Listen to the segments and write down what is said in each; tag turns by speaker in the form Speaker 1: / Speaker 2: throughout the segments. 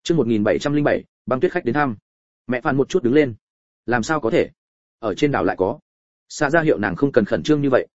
Speaker 1: Chương 1707, băng tuyết khách đến thăm. Mẹ Phan một chút đứng lên. Làm sao có thể? Ở trên đảo lại có. Xạ ra hiệu nàng không cần khẩn trương như vậy.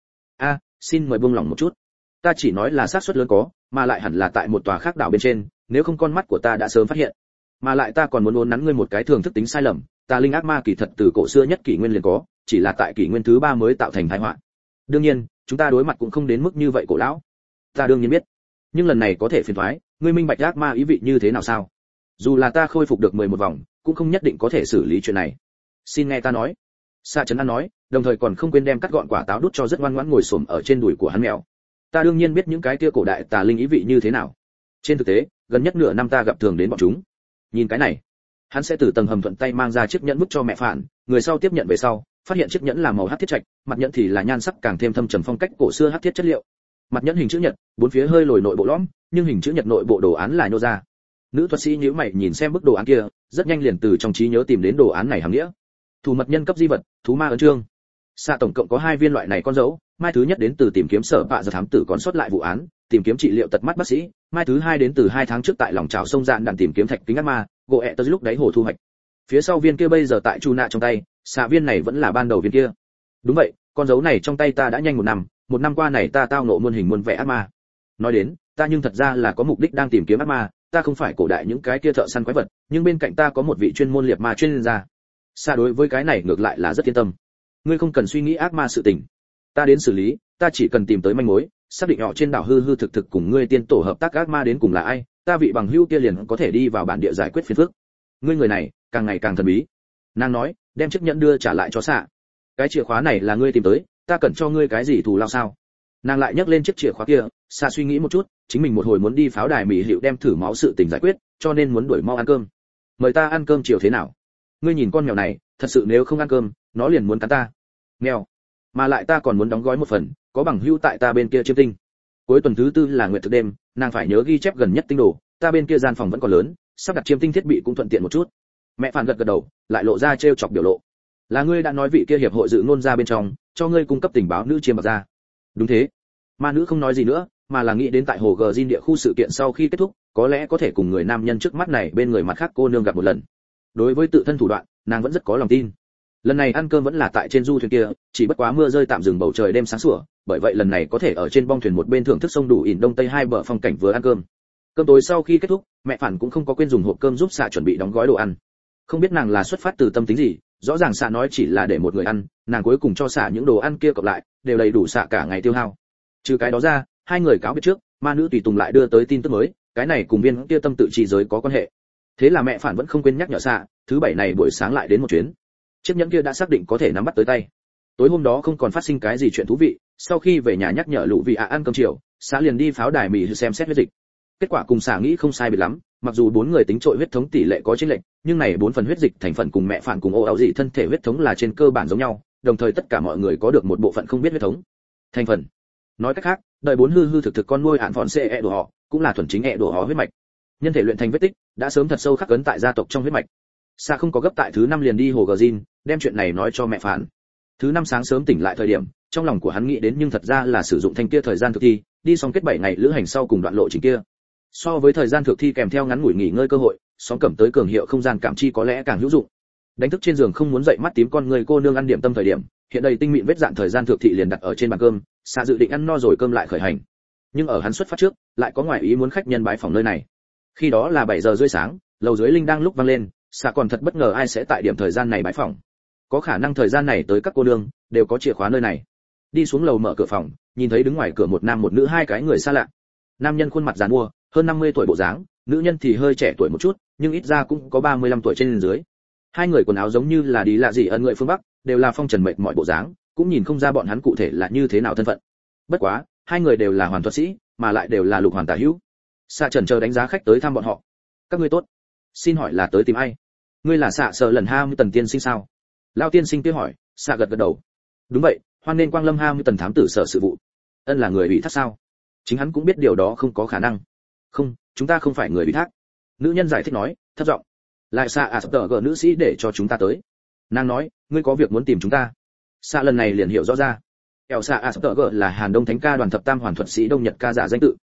Speaker 1: Xin mời buông lỏng một chút. Ta chỉ nói là xác suất lớn có, mà lại hẳn là tại một tòa khác đảo bên trên, nếu không con mắt của ta đã sớm phát hiện. Mà lại ta còn muốn uốn nắn ngươi một cái thường thức tính sai lầm, tà linh ác ma kỳ thật từ cổ xưa nhất kỷ nguyên liền có, chỉ là tại kỷ nguyên thứ 3 mới tạo thành tai họa. Đương nhiên, chúng ta đối mặt cũng không đến mức như vậy cổ lão. Ta đương nhiên biết. Nhưng lần này có thể phiền toái, ngươi minh bạch ác ma ý vị như thế nào sao? Dù là ta khôi phục được 11 vòng, cũng không nhất định có thể xử lý chuyện này. Xin nghe ta nói. Sa Trấn An nói, đồng thời còn không quên đem cắt gọn quả táo đút cho rất ngoan ngoãn ngồi xổm ở trên đùi của hắn mèo. Ta đương nhiên biết những cái kia cổ đại tà linh ý vị như thế nào. Trên thực tế, gần nhất nửa năm ta gặp thường đến bọn chúng. Nhìn cái này, hắn sẽ từ tầng hầm thuận tay mang ra chiếc nhẫn bức cho mẹ Phản, người sau tiếp nhận về sau, phát hiện chiếc nhẫn là màu hắc thiết trạch, mặt nhẫn thì là nhan sắc càng thêm thâm trầm phong cách cổ xưa hắc thiết chất liệu. Mặt nhẫn hình chữ nhật, bốn phía hơi lồi nội bộ lõm, nhưng hình chữ nhật nội bộ đồ án là nhô ra. Nữ thuật sĩ nhíu mày nhìn xem bức đồ án kia, rất nhanh liền từ trong trí nhớ tìm đến đồ án này hàm nghĩa. Thủ mật nhân cấp di vật, thú ma ấn chương. Xạ tổng cộng có 2 viên loại này con dấu, mai thứ nhất đến từ tìm kiếm sở bạ giờ thám tử còn sót lại vụ án, tìm kiếm trị liệu tật mắt bác sĩ, mai thứ 2 đến từ 2 tháng trước tại lòng trào sông Dạn đàn tìm kiếm thạch kính ác ma, gỗ ẹ tơ lúc đáy hồ thu hoạch. Phía sau viên kia bây giờ tại Chu Nạ trong tay, xạ viên này vẫn là ban đầu viên kia. Đúng vậy, con dấu này trong tay ta đã nhanh 1 năm qua này ta tao ngộ muôn hình muôn vẻ ác ma. Nói đến, ta nhưng thật ra là có mục đích đang tìm kiếm ác ma, ta không phải cổ đại những cái kia thợ săn quái vật, nhưng bên cạnh ta có một vị chuyên môn liệt ma chuyên gia. Xa đối với cái này ngược lại là rất yên tâm. Ngươi không cần suy nghĩ ác ma sự tình, ta đến xử lý, ta chỉ cần tìm tới manh mối, xác định họ trên đảo hư hư thực thực cùng ngươi tiên tổ hợp tác ác ma đến cùng là ai, ta vị bằng hữu kia liền có thể đi vào bản địa giải quyết phiền phức. Ngươi người này càng ngày càng thần bí. Nàng nói, đem chiếc nhẫn đưa trả lại cho Xạ. Cái chìa khóa này là ngươi tìm tới, ta cần cho ngươi cái gì thù lao sao? Nàng lại nhấc lên chiếc chìa khóa kia. Xạ suy nghĩ một chút, chính mình một hồi muốn đi pháo đài mỹ hiệu đem thử máu sự tình giải quyết, cho nên muốn đuổi mau ăn cơm. Mời ta ăn cơm chiều thế nào? Ngươi nhìn con mèo này, thật sự nếu không ăn cơm, nó liền muốn cắn ta. Mèo, mà lại ta còn muốn đóng gói một phần, có bằng hữu tại ta bên kia chiêm tinh. Cuối tuần thứ 4 là nguyệt thực đêm, nàng phải nhớ ghi chép gần nhất tinh đồ, ta bên kia gian phòng vẫn còn lớn, sắp đặt chiêm tinh thiết bị cũng thuận tiện một chút. Mẹ Phản gật gật đầu, lại lộ ra trêu chọc biểu lộ. Là ngươi đã nói vị kia hiệp hội dự ngôn ra bên trong, cho ngươi cung cấp tình báo nữ chiêm bạc ra. Đúng thế. Ma nữ không nói gì nữa, mà là nghĩ đến tại hồ Gờ Jin địa khu sự kiện sau khi kết thúc, có lẽ có thể cùng người nam nhân trước mắt này bên người mặt khác cô nương gặp một lần. Đối với tự thân thủ đoạn, nàng vẫn rất có lòng tin. Lần này ăn cơm vẫn là tại trên du thuyền kia, chỉ bất quá mưa rơi tạm dừng bầu trời đêm sáng sủa, bởi vậy lần này có thể ở trên bong thuyền một bên thưởng thức sông đủ ỉn đông tây hai bờ phong cảnh vừa ăn cơm. Cơm tối sau khi kết thúc, mẹ Phản cũng không có quên dùng hộp cơm giúp Xạ chuẩn bị đóng gói đồ ăn. Không biết nàng là xuất phát từ tâm tính gì, rõ ràng Xạ nói chỉ là để một người ăn, nàng cuối cùng cho Xạ những đồ ăn kia cộng lại, đều đầy đủ Xạ cả ngày tiêu hao. Trừ cái đó ra, hai người cáo biệt trước, ma nữ tùy tùng lại đưa tới tin tức mới, cái này cùng viên kia tâm tự trì giới có quan hệ. Thế là mẹ Phản vẫn không quên nhắc nhở Xạ, thứ 7 này buổi sáng lại đến một chuyến. Chiếc nhẫn kia đã xác định có thể nắm bắt tới tay. Tối hôm đó không còn phát sinh cái gì chuyện thú vị, sau khi về nhà nhắc nhở Lũ Vị ăn cơm chiều, Xạ liền đi pháo đài mỹ xem xét huyết dịch. Kết quả cùng Xạ nghĩ không sai biệt lắm, mặc dù 4 người tính trội huyết thống tỷ lệ có chênh lệch, nhưng này 4 phần huyết dịch thành phần cùng mẹ Phản cùng ô ảo dị thân thể huyết thống là trên cơ bản giống nhau, đồng thời tất cả mọi người có được một bộ phận không biết huyết thống thành phần. Nói cách khác, đời 4 hư thực con nuôi hạn phòn xe đồ họ, cũng là thuần chính đồ họ huyết mạch. Nhân thể luyện thành vết tích, đã sớm thật sâu khắc ấn tại gia tộc trong huyết mạch. Xạ không có gấp tại thứ 5 liền đi hồ Gờ Jin, đem chuyện này nói cho mẹ Phản. Thứ 5 sáng sớm tỉnh lại thời điểm, trong lòng của hắn nghĩ đến nhưng thật ra là sử dụng thanh kia thời gian thực thi, đi xong kết 7 ngày lữ hành sau cùng đoạn lộ trình kia. So với thời gian thực thi kèm theo ngắn ngủi nghỉ ngơi cơ hội, xóm cẩm tới cường hiệu không gian cảm chi có lẽ càng hữu dụng. Đánh thức trên giường không muốn dậy mắt tím con người cô nương ăn điểm tâm thời điểm, hiện đầy tinh mịn vết dạn thời gian thực thị liền đặt ở trên bàn cơm, Xạ dự định ăn no rồi cơm lại khởi hành. Nhưng ở hắn xuất phát trước, lại có ngoại ý muốn khách nhân bái phỏng nơi này. Khi đó là 7 giờ rưỡi sáng, lầu dưới linh đang lúc vang lên, Xạ còn thật bất ngờ ai sẽ tại điểm thời gian này bái phỏng. Có khả năng thời gian này tới các cô nương đều có chìa khóa nơi này. Đi xuống lầu mở cửa phòng, nhìn thấy đứng ngoài cửa một nam một nữ hai cái người xa lạ. Nam nhân khuôn mặt giàn mua, hơn 50 tuổi bộ dáng, nữ nhân thì hơi trẻ tuổi một chút, nhưng ít ra cũng có 35 tuổi trên dưới. Hai người quần áo giống như là đi lạ gì ân người phương Bắc, đều là phong trần mệt mỏi bộ dáng, cũng nhìn không ra bọn hắn cụ thể là như thế nào thân phận. Bất quá, hai người đều là hoàn thuật sĩ, mà lại đều là lục hoàn tả hữu. Xạ chần chờ đánh giá khách tới thăm bọn họ. Các ngươi tốt, xin hỏi là tới tìm ai? Ngươi là Xạ Sở lần Ham Tần tiên sinh sao? Lão tiên sinh kia hỏi. Xạ gật gật đầu. Đúng vậy, hoan nên quang lâm Ham Tần thám tử sở sự vụ. Ân là người bị thác sao? Chính hắn cũng biết điều đó không có khả năng. Không, chúng ta không phải người bị thác. Nữ nhân giải thích nói, thấp giọng. Lại Xạ Asperger nữ sĩ để cho chúng ta tới. Nàng nói, ngươi có việc muốn tìm chúng ta. Xạ lần này liền hiểu rõ ra. Xạ Asperger là Hàn Đông Thánh ca đoàn thập tam hoàn thuật sĩ Đông Nhật ca giả danh tự.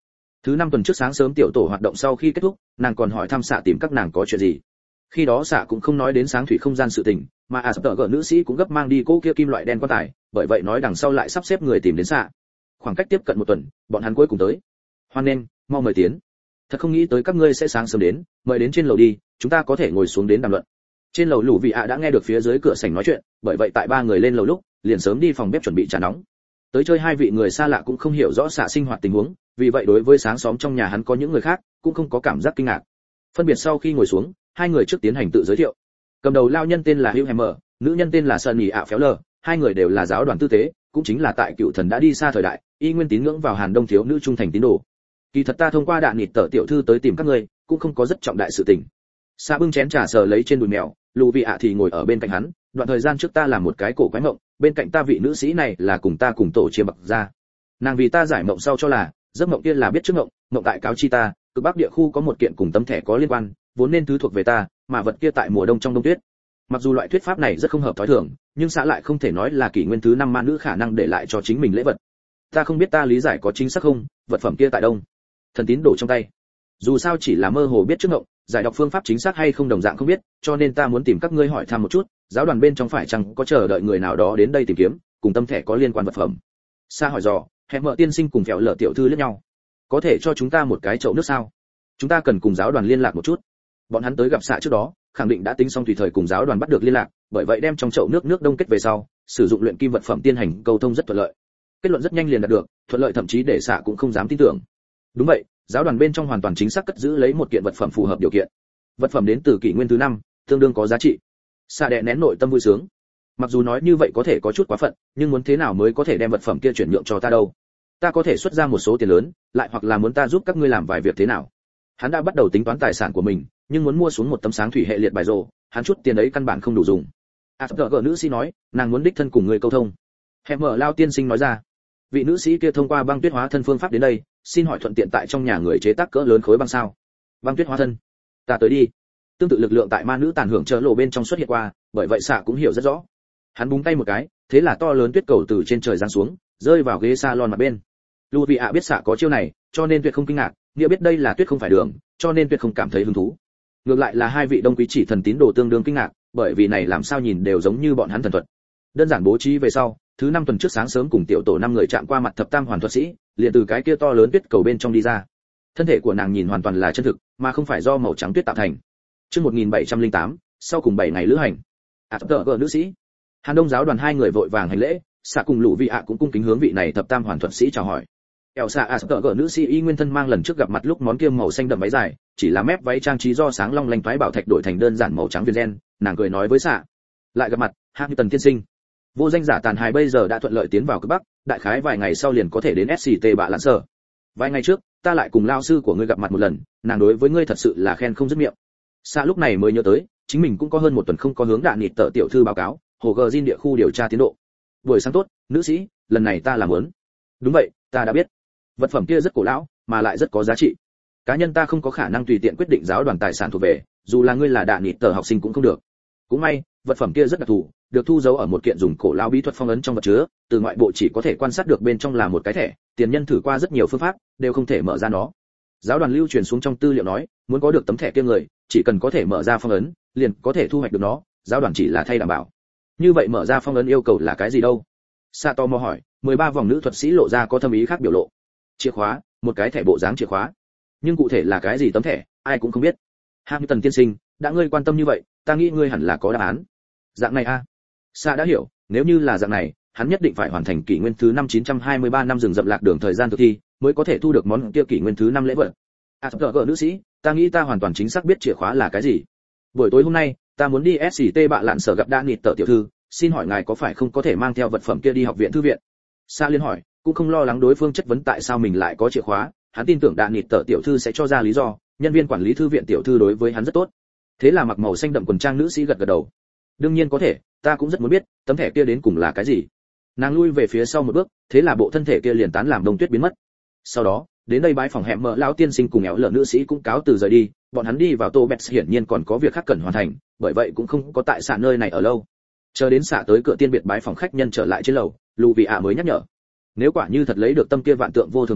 Speaker 1: Thứ 5 tuần trước sáng sớm tiểu tổ hoạt động sau khi kết thúc, nàng còn hỏi thăm xạ tìm các nàng có chuyện gì. Khi đó xạ cũng không nói đến sáng thủy không gian sự tình, mà Asperger nữ sĩ cũng gấp mang đi cô kia kim loại đen quan tài, bởi vậy nói đằng sau lại sắp xếp người tìm đến xạ. Khoảng cách tiếp cận 1 tuần, bọn hắn cuối cùng tới. Hoan nghênh, mau mời tiến. Thật không nghĩ tới các ngươi sẽ sáng sớm đến, mời đến trên lầu đi, chúng ta có thể ngồi xuống đến đàm luận. Trên lầu Lũ Vị ạ đã nghe được phía dưới cửa sảnh nói chuyện, bởi vậy tại 3 người lên lầu lúc, liền sớm đi phòng bếp chuẩn bị trà nóng. Tới chơi 2 vị người xa lạ cũng không hiểu rõ xạ sinh hoạt tình huống, vì vậy đối với sáng xóm trong nhà hắn có những người khác, cũng không có cảm giác kinh ngạc. Phân biệt sau khi ngồi xuống, 2 người trước tiến hành tự giới thiệu. Cầm đầu lao nhân tên là Hugh Hammer, nữ nhân tên là Sunny ạ Phéo Lờ, 2 người đều là giáo đoàn tư tế, cũng chính là tại cựu thần đã đi xa thời đại, y nguyên tín ngưỡng vào Hàn Đông thiếu nữ trung thành tín đồ. Kỳ thật ta thông qua đạn nịt tở tiểu thư tới tìm các ngươi, cũng không có rất trọng đại sự tình. Sa bưng chén trà sờ lấy trên đùi mèo, Lũ Vị ạ thì ngồi ở bên cạnh hắn, đoạn thời gian trước ta làm một cái cổ quái mộng, bên cạnh ta vị nữ sĩ này là cùng ta cùng tổ chia bậc ra. Nàng vì ta giải mộng sau cho là, giấc mộng kia là biết trước mộng, mộng tại cáo chi ta, cực bắc địa khu có một kiện cùng tấm thẻ có liên quan, vốn nên thứ thuộc về ta, mà vật kia tại mùa đông trong đông tuyết. Mặc dù loại thuyết pháp này rất không hợp thói thường, nhưng xã lại không thể nói là kỷ nguyên thứ 5 ma nữ khả năng để lại cho chính mình lễ vật. Ta không biết ta lý giải có chính xác không, vật phẩm kia tại đông thần tín đổ trong tay. Dù sao chỉ là mơ hồ biết trước mộng, giải đọc phương pháp chính xác hay không đồng dạng không biết, cho nên ta muốn tìm các ngươi hỏi thăm một chút, giáo đoàn bên trong phải chăng có chờ đợi người nào đó đến đây tìm kiếm, cùng tấm thẻ có liên quan vật phẩm. Sa hỏi dò, hẹn mợ tiên sinh cùng Phèo Lở tiểu thư liếc nhau. Có thể cho chúng ta một cái chậu nước sao? Chúng ta cần cùng giáo đoàn liên lạc một chút. Bọn hắn tới gặp xạ trước đó, khẳng định đã tính xong tùy thời cùng giáo đoàn bắt được liên lạc, bởi vậy đem trong chậu nước đông kết về sau, sử dụng luyện kim vật phẩm tiến hành câu thông rất thuận lợi. Kết luận rất nhanh liền đạt được, thuận lợi thậm chí để xạ cũng không dám tin tưởng. Đúng vậy, giáo đoàn bên trong hoàn toàn chính xác cất giữ lấy một kiện vật phẩm phù hợp điều kiện. Vật phẩm đến từ kỷ nguyên thứ 5, tương đương có giá trị. Xạ đè nén nội tâm vui sướng. Mặc dù nói như vậy có thể có chút quá phận, nhưng muốn thế nào mới có thể đem vật phẩm kia chuyển nhượng cho ta đâu? Ta có thể xuất ra một số tiền lớn, lại hoặc là muốn ta giúp các ngươi làm vài việc thế nào? Hắn đã bắt đầu tính toán tài sản của mình, nhưng muốn mua xuống một tấm sáng thủy hệ liệt bài rồ, hắn chút tiền ấy căn bản không đủ dùng. Asperger nữ sĩ nói, nàng muốn đích thân cùng người câu thông. Hẻm mở lao tiên sinh nói ra, vị nữ sĩ kia thông qua băng tuyết hóa thân phương pháp đến đây, xin hỏi thuận tiện tại trong nhà người chế tác cỡ lớn khối băng sao? Băng tuyết hóa thân, ta tới đi. Tương tự lực lượng tại ma nữ tàn hưởng chợ lộ bên trong xuất hiện qua, bởi vậy xạ cũng hiểu rất rõ. Hắn búng tay một cái, thế là to lớn tuyết cầu từ trên trời giáng xuống, rơi vào ghế salon mặt bên. Lũ Vị ạ biết xạ có chiêu này, cho nên tuyệt không kinh ngạc, nghĩa biết đây là tuyết không phải đường, cho nên tuyệt không cảm thấy hứng thú. Ngược lại là 2 vị đông quý chỉ thần tín đồ tương đương kinh ngạc, bởi vì này làm sao nhìn đều giống như bọn hắn thần thuật. Đơn giản bố trí về sau, thứ 5 tuần trước sáng sớm cùng tiểu tổ 5 người chạm qua mặt thập tam hoàn thuật sĩ, liền từ cái kia to lớn tuyết cầu bên trong đi ra. Thân thể của nàng nhìn hoàn toàn là chân thực, mà không phải do màu trắng tuyết tạo thành. Chương 1708, sau cùng 7 ngày lữ hành. Asperger nữ sĩ. Hàn Đông giáo đoàn 2 người vội vàng hành lễ, xạ cùng Lũ Vị ạ cũng cung kính hướng vị này thập tam hoàn thuật sĩ chào hỏi. Elsa Asperger nữ sĩ y nguyên thân mang lần trước gặp mặt lúc món kia màu xanh đậm váy dài, chỉ là mép váy trang trí do sáng long lanh toái bảo thạch đổi thành đơn giản màu trắng viền ren, nàng cười nói với xạ. Lại gặp mặt, Hamilton tiên sinh. Vô danh giả tàn hài bây giờ đã thuận lợi tiến vào cực bắc, đại khái vài ngày sau liền có thể đến SCT bạ lạn sở. Vài ngày trước, ta lại cùng lao sư của ngươi gặp mặt một lần, nàng đối với ngươi thật sự là khen không dứt miệng. Xạ lúc này mới nhớ tới, chính mình cũng có hơn 1 tuần không có hướng đạn nịt tợ tiểu thư báo cáo, hồ gờ Jin địa khu điều tra tiến độ. Buổi sáng tốt, nữ sĩ, lần này ta làm muốn. Đúng vậy, ta đã biết. Vật phẩm kia rất cổ lão, mà lại rất có giá trị. Cá nhân ta không có khả năng tùy tiện quyết định giáo đoàn tài sản thuộc về, dù là ngươi là đạn nịt tờ học sinh cũng không được. Cũng may, vật phẩm kia rất đặc thù, được thu giấu ở một kiện dùng cổ lão bí thuật phong ấn trong vật chứa, từ ngoại bộ chỉ có thể quan sát được bên trong là một cái thẻ, tiền nhân thử qua rất nhiều phương pháp, đều không thể mở ra nó. Giáo đoàn lưu truyền xuống trong tư liệu nói, muốn có được tấm thẻ kia người, chỉ cần có thể mở ra phong ấn, liền có thể thu hoạch được nó, giáo đoàn chỉ là thay đảm bảo. Như vậy mở ra phong ấn yêu cầu là cái gì đâu? Satomo hỏi, 13 vòng nữ thuật sĩ lộ ra có thâm ý khác biểu lộ. Chìa khóa, một cái thẻ bộ dáng chìa khóa. Nhưng cụ thể là cái gì tấm thẻ, ai cũng không biết. Hamilton tiên sinh, đã ngươi quan tâm như vậy, ta nghĩ ngươi hẳn là có đáp án. Dạng này a. Sa đã hiểu, nếu như là dạng này, hắn nhất định phải hoàn thành kỷ nguyên thứ 5923 năm rừng rậm lạc đường thời gian thực thi, mới có thể thu được món kia kỷ nguyên thứ 5 lễ vật. Asperger nữ sĩ, ta nghĩ ta hoàn toàn chính xác biết chìa khóa là cái gì. Buổi tối hôm nay, ta muốn đi SCT bạ lạn sở gặp Đan Nịt tờ tiểu thư, xin hỏi ngài có phải không có thể mang theo vật phẩm kia đi học viện thư viện? Sa liên hỏi, cũng không lo lắng đối phương chất vấn tại sao mình lại có chìa khóa, hắn tin tưởng Đan Nịt tờ tiểu thư sẽ cho ra lý do, nhân viên quản lý thư viện tiểu thư đối với hắn rất tốt. Thế là mặc màu xanh đậm quần trang nữ sĩ gật gật đầu. Đương nhiên có thể, ta cũng rất muốn biết, tấm thẻ kia đến cùng là cái gì. Nàng lui về phía sau một bước, thế là bộ thân thể kia liền tán làm đông tuyết biến mất. Sau đó, đến đây bãi phòng hẻm mỡ lão tiên sinh cùng éo lở nữ sĩ cũng cáo từ rời đi, bọn hắn đi vào Tô Bets hiển nhiên còn có việc khác cần hoàn thành, bởi vậy cũng không có tại xạ nơi này ở lâu. Chờ đến xạ tới cửa tiên biệt bãi phòng khách nhân trở lại trên lầu, Lũ Vị ạ mới nhắc nhở. Nếu quả như thật lấy được tâm kia vạn tượng vô thường bài,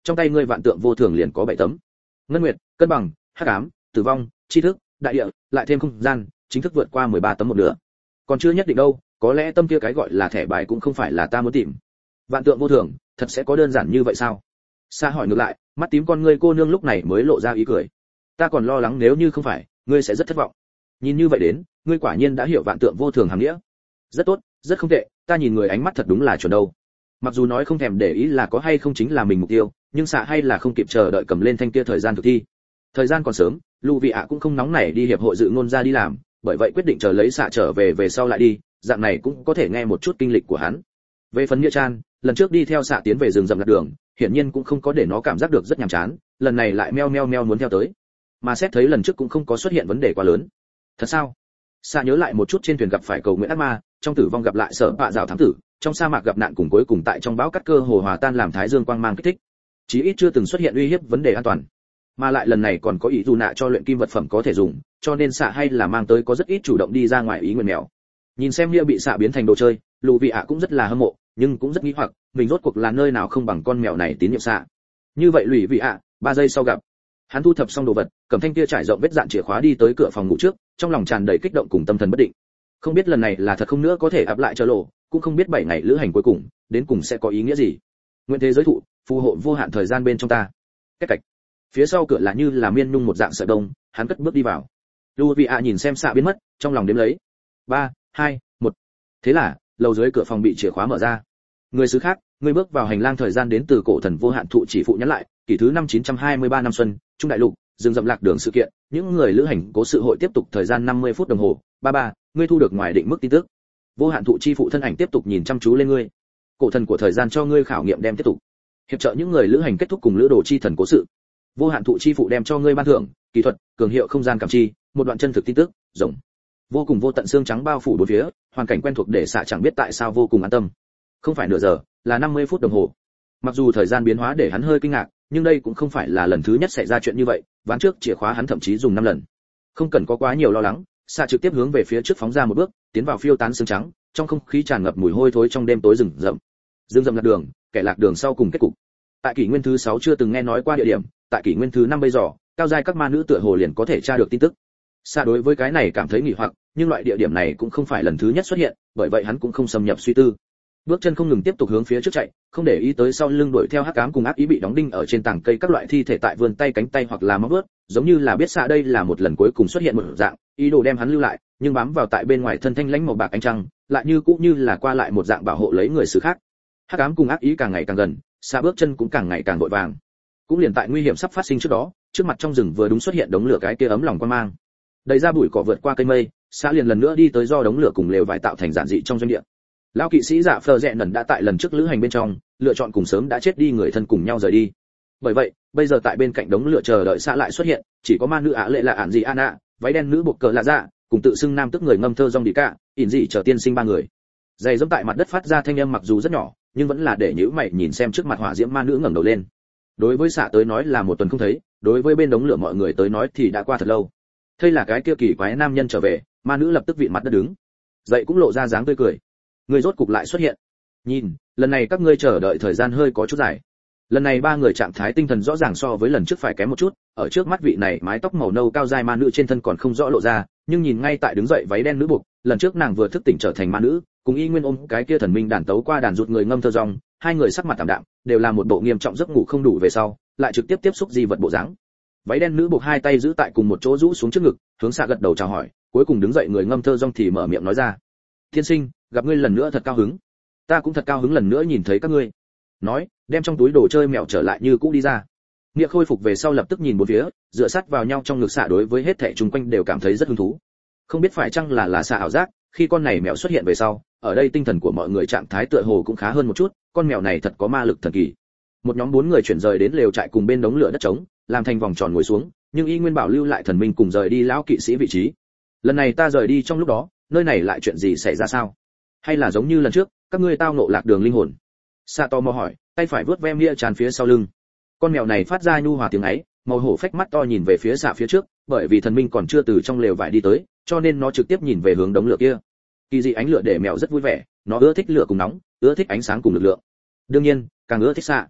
Speaker 1: trong tay ngươi vạn tượng vô thường liền có 7 tấm. Ngân nguyệt, cân bằng, hắc ám, tử vong, tri thức, đại địa, lại thêm không gian, chính thức vượt qua 13 tấm một nửa. Còn chưa nhất định đâu, có lẽ tâm kia cái gọi là thẻ bài cũng không phải là ta muốn tìm. Vạn tượng vô thường, thật sẽ có đơn giản như vậy sao? Sa hỏi ngược lại, mắt tím con ngươi cô nương lúc này mới lộ ra ý cười. Ta còn lo lắng nếu như không phải, ngươi sẽ rất thất vọng. Nhìn như vậy đến, ngươi quả nhiên đã hiểu vạn tượng vô thường hàm nghĩa. Rất tốt, rất không tệ, ta nhìn người ánh mắt thật đúng là chuẩn đâu. Mặc dù nói không thèm để ý là có hay không chính là mình mục tiêu, nhưng xạ hay là không kịp chờ đợi cầm lên thanh kia thời gian thực thi. Thời gian còn sớm, Lưu Vị ạ cũng không nóng nảy đi hiệp hội dự ngôn ra đi làm, bởi vậy quyết định chờ lấy xạ trở về sau lại đi, dạng này cũng có thể nghe một chút kinh lịch của hắn. Về phần Nghĩa Chan, lần trước đi theo xạ tiến về rừng rậm lạc đường, hiển nhiên cũng không có để nó cảm giác được rất nhàm chán, lần này lại meo muốn theo tới. Mà xét thấy lần trước cũng không có xuất hiện vấn đề quá lớn. Thật sao? Xạ nhớ lại một chút trên thuyền gặp phải cầu nguyện ác ma, trong tử vong gặp lại sở bạ rào thám tử, trong sa mạc gặp nạn cùng cuối cùng tại trong bão cắt cơ hồ hòa tan làm thái dương quang mang kích thích. Chí ít chưa từng xuất hiện uy hiếp vấn đề an toàn. Mà lại lần này còn có ý dù nạ cho luyện kim vật phẩm có thể dùng, cho nên xạ hay là mang tới có rất ít chủ động đi ra ngoài ý nguyện mèo. Nhìn xem Lia bị xạ biến thành đồ chơi, Lù Vị ạ cũng rất là hâm mộ, nhưng cũng rất nghi hoặc, mình rốt cuộc là nơi nào không bằng con mèo này tín nhiệm xạ. Như vậy Lùi Vị ạ, 3 giây sau gặp. Hắn thu thập xong đồ vật, cầm thanh kia trải rộng vết dạn chìa khóa đi tới cửa phòng ngủ trước, trong lòng tràn đầy kích động cùng tâm thần bất định. Không biết lần này là thật không nữa có thể áp lại chờ lộ, cũng không biết 7 ngày lữ hành cuối cùng, đến cùng sẽ có ý nghĩa gì. Nguyện thế giới thụ, phù hộ vô hạn thời gian bên trong ta. Cách cạch. Phía sau cửa là như là miên nhung một dạng sợi đông, hắn cất bước đi vào. Luvia nhìn xem xạ biến mất, trong lòng đếm lấy. 3, 2, 1. Thế là, lầu dưới cửa phòng bị chìa khóa mở ra. Người xứ khác, người bước vào hành lang thời gian đến từ cổ thần vô hạn thụ chỉ phụ nhắn lại, kỷ thứ năm 923 năm xuân, trung đại lục, rừng rậm lạc đường sự kiện, những người lữ hành cố sự hội tiếp tục thời gian 50 phút đồng hồ. 33, ngươi thu được ngoài định mức tin tức. Vô hạn thụ chi phụ thân ảnh tiếp tục nhìn chăm chú lên ngươi. Cổ thần của thời gian cho ngươi khảo nghiệm đem tiếp tục. Hiệp trợ những người lữ hành kết thúc cùng lữ đồ chi thần cố sự. Vô hạn thụ chi phụ đem cho ngươi ban thưởng, kỹ thuật, cường hiệu không gian cảm chi, một đoạn chân thực tin tức, rồng. Vô cùng vô tận xương trắng bao phủ bốn phía, hoàn cảnh quen thuộc để xạ chẳng biết tại sao vô cùng an tâm. Không phải nửa giờ, là 50 phút đồng hồ. Mặc dù thời gian biến hóa để hắn hơi kinh ngạc, nhưng đây cũng không phải là lần thứ nhất xảy ra chuyện như vậy, ván trước chìa khóa hắn thậm chí dùng 5 lần. Không cần có quá nhiều lo lắng, xạ trực tiếp hướng về phía trước phóng ra một bước, tiến vào phiêu tán xương trắng, trong không khí tràn ngập mùi hôi thối trong đêm tối rừng rậm. Rừng rậm lạc đường, kẻ lạc đường sau cùng kết cục. Tại kỷ nguyên thứ 6 chưa từng nghe nói qua địa điểm, tại kỷ nguyên thứ 5 bây giờ, cao giai các ma nữ tựa hồ liền có thể tra được tin tức. Xạ đối với cái này cảm thấy nghi hoặc, nhưng loại địa điểm này cũng không phải lần thứ nhất xuất hiện, bởi vậy hắn cũng không xâm nhập suy tư. Bước chân không ngừng tiếp tục hướng phía trước chạy, không để ý tới sau lưng đuổi theo hắc ám cùng ác ý bị đóng đinh ở trên tảng cây các loại thi thể tại vườn tay cánh tay hoặc là móng vuốt, giống như là biết xạ đây là một lần cuối cùng xuất hiện một dạng, ý đồ đem hắn lưu lại, nhưng bám vào tại bên ngoài thân thanh lãnh màu bạc ánh trăng, lại như cũng như là qua lại một dạng bảo hộ lấy người xứ khác. Hắc ám cùng ác ý càng ngày càng gần, xạ bước chân cũng càng ngày càng vội vàng. Cũng liền tại nguy hiểm sắp phát sinh trước đó, trước mặt trong rừng vừa đúng xuất hiện đống lửa cái kia ấm lòng quan mang. Đầy ra bụi cỏ vượt qua cây mây, xạ liền lần nữa đi tới do đống lửa cùng lều vải tạo thành giản dị trong doanh địa. Lão kỵ sĩ Dạ Phờ Rẽ Nần đã tại lần trước lữ hành bên trong lựa chọn cùng sớm đã chết đi người thân cùng nhau rời đi. Bởi vậy, bây giờ tại bên cạnh đống lửa chờ đợi xạ lại xuất hiện, chỉ có ma nữ Á Lệ là ản gì Anna, váy đen nữ buộc cờ lạ dạ, cùng tự xưng nam tức người ngâm thơ rong đi cả, ỉn dị chờ tiên sinh 3 người. Giày giẫm tại mặt đất phát ra thanh âm mặc dù rất nhỏ, nhưng vẫn là để nhíu mày nhìn xem trước mặt hỏa diễm ma nữ ngẩng đầu lên. Đối với xạ tới nói là một tuần không thấy, đối với bên đống lửa mọi người tới nói thì đã qua thật lâu. Đây là cái kia kỳ quái nam nhân trở về, ma nữ lập tức vịn mặt đất đứng. Dậy cũng lộ ra dáng tươi cười. Người rốt cục lại xuất hiện. Nhìn, lần này các ngươi chờ đợi thời gian hơi có chút dài. Lần này 3 người trạng thái tinh thần rõ ràng so với lần trước phải kém một chút, ở trước mắt vị này mái tóc màu nâu cao dài ma nữ trên thân còn không rõ lộ ra, nhưng nhìn ngay tại đứng dậy váy đen nữ buộc, lần trước nàng vừa thức tỉnh trở thành ma nữ, cùng y nguyên ôm cái kia thần minh đàn tấu qua đàn rụt người ngâm thơ rong, hai người sắc mặt tạm đạm, đều là một bộ nghiêm trọng giấc ngủ không đủ về sau, lại trực tiếp tiếp xúc di vật bộ dáng. Váy đen nữ buộc hai tay giữ tại cùng một chỗ rũ xuống trước ngực, hướng xạ gật đầu chào hỏi, cuối cùng đứng dậy người ngâm thơ rong thì mở miệng nói ra: "Thiên sinh, gặp ngươi lần nữa thật cao hứng. Ta cũng thật cao hứng lần nữa nhìn thấy các ngươi." Nói, đem trong túi đồ chơi mèo trở lại như cũ đi ra. Nghĩa khôi phục về sau lập tức nhìn bốn phía, dựa sát vào nhau trong ngực xạ đối với hết thảy chung quanh đều cảm thấy rất hứng thú. Không biết phải chăng là xạ ảo giác, khi con này mèo xuất hiện về sau, ở đây tinh thần của mọi người trạng thái tựa hồ cũng khá hơn một chút, con mèo này thật có ma lực thần kỳ. Một nhóm 4 người chuyển rời đến lều trại cùng bên đống lửa đất trống, làm thành vòng tròn ngồi xuống, nhưng y nguyên bảo lưu lại thần minh cùng rời đi lão kỵ sĩ vị trí. Lần này ta rời đi trong lúc đó, nơi này lại chuyện gì xảy ra sao? Hay là giống như lần trước, các ngươi tao ngộ lạc đường linh hồn? Sato mò hỏi, tay phải vớt ve Mia tràn phía sau lưng. Con mèo này phát ra nhu hòa tiếng ấy, màu hổ phách mắt to nhìn về phía xạ phía trước, bởi vì thần minh còn chưa từ trong lều vải đi tới, cho nên nó trực tiếp nhìn về hướng đống lửa kia. Kỳ dị ánh lửa để mèo rất vui vẻ, nó ưa thích lửa cùng nóng, ưa thích ánh sáng cùng lực lượng. Đương nhiên, càng ưa thích xạ.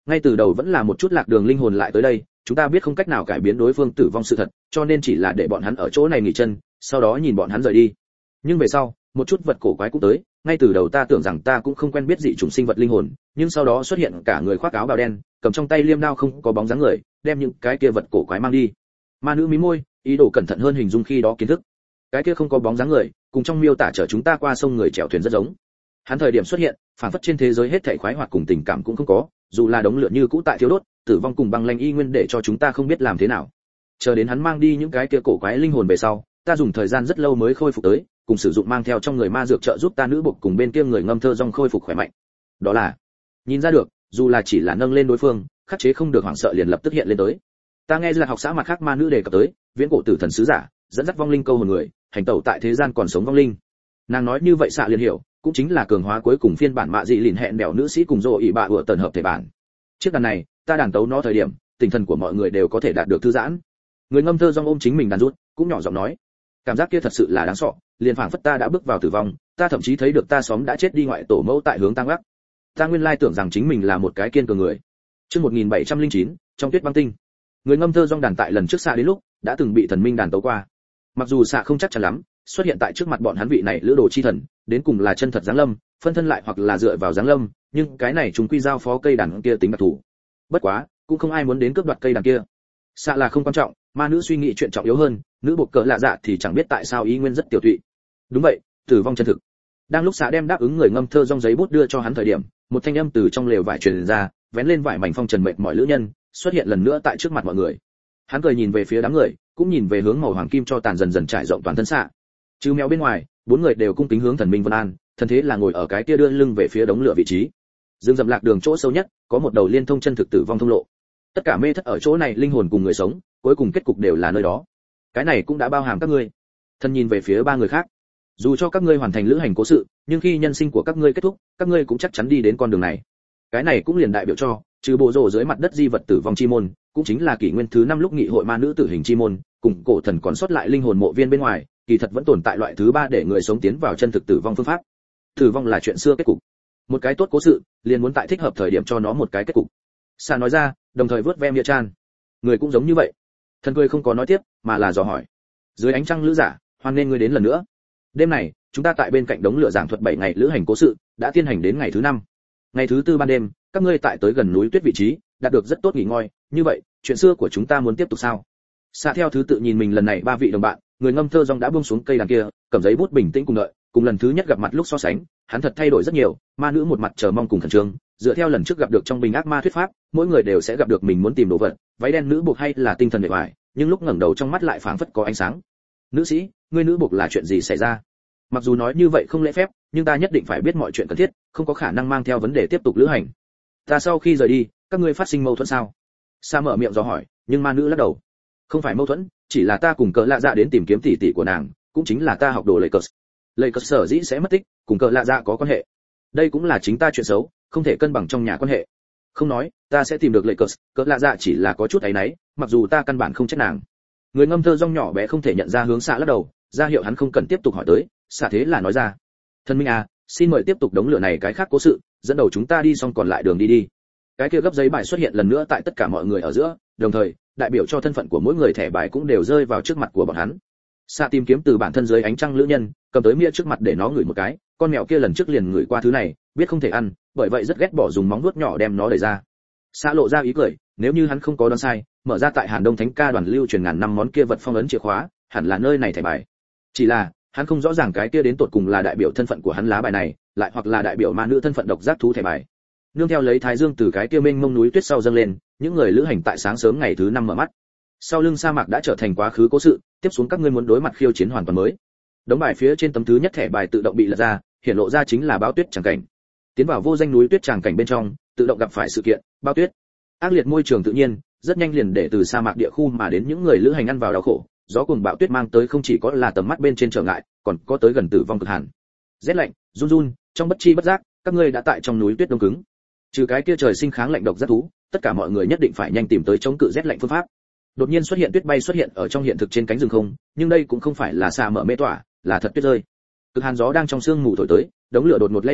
Speaker 1: ngay từ đầu vẫn là một chút lạc đường linh hồn lại tới đây, chúng ta biết không cách nào cải biến đối phương tử vong sự thật, cho nên chỉ là để bọn hắn ở chỗ này nghỉ chân, sau đó nhìn bọn hắn rời đi. Nhưng về sau một chút vật cổ quái cũng tới, ngay từ đầu ta tưởng rằng ta cũng không quen biết dị chủng sinh vật linh hồn, nhưng sau đó xuất hiện cả người khoác áo bào đen, cầm trong tay liêm đao không có bóng dáng người, đem những cái kia vật cổ quái mang đi. Ma nữ mí môi, ý đồ cẩn thận hơn hình dung khi đó kiến thức. Cái kia không có bóng dáng người, cùng trong miêu tả chở chúng ta qua sông người chèo thuyền rất giống. Hắn thời điểm xuất hiện, phản phất trên thế giới hết thảy khoái hoạt cùng tình cảm cũng không có, dù là đống lửa như cũ tại thiếu đốt, tử vong cùng băng lanh y nguyên để cho chúng ta không biết làm thế nào. Chờ đến hắn mang đi những cái kia cổ quái linh hồn về sau, ta dùng thời gian rất lâu mới khôi phục tới, cùng sử dụng mang theo trong người ma dược trợ giúp ta nữ buộc cùng bên kia người ngâm thơ rong khôi phục khỏe mạnh. Đó là, nhìn ra được, dù là chỉ là nâng lên đối phương, khắc chế không được hoảng sợ liền lập tức hiện lên tới. Ta nghe là học xã mặt khác ma nữ đề cập tới, viễn cổ tử thần sứ giả, dẫn dắt vong linh câu hồn người, hành tẩu tại thế gian còn sống vong linh. Nàng nói như vậy xạ liền hiểu, cũng chính là cường hóa cuối cùng phiên bản mạ dị lìn hẹn bèo nữ sĩ cùng rồ ỉ bạ ủa tần hợp thể bản. Chiếc đàn này, ta đàn tấu nó thời điểm, tinh thần của mọi người đều có thể đạt được thư giãn. Người ngâm thơ rong ôm chính mình đàn rút, cũng nhỏ giọng nói, cảm giác kia thật sự là đáng sợ, liền phảng phất ta đã bước vào tử vong, ta thậm chí thấy được ta xóm đã chết đi ngoại tổ mẫu tại hướng tăng ác. Ta nguyên lai tưởng rằng chính mình là một cái kiên cường người. Chương 1709, trong tuyết băng tinh. Người ngâm thơ rong đàn tại lần trước xạ đến lúc, đã từng bị thần minh đàn tấu qua. Mặc dù xạ không chắc chắn lắm, xuất hiện tại trước mặt bọn hắn vị này lữ đồ chi thần, đến cùng là chân thật giáng lâm, phân thân lại hoặc là dựa vào giáng lâm, nhưng cái này chúng quy giao phó cây đàn kia tính đặc thù. Bất quá, cũng không ai muốn đến cướp đoạt cây đàn kia. Xạ là không quan trọng, ma nữ suy nghĩ chuyện trọng yếu hơn, nữ buộc cỡ lạ dạ thì chẳng biết tại sao ý nguyên rất tiểu tụy. Đúng vậy, tử vong chân thực. Đang lúc xạ đem đáp ứng người ngâm thơ rong giấy bút đưa cho hắn thời điểm, một thanh âm từ trong lều vải truyền ra, vén lên vải mảnh phong trần mệt mỏi lữ nhân, xuất hiện lần nữa tại trước mặt mọi người. Hắn cười nhìn về phía đám người, cũng nhìn về hướng màu hoàng kim cho tàn dần dần trải rộng toàn thân xạ. Trừ mèo bên ngoài, bốn người đều cung kính hướng thần minh vân an, thân thế là ngồi ở cái kia đưa lưng về phía đống lửa vị trí. Dương dầm lạc đường chỗ sâu nhất, có một đầu liên thông chân thực tử vong thông lộ. Tất cả mê thất ở chỗ này linh hồn cùng người sống, cuối cùng kết cục đều là nơi đó. Cái này cũng đã bao hàm các ngươi. Thân nhìn về phía ba người khác. Dù cho các ngươi hoàn thành lữ hành cố sự, nhưng khi nhân sinh của các ngươi kết thúc, các ngươi cũng chắc chắn đi đến con đường này. Cái này cũng liền đại biểu cho, trừ bộ rồ dưới mặt đất di vật tử vong chi môn, cũng chính là kỷ nguyên thứ 5 lúc nghị hội ma nữ tử hình chi môn, cùng cổ thần còn sót lại linh hồn mộ viên bên ngoài, kỳ thật vẫn tồn tại loại thứ 3 để người sống tiến vào chân thực tử vong phương pháp. Tử vong là chuyện xưa kết cục. Một cái tốt cố sự, liền muốn tại thích hợp thời điểm cho nó một cái kết cục. Sa nói ra, đồng thời vớt ve Mia Chan. Người cũng giống như vậy. Thần cười không có nói tiếp, mà là dò hỏi. Dưới ánh trăng lữ giả, hoan nên ngươi đến lần nữa. Đêm này, chúng ta tại bên cạnh đống lửa giảng thuật 7 ngày lữ hành cố sự, đã tiến hành đến ngày thứ 5. Ngày thứ 4 ban đêm, các ngươi tại tới gần núi tuyết vị trí, đạt được rất tốt nghỉ ngơi, như vậy, chuyện xưa của chúng ta muốn tiếp tục sao? Sa theo thứ tự nhìn mình lần này 3 vị đồng bạn, người ngâm thơ rong đã buông xuống cây đàn kia, cầm giấy bút bình tĩnh cùng đợi, cùng lần thứ nhất gặp mặt lúc so sánh, hắn thật thay đổi rất nhiều, ma nữ một mặt chờ mong cùng khẩn trương, dựa theo lần trước gặp được trong bình ác ma thuyết pháp, mỗi người đều sẽ gặp được mình muốn tìm đồ vật, váy đen nữ buộc hay là tinh thần bề ngoài, nhưng lúc ngẩng đầu trong mắt lại phảng phất có ánh sáng. Nữ sĩ, ngươi nữ buộc là chuyện gì xảy ra? Mặc dù nói như vậy không lễ phép, nhưng ta nhất định phải biết mọi chuyện cần thiết, không có khả năng mang theo vấn đề tiếp tục lữ hành. Ta sau khi rời đi, các ngươi phát sinh mâu thuẫn sao? Sa mở miệng dò hỏi, nhưng ma nữ lắc đầu. Không phải mâu thuẫn, chỉ là ta cùng cỡ lạ dạ đến tìm kiếm tỷ tỷ của nàng, cũng chính là ta học đồ Lakers. Lakers sở dĩ sẽ mất tích, cùng cỡ lạ dạ có quan hệ. Đây cũng là chính ta chuyện xấu, không thể cân bằng trong nhà quan hệ. Không nói, ta sẽ tìm được Lakers, cỡ lạ dạ chỉ là có chút áy náy, mặc dù ta căn bản không trách nàng. Người ngâm thơ rong nhỏ bé không thể nhận ra hướng Sa lắc đầu, ra hiệu hắn không cần tiếp tục hỏi tới, Sa thế là nói ra. Thân minh à, xin mời tiếp tục đống lửa này cái khác cố sự, dẫn đầu chúng ta đi xong còn lại đường đi đi. Cái kia gấp giấy bài xuất hiện lần nữa tại tất cả mọi người ở giữa, đồng thời đại biểu cho thân phận của mỗi người thẻ bài cũng đều rơi vào trước mặt của bọn hắn. Sa tìm kiếm từ bản thân dưới ánh trăng lữ nhân, cầm tới Mia trước mặt để nó ngửi một cái, con mèo kia lần trước liền ngửi qua thứ này, biết không thể ăn, bởi vậy rất ghét bỏ dùng móng vuốt nhỏ đem nó đẩy ra. Sa lộ ra ý cười, nếu như hắn không có đoán sai, mở ra tại Hàn Đông Thánh Ca đoàn lưu truyền ngàn năm món kia vật phong ấn chìa khóa, hẳn là nơi này thẻ bài. Chỉ là, hắn không rõ ràng cái kia đến tột cùng là đại biểu thân phận của hắn lá bài này, lại hoặc là đại biểu ma nữ thân phận độc giác thú thẻ bài. Nương theo lấy thái dương từ cái kia mênh mông núi tuyết sau dâng lên, những người lữ hành tại sáng sớm ngày thứ 5 mở mắt. Sau lưng sa mạc đã trở thành quá khứ cố sự, tiếp xuống các ngươi muốn đối mặt khiêu chiến hoàn toàn mới. Đống bài phía trên tấm thứ nhất thẻ bài tự động bị lật ra, hiện lộ ra chính là bão tuyết tràng cảnh. Tiến vào vô danh núi tuyết tràng cảnh bên trong, tự động gặp phải sự kiện bão tuyết. Ác liệt môi trường tự nhiên, rất nhanh liền để từ sa mạc địa khu mà đến những người lữ hành ăn vào đau khổ. Gió cuồng bão tuyết mang tới không chỉ có là tầm mắt bên trên trở ngại, còn có tới gần tử vong cực hàn. Rét lạnh, run run, trong bất chi bất giác, các ngươi đã tại trong núi tuyết đông cứng. Trừ cái kia trời sinh kháng lạnh độc giác thú, tất cả mọi người nhất định phải nhanh tìm tới chống cự rét lạnh phương pháp. Đột nhiên xuất hiện tuyết bay xuất hiện ở trong hiện thực trên cánh rừng không, nhưng đây cũng không phải là xà mở mê tỏa, là thật tuyết rơi. Cực hàn gió đang trong sương mù thổi tới, đống lửa đột ngột lay động,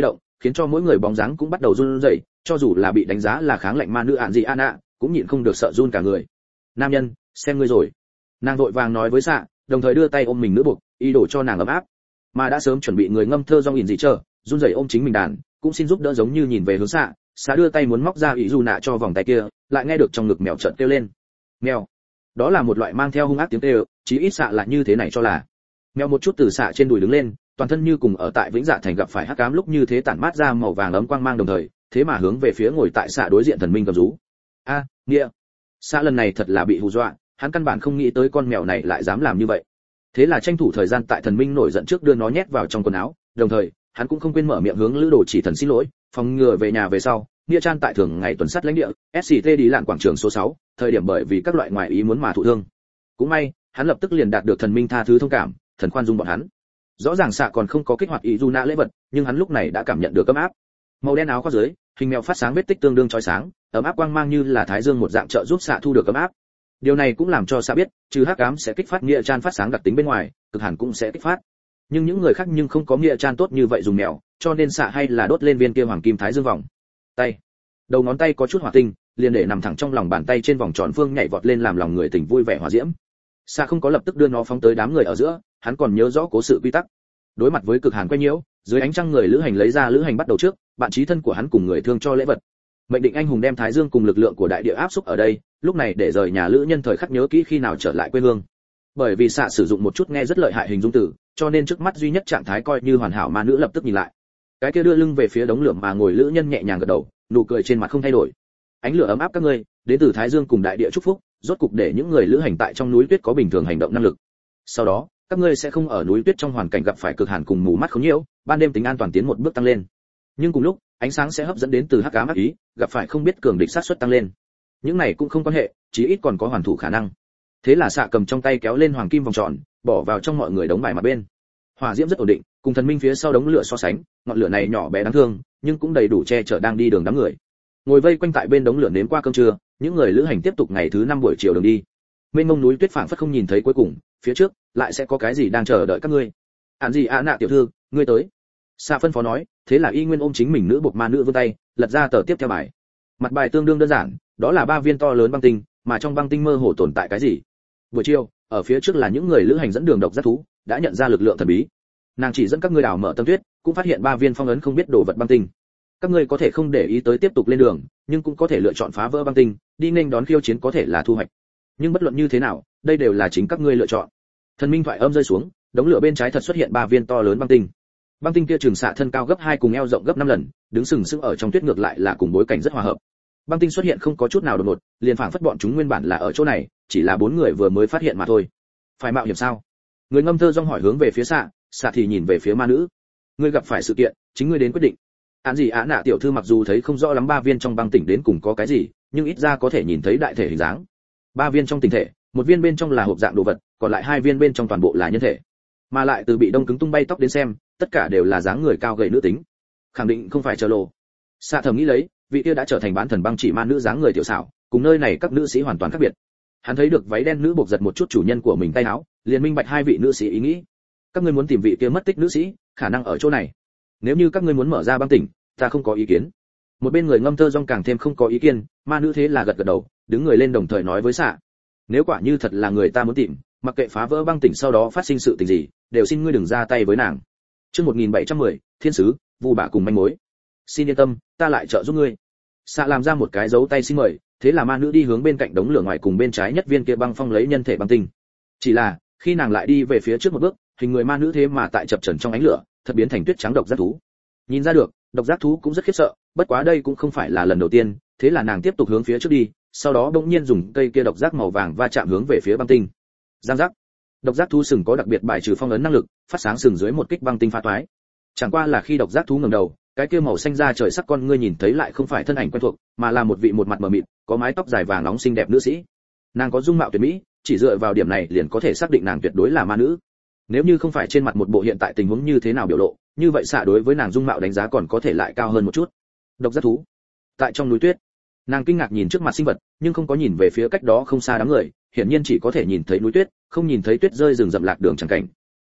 Speaker 1: khiến cho mỗi người bóng dáng cũng bắt đầu run rẩy, cho dù là bị đánh giá là kháng lạnh ma nữ ạn gì Anna, cũng nhịn không được sợ run cả người. Nam nhân, xem ngươi rồi. Nàng vội vàng nói với xạ, đồng thời đưa tay ôm mình nữ buộc, ý đồ cho nàng ấm áp. Mà đã sớm chuẩn bị người ngâm thơ dong ỉn gì chờ, run rẩy ôm chính mình đàn, cũng xin giúp đỡ giống như nhìn về hướng xạ. Xạ đưa tay muốn móc ra ý dù nạ cho vòng tay kia, lại nghe được trong ngực mèo chợt kêu lên. Mèo. Đó là một loại mang theo hung ác tiếng kêu, chí ít xạ là như thế này cho là. Mèo một chút từ xạ trên đùi đứng lên, toàn thân như cùng ở tại Vĩnh Dạ thành gặp phải hắc ám lúc như thế tản mát ra màu vàng ấm quang mang đồng thời, thế mà hướng về phía ngồi tại xạ đối diện thần minh cầm rú. A, nghĩa. Xạ lần này thật là bị hù dọa, hắn căn bản không nghĩ tới con mèo này lại dám làm như vậy. Thế là tranh thủ thời gian tại thần minh nổi giận trước đưa nó nhét vào trong quần áo, đồng thời, hắn cũng không quên mở miệng hướng Lữ Đồ Chỉ Thần xin lỗi, phòng ngừa về nhà về sau, nghĩa Chan tại thường ngày tuần sát lãnh địa, SCT đi lạn quảng trường số 6, thời điểm bởi vì các loại ngoại ý muốn mà thụ thương. Cũng may, hắn lập tức liền đạt được thần minh tha thứ thông cảm, thần khoan dung bọn hắn. Rõ ràng xạ còn không có kích hoạt ý du nã lễ vật, nhưng hắn lúc này đã cảm nhận được ấm áp. Màu đen áo khoác dưới, hình mèo phát sáng vết tích tương đương chói sáng, ấm áp quang mang như là thái dương một dạng trợ giúp xạ thu được ấm áp. Điều này cũng làm cho xạ biết, trừ hắc ám sẽ kích phát nghĩa Chan phát sáng đặc tính bên ngoài, cực hàn cũng sẽ kích phát. Nhưng những người khác nhưng không có nghĩa Chan tốt như vậy dùng mèo, cho nên xạ hay là đốt lên viên kia hoàng kim thái dương vòng. Tay, đầu ngón tay có chút hỏa tinh, liền để nằm thẳng trong lòng bàn tay trên vòng tròn phương nhảy vọt lên làm lòng người tình vui vẻ hòa diễm. Xạ không có lập tức đưa nó phóng tới đám người ở giữa, hắn còn nhớ rõ cố sự quy tắc. Đối mặt với cực hàn quay nhiễu, dưới ánh trăng người lữ hành lấy ra lữ hành bắt đầu trước, bạn chí thân của hắn cùng người thương cho lễ vật. Mệnh định anh hùng đem thái dương cùng lực lượng của đại địa áp xúc ở đây, lúc này để rời nhà lữ nhân thời khắc nhớ kỹ khi nào trở lại quê hương. Bởi vì xạ sử dụng một chút nghe rất lợi hại hình dung từ, cho nên trước mắt duy nhất trạng thái coi như hoàn hảo ma nữ lập tức nhìn lại. Cái kia đưa lưng về phía đống lửa mà ngồi lữ nhân nhẹ nhàng gật đầu, nụ cười trên mặt không thay đổi. Ánh lửa ấm áp các ngươi, đến từ thái dương cùng đại địa chúc phúc, rốt cục để những người lữ hành tại trong núi tuyết có bình thường hành động năng lực. Sau đó, các ngươi sẽ không ở núi tuyết trong hoàn cảnh gặp phải cực hàn cùng mù mắt khốn nhiễu, ban đêm tính an toàn tiến một bước tăng lên. Nhưng cùng lúc, ánh sáng sẽ hấp dẫn đến từ hắc ám ác ý, gặp phải không biết cường địch sát suất tăng lên. Những này cũng không quan hệ, chí ít còn có hoàn thủ khả năng. Thế là xạ cầm trong tay kéo lên hoàng kim vòng tròn, bỏ vào trong mọi người đống bài mặt bên. Hỏa diễm rất ổn định, cùng thần minh phía sau đống lửa so sánh, ngọn lửa này nhỏ bé đáng thương, nhưng cũng đầy đủ che chở đang đi đường đám người. Ngồi vây quanh tại bên đống lửa nếm qua cơm trưa, những người lữ hành tiếp tục ngày thứ 5 buổi chiều đường đi. Mênh mông núi tuyết phảng phất không nhìn thấy cuối cùng, phía trước lại sẽ có cái gì đang chờ đợi các ngươi. Án gì nạ tiểu thư, ngươi tới. Xạ phân phó nói, thế là y nguyên ôm chính mình nữ buộc ma nữ vươn tay, lật ra tờ tiếp theo bài. Mặt bài tương đương đơn giản, đó là 3 viên to lớn băng tinh, mà trong băng tinh mơ hồ tồn tại cái gì. Buổi chiều, ở phía trước là những người lữ hành dẫn đường độc giác thú, đã nhận ra lực lượng thần bí. Nàng chỉ dẫn các ngươi đào mở tâm tuyết, cũng phát hiện 3 viên phong ấn không biết đồ vật băng tinh. Các ngươi có thể không để ý tới tiếp tục lên đường, nhưng cũng có thể lựa chọn phá vỡ băng tinh, đi nghênh đón khiêu chiến có thể là thu hoạch. Nhưng bất luận như thế nào, đây đều là chính các ngươi lựa chọn. Thần minh thoại âm rơi xuống, đống lửa bên trái thật xuất hiện 3 viên to lớn băng tinh. Băng tinh kia trường xạ thân cao gấp 2 cùng eo rộng gấp 5 lần, đứng sừng sững ở trong tuyết ngược lại là cùng bối cảnh rất hòa hợp. Băng tinh xuất hiện không có chút nào đột ngột, liền phảng phất bọn chúng nguyên bản là ở chỗ này, chỉ là 4 người vừa mới phát hiện mà thôi. Phải mạo hiểm sao? Người ngâm thơ rong hỏi hướng về phía xạ thì nhìn về phía ma nữ. Ngươi gặp phải sự kiện, chính ngươi đến quyết định. Án gì nạ tiểu thư mặc dù thấy không rõ lắm 3 viên trong băng tỉnh đến cùng có cái gì, nhưng ít ra có thể nhìn thấy đại thể hình dáng. 3 viên trong tinh thể, 1 viên bên trong là hộp dạng đồ vật, còn lại 2 viên bên trong toàn bộ là nhân thể. Mà lại từ bị đông cứng tung bay tóc đến xem, tất cả đều là dáng người cao gầy nữ tính. Khẳng định không phải chờ lồ. Xạ thầm nghĩ lấy, vị kia đã trở thành bán thần băng chỉ ma nữ dáng người tiểu xảo, cùng nơi này các nữ sĩ hoàn toàn khác biệt. Hắn thấy được váy đen nữ buộc giật một chút chủ nhân của mình tay áo, liền minh bạch 2 vị nữ sĩ ý nghĩ. Các ngươi muốn tìm vị kia mất tích nữ sĩ, khả năng ở chỗ này. Nếu như các ngươi muốn mở ra băng tỉnh, ta không có ý kiến. Một bên người ngâm thơ rong càng thêm không có ý kiến, ma nữ thế là gật gật đầu, đứng người lên đồng thời nói với xạ. Nếu quả như thật là người ta muốn tìm, mặc kệ phá vỡ băng tỉnh sau đó phát sinh sự tình gì, đều xin ngươi đừng ra tay với nàng. Chương 1710, thiên sứ, vu bả cùng manh mối. Xin yên tâm, ta lại trợ giúp ngươi. Xạ làm ra một cái dấu tay xin mời, thế là ma nữ đi hướng bên cạnh đống lửa ngoài cùng bên trái nhất viên kia băng phong lấy nhân thể băng tinh. Chỉ là, khi nàng lại đi về phía trước một bước, hình người ma nữ thế mà tại chập chờn trong ánh lửa, thật biến thành tuyết trắng độc giác thú. Nhìn ra được, độc giác thú cũng rất khiếp sợ, bất quá đây cũng không phải là lần đầu tiên, thế là nàng tiếp tục hướng phía trước đi, sau đó bỗng nhiên dùng cây kia độc giác màu vàng va chạm hướng về phía băng tinh. Giang giác. Độc giác thú sừng có đặc biệt bài trừ phong ấn năng lực, phát sáng sừng dưới một kích băng tinh phá toái. Chẳng qua là khi độc giác thú ngẩng đầu, cái kia màu xanh da trời sắc con ngươi nhìn thấy lại không phải thân ảnh quen thuộc, mà là một vị một mặt mờ mịt, có mái tóc dài vàng nóng xinh đẹp nữ sĩ. Nàng có dung mạo tuyệt mỹ, chỉ dựa vào điểm này liền có thể xác định nàng tuyệt đối là ma nữ. Nếu như không phải trên mặt một bộ hiện tại tình huống như thế nào biểu lộ, như vậy xạ đối với nàng dung mạo đánh giá còn có thể lại cao hơn một chút. Độc giác thú. Tại trong núi tuyết, nàng kinh ngạc nhìn trước mặt sinh vật, nhưng không có nhìn về phía cách đó không xa đám người, hiển nhiên chỉ có thể nhìn thấy núi tuyết, không nhìn thấy tuyết rơi rừng rậm lạc đường chẳng cảnh.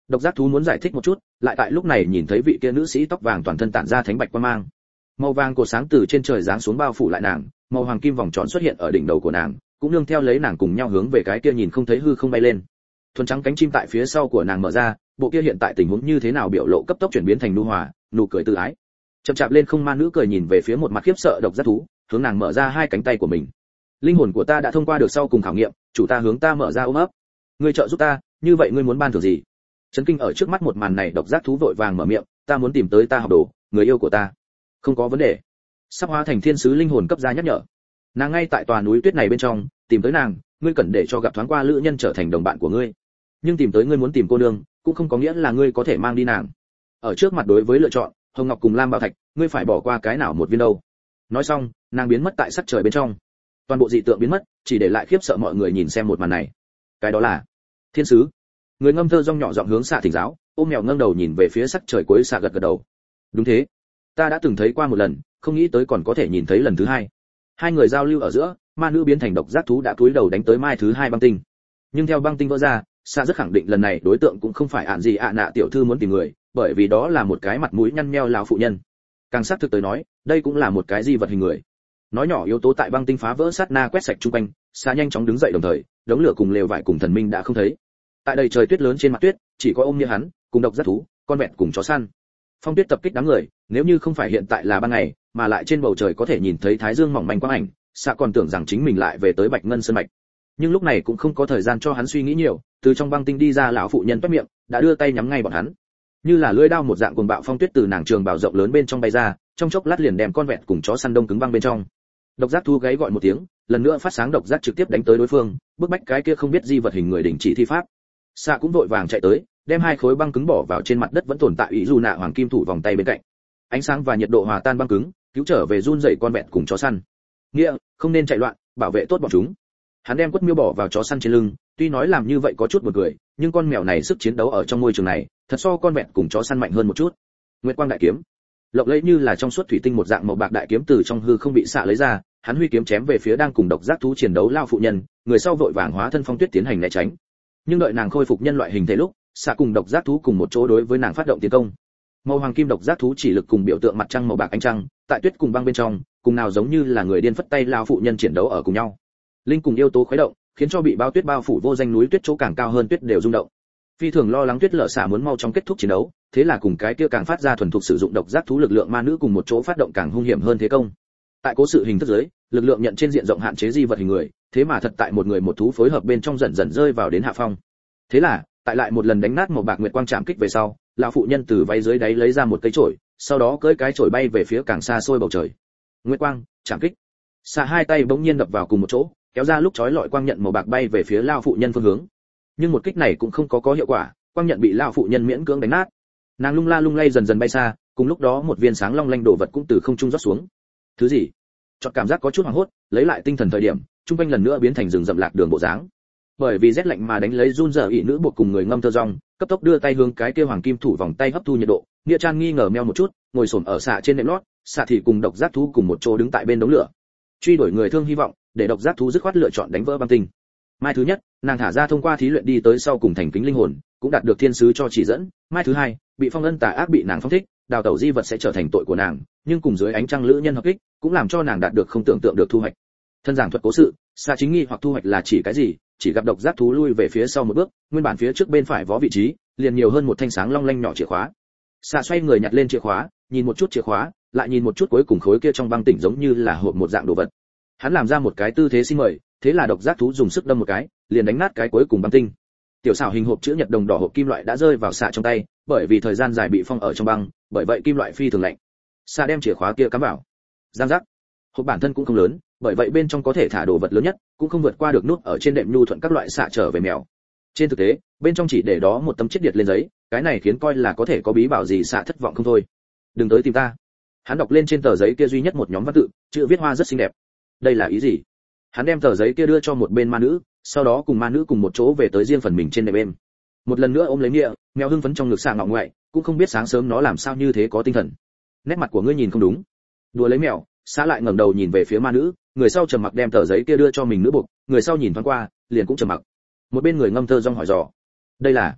Speaker 1: Độc giác thú muốn giải thích một chút, lại tại lúc này nhìn thấy vị kia nữ sĩ tóc vàng toàn thân tản ra thánh bạch quang mang. Màu vàng của sáng từ trên trời giáng xuống bao phủ lại nàng, màu hoàng kim vòng tròn xuất hiện ở đỉnh đầu của nàng, cũng nương theo lấy nàng cùng nhau hướng về cái kia nhìn không thấy hư không bay lên. Thuần trắng cánh chim tại phía sau của nàng mở ra, bộ kia hiện tại tình huống như thế nào biểu lộ cấp tốc chuyển biến thành nhu hòa, nụ cười tự ái. Chậm chạp lên không, ma nữ cười nhìn về phía một mặt khiếp sợ độc giác thú, hướng nàng mở ra hai cánh tay của mình. Linh hồn của ta đã thông qua được sau cùng khảo nghiệm, chủ ta hướng ta mở ra ôm ấp. Ngươi trợ giúp ta, như vậy ngươi muốn ban thưởng gì? Chấn kinh ở trước mắt một màn này, độc giác thú vội vàng mở miệng, ta muốn tìm tới ta học đồ, người yêu của ta. Không có vấn đề. Sắp hóa thành thiên sứ linh hồn cấp ra nhắc nhở. Nàng ngay tại tòa núi tuyết này bên trong, tìm tới nàng, ngươi cần để cho gặp thoáng qua lữ nhân trở thành đồng bạn của ngươi. Nhưng tìm tới ngươi muốn tìm cô nương, cũng không có nghĩa là ngươi có thể mang đi nàng. Ở trước mặt đối với lựa chọn, hồng ngọc cùng lam bảo thạch, ngươi phải bỏ qua cái nào một viên đâu? Nói xong, nàng biến mất tại sắc trời bên trong. Toàn bộ dị tượng biến mất, chỉ để lại khiếp sợ mọi người nhìn xem một màn này. Cái đó là thiên sứ. Người ngâm thơ rong nhỏ giọng hướng xạ thỉnh giáo, ôm mèo ngẩng đầu nhìn về phía sắc trời cuối, xạ gật gật đầu. Đúng thế, ta đã từng thấy qua một lần, không nghĩ tới còn có thể nhìn thấy lần thứ hai. Hai người giao lưu ở giữa, ma nữ biến thành độc giác thú đã cúi đầu đánh tới mai thứ hai băng tinh. Nhưng theo băng tinh vỡ ra, xạ rất khẳng định lần này đối tượng cũng không phải ạn gì ạ nạ tiểu thư muốn tìm người, bởi vì đó là một cái mặt mũi nhăn nheo lão phụ nhân. Càng xác thực tới nói, đây cũng là một cái di vật hình người. Nói nhỏ yếu tố tại băng tinh phá vỡ sát na quét sạch chung quanh, xạ nhanh chóng đứng dậy, đồng thời đống lửa cùng lều vải cùng thần minh đã không thấy. Tại đầy trời tuyết lớn trên mặt tuyết, chỉ có ôm như hắn cùng độc giác thú, con vẹn cùng chó săn. Phong tuyết tập kích đám người, nếu như không phải hiện tại là ban ngày, mà lại trên bầu trời có thể nhìn thấy thái dương mỏng manh quang ảnh, xạ còn tưởng rằng chính mình lại về tới Bạch Ngân Sơn mạch. Nhưng lúc này cũng không có thời gian cho hắn suy nghĩ nhiều, từ trong băng tinh đi ra lão phụ nhân toét miệng, đã đưa tay nhắm ngay bọn hắn. Như là lưỡi dao một dạng cuồng bạo phong tuyết từ nàng trường bào rộng lớn bên trong bay ra, trong chốc lát liền đem con vẹn cùng chó săn đông cứng băng bên trong. Độc giác thú gáy gọi một tiếng, lần nữa phát sáng độc giác trực tiếp đánh tới đối phương, bức bách cái kia không biết di vật hình người đình chỉ thi pháp. Xạ cũng vội vàng chạy tới, đem hai khối băng cứng bỏ vào trên mặt đất vẫn tồn tại ủy dù nạ hoàng kim thủ vòng tay bên cạnh. Ánh sáng và nhiệt độ hòa tan băng cứng, cứu trở về run rẩy con vẹn cùng chó săn. Nghĩa, không nên chạy loạn, bảo vệ tốt bọn chúng. Hắn đem quất miêu bỏ vào chó săn trên lưng, tuy nói làm như vậy có chút buồn cười, nhưng con mèo này sức chiến đấu ở trong môi trường này, thật so con vẹn cùng chó săn mạnh hơn một chút. Nguyệt quang đại kiếm, lộng lẫy như là trong suốt thủy tinh một dạng màu bạc đại kiếm từ trong hư không bị xạ lấy ra, hắn huy kiếm chém về phía đang cùng độc giác thú chiến đấu lao phụ nhân, người sau vội vàng hóa thân phong tuyết tiến hành né tránh. Nhưng đợi nàng khôi phục nhân loại hình thể lúc, xạ cùng độc giác thú cùng một chỗ đối với nàng phát động tiến công. Màu hoàng kim độc giác thú chỉ lực cùng biểu tượng mặt trăng màu bạc ánh trăng, tại tuyết cùng băng bên trong, cùng nào giống như là người điên phất tay lao phụ nhân chiến đấu ở cùng nhau. Linh cùng yêu tố khuấy động, khiến cho bị bao tuyết bao phủ vô danh núi tuyết chỗ càng cao hơn tuyết đều rung động. Phi thường lo lắng tuyết lở xạ muốn mau chóng kết thúc chiến đấu, thế là cùng cái kia càng phát ra thuần thục sử dụng độc giác thú lực lượng ma nữ cùng một chỗ phát động càng hung hiểm hơn thế công. Tại cố sự hình thức giới, lực lượng nhận trên diện rộng hạn chế di vật hình người, thế mà thật tại một người một thú phối hợp bên trong dần dần rơi vào đến hạ phong. Thế là, tại lại một lần đánh nát màu bạc nguyệt quang chạm kích về sau, lão phụ nhân từ váy dưới đáy lấy ra một cây chổi, sau đó cưỡi cái chổi bay về phía càng xa xôi bầu trời. Nguyệt quang chạm kích, xạ hai tay bỗng nhiên đập vào cùng một chỗ, kéo ra lúc chói lọi quang nhận màu bạc bay về phía lão phụ nhân phương hướng. Nhưng một kích này cũng không có hiệu quả, quang nhận bị lão phụ nhân miễn cưỡng đánh nát. Nàng lung la lung lay dần dần bay xa, cùng lúc đó một viên sáng long lanh đồ vật cũng từ không trung rót xuống. Thứ gì? Chợt cảm giác có chút hoảng hốt, lấy lại tinh thần thời điểm, trung quanh lần nữa biến thành rừng rậm lạc đường bộ dáng. Bởi vì rét lạnh mà đánh lấy run rẩy ị nữ buộc cùng người ngâm thơ rong, cấp tốc đưa tay hướng cái kia hoàng kim thủ vòng tay hấp thu nhiệt độ. Nghĩa Trang nghi ngờ meo một chút, ngồi xổm ở xạ trên nệm lót, xạ thì cùng độc giác thú cùng một chỗ đứng tại bên đống lửa. Truy đuổi người thương hy vọng, để độc giác thú dứt khoát lựa chọn đánh vỡ băng tinh. Mai thứ nhất, nàng thả ra thông qua thí luyện đi tới sau cùng thành kính linh hồn, cũng đạt được thiên sứ cho chỉ dẫn. Mai thứ hai, bị phong ân tà ác bị nàng phong thích, đào tẩu di vật sẽ trở thành tội của nàng, nhưng cùng dưới ánh trăng lữ nhân hợp kích, cũng làm cho nàng đạt được không tưởng tượng được thu hoạch. Thân giảng thuật cố sự, xạ chính nghi hoặc thu hoạch là chỉ cái gì, chỉ gặp độc giác thú lui về phía sau một bước, nguyên bản phía trước bên phải vó vị trí, liền nhiều hơn một thanh sáng long lanh nhỏ chìa khóa. Xạ xoay người nhặt lên chìa khóa, nhìn một chút chìa khóa, lại nhìn một chút cuối cùng khối kia trong băng tỉnh giống như là hộp một dạng đồ vật. Hắn làm ra một cái tư thế xin mời, thế là độc giác thú dùng sức đâm một cái, liền đánh nát cái cuối cùng băng tinh. Tiểu xảo hình hộp chữ nhật đồng đỏ hộp kim loại đã rơi vào xạ trong tay, bởi vì thời gian dài bị phong ở trong băng, bởi vậy kim loại phi thường lạnh. Xạ đem chìa khóa kia cắm vào. Giang giác. Hộp bản thân cũng không lớn, bởi vậy bên trong có thể thả đồ vật lớn nhất, cũng không vượt qua được nút ở trên đệm nhu thuận các loại xạ trở về mèo. Trên thực tế, bên trong chỉ để đó một tấm chiết điệt lên giấy, cái này khiến coi là có thể có bí bảo gì xạ thất vọng không thôi. Đừng tới tìm ta. Hắn đọc lên trên tờ giấy kia duy nhất một nhóm văn tự, chữ viết hoa rất xinh đẹp. Đây là ý gì? Hắn đem tờ giấy kia đưa cho một bên ma nữ, sau đó cùng ma nữ cùng một chỗ về tới riêng phần mình trên đệm êm. Một lần nữa ôm lấy nghĩa, mèo hưng phấn trong ngực xạ ngọng ngoại, cũng không biết sáng sớm nó làm sao như thế có tinh thần. Nét mặt của ngươi nhìn không đúng. Đùa lấy mèo, xã lại ngẩng đầu nhìn về phía ma nữ, người sau trầm mặc đem tờ giấy kia đưa cho mình nữ buộc, người sau nhìn thoáng qua, liền cũng trầm mặc. Một bên người ngâm thơ rong hỏi dò, đây là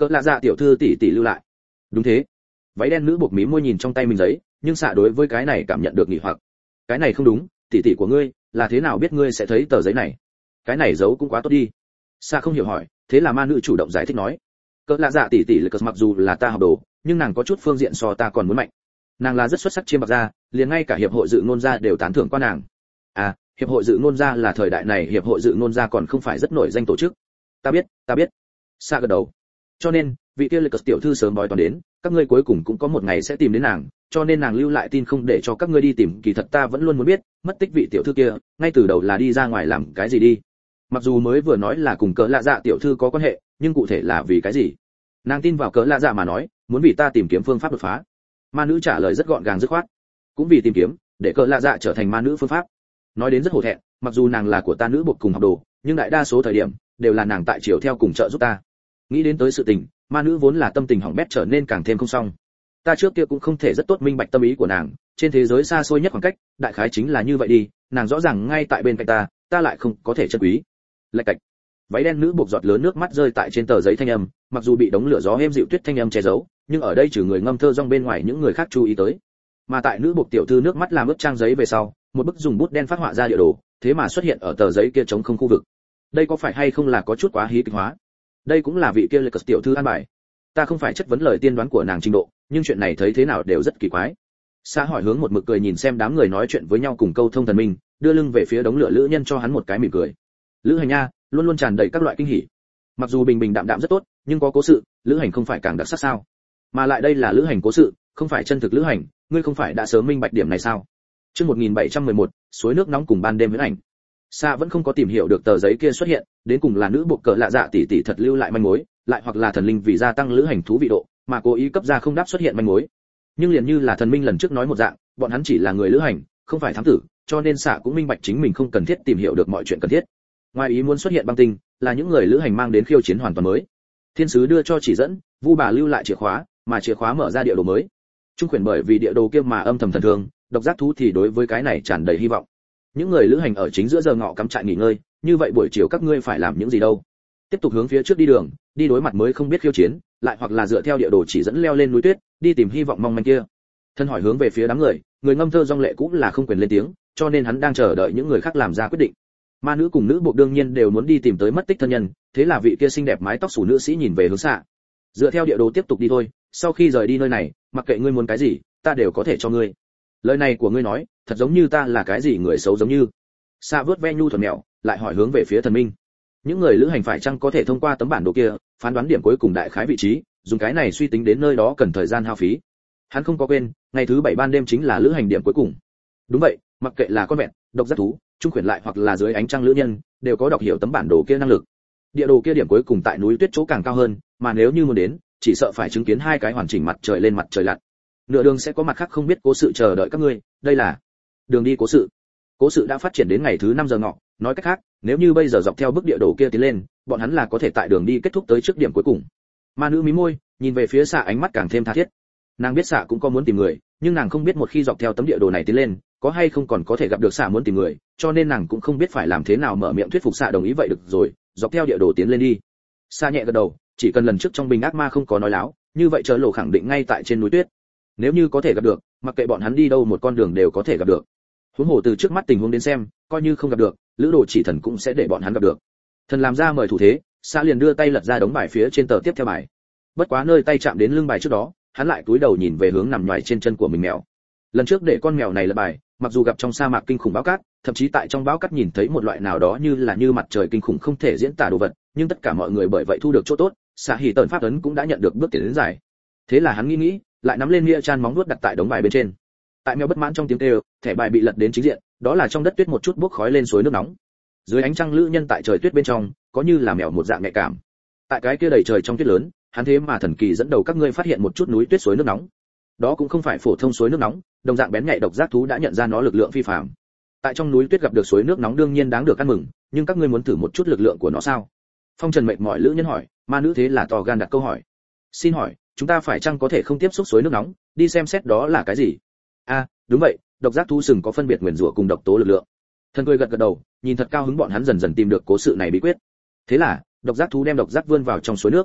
Speaker 1: Cỡ lạ dạ tiểu thư tỷ tỷ lưu lại. Đúng thế. Váy đen nữ buộc mí môi nhìn trong tay mình giấy, nhưng xạ đối với cái này cảm nhận được nghỉ hoặc. Cái này không đúng, tỷ tỷ của ngươi là thế nào biết ngươi sẽ thấy tờ giấy này? Cái này giấu cũng quá tốt đi. Xạ không hiểu hỏi, thế là ma nữ chủ động giải thích nói, cỡ lạ dạ tỷ tỷ là mặc dù là ta học đồ, nhưng nàng có chút phương diện so ta còn muốn mạnh. Nàng là rất xuất sắc chiêm bạc gia, liền ngay cả hiệp hội dự ngôn gia đều tán thưởng qua nàng. À, hiệp hội dự ngôn gia là thời đại này hiệp hội dự ngôn gia còn không phải rất nổi danh tổ chức. Ta biết. Xạ gật đầu. Cho nên, vị kia lực tiểu thư sớm bói toán đến, các ngươi cuối cùng cũng có một ngày sẽ tìm đến nàng, cho nên nàng lưu lại tin không để cho các ngươi đi tìm, kỳ thật ta vẫn luôn muốn biết, mất tích vị tiểu thư kia, ngay từ đầu là đi ra ngoài làm cái gì đi. Mặc dù mới vừa nói là cùng cỡ lạ dạ tiểu thư có quan hệ, nhưng cụ thể là vì cái gì? Nàng tin vào cỡ lạ dạ mà nói, muốn vì ta tìm kiếm phương pháp đột phá. Ma nữ trả lời rất gọn gàng dứt khoát, cũng vì tìm kiếm, để cỡ lạ dạ trở thành ma nữ phương pháp. Nói đến rất hổ thẹn, mặc dù nàng là của ta nữ buộc cùng học đồ, nhưng đại đa số thời điểm đều là nàng tại chiều theo cùng trợ giúp ta. Nghĩ đến tới sự tình, ma nữ vốn là tâm tình hỏng bét trở nên càng thêm không xong. Ta trước kia cũng không thể rất tốt minh bạch tâm ý của nàng, trên thế giới xa xôi nhất khoảng cách, đại khái chính là như vậy đi, nàng rõ ràng ngay tại bên cạnh ta lại không có thể trân quý. Lạch cạch. Váy đen nữ buộc giọt lớn nước mắt rơi tại trên tờ giấy thanh âm, mặc dù bị đống lửa gió êm dịu tuyết thanh âm che giấu, nhưng ở đây trừ người ngâm thơ rong bên ngoài những người khác chú ý tới. Mà tại nữ buộc tiểu thư nước mắt làm ướt trang giấy về sau, một bức dùng bút đen phát họa ra địa đồ, thế mà xuất hiện ở tờ giấy kia trống không khu vực. Đây có phải hay không là có chút quá hí kịch hóa? Đây cũng là vị kia lực tiểu thư an bài. Ta không phải chất vấn lời tiên đoán của nàng trình độ, nhưng chuyện này thấy thế nào đều rất kỳ quái. Sa hỏi hướng một mực cười nhìn xem đám người nói chuyện với nhau cùng câu thông thần minh, đưa lưng về phía đống lửa lữ nhân cho hắn một cái mỉm cười. Lữ hành nha, luôn luôn tràn đầy các loại kinh hỉ. Mặc dù bình bình đạm đạm rất tốt, nhưng có cố sự, lữ hành không phải càng đặc sắc sao? Mà lại đây là lữ hành cố sự, không phải chân thực lữ hành, ngươi không phải đã sớm minh bạch điểm này sao? Chương 1711, suối nước nóng cùng ban đêm huyễn ảnh. Sa vẫn không có tìm hiểu được tờ giấy kia xuất hiện, đến cùng là nữ buộc cỡ lạ dạ tỷ tỷ thật lưu lại manh mối, lại hoặc là thần linh vì gia tăng lữ hành thú vị độ, mà cố ý cấp ra không đáp xuất hiện manh mối. Nhưng liền như là thần minh lần trước nói một dạng, bọn hắn chỉ là người lữ hành, không phải thám tử, cho nên Sa cũng minh bạch chính mình không cần thiết tìm hiểu được mọi chuyện cần thiết. Ngoài ý muốn xuất hiện băng tinh, là những người lữ hành mang đến khiêu chiến hoàn toàn mới. Thiên sứ đưa cho chỉ dẫn, Vu bà lưu lại chìa khóa, mà chìa khóa mở ra địa đồ mới. Trung khuyển bởi vì địa đồ kia mà âm thầm thần thương, độc giác thú thì đối với cái này tràn đầy hy vọng. Những người lữ hành ở chính giữa giờ ngọ cắm trại nghỉ ngơi, như vậy buổi chiều các ngươi phải làm những gì đâu? Tiếp tục hướng phía trước đi đường, đi đối mặt mới không biết khiêu chiến, lại hoặc là dựa theo địa đồ chỉ dẫn leo lên núi tuyết, đi tìm hy vọng mong manh kia. Thân hỏi hướng về phía đám người ngâm thơ rong lệ cũng là không quyền lên tiếng, cho nên hắn đang chờ đợi những người khác làm ra quyết định. Ma nữ cùng nữ buộc đương nhiên đều muốn đi tìm tới mất tích thân nhân, thế là vị kia xinh đẹp mái tóc xù nữ sĩ nhìn về hướng Xạ. Dựa theo địa đồ tiếp tục đi thôi, sau khi rời đi nơi này, mặc kệ ngươi muốn cái gì, ta đều có thể cho ngươi. Lời này của ngươi nói, thật giống như ta là cái gì người xấu giống như. Xạ vớt ve nhu thuần mèo, lại hỏi hướng về phía thần minh. Những người lữ hành phải chăng có thể thông qua tấm bản đồ kia, phán đoán điểm cuối cùng đại khái vị trí, dùng cái này suy tính đến nơi đó cần thời gian hao phí. Hắn không có quên, ngày thứ 7 ban đêm chính là lữ hành điểm cuối cùng. Đúng vậy, mặc kệ là con vẹn, độc giác thú, trung khuyển lại hoặc là dưới ánh trăng lữ nhân, đều có đọc hiểu tấm bản đồ kia năng lực. Địa đồ kia điểm cuối cùng tại núi tuyết chỗ càng cao hơn, mà nếu như muốn đến, chỉ sợ phải chứng kiến hai cái hoàn chỉnh mặt trời lên mặt trời lặn. Nửa đường sẽ có mặt khác không biết cố sự chờ đợi các ngươi, đây là đường đi cố sự. Cố sự đã phát triển đến ngày thứ 5 giờ ngọ, nói cách khác, nếu như bây giờ dọc theo bức địa đồ kia tiến lên, bọn hắn là có thể tại đường đi kết thúc tới trước điểm cuối cùng. Ma nữ mí môi, nhìn về phía Xạ ánh mắt càng thêm tha thiết. Nàng biết Xạ cũng có muốn tìm người, nhưng nàng không biết một khi dọc theo tấm địa đồ này tiến lên, có hay không còn có thể gặp được Xạ muốn tìm người, cho nên nàng cũng không biết phải làm thế nào mở miệng thuyết phục Xạ đồng ý vậy được rồi, dọc theo địa đồ tiến lên đi. Xạ nhẹ gật đầu, chỉ cần lần trước trong bình ác ma không có nói láo, như vậy chờ lộ khẳng định ngay tại trên núi tuyết. Nếu như có thể gặp được, mặc kệ bọn hắn đi đâu một con đường đều có thể gặp được. Huống hồ từ trước mắt tình huống đến xem, coi như không gặp được, lữ đồ chỉ thần cũng sẽ để bọn hắn gặp được. Thần làm ra mời thủ thế, Xạ liền đưa tay lật ra đống bài phía trên tờ tiếp theo bài. Bất quá nơi tay chạm đến lưng bài trước đó, hắn lại cúi đầu nhìn về hướng nằm nhoài trên chân của mình mèo. Lần trước để con mèo này lật bài, mặc dù gặp trong sa mạc kinh khủng bão cát, thậm chí tại trong bão cát nhìn thấy một loại nào đó như mặt trời kinh khủng không thể diễn tả đồ vật, nhưng tất cả mọi người bởi vậy thu được chỗ tốt, Xạ hỉ tần pháp ấn cũng đã nhận được bước tiến đến giải. Thế là hắn nghĩ, lại nắm lên nghĩa chan móng vuốt đặt tại đống bài bên trên. Tại mèo bất mãn trong tiếng kêu, thẻ bài bị lật đến chính diện, đó là trong đất tuyết một chút bốc khói lên suối nước nóng. Dưới ánh trăng lữ nhân tại trời tuyết bên trong, có như là mèo một dạng nhạy cảm. Tại cái kia đầy trời trong tuyết lớn, hắn thế mà thần kỳ dẫn đầu các ngươi phát hiện một chút núi tuyết suối nước nóng. Đó cũng không phải phổ thông suối nước nóng, đồng dạng bén nhạy độc giác thú đã nhận ra nó lực lượng phi phàm. Tại trong núi tuyết gặp được suối nước nóng đương nhiên đáng được ăn mừng, nhưng các ngươi muốn thử một chút lực lượng của nó sao? Phong Trần mệt mỏi lữ nhân hỏi, ma nữ thế là to gan đặt câu hỏi. Xin hỏi, chúng ta phải chăng có thể không tiếp xúc suối nước nóng, đi xem xét đó là cái gì? A, đúng vậy, độc giác thú sừng có phân biệt nguyền rủa cùng độc tố lực lượng. Thần cười gật gật đầu, nhìn thật cao hứng bọn hắn dần dần tìm được cố sự này bí quyết. Thế là, độc giác thú đem độc giác vươn vào trong suối nước.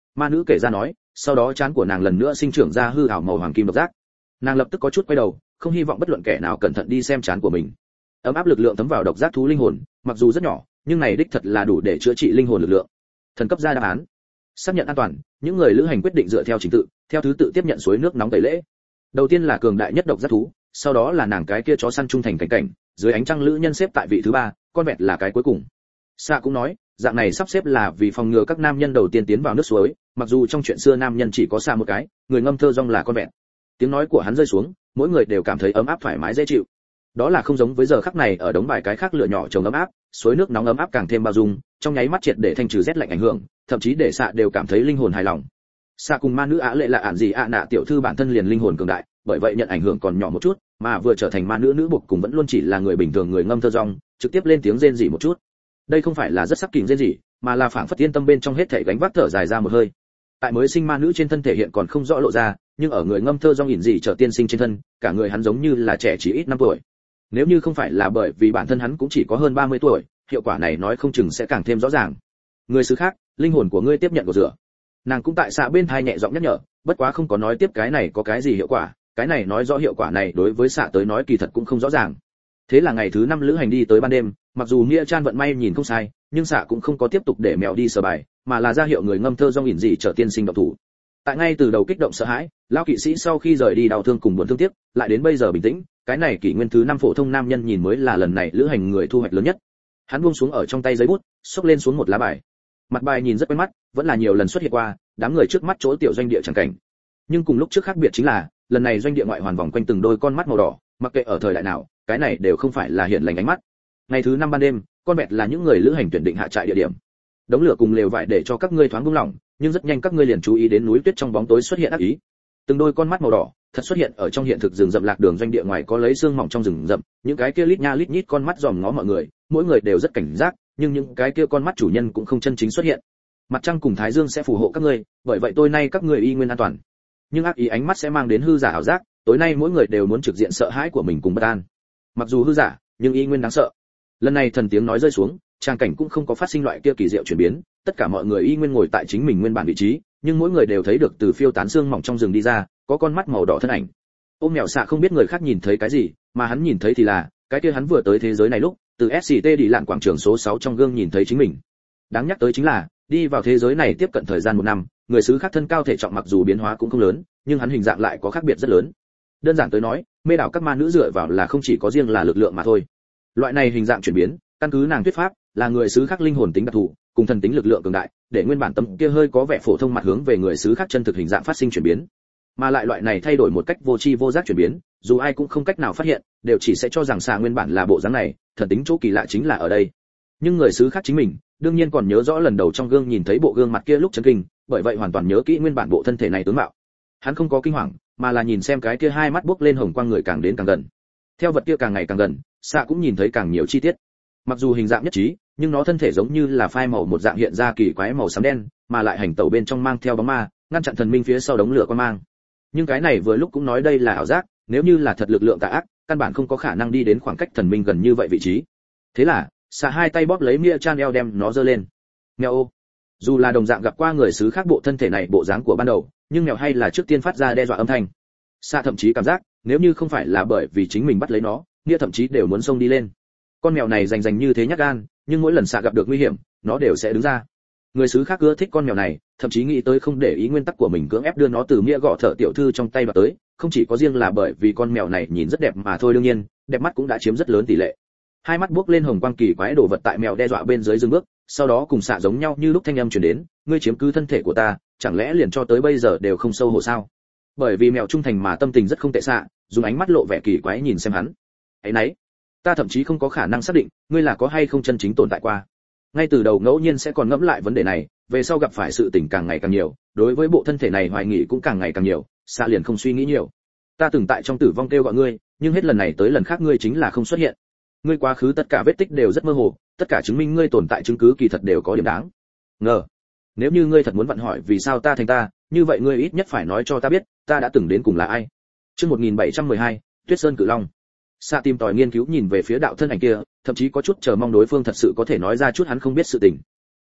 Speaker 1: ma nữ kể ra nói, sau đó trán của nàng lần nữa sinh trưởng ra hư ảo màu hoàng kim độc giác. Nàng lập tức có chút quay đầu, không hy vọng bất luận kẻ nào cẩn thận đi xem trán của mình. Ấm áp lực lượng thấm vào độc giác thú linh hồn, mặc dù rất nhỏ, nhưng này đích thật là đủ để chữa trị linh hồn lực lượng. Thần cấp ra đáp án. Xác nhận an toàn, những người lữ hành quyết định dựa theo trình tự, theo thứ tự tiếp nhận suối nước nóng tẩy lễ. Đầu tiên là cường đại nhất độc giác thú, sau đó là nàng cái kia chó săn trung thành cảnh cảnh, dưới ánh trăng lữ nhân xếp tại vị thứ 3, con vẹt là cái cuối cùng. Sa cũng nói, dạng này sắp xếp là vì phòng ngừa các nam nhân đầu tiên tiến vào nước suối, mặc dù trong chuyện xưa nam nhân chỉ có Sa một cái, người ngâm thơ rong là con vẹt. Tiếng nói của hắn rơi xuống, mỗi người đều cảm thấy ấm áp thoải mái dễ chịu. Đó là không giống với giờ khắc này ở đống bài cái khác lửa nhỏ trồng ấm áp, suối nước nóng ấm áp càng thêm bao dung, trong nháy mắt triệt để thanh trừ rét lạnh ảnh hưởng, thậm chí để Sa đều cảm thấy linh hồn hài lòng. Sa cùng ma nữ Á Lệ là ản gì ạ nạ tiểu thư bản thân liền linh hồn cường đại, bởi vậy nhận ảnh hưởng còn nhỏ một chút, mà vừa trở thành ma nữ nữ buộc cùng vẫn luôn chỉ là người bình thường người ngâm thơ rong, trực tiếp lên tiếng rên rỉ một chút. Đây không phải là rất sắc kình rên rỉ, mà là phảng phất yên tâm bên trong hết thảy gánh vác thở dài ra một hơi. Tại mới sinh ma nữ trên thân thể hiện còn không rõ lộ ra, nhưng ở người ngâm thơ rong ỉn gì trở tiên sinh trên thân, cả người hắn giống như là trẻ chỉ ít 5 tuổi. Nếu như không phải là bởi vì bản thân hắn cũng chỉ có hơn 30 tuổi, hiệu quả này nói không chừng sẽ càng thêm rõ ràng. Người xứ khác, linh hồn của ngươi tiếp nhận của rửa. Nàng cũng tại xạ bên thai nhẹ giọng nhắc nhở, bất quá không có nói tiếp cái này có cái gì hiệu quả, cái này nói rõ hiệu quả này đối với xạ tới nói kỳ thật cũng không rõ ràng. Thế là ngày thứ 5 lữ hành đi tới ban đêm, mặc dù Mia Chan vận may nhìn không sai, nhưng xạ cũng không có tiếp tục để mèo đi sờ bài, mà là ra hiệu người ngâm thơ rong ỉn gì trở tiên sinh động thủ. Tại ngay từ đầu kích động sợ hãi, lão kỵ sĩ sau khi rời đi đau thương cùng buồn thương tiếc, lại đến bây giờ bình tĩnh, cái này kỷ nguyên thứ 5 phổ thông nam nhân nhìn mới là lần này lữ hành người thu hoạch lớn nhất. Hắn buông xuống ở trong tay giấy bút, xốc lên xuống một lá bài. Mặt bài nhìn rất quen mắt, vẫn là nhiều lần xuất hiện qua, đám người trước mắt chỗ tiểu doanh địa chẳng cảnh. Nhưng cùng lúc trước khác biệt chính là, lần này doanh địa ngoại hoàn vòng quanh từng đôi con mắt màu đỏ, mặc kệ ở thời đại nào, cái này đều không phải là hiện lành ánh mắt. Ngày thứ 5 ban đêm, con vẹt là những người lữ hành tuyển định hạ trại địa điểm. Đống lửa cùng lều vải để cho các ngươi thoáng buông lỏng, nhưng rất nhanh các ngươi liền chú ý đến núi tuyết trong bóng tối xuất hiện ác ý. Từng đôi con mắt màu đỏ, thật xuất hiện ở trong hiện thực rừng rậm lạc đường doanh địa ngoài có lấy xương mỏng trong rừng rậm, những cái kia lít nha lít nhít con mắt dòm ngó mọi người, mỗi người đều rất cảnh giác, nhưng những cái kia con mắt chủ nhân cũng không chân chính xuất hiện. Mặt trăng cùng thái dương sẽ phù hộ các ngươi, bởi vậy tối nay các ngươi y nguyên an toàn. Nhưng ác ý ánh mắt sẽ mang đến hư giả ảo giác, tối nay mỗi người đều muốn trực diện sợ hãi của mình cùng bất an. Mặc dù hư giả, nhưng y nguyên đáng sợ. Lần này thần tiếng nói rơi xuống, trang cảnh cũng không có phát sinh loại kia kỳ diệu chuyển biến, tất cả mọi người y nguyên ngồi tại chính mình nguyên bản vị trí, nhưng mỗi người đều thấy được từ phiêu tán xương mỏng trong rừng đi ra, có con mắt màu đỏ thân ảnh. Ôm mèo xạ không biết người khác nhìn thấy cái gì, mà hắn nhìn thấy thì là cái kia hắn vừa tới thế giới này lúc, từ SCT đi lặn quảng trường số 6 trong gương nhìn thấy chính mình. Đáng nhắc tới chính là, đi vào thế giới này tiếp cận thời gian 1 năm, người xứ khác thân cao thể trọng mặc dù biến hóa cũng không lớn, nhưng hắn hình dạng lại có khác biệt rất lớn. Đơn giản tới nói, mê đảo các ma nữ dựa vào là không chỉ có riêng là lực lượng mà thôi. Loại này hình dạng chuyển biến, căn cứ nàng thuyết pháp, là người xứ khác linh hồn tính đặc thù, cùng thần tính lực lượng cường đại, để nguyên bản tâm kia hơi có vẻ phổ thông mặt hướng về người xứ khác chân thực hình dạng phát sinh chuyển biến. Mà lại loại này thay đổi một cách vô tri vô giác chuyển biến, dù ai cũng không cách nào phát hiện, đều chỉ sẽ cho rằng xà nguyên bản là bộ dáng này, thần tính chỗ kỳ lạ chính là ở đây. Nhưng người xứ khác chính mình, đương nhiên còn nhớ rõ lần đầu trong gương nhìn thấy bộ gương mặt kia lúc chấn kinh, bởi vậy hoàn toàn nhớ kỹ nguyên bản bộ thân thể này tướng mạo. Hắn không có kinh hoàng, mà là nhìn xem cái kia hai mắt bốc lên hồng quang người càng đến càng gần. Theo vật kia càng ngày càng gần, xạ cũng nhìn thấy càng nhiều chi tiết. Mặc dù hình dạng nhất trí, nhưng nó thân thể giống như là phai màu một dạng hiện ra kỳ quái màu xám đen, mà lại hành tẩu bên trong mang theo bóng ma, ngăn chặn thần minh phía sau đống lửa quan mang. Nhưng cái này vừa lúc cũng nói đây là ảo giác, nếu như là thật lực lượng tà ác, căn bản không có khả năng đi đến khoảng cách thần minh gần như vậy vị trí. Thế là, xạ hai tay bóp lấy Mia Chan eo đem nó giơ lên. Mèo ô. Dù là đồng dạng gặp qua người xứ khác bộ thân thể này bộ dáng của ban đầu, nhưng mèo hay là trước tiên phát ra đe dọa âm thanh. Xạ thậm chí cảm giác, nếu như không phải là bởi vì chính mình bắt lấy nó, Mia thậm chí đều muốn xông đi lên. Con mèo này rành như thế nhát gan, nhưng mỗi lần xạ gặp được nguy hiểm, nó đều sẽ đứng ra. Người xứ khác ưa thích con mèo này, thậm chí nghĩ tới không để ý nguyên tắc của mình cưỡng ép đưa nó từ Mia gõ thợ tiểu thư trong tay vào tới, không chỉ có riêng là bởi vì con mèo này nhìn rất đẹp mà thôi, đương nhiên, đẹp mắt cũng đã chiếm rất lớn tỷ lệ. Hai mắt buốc lên hồng quang kỳ quái đồ vật tại mèo đe dọa bên dưới dừng bước, sau đó cùng xạ giống nhau như lúc thanh âm truyền đến, ngươi chiếm cứ thân thể của ta, chẳng lẽ liền cho tới bây giờ đều không sâu hổ sao? Bởi vì mèo trung thành mà tâm tình rất không tệ xạ, dùng ánh mắt lộ vẻ kỳ quái nhìn xem hắn. Ấy nấy, ta thậm chí không có khả năng xác định, ngươi là có hay không chân chính tồn tại qua. Ngay từ đầu ngẫu nhiên sẽ còn ngẫm lại vấn đề này, về sau gặp phải sự tình càng ngày càng nhiều, đối với bộ thân thể này hoài nghi cũng càng ngày càng nhiều, xạ liền không suy nghĩ nhiều. Ta từng tại trong tử vong kêu gọi ngươi, nhưng hết lần này tới lần khác ngươi chính là không xuất hiện. Ngươi quá khứ tất cả vết tích đều rất mơ hồ, tất cả chứng minh ngươi tồn tại chứng cứ kỳ thật đều có điểm đáng ngờ. Nếu như ngươi thật muốn vặn hỏi vì sao ta thành ta, như vậy ngươi ít nhất phải nói cho ta biết, ta đã từng đến cùng là ai. Chương 1712, Tuyết Sơn Cự Long. Sa tìm tòi nghiên cứu nhìn về phía đạo thân ảnh kia, thậm chí có chút chờ mong đối phương thật sự có thể nói ra chút hắn không biết sự tình.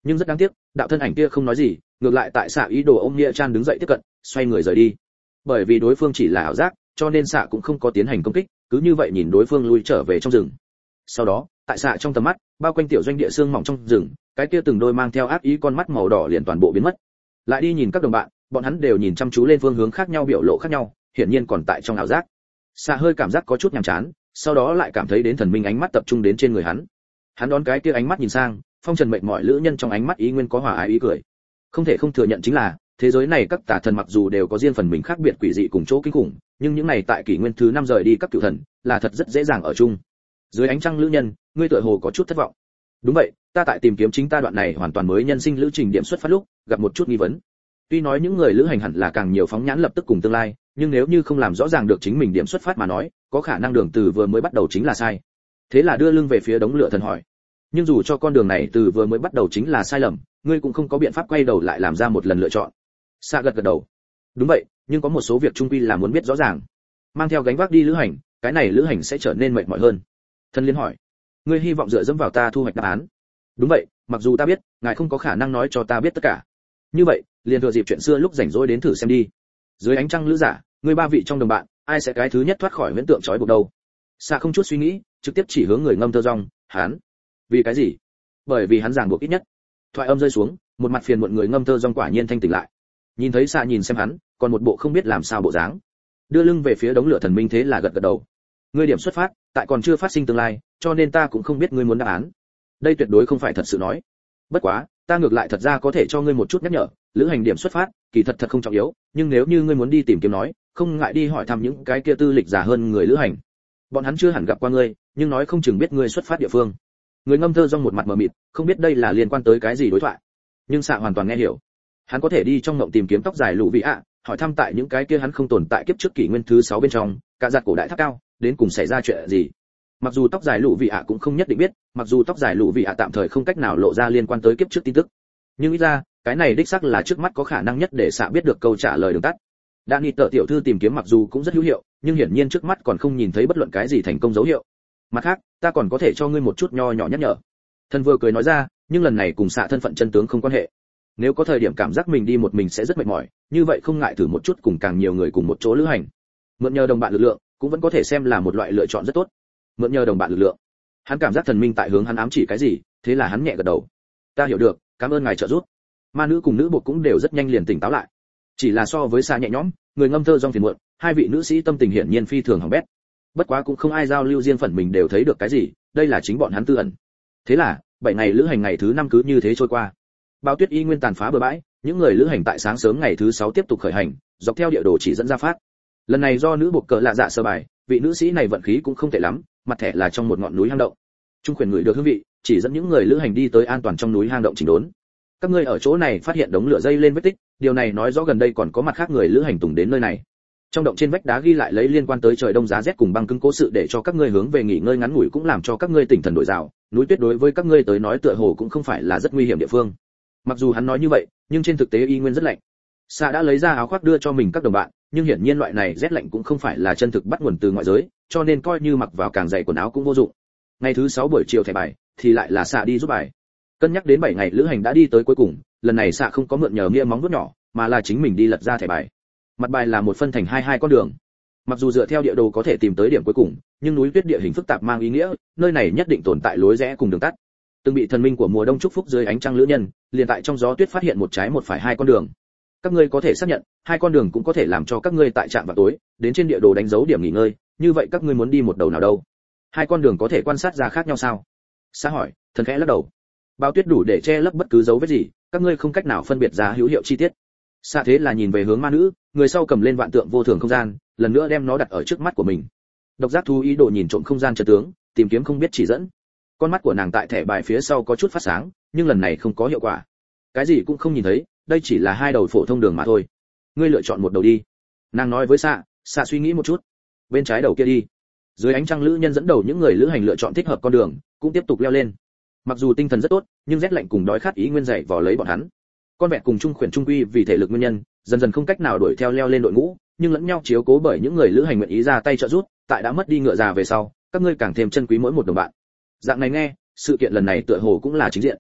Speaker 1: nhưng rất đáng tiếc, đạo thân ảnh kia không nói gì, ngược lại tại xạ ý đồ ôm Nghĩa Chan đứng dậy tiếp cận, xoay người rời đi. Bởi vì đối phương chỉ là ảo giác, cho nên xạ cũng không có tiến hành công kích, cứ như vậy nhìn đối phương lui trở về trong rừng. Sau đó, tại xạ trong tầm mắt, bao quanh tiểu doanh địa xương mỏng trong rừng, cái kia từng đôi mang theo ác ý con mắt màu đỏ liền toàn bộ biến mất. Lại đi nhìn các đồng bạn, bọn hắn đều nhìn chăm chú lên phương hướng khác nhau, biểu lộ khác nhau, hiển nhiên còn tại trong ảo giác. Xạ hơi cảm giác có chút nhàm chán, sau đó lại cảm thấy đến thần minh ánh mắt tập trung đến trên người hắn. Hắn đón cái kia ánh mắt nhìn sang, phong trần mệnh mọi lữ nhân trong ánh mắt ý nguyên có hòa ái ý cười. Không thể không thừa nhận chính là, thế giới này các tà thần mặc dù đều có riêng phần mình khác biệt quỷ dị cùng chỗ kinh khủng, nhưng những này tại kỷ nguyên thứ 5 rời đi các cựu thần, là thật rất dễ dàng ở chung. Dưới ánh trăng lữ nhân, ngươi tựa hồ có chút thất vọng. Đúng vậy, ta tại tìm kiếm chính ta đoạn này hoàn toàn mới nhân sinh lữ trình điểm xuất phát lúc, gặp một chút nghi vấn. Tuy nói những người lữ hành hẳn là càng nhiều phóng nhãn lập tức cùng tương lai, nhưng nếu như không làm rõ ràng được chính mình điểm xuất phát mà nói, có khả năng đường từ vừa mới bắt đầu chính là sai. Thế là đưa lưng về phía đống lửa thần hỏi. Nhưng dù cho con đường này từ vừa mới bắt đầu chính là sai lầm, ngươi cũng không có biện pháp quay đầu lại làm ra một lần lựa chọn. Sa gật gật đầu. Đúng vậy, nhưng có một số việc trung quy là muốn biết rõ ràng. Mang theo gánh vác đi lữ hành, cái này lữ hành sẽ trở nên mệt mỏi hơn. Thân liên hỏi. Ngươi hy vọng dựa dẫm vào ta thu hoạch đáp án. Đúng vậy, mặc dù ta biết, ngài không có khả năng nói cho ta biết tất cả. Như vậy, liền thừa dịp chuyện xưa lúc rảnh rỗi đến thử xem đi. Dưới ánh trăng lữ giả, ngươi ba vị trong đồng bạn, ai sẽ cái thứ nhất thoát khỏi huyễn tượng trói buộc đâu? Sa không chút suy nghĩ, trực tiếp chỉ hướng người ngâm thơ rong, hắn. Vì cái gì? Bởi vì hắn ràng buộc ít nhất. Thoại âm rơi xuống, một mặt phiền muộn người ngâm thơ rong quả nhiên thanh tỉnh lại. Nhìn thấy Sa nhìn xem hắn, còn một bộ không biết làm sao bộ dáng. Đưa lưng về phía đống lửa thần minh thế là gật gật đầu. Ngươi điểm xuất phát, tại còn chưa phát sinh tương lai, cho nên ta cũng không biết ngươi muốn đáp án. Đây tuyệt đối không phải thật sự nói. Bất quá, ta ngược lại thật ra có thể cho ngươi một chút nhắc nhở, lữ hành điểm xuất phát, kỳ thật không trọng yếu, nhưng nếu như ngươi muốn đi tìm kiếm nói, không ngại đi hỏi thăm những cái kia tư lịch già hơn người lữ hành. Bọn hắn chưa hẳn gặp qua ngươi, nhưng nói không chừng biết ngươi xuất phát địa phương. Người ngâm thơ rong một mặt mờ mịt, không biết đây là liên quan tới cái gì đối thoại. Nhưng Sạ hoàn toàn nghe hiểu. Hắn có thể đi trong ngộng tìm kiếm tóc dài lũ vị ạ, hỏi thăm tại những cái kia hắn không tồn tại kiếp trước kỷ nguyên thứ 6 bên trong, cả giặt cổ đại tháp cao, đến cùng xảy ra chuyện gì. Mặc dù tóc dài lũ vị ạ cũng không nhất định biết, mặc dù tóc dài lũ vị ạ tạm thời không cách nào lộ ra liên quan tới kiếp trước tin tức, nhưng ít ra cái này đích xác là trước mắt có khả năng nhất để Sạ biết được câu trả lời đường tắt. Đạn Nghị Tở tiểu thư tìm kiếm mặc dù cũng rất hữu hiệu, nhưng hiển nhiên trước mắt còn không nhìn thấy bất luận cái gì thành công dấu hiệu. Mặt khác, ta còn có thể cho ngươi một chút nho nhỏ nhắc nhở. Thân vừa cười nói ra, nhưng lần này cùng Sạ thân phận chân tướng không quan hệ. Nếu có thời điểm cảm giác mình đi một mình sẽ rất mệt mỏi, như vậy không ngại thử một chút cùng càng nhiều người cùng một chỗ lữ hành. Mượn nhờ đồng bạn lực lượng, cũng vẫn có thể xem là một loại lựa chọn rất tốt. Mượn nhờ đồng bạn lực lượng. Hắn cảm giác thần minh tại hướng hắn ám chỉ cái gì, thế là hắn nhẹ gật đầu. Ta hiểu được, cảm ơn ngài trợ giúp. Ma nữ cùng nữ buộc cũng đều rất nhanh liền tỉnh táo lại. Chỉ là so với Sạ nhẹ nhõm, người ngâm thơ rong phiền muộn, hai vị nữ sĩ tâm tình hiển nhiên phi thường hỏng bét. Bất quá cũng không ai giao lưu riêng phần mình đều thấy được cái gì, đây là chính bọn hắn tư ẩn. Thế là, 7 ngày lữ hành ngày thứ 5 cứ như thế trôi qua. Bao tuyết y nguyên tàn phá bờ bãi, những người lữ hành tại sáng sớm ngày thứ 6 tiếp tục khởi hành, dọc theo địa đồ chỉ dẫn ra phát. Lần này do nữ buộc cờ lạ dạ sơ bài, vị nữ sĩ này vận khí cũng không tệ lắm, mặt thẻ là trong một ngọn núi hang động. Trung khuyển người được hương vị, chỉ dẫn những người lữ hành đi tới an toàn trong núi hang động chỉnh đốn. Các ngươi ở chỗ này phát hiện đống lửa dây lên vết tích, điều này nói rõ gần đây còn có mặt khác người lữ hành tùng đến nơi này. Trong động trên vách đá ghi lại lấy liên quan tới trời đông giá rét cùng băng cứng cố sự để cho các ngươi hướng về nghỉ ngơi ngắn ngủi, cũng làm cho các ngươi tỉnh thần đổi rào. Núi tuyết đối với các ngươi tới nói tựa hồ cũng không phải là rất nguy hiểm địa phương. Mặc dù hắn nói như vậy, nhưng trên thực tế y nguyên rất lạnh. Sạ đã lấy ra áo khoác đưa cho mình các đồng bạn, nhưng hiển nhiên loại này rét lạnh cũng không phải là chân thực bắt nguồn từ ngoại giới, cho nên coi như mặc vào càng dày quần áo cũng vô dụng. Ngày thứ 6 buổi chiều thẻ bài, thì lại là Sạ đi giúp bài. Cân nhắc đến 7 ngày lữ hành đã đi tới cuối cùng, lần này Sạ không có mượn nhờ nghĩa móng vuốt nhỏ, mà là chính mình đi lật ra thẻ bài. Mặt bài là một phân thành hai con đường. Mặc dù dựa theo địa đồ có thể tìm tới điểm cuối cùng, nhưng núi tuyết địa hình phức tạp mang ý nghĩa, nơi này nhất định tồn tại lối rẽ cùng đường tắt. Từng bị thần minh của mùa đông chúc phúc dưới ánh trăng lữ nhân, liền tại trong gió tuyết phát hiện một trái một phải hai con đường. Các ngươi có thể xác nhận, hai con đường cũng có thể làm cho các ngươi tại trạm vào tối, đến trên địa đồ đánh dấu điểm nghỉ ngơi, như vậy các ngươi muốn đi một đầu nào đâu? Hai con đường có thể quan sát ra khác nhau sao? Xã hỏi, thần khẽ lắc đầu. Bao tuyết đủ để che lấp bất cứ dấu vết gì, các ngươi không cách nào phân biệt ra hữu hiệu chi tiết. Xã thế là nhìn về hướng ma nữ, người sau cầm lên vạn tượng vô thường không gian, lần nữa đem nó đặt ở trước mắt của mình. Độc giác thú ý đồ nhìn trộm không gian chân tướng, tìm kiếm không biết chỉ dẫn. Con mắt của nàng tại thẻ bài phía sau có chút phát sáng, nhưng lần này không có hiệu quả. Cái gì cũng không nhìn thấy, đây chỉ là hai đầu phổ thông đường mà thôi. Ngươi lựa chọn một đầu đi. Nàng nói với Sạ, Sạ suy nghĩ một chút. Bên trái đầu kia đi. Dưới ánh trăng lữ nhân dẫn đầu những người lữ hành lựa chọn thích hợp con đường, cũng tiếp tục leo lên. Mặc dù tinh thần rất tốt, nhưng rét lạnh cùng đói khát ý nguyên dậy vò lấy bọn hắn. Con vẹt cùng trung khuyển trung quy vì thể lực nguyên nhân, dần dần không cách nào đuổi theo leo lên đội ngũ, nhưng lẫn nhau chiếu cố bởi những người lữ hành nguyện ý ra tay trợ giúp, tại đã mất đi ngựa già về sau, các ngươi càng thêm trân quý mỗi một đồng bạn. Dạng này nghe, sự kiện lần này tựa hồ cũng là chính diện.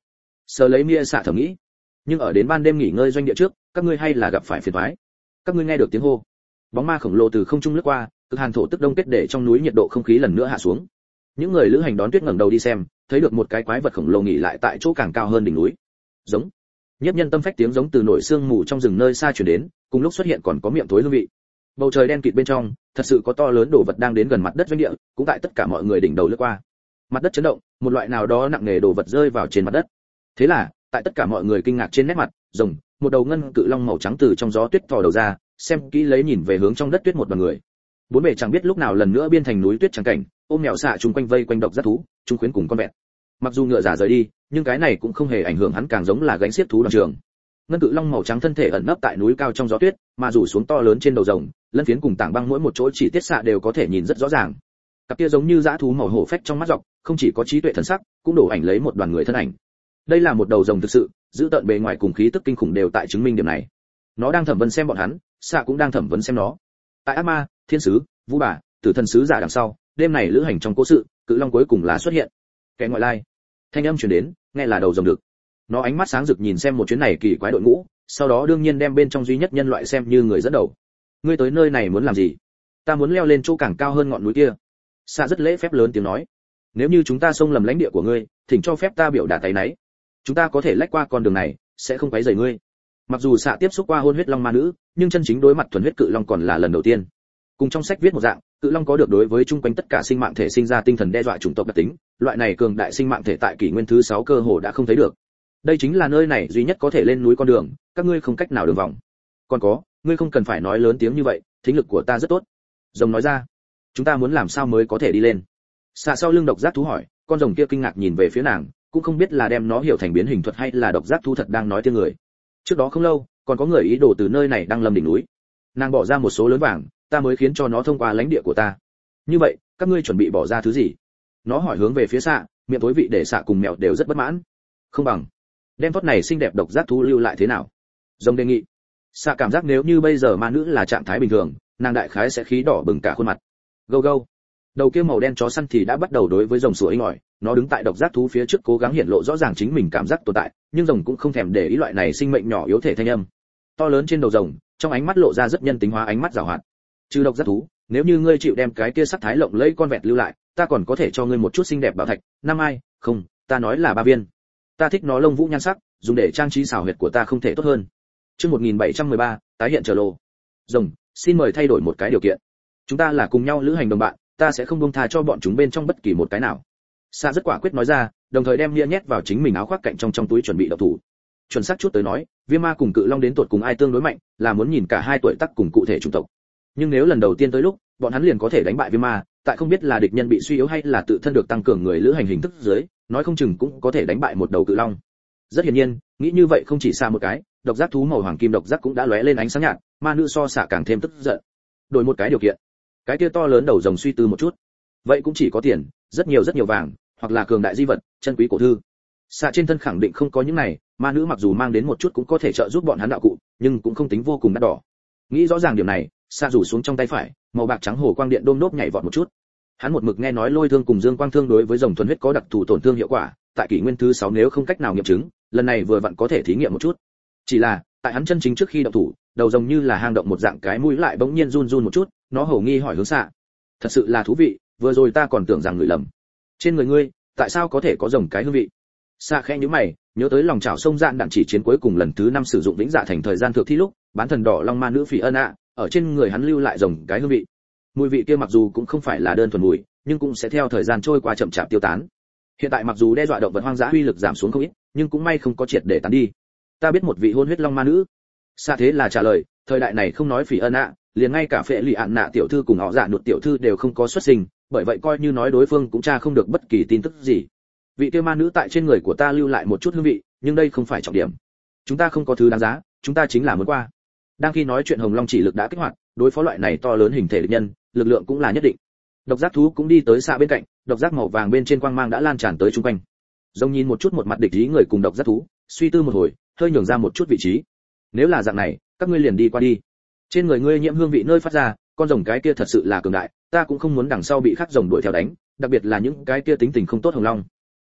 Speaker 1: Sờ lấy mia xạ thầm nghĩ, nhưng ở đến ban đêm nghỉ ngơi doanh địa trước, các ngươi hay là gặp phải phiền toái. Các ngươi nghe được tiếng hô, bóng ma khổng lồ từ không trung lướt qua, cực hàn thổ tức đông kết để trong núi nhiệt độ không khí lần nữa hạ xuống. Những người lữ hành đón tuyết ngẩng đầu đi xem, thấy được một cái quái vật khổng lồ nghỉ lại tại chỗ càng cao hơn đỉnh núi. Giống, nhất nhân tâm phách tiếng giống từ nổi sương mù trong rừng nơi xa truyền đến, cùng lúc xuất hiện còn có miệng thối hương vị. Bầu trời đen kịt bên trong, thật sự có to lớn đồ vật đang đến gần mặt đất doanh địa, cũng tại tất cả mọi người đỉnh đầu lướt qua. Mặt đất chấn động, một loại nào đó nặng nề đồ vật rơi vào trên mặt đất. Thế là, tại tất cả mọi người kinh ngạc trên nét mặt, rồng, một đầu ngân cự long màu trắng từ trong gió tuyết thò đầu ra, xem kỹ lấy nhìn về hướng trong đất tuyết một đoàn người. Bốn bề chẳng biết lúc nào lần nữa biên thành núi tuyết trắng cảnh, ôm mèo xạ chung quanh vây quanh độc giác thú, trung khuyến cùng con vẹn. Mặc dù ngựa giả rời đi, nhưng cái này cũng không hề ảnh hưởng hắn, càng giống là gánh xiếc thú đoàn trường. Ngân cự long màu trắng thân thể ẩn nấp tại núi cao trong gió tuyết, mà rủ xuống to lớn trên đầu rồng, lân phiến cùng tảng băng mỗi một chỗ chỉ tiết xạ đều có thể nhìn rất rõ ràng. Cặp kia giống như dã thú màu hổ phách trong mắt dọc, không chỉ có trí tuệ thần sắc, cũng đổ ảnh lấy một đoàn người thân ảnh. Đây là một đầu rồng thực sự, giữ tợn bề ngoài cùng khí tức kinh khủng đều tại chứng minh điểm này. Nó đang thẩm vấn xem bọn hắn, xạ cũng đang thẩm vấn xem nó. Tại ác ma, thiên sứ, vũ bà, tử thần sứ giả đằng sau, đêm này lữ hành trong cố sự, cự long cuối cùng là xuất hiện. Kẻ ngoại lai, thanh âm truyền đến, nghe là đầu rồng được. Nó ánh mắt sáng rực nhìn xem một chuyến này kỳ quái đội ngũ, sau đó đương nhiên đem bên trong duy nhất nhân loại xem như người dẫn đầu. Ngươi tới nơi này muốn làm gì? Ta muốn leo lên chỗ càng cao hơn ngọn núi kia. Xạ rất lễ phép lớn tiếng nói. Nếu như chúng ta xông lầm lãnh địa của ngươi, thỉnh cho phép ta biểu đạt tay nấy. Chúng ta có thể lách qua con đường này, sẽ không quấy rầy ngươi. Mặc dù xạ tiếp xúc qua hôn huyết long ma nữ, nhưng chân chính đối mặt thuần huyết cự long còn là lần đầu tiên. Cùng trong sách viết một dạng, cự long có được đối với chung quanh tất cả sinh mạng thể sinh ra tinh thần đe dọa chủng tộc đặc tính, loại này cường đại sinh mạng thể tại kỷ nguyên thứ 6 cơ hồ đã không thấy được. Đây chính là nơi này duy nhất có thể lên núi con đường, các ngươi không cách nào đường vòng. Còn có, ngươi không cần phải nói lớn tiếng như vậy, thính lực của ta rất tốt. Rồng nói ra, chúng ta muốn làm sao mới có thể đi lên? Xạ sau lưng độc giác thú hỏi, con rồng kia kinh ngạc nhìn về phía nàng, cũng không biết là đem nó hiểu thành biến hình thuật hay là độc giác thú thật đang nói tiếng người. Trước đó không lâu, còn có người ý đồ từ nơi này đang lâm đỉnh núi. Nàng bỏ ra một số lớn vàng, ta mới khiến cho nó thông qua lãnh địa của ta. Như vậy, các ngươi chuẩn bị bỏ ra thứ gì? Nó hỏi hướng về phía xạ, miệng tối vị để xạ cùng mèo đều rất bất mãn. Không bằng đem phốt này xinh đẹp độc giác thú lưu lại thế nào? Rồng đề nghị. Xạ cảm giác nếu như bây giờ ma nữ là trạng thái bình thường, nàng đại khái sẽ khí đỏ bừng cả khuôn mặt. Gâu gâu. Đầu kia màu đen chó săn thì đã bắt đầu đối với rồng sủa inh ỏi, nó đứng tại độc giác thú phía trước cố gắng hiện lộ rõ ràng chính mình cảm giác tồn tại, nhưng rồng cũng không thèm để ý loại này sinh mệnh nhỏ yếu thể thanh âm. To lớn trên đầu rồng, trong ánh mắt lộ ra rất nhân tính hóa ánh mắt giàu hoạt. Trừ độc giác thú, nếu như ngươi chịu đem cái kia sắc thái lộng lẫy con vẹt lưu lại, ta còn có thể cho ngươi một chút xinh đẹp bảo thạch, năm ai, không, ta nói là 3 viên. Ta thích nó lông vũ nhan sắc, dùng để trang trí xảo huyệt của ta không thể tốt hơn. Chương 1713, tái hiện trở lô. Rồng, xin mời thay đổi một cái điều kiện. Chúng ta là cùng nhau lữ hành đồng bạn, ta sẽ không buông tha cho bọn chúng bên trong bất kỳ một cái nào. Sa rất quả quyết nói ra, đồng thời đem bia nhét vào chính mình áo khoác cạnh trong túi chuẩn bị động thủ. Chuẩn xác chút tới nói, Viêm Ma cùng Cự Long đến tuột cùng ai tương đối mạnh, là muốn nhìn cả hai tuổi tác cùng cụ thể chủng tộc. Nhưng nếu lần đầu tiên tới lúc, bọn hắn liền có thể đánh bại Viêm Ma, tại không biết là địch nhân bị suy yếu hay là tự thân được tăng cường người lữ hành hình thức dưới, nói không chừng cũng có thể đánh bại một đầu cự long. Rất hiển nhiên, nghĩ như vậy không chỉ xa một cái, độc giác thú màu hoàng kim độc giác cũng đã lóe lên ánh sáng nhạt, ma nữ so xạ càng thêm tức giận. Đổi một cái điều kiện. Cái kia to lớn đầu rồng suy tư một chút. Vậy cũng chỉ có tiền, rất nhiều vàng, hoặc là cường đại di vật, chân quý cổ thư. Xạ trên thân khẳng định không có những này, ma nữ mặc dù mang đến một chút cũng có thể trợ giúp bọn hắn đạo cụ, nhưng cũng không tính vô cùng đắt đỏ. Nghĩ rõ ràng điểm này, Xạ rủ xuống trong tay phải, màu bạc trắng hồ quang điện đôm đốp nhảy vọt một chút. Hắn một mực nghe nói lôi thương cùng dương quang thương đối với rồng thuần huyết có đặc thù tổn thương hiệu quả, tại kỷ nguyên thứ 6 nếu không cách nào nghiệm chứng, lần này vừa vặn có thể thí nghiệm một chút. Chỉ là, tại hắn chân chính trước khi động thủ, đầu rồng như là hang động một dạng, cái mũi lại bỗng nhiên run run một chút, nó hầu nghi hỏi hướng Xạ. Thật sự là thú vị, vừa rồi ta còn tưởng rằng người lầm. Trên người ngươi, tại sao có thể có rồng cái hương vị? Xạ khẽ nhíu mày, nhớ tới lòng chảo sông dạn đạn chỉ chiến cuối cùng lần thứ 5 sử dụng vĩnh dạ thành thời gian thượng thi lúc, bán thần đỏ long ma nữ Phỉ Ân ạ, ở trên người hắn lưu lại rồng cái hương vị. Mùi vị kia mặc dù cũng không phải là đơn thuần mùi, nhưng cũng sẽ theo thời gian trôi qua chậm chạp tiêu tán. Hiện tại mặc dù đe dọa động vật hoang dã uy lực giảm xuống không ít, nhưng cũng may không có triệt để tán đi. Ta biết một vị hôn huyết long ma nữ. Xạ thế là trả lời, thời đại này không nói Phỉ Ân ạ, liền ngay cả Phệ Lị Ạn Nạ tiểu thư cùng họ Dạ Nụt tiểu thư đều không có xuất sinh, bởi vậy coi như nói đối phương cũng tra không được bất kỳ tin tức gì. Vị kia ma nữ tại trên người của ta lưu lại một chút hương vị, nhưng đây không phải trọng điểm. Chúng ta không có thứ đáng giá, chúng ta chính là muốn qua. Đang khi nói chuyện Hồng Long chỉ lực đã kích hoạt, đối phó loại này to lớn hình thể địch nhân, lực lượng cũng là nhất định. Độc giác thú cũng đi tới Xạ bên cạnh, độc giác màu vàng bên trên quang mang đã lan tràn tới xung quanh. Rồng nhìn một chút một mặt địch ý người cùng độc giác thú, suy tư một hồi, hơi nhường ra một chút vị trí. Nếu là dạng này, các ngươi liền đi qua đi. Trên người ngươi nhiễm hương vị nơi phát ra, con rồng cái kia thật sự là cường đại, ta cũng không muốn đằng sau bị khắc rồng đuổi theo đánh, đặc biệt là những cái kia tính tình không tốt Hồng Long.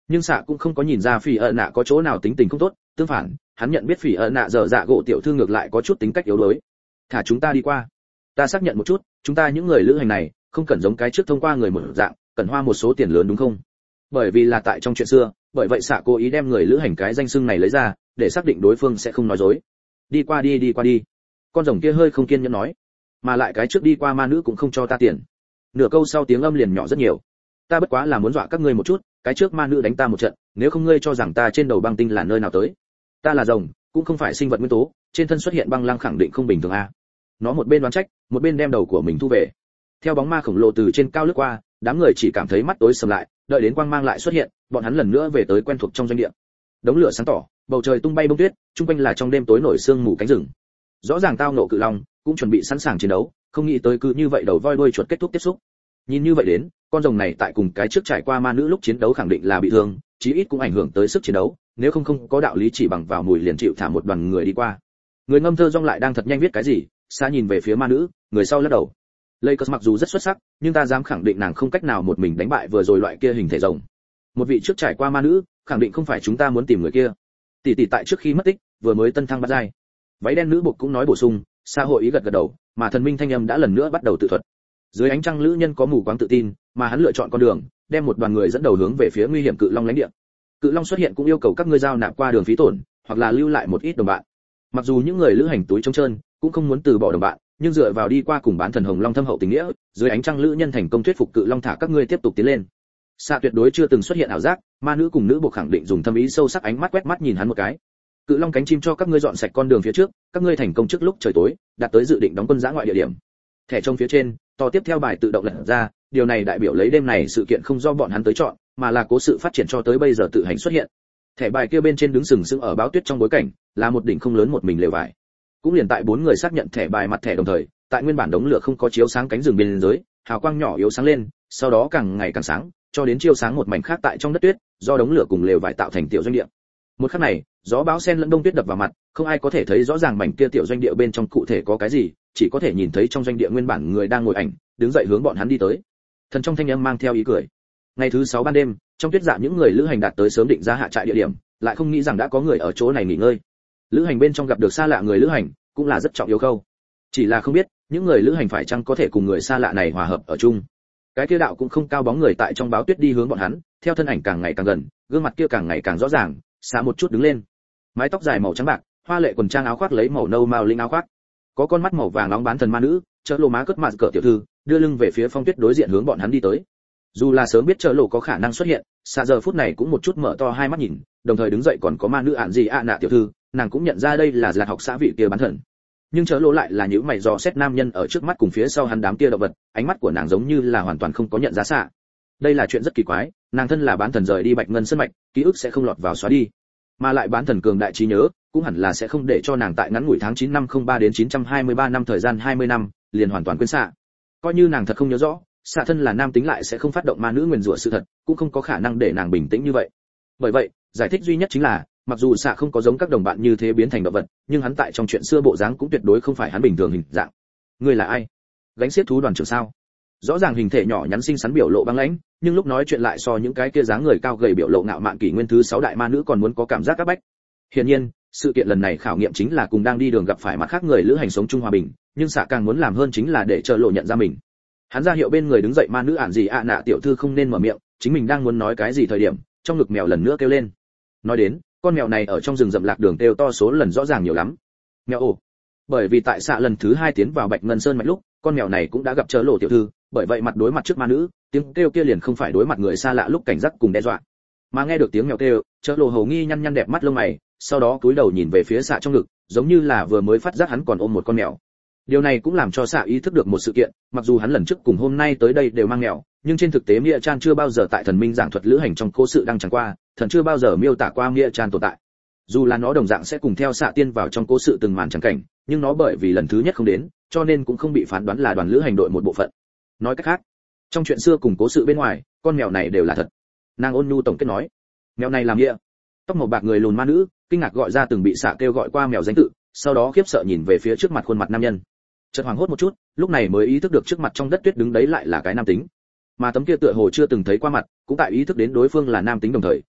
Speaker 1: Nhưng xạ cũng không có nhìn ra phỉ ợ nạ có chỗ nào tính tình không tốt, tương phản hắn nhận biết phỉ ợ nạ dở dạ gỗ tiểu thư ngược lại có chút tính cách yếu đuối. Thả chúng ta đi qua, ta xác nhận một chút, chúng ta những người lữ hành này không cần giống cái trước thông qua người một dạng cần hoa một số tiền lớn đúng không? Bởi vì là tại trong chuyện xưa, bởi vậy xạ cố ý đem người lữ hành cái danh xưng này lấy ra để xác định đối phương sẽ không nói dối. Đi qua đi. Con rồng kia hơi không kiên nhẫn nói, mà lại cái trước đi qua ma nữ cũng không cho ta tiền. Nửa câu sau tiếng âm liền nhỏ rất nhiều. Ta bất quá là muốn dọa các ngươi một chút, cái trước ma nữ đánh ta một trận, nếu không ngươi cho rằng ta trên đầu băng tinh là nơi nào tới? Ta là rồng, cũng không phải sinh vật nguyên tố, trên thân xuất hiện băng lăng khẳng định không bình thường a. Nó một bên đoán trách, một bên đem đầu của mình thu về. Theo bóng ma khổng lồ từ trên cao lướt qua, đám người chỉ cảm thấy mắt tối sầm lại, đợi đến quang mang lại xuất hiện, bọn hắn lần nữa về tới quen thuộc trong doanh địa. Đống lửa sáng tỏ, bầu trời tung bay bông tuyết, trung quanh là trong đêm tối nổi sương mù cánh rừng. Rõ ràng tao nộ cự long, cũng chuẩn bị sẵn sàng chiến đấu, không nghĩ tới cứ như vậy đầu voi đuôi chuột kết thúc tiếp xúc. Nhìn như vậy đến, con rồng này tại cùng cái trước trải qua ma nữ lúc chiến đấu khẳng định là bị thương, chí ít cũng ảnh hưởng tới sức chiến đấu, nếu không có đạo lý chỉ bằng vào mùi liền chịu thả một đoàn người đi qua. Người ngâm thơ rong lại đang thật nhanh viết cái gì, xa nhìn về phía ma nữ, người sau lắc đầu. Lakers mặc dù rất xuất sắc, nhưng ta dám khẳng định nàng không cách nào một mình đánh bại vừa rồi loại kia hình thể rồng. Một vị trước trải qua ma nữ, khẳng định không phải chúng ta muốn tìm người kia. Tỷ tỷ tại trước khi mất tích, vừa mới tân thăng bát giai. Váy đen nữ buộc cũng nói bổ sung, xã hội ý gật gật đầu, mà thần minh thanh âm đã lần nữa bắt đầu tự thuật. Dưới ánh trăng lữ nhân có mù quáng tự tin, mà hắn lựa chọn con đường, đem một đoàn người dẫn đầu hướng về phía nguy hiểm cự long lãnh địa. Cự long xuất hiện cũng yêu cầu các ngươi giao nạp qua đường phí tổn, hoặc là lưu lại một ít đồng bạn. Mặc dù những người lữ hành túi trống trơn, cũng không muốn từ bỏ đồng bạn, nhưng dựa vào đi qua cùng bán thần hồng long thâm hậu tình nghĩa, dưới ánh trăng lữ nhân thành công thuyết phục cự long thả các ngươi tiếp tục tiến lên. Xạ tuyệt đối chưa từng xuất hiện ảo giác, ma nữ cùng nữ buộc khẳng định dùng thâm ý sâu sắc ánh mắt quét mắt nhìn hắn một cái. Cự long cánh chim cho các ngươi dọn sạch con đường phía trước, các ngươi thành công trước lúc trời tối, đạt tới dự định đóng quân giã ngoại địa điểm. Thẻ trong phía trên, to tiếp theo bài tự động lật ra, điều này đại biểu lấy đêm này sự kiện không do bọn hắn tới chọn, mà là cố sự phát triển cho tới bây giờ tự hành xuất hiện. Thẻ bài kia bên trên đứng sừng sững ở báo tuyết trong bối cảnh, là một đỉnh không lớn một mình lều vải. Cũng liền tại bốn người xác nhận thẻ bài mặt thẻ đồng thời, tại nguyên bản đống lửa không có chiếu sáng cánh rừng bên dưới, hào quang nhỏ yếu sáng lên, sau đó càng ngày càng sáng, cho đến chiếu sáng một mảnh khác tại trong đất tuyết, do đống lửa cùng lều vải tạo thành tiểu doanh địa. Một khắc này, gió bão sen lẫn đông tuyết đập vào mặt, không ai có thể thấy rõ ràng mảnh kia tiểu doanh địa bên trong cụ thể có cái gì, chỉ có thể nhìn thấy trong doanh địa nguyên bản người đang ngồi ảnh, đứng dậy hướng bọn hắn đi tới. Thần trong thanh âm mang theo ý cười. Ngày thứ 6 ban đêm, trong tuyết dạ những người lữ hành đạt tới sớm định ra hạ trại địa điểm, lại không nghĩ rằng đã có người ở chỗ này nghỉ ngơi. Lữ hành bên trong gặp được xa lạ người lữ hành, cũng là rất trọng yếu khâu. Chỉ là không biết, những người lữ hành phải chăng có thể cùng người xa lạ này hòa hợp ở chung. Cái kia đạo cũng không cao bóng người tại trong báo tuyết đi hướng bọn hắn, theo thân ảnh càng ngày càng gần, gương mặt kia càng ngày càng rõ ràng, xa một chút đứng lên. Mái tóc dài màu trắng bạc, hoa lệ quần trang áo khoác lấy màu nâu mao linh áo khoác. Có con mắt màu vàng nóng bán thần ma nữ, chợ lộ má cất mặt cỡ tiểu thư, đưa lưng về phía phong tuyết đối diện hướng bọn hắn đi tới. Dù là sớm biết chợ lộ có khả năng xuất hiện, xa giờ phút này cũng một chút mở to hai mắt nhìn, đồng thời đứng dậy còn có ma nữ ạn gì ạ nạ tiểu thư, nàng cũng nhận ra đây là lạc học xã vị kia bán thần. Nhưng chợ lộ lại là những mày dò xét nam nhân ở trước mắt cùng phía sau hắn đám kia động vật, ánh mắt của nàng giống như là hoàn toàn không có nhận ra xạ. Đây là chuyện rất kỳ quái, nàng thân là bán thần rời đi bạch ngân sân mạch, ký ức sẽ không lọt vào xóa đi, mà lại bán thần cường đại trí nhớ, cũng hẳn là sẽ không để cho nàng tại ngắn ngủi tháng 9 năm 03 đến 923 năm thời gian 20 năm, liền hoàn toàn quên xạ. Coi như nàng thật không nhớ rõ, xạ thân là nam tính lại sẽ không phát động ma nữ nguyền rủa sự thật, cũng không có khả năng để nàng bình tĩnh như vậy. Bởi vậy, giải thích duy nhất chính là, mặc dù xạ không có giống các đồng bạn như thế biến thành động vật, nhưng hắn tại trong chuyện xưa bộ dáng cũng tuyệt đối không phải hắn bình thường hình dạng. Ngươi là ai? Gánh xiết thú đoàn trưởng sao? Rõ ràng hình thể nhỏ nhắn xinh xắn biểu lộ băng lãnh, nhưng lúc nói chuyện lại so những cái kia dáng người cao gầy biểu lộ ngạo mạn kỷ nguyên thứ 6 đại ma nữ còn muốn có cảm giác áp bách. Hiển nhiên, sự kiện lần này khảo nghiệm chính là cùng đang đi đường gặp phải mặt khác người lữ hành sống chung hòa bình, nhưng xạ càng muốn làm hơn chính là để chờ lộ nhận ra mình. Hắn ra hiệu bên người đứng dậy ma nữ ản gì ạ nạ tiểu thư không nên mở miệng, chính mình đang muốn nói cái gì thời điểm, trong ngực mèo lần nữa kêu lên. Nói đến, con mèo này ở trong rừng rậm lạc đường kêu to số lần rõ ràng nhiều lắm. Mèo ồ. Bởi vì tại xạ lần thứ 2 tiến vào Bạch Ngân Sơn mạch lúc, con mèo này cũng đã gặp chờ lộ tiểu thư, bởi vậy mặt đối mặt trước ma nữ, tiếng kêu kia liền không phải đối mặt người xa lạ lúc cảnh giác cùng đe dọa. Mà nghe được tiếng mèo kêu, chờ lộ hầu nghi nhăn nhăn đẹp mắt lông mày, sau đó cúi đầu nhìn về phía xạ trong ngực, giống như là vừa mới phát giác hắn còn ôm một con mèo. Điều này cũng làm cho xạ ý thức được một sự kiện, mặc dù hắn lần trước cùng hôm nay tới đây đều mang mèo, nhưng trên thực tế Mia Chan chưa bao giờ tại thần minh giảng thuật lữ hành trong cố sự đang chẳng qua, thần chưa bao giờ miêu tả qua Mia Chan tồn tại. Dù là nó đồng dạng sẽ cùng theo xạ tiên vào trong cố sự từng màn chẳng cảnh, nhưng nó bởi vì lần thứ nhất không đến, cho nên cũng không bị phán đoán là đoàn lữ hành đội một bộ phận. Nói cách khác, trong chuyện xưa cùng cố sự bên ngoài, con mèo này đều là thật. Nàng ôn nhu tổng kết nói, mèo này làm Mia. Tóc màu bạc người lùn ma nữ, kinh ngạc gọi ra từng bị xạ kêu gọi qua mèo danh tự, sau đó khiếp sợ nhìn về phía trước mặt khuôn mặt nam nhân. Chợt hoảng hốt một chút, lúc này mới ý thức được trước mặt trong đất tuyết đứng đấy lại là cái nam tính. Mà tấm kia tựa hồ chưa từng thấy qua mặt, cũng tại ý thức đến đối phương là nam tính đồng thời,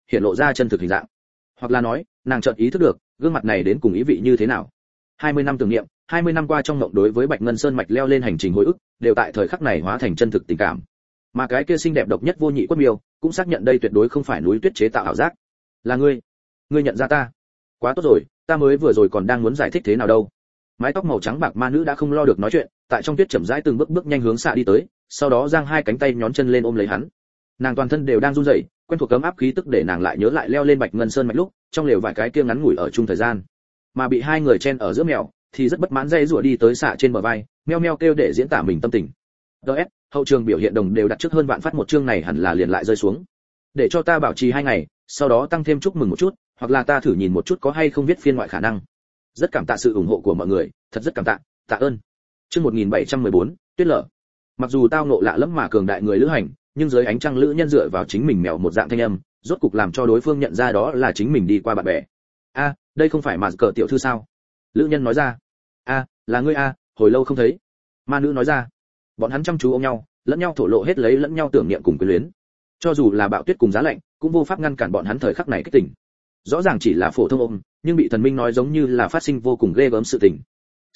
Speaker 1: hiện lộ ra chân thực hình dạng. Hoặc là nói, nàng chợt ý thức được, gương mặt này đến cùng ý vị như thế nào. 20 năm tưởng niệm, 20 năm qua trong mộng đối với Bạch Ngân Sơn mạch leo lên hành trình hồi ức, đều tại thời khắc này hóa thành chân thực tình cảm. Mà cái kia xinh đẹp độc nhất vô nhị Quất Miêu, cũng xác nhận đây tuyệt đối không phải núi tuyết chế tạo ảo giác. Là ngươi nhận ra ta? Quá tốt rồi, ta mới vừa rồi còn đang muốn giải thích thế nào đâu. Mái tóc màu trắng bạc ma nữ đã không lo được nói chuyện, tại trong tuyết chậm rãi từng bước nhanh hướng xạ đi tới, sau đó giang hai cánh tay nhón chân lên ôm lấy hắn. Nàng toàn thân đều đang run rẩy, quen thuộc cấm áp khí tức để nàng lại nhớ lại leo lên Bạch Ngân Sơn mạch lúc, trong lều vài cái kia ngắn ngủi ở chung thời gian. Mà bị hai người chen ở giữa mèo, thì rất bất mãn dây rủa đi tới xạ trên bờ vai, meo meo kêu để diễn tả mình tâm tình. DS, hậu trường biểu hiện đồng đều đặt trước hơn vạn phát một chương này hẳn là liền lại rơi xuống. Để cho ta bảo trì 2 ngày, sau đó tăng thêm chúc mừng một chút, hoặc là ta thử nhìn một chút có hay không viết phiên ngoại khả năng. Rất cảm tạ sự ủng hộ của mọi người, thật rất cảm tạ, tạ ơn. Chương 1714, Tuyết Lở. Mặc dù tao ngộ lạ lẫm mà cường đại người lữ hành, nhưng dưới ánh trăng lữ nhân dựa vào chính mình mèo một dạng thanh âm, rốt cục làm cho đối phương nhận ra đó là chính mình đi qua bạn bè. A, đây không phải mà cờ tiểu thư sao? Lữ nhân nói ra. A, là ngươi a, hồi lâu không thấy. Ma nữ nói ra. Bọn hắn chăm chú ôm nhau, lẫn nhau thổ lộ hết lấy lẫn nhau tưởng niệm cùng quyến luyến. Cho dù là bạo tuyết cùng giá lạnh, cũng vô pháp ngăn cản bọn hắn thời khắc này kích tỉnh. Rõ ràng chỉ là phổ thông ôm, nhưng bị thần minh nói giống như là phát sinh vô cùng ghê gớm sự tình.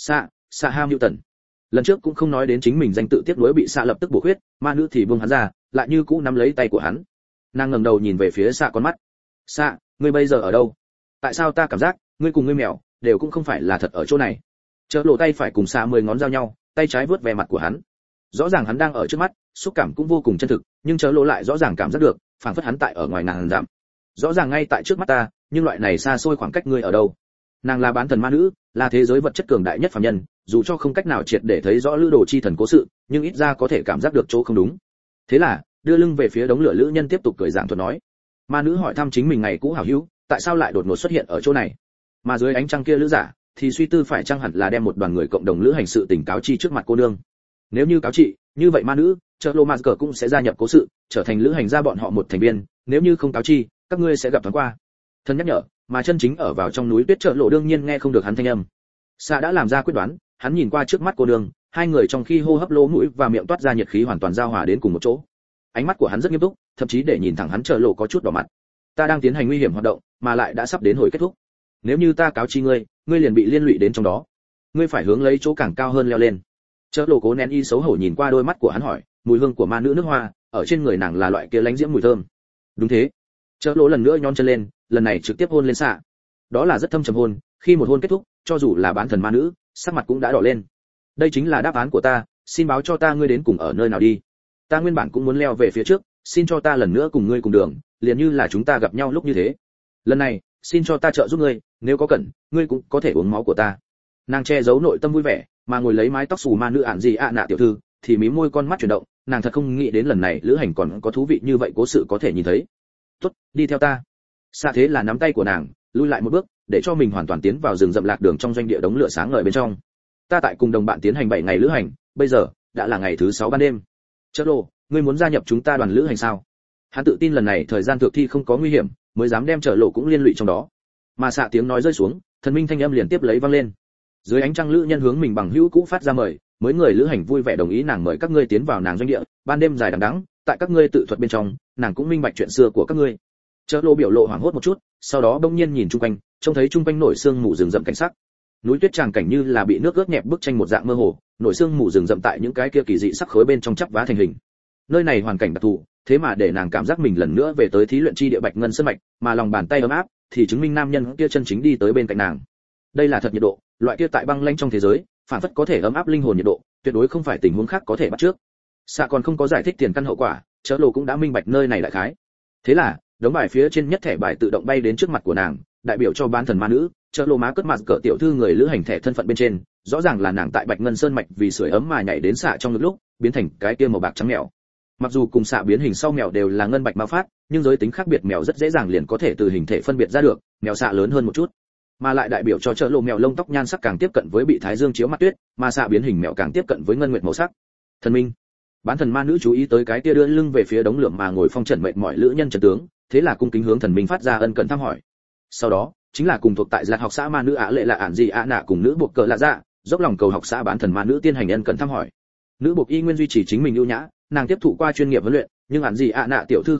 Speaker 1: Xạ Ham Newton. Lần trước cũng không nói đến chính mình danh tự tiếc nuối bị xạ lập tức bổ khuyết, ma nữ thì buông hắn ra, lại như cũ nắm lấy tay của hắn. Nàng ngẩng đầu nhìn về phía xạ con mắt. Xạ, ngươi bây giờ ở đâu? Tại sao ta cảm giác ngươi cùng ngươi mèo đều cũng không phải là thật ở chỗ này? Chợ lộ tay phải cùng xạ 10 ngón giao nhau, tay trái vướt về mặt của hắn. Rõ ràng hắn đang ở trước mắt, xúc cảm cũng vô cùng chân thực, nhưng chợ lộ lại rõ ràng cảm giác được, phảng phất hắn tại ở ngoài ngàn dặm. Rõ ràng ngay tại trước mắt ta, nhưng loại này xa xôi khoảng cách ngươi ở đâu? Nàng là bán thần ma nữ, là thế giới vật chất cường đại nhất phàm nhân, dù cho không cách nào triệt để thấy rõ lữ đồ chi thần cố sự, nhưng ít ra có thể cảm giác được chỗ không đúng. Thế là, đưa lưng về phía đống lửa lữ nhân tiếp tục cười giảng thuật nói. Ma nữ hỏi thăm chính mình ngày cũ hảo hữu, tại sao lại đột ngột xuất hiện ở chỗ này? Mà dưới ánh trăng kia lữ giả, thì suy tư phải chăng hẳn là đem một đoàn người cộng đồng lữ hành sự tình cáo chi trước mặt cô nương. Nếu như cáo chi, như vậy ma nữ, chợ lô Masker cũng sẽ gia nhập cố sự, trở thành lữ hành gia bọn họ một thành viên, nếu như không cáo chi, các ngươi sẽ gặp thoáng qua. Thân nhắc nhở, mà chân chính ở vào trong núi tuyết chợ lộ đương nhiên nghe không được hắn thanh âm. Sa đã làm ra quyết đoán, hắn nhìn qua trước mắt cô nương, hai người trong khi hô hấp lỗ mũi và miệng toát ra nhiệt khí hoàn toàn giao hòa đến cùng một chỗ. Ánh mắt của hắn rất nghiêm túc, thậm chí để nhìn thẳng hắn chợ lộ có chút đỏ mặt. Ta đang tiến hành nguy hiểm hoạt động, mà lại đã sắp đến hồi kết thúc. Nếu như ta cáo chi ngươi, ngươi liền bị liên lụy đến trong đó. Ngươi phải hướng lấy chỗ càng cao hơn leo lên. Chợ lộ cố nén y xấu hổ nhìn qua đôi mắt của hắn hỏi, mùi hương của ma nữ nước hoa, ở trên người nàng là loại kia lánh diễm mùi thơm. Đúng thế. Chợ lộ lần nữa nhón chân lên, lần này trực tiếp hôn lên xạ. Đó là rất thâm trầm hôn, khi một hôn kết thúc, cho dù là bán thần ma nữ, sắc mặt cũng đã đỏ lên. Đây chính là đáp án của ta, xin báo cho ta ngươi đến cùng ở nơi nào đi. Ta nguyên bản cũng muốn leo về phía trước, xin cho ta lần nữa cùng ngươi cùng đường, liền như là chúng ta gặp nhau lúc như thế. Lần này, xin cho ta trợ giúp ngươi, nếu có cần, ngươi cũng có thể uống máu của ta. Nàng che giấu nội tâm vui vẻ, mà ngồi lấy mái tóc xù ma nữ ản gì ạ nạ tiểu thư, thì mím môi con mắt chuyển động, nàng thật không nghĩ đến lần này lữ hành còn có thú vị như vậy cố sự có thể nhìn thấy. Tốt, đi theo ta. Xa thế là nắm tay của nàng, lui lại một bước, để cho mình hoàn toàn tiến vào rừng rậm lạc đường trong doanh địa đống lửa sáng ngời bên trong. Ta tại cùng đồng bạn tiến hành 7 ngày lữ hành, bây giờ đã là ngày thứ 6 ban đêm. Chớ lộ, ngươi muốn gia nhập chúng ta đoàn lữ hành sao? Hắn tự tin lần này thời gian thực thi không có nguy hiểm, mới dám đem Chở lộ cũng liên lụy trong đó. Mà xạ tiếng nói rơi xuống, thần minh thanh âm liền tiếp lấy vang lên. Dưới ánh trăng lữ nhân hướng mình bằng hữu cũ phát ra mời, mới người lữ hành vui vẻ đồng ý nàng mời các ngươi tiến vào nàng doanh địa, ban đêm dài đằng đẵng, tại các ngươi tự thuật bên trong, nàng cũng minh bạch chuyện xưa của các ngươi. Chớ lộ biểu lộ hoảng hốt một chút, sau đó bỗng nhiên nhìn chung quanh, trông thấy chung quanh nổi sương mù rừng rậm cảnh sắc. Núi tuyết tràng cảnh như là bị nước ướt nhẹp bức tranh một dạng mơ hồ, nổi sương mù rừng rậm tại những cái kia kỳ dị sắc khối bên trong chắp vá thành hình. Nơi này hoàn cảnh đặc thù, thế mà để nàng cảm giác mình lần nữa về tới thí luyện chi địa Bạch Ngân Sơn mạch, mà lòng bàn tay ấm áp thì chứng minh nam nhân kia chân chính đi tới bên cạnh nàng. Đây là thật nhiệt độ, loại kia tại băng lãnh trong thế giới, phản phất có thể ấm áp linh hồn nhiệt độ, tuyệt đối không phải tình huống khác có thể bắt trước. Xạ còn không có giải thích tiền căn hậu quả, Chớ lộ cũng đã minh bạch nơi này đại khái. Thế là, đống bài phía trên nhất thẻ bài tự động bay đến trước mặt của nàng, đại biểu cho bán thần ma nữ. Chớ lộ má cất mặt cỡ tiểu thư người lữ hành thẻ thân phận bên trên, rõ ràng là nàng tại Bạch Ngân Sơn mạch vì sưởi ấm mà nhảy đến xạ trong lúc biến thành cái kia màu bạc trắng mèo. Mặc dù cùng xạ biến hình sau mèo đều là ngân bạch ma phát, nhưng giới tính khác biệt mèo rất dễ dàng liền có thể từ hình thể phân biệt ra được, mèo xạ lớn hơn một chút, mà lại đại biểu cho Chớ lộ mèo lông tóc nhan sắc càng tiếp cận với bị thái dương chiếu mặt tuyết, mà xạ biến hình mèo càng tiếp cận với ngân nguyệt màu sắc. Thần minh, bán thần ma nữ chú ý tới cái kia đưa lưng về phía đống lửa mà ngồi phong trần mệt mỏi lữ nhân trần tướng, thế là cung kính hướng thần minh phát ra ân cần thăm hỏi. Sau đó chính là cùng thuộc tại lạc học xã ma nữ ạ lệ là ản gì ạ nạ cùng nữ buộc cờ lạ dạ, dốc lòng cầu học xã bán thần ma nữ tiên hành ân cần thăm hỏi. Nữ buộc y nguyên duy trì chính mình ưu nhã, nàng tiếp thụ qua chuyên nghiệp huấn luyện, nhưng ản gì ạ nạ tiểu thư không có,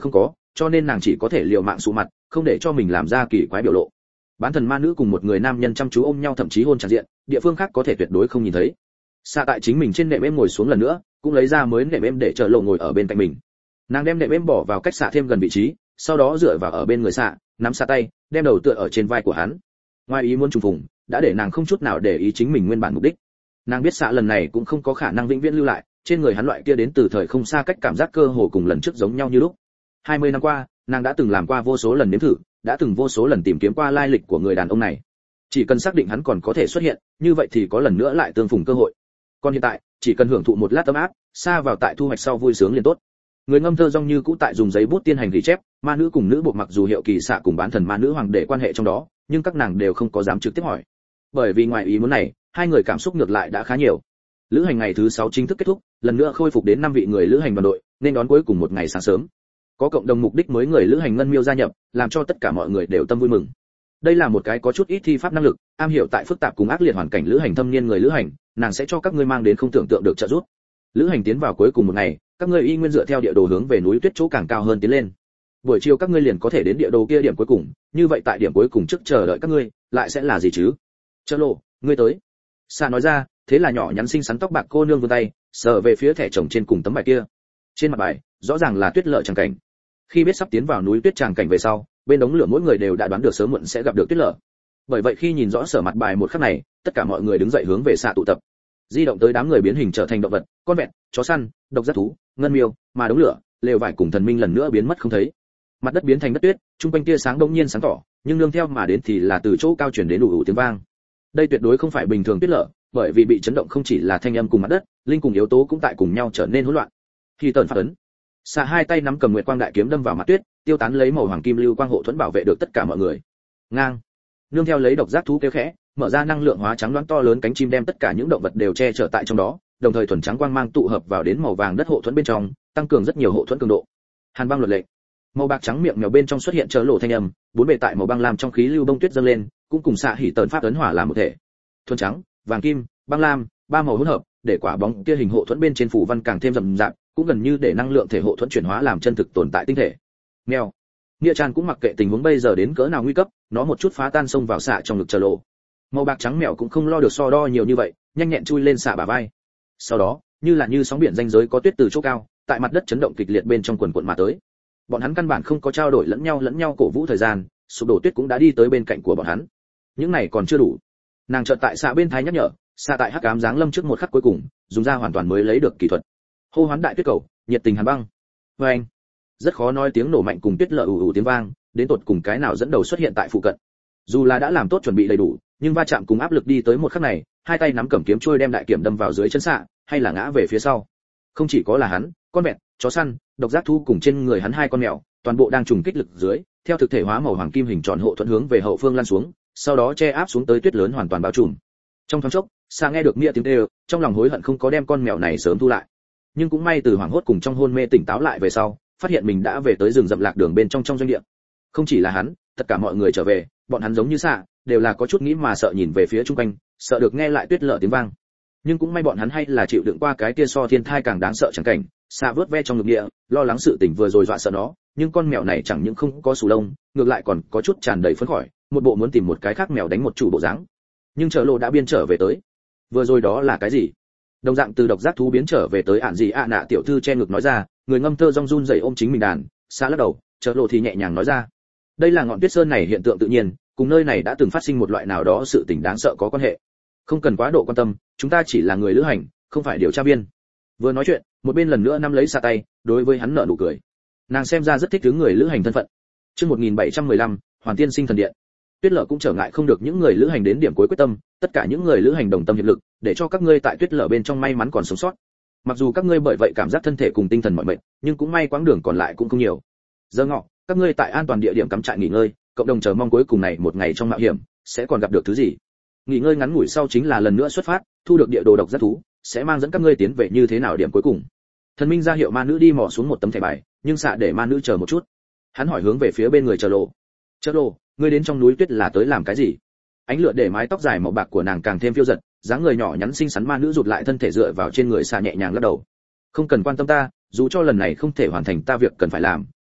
Speaker 1: cho nên nàng chỉ có thể liều mạng sụ mặt, không để cho mình làm ra kỳ quái biểu lộ. Bán thần ma nữ cùng một người nam nhân chăm chú ôm nhau, thậm chí hôn tràn diện, địa phương khác có thể tuyệt đối không nhìn thấy. Xạ tại chính mình trên nệm êm ngồi xuống lần nữa, cũng lấy ra mới nệm êm để chờ lộ ngồi ở bên cạnh mình. Nàng đem nệm êm bỏ vào cách xạ thêm gần vị trí, sau đó dựa vào ở bên người xạ, nắm xạ tay, đem đầu tựa ở trên vai của hắn. Ngoài ý muốn trùng phùng, đã để nàng không chút nào để ý chính mình nguyên bản mục đích. Nàng biết xạ lần này cũng không có khả năng vĩnh viễn lưu lại, trên người hắn loại kia đến từ thời không xa cách cảm giác cơ hồ cùng lần trước giống nhau như lúc. 20 năm qua, nàng đã từng làm qua vô số lần nếm thử, đã từng vô số lần tìm kiếm qua lai lịch của người đàn ông này. Chỉ cần xác định hắn còn có thể xuất hiện, như vậy thì có lần nữa lại tương phùng cơ hội. Còn hiện tại, chỉ cần hưởng thụ một lát ấm áp, xa vào tại thu hoạch sau vui sướng liền tốt. Người ngâm thơ rong như cũ tại dùng giấy bút tiên hành ghi chép, ma nữ cùng nữ buộc mặc dù hiệu kỳ xạ cùng bán thần ma nữ hoàng để quan hệ trong đó, nhưng các nàng đều không có dám trực tiếp hỏi. Bởi vì ngoài ý muốn này, hai người cảm xúc ngược lại đã khá nhiều. Lữ hành ngày thứ 6 chính thức kết thúc, lần nữa khôi phục đến 5 vị người lữ hành đoàn đội, nên đón cuối cùng một ngày sáng sớm. Có cộng đồng mục đích mới người lữ hành ngân miêu gia nhập, làm cho tất cả mọi người đều tâm vui mừng. Đây là một cái có chút ít thi pháp năng lực, am hiểu tại phức tạp cùng ác liệt hoàn cảnh lữ hành thâm niên người lữ hành, nàng sẽ cho các ngươi mang đến không tưởng tượng được trợ giúp. Lữ hành tiến vào cuối cùng một ngày, các ngươi y nguyên dựa theo địa đồ hướng về núi tuyết chỗ càng cao hơn tiến lên. Buổi chiều các ngươi liền có thể đến địa đồ kia điểm cuối cùng, như vậy tại điểm cuối cùng trước chờ đợi các ngươi, lại sẽ là gì chứ? Chớ lộ, ngươi tới. Sa nói ra, thế là nhỏ nhắn xinh xắn tóc bạc cô nương vươn tay, sờ về phía thẻ chồng trên cùng tấm bài kia. Trên mặt bài, rõ ràng là tuyết lợ tràng cảnh. Khi biết sắp tiến vào núi tuyết tràng cảnh về sau, bên đống lửa mỗi người đều đã đoán được sớm muộn sẽ gặp được tuyết lở. Bởi vậy khi nhìn rõ sở mặt bài một khắc này, tất cả mọi người đứng dậy hướng về xạ tụ tập. Di động tới đám người biến hình trở thành động vật, con vẹn, chó săn, độc giác thú, ngân miêu, mà đống lửa, lều vải cùng thần minh lần nữa biến mất không thấy. Mặt đất biến thành đất tuyết, trung quanh tia sáng đông nhiên sáng tỏ, nhưng nương theo mà đến thì là từ chỗ cao truyền đến đủ tiếng vang. Đây tuyệt đối không phải bình thường tuyết lở, bởi vì bị chấn động không chỉ là thanh âm cùng mặt đất, linh cùng yếu tố cũng tại cùng nhau trở nên hỗn loạn. Khi tần phát ấn, xạ hai tay nắm cầm nguyệt quang đại kiếm đâm vào mặt tuyết, tiêu tán lấy màu hoàng kim lưu quang hộ thuẫn bảo vệ được tất cả mọi người. Ngang, nương theo lấy độc giác thú kêu khẽ, mở ra năng lượng hóa trắng loáng to lớn cánh chim đem tất cả những động vật đều che chở tại trong đó, đồng thời thuần trắng quang mang tụ hợp vào đến màu vàng đất hộ thuẫn bên trong, tăng cường rất nhiều hộ thuẫn cường độ. Hàn băng luật lệ, màu bạc trắng miệng mèo bên trong xuất hiện chớ lộ thanh âm, bốn bề tại màu băng lam trong khí lưu bông tuyết dâng lên, cũng cùng xạ hỉ tần pháp ấn hỏa làm một thể. Thuần trắng, vàng kim, băng lam, ba màu hỗn hợp, để quả bóng kia hình hộ thuẫn bên trên phủ văn càng thêm rậm rạp, cũng gần như để năng lượng thể hộ thuẫn chuyển hóa làm chân thực tồn tại tinh thể. Mèo, Nghĩa Tràn cũng mặc kệ tình huống bây giờ đến cỡ nào nguy cấp, nó một chút phá tan xông vào xạ trong ngực chờ lộ. Màu bạc trắng mèo cũng không lo được so đo nhiều như vậy, nhanh nhẹn chui lên xạ bả vai. Sau đó, như sóng biển ranh giới có tuyết từ chỗ cao, tại mặt đất chấn động kịch liệt bên trong quần quần mà tới. Bọn hắn căn bản không có trao đổi lẫn nhau cổ vũ thời gian, sụp đổ tuyết cũng đã đi tới bên cạnh của bọn hắn. Những này còn chưa đủ. Nàng chợt tại xạ bên thái nhắc nhở, xạ tại hắc ám giáng lâm trước một khắc cuối cùng, dùng ra hoàn toàn mới lấy được kỹ thuật. Hô hoán đại tuyết cầu, nhiệt tình hàn băng. Oeng. Rất khó nói tiếng nổ mạnh cùng tuyết lở ù ù tiếng vang, đến tột cùng cái nào dẫn đầu xuất hiện tại phụ cận. Dù là đã làm tốt chuẩn bị đầy đủ, nhưng va chạm cùng áp lực đi tới một khắc này, hai tay nắm cầm kiếm trôi đem đại kiếm đâm vào dưới chân xạ, hay là ngã về phía sau. Không chỉ có là hắn, con vẹn, chó săn, độc giác thú cùng trên người hắn hai con mèo, toàn bộ đang trùng kích lực dưới, theo thực thể hóa màu hoàng kim hình tròn hộ thuẫn hướng về hậu phương lăn xuống, sau đó che áp xuống tới tuyết lớn hoàn toàn bao trùm. Trong thoáng chốc, xạ nghe được nghĩa tiếng kêu, trong lòng hối hận không có đem con mèo này sớm thu lại. Nhưng cũng may từ hoảng hốt cùng trong hôn mê tỉnh táo lại về sau, phát hiện mình đã về tới rừng rậm lạc đường bên trong doanh địa. Không chỉ là hắn, tất cả mọi người trở về, bọn hắn giống như xạ, đều là có chút nghĩ mà sợ nhìn về phía chung quanh, sợ được nghe lại tuyết lở tiếng vang. Nhưng cũng may bọn hắn hay là chịu đựng qua cái kia so thiên thai càng đáng sợ chẳng cảnh, xạ vớt ve trong ngực địa, lo lắng sự tỉnh vừa rồi dọa sợ nó, nhưng con mèo này chẳng những không có sù lông, ngược lại còn có chút tràn đầy phấn khởi, một bộ muốn tìm một cái khác mèo đánh một chủ bộ dáng. Nhưng chợ lộ đã biên trở về tới. Vừa rồi đó là cái gì? Đồng dạng từ độc giác thú biến trở về tới ản gì ạ nạ tiểu thư che ngực nói ra, người ngâm thơ rong run rẩy ôm chính mình đàn, xạ lắc đầu, chợ lộ thì nhẹ nhàng nói ra, đây là ngọn tuyết sơn này hiện tượng tự nhiên, cùng nơi này đã từng phát sinh một loại nào đó sự tình đáng sợ có quan hệ. Không cần quá độ quan tâm, chúng ta chỉ là người lữ hành, không phải điều tra viên. Vừa nói chuyện, một bên lần nữa nắm lấy xạ tay, đối với hắn nở nụ cười. Nàng xem ra rất thích thứ người lữ hành thân phận. Chương 1715, Hoàn Tiên Sinh thần điện. Tuyết lở cũng trở ngại không được những người lữ hành đến điểm cuối quyết tâm, tất cả những người lữ hành đồng tâm hiệp lực, để cho các ngươi tại tuyết lở bên trong may mắn còn sống sót. Mặc dù các ngươi bởi vậy cảm giác thân thể cùng tinh thần mỏi mệt, nhưng cũng may quãng đường còn lại cũng không nhiều. Giờ ngọ, các ngươi tại an toàn địa điểm cắm trại nghỉ ngơi, cộng đồng chờ mong cuối cùng này một ngày trong mạo hiểm sẽ còn gặp được thứ gì. Nghỉ ngơi ngắn ngủi sau chính là lần nữa xuất phát, thu được địa đồ độc giác thú, sẽ mang dẫn các ngươi tiến về như thế nào điểm cuối cùng. Thần minh ra hiệu ma nữ đi mò xuống một tấm thẻ bài, nhưng xạ để ma nữ chờ một chút. Hắn hỏi hướng về phía bên người chờ lộ. Chờ lộ, ngươi đến trong núi tuyết là tới làm cái gì? Ánh lửa để mái tóc dài màu bạc của nàng càng thêm phiêu dật, dáng người nhỏ nhắn xinh xắn ma nữ rụt lại thân thể dựa vào trên người xạ nhẹ nhàng lắc đầu. Không cần quan tâm ta, dù cho lần này không thể hoàn thành ta việc cần phải làm,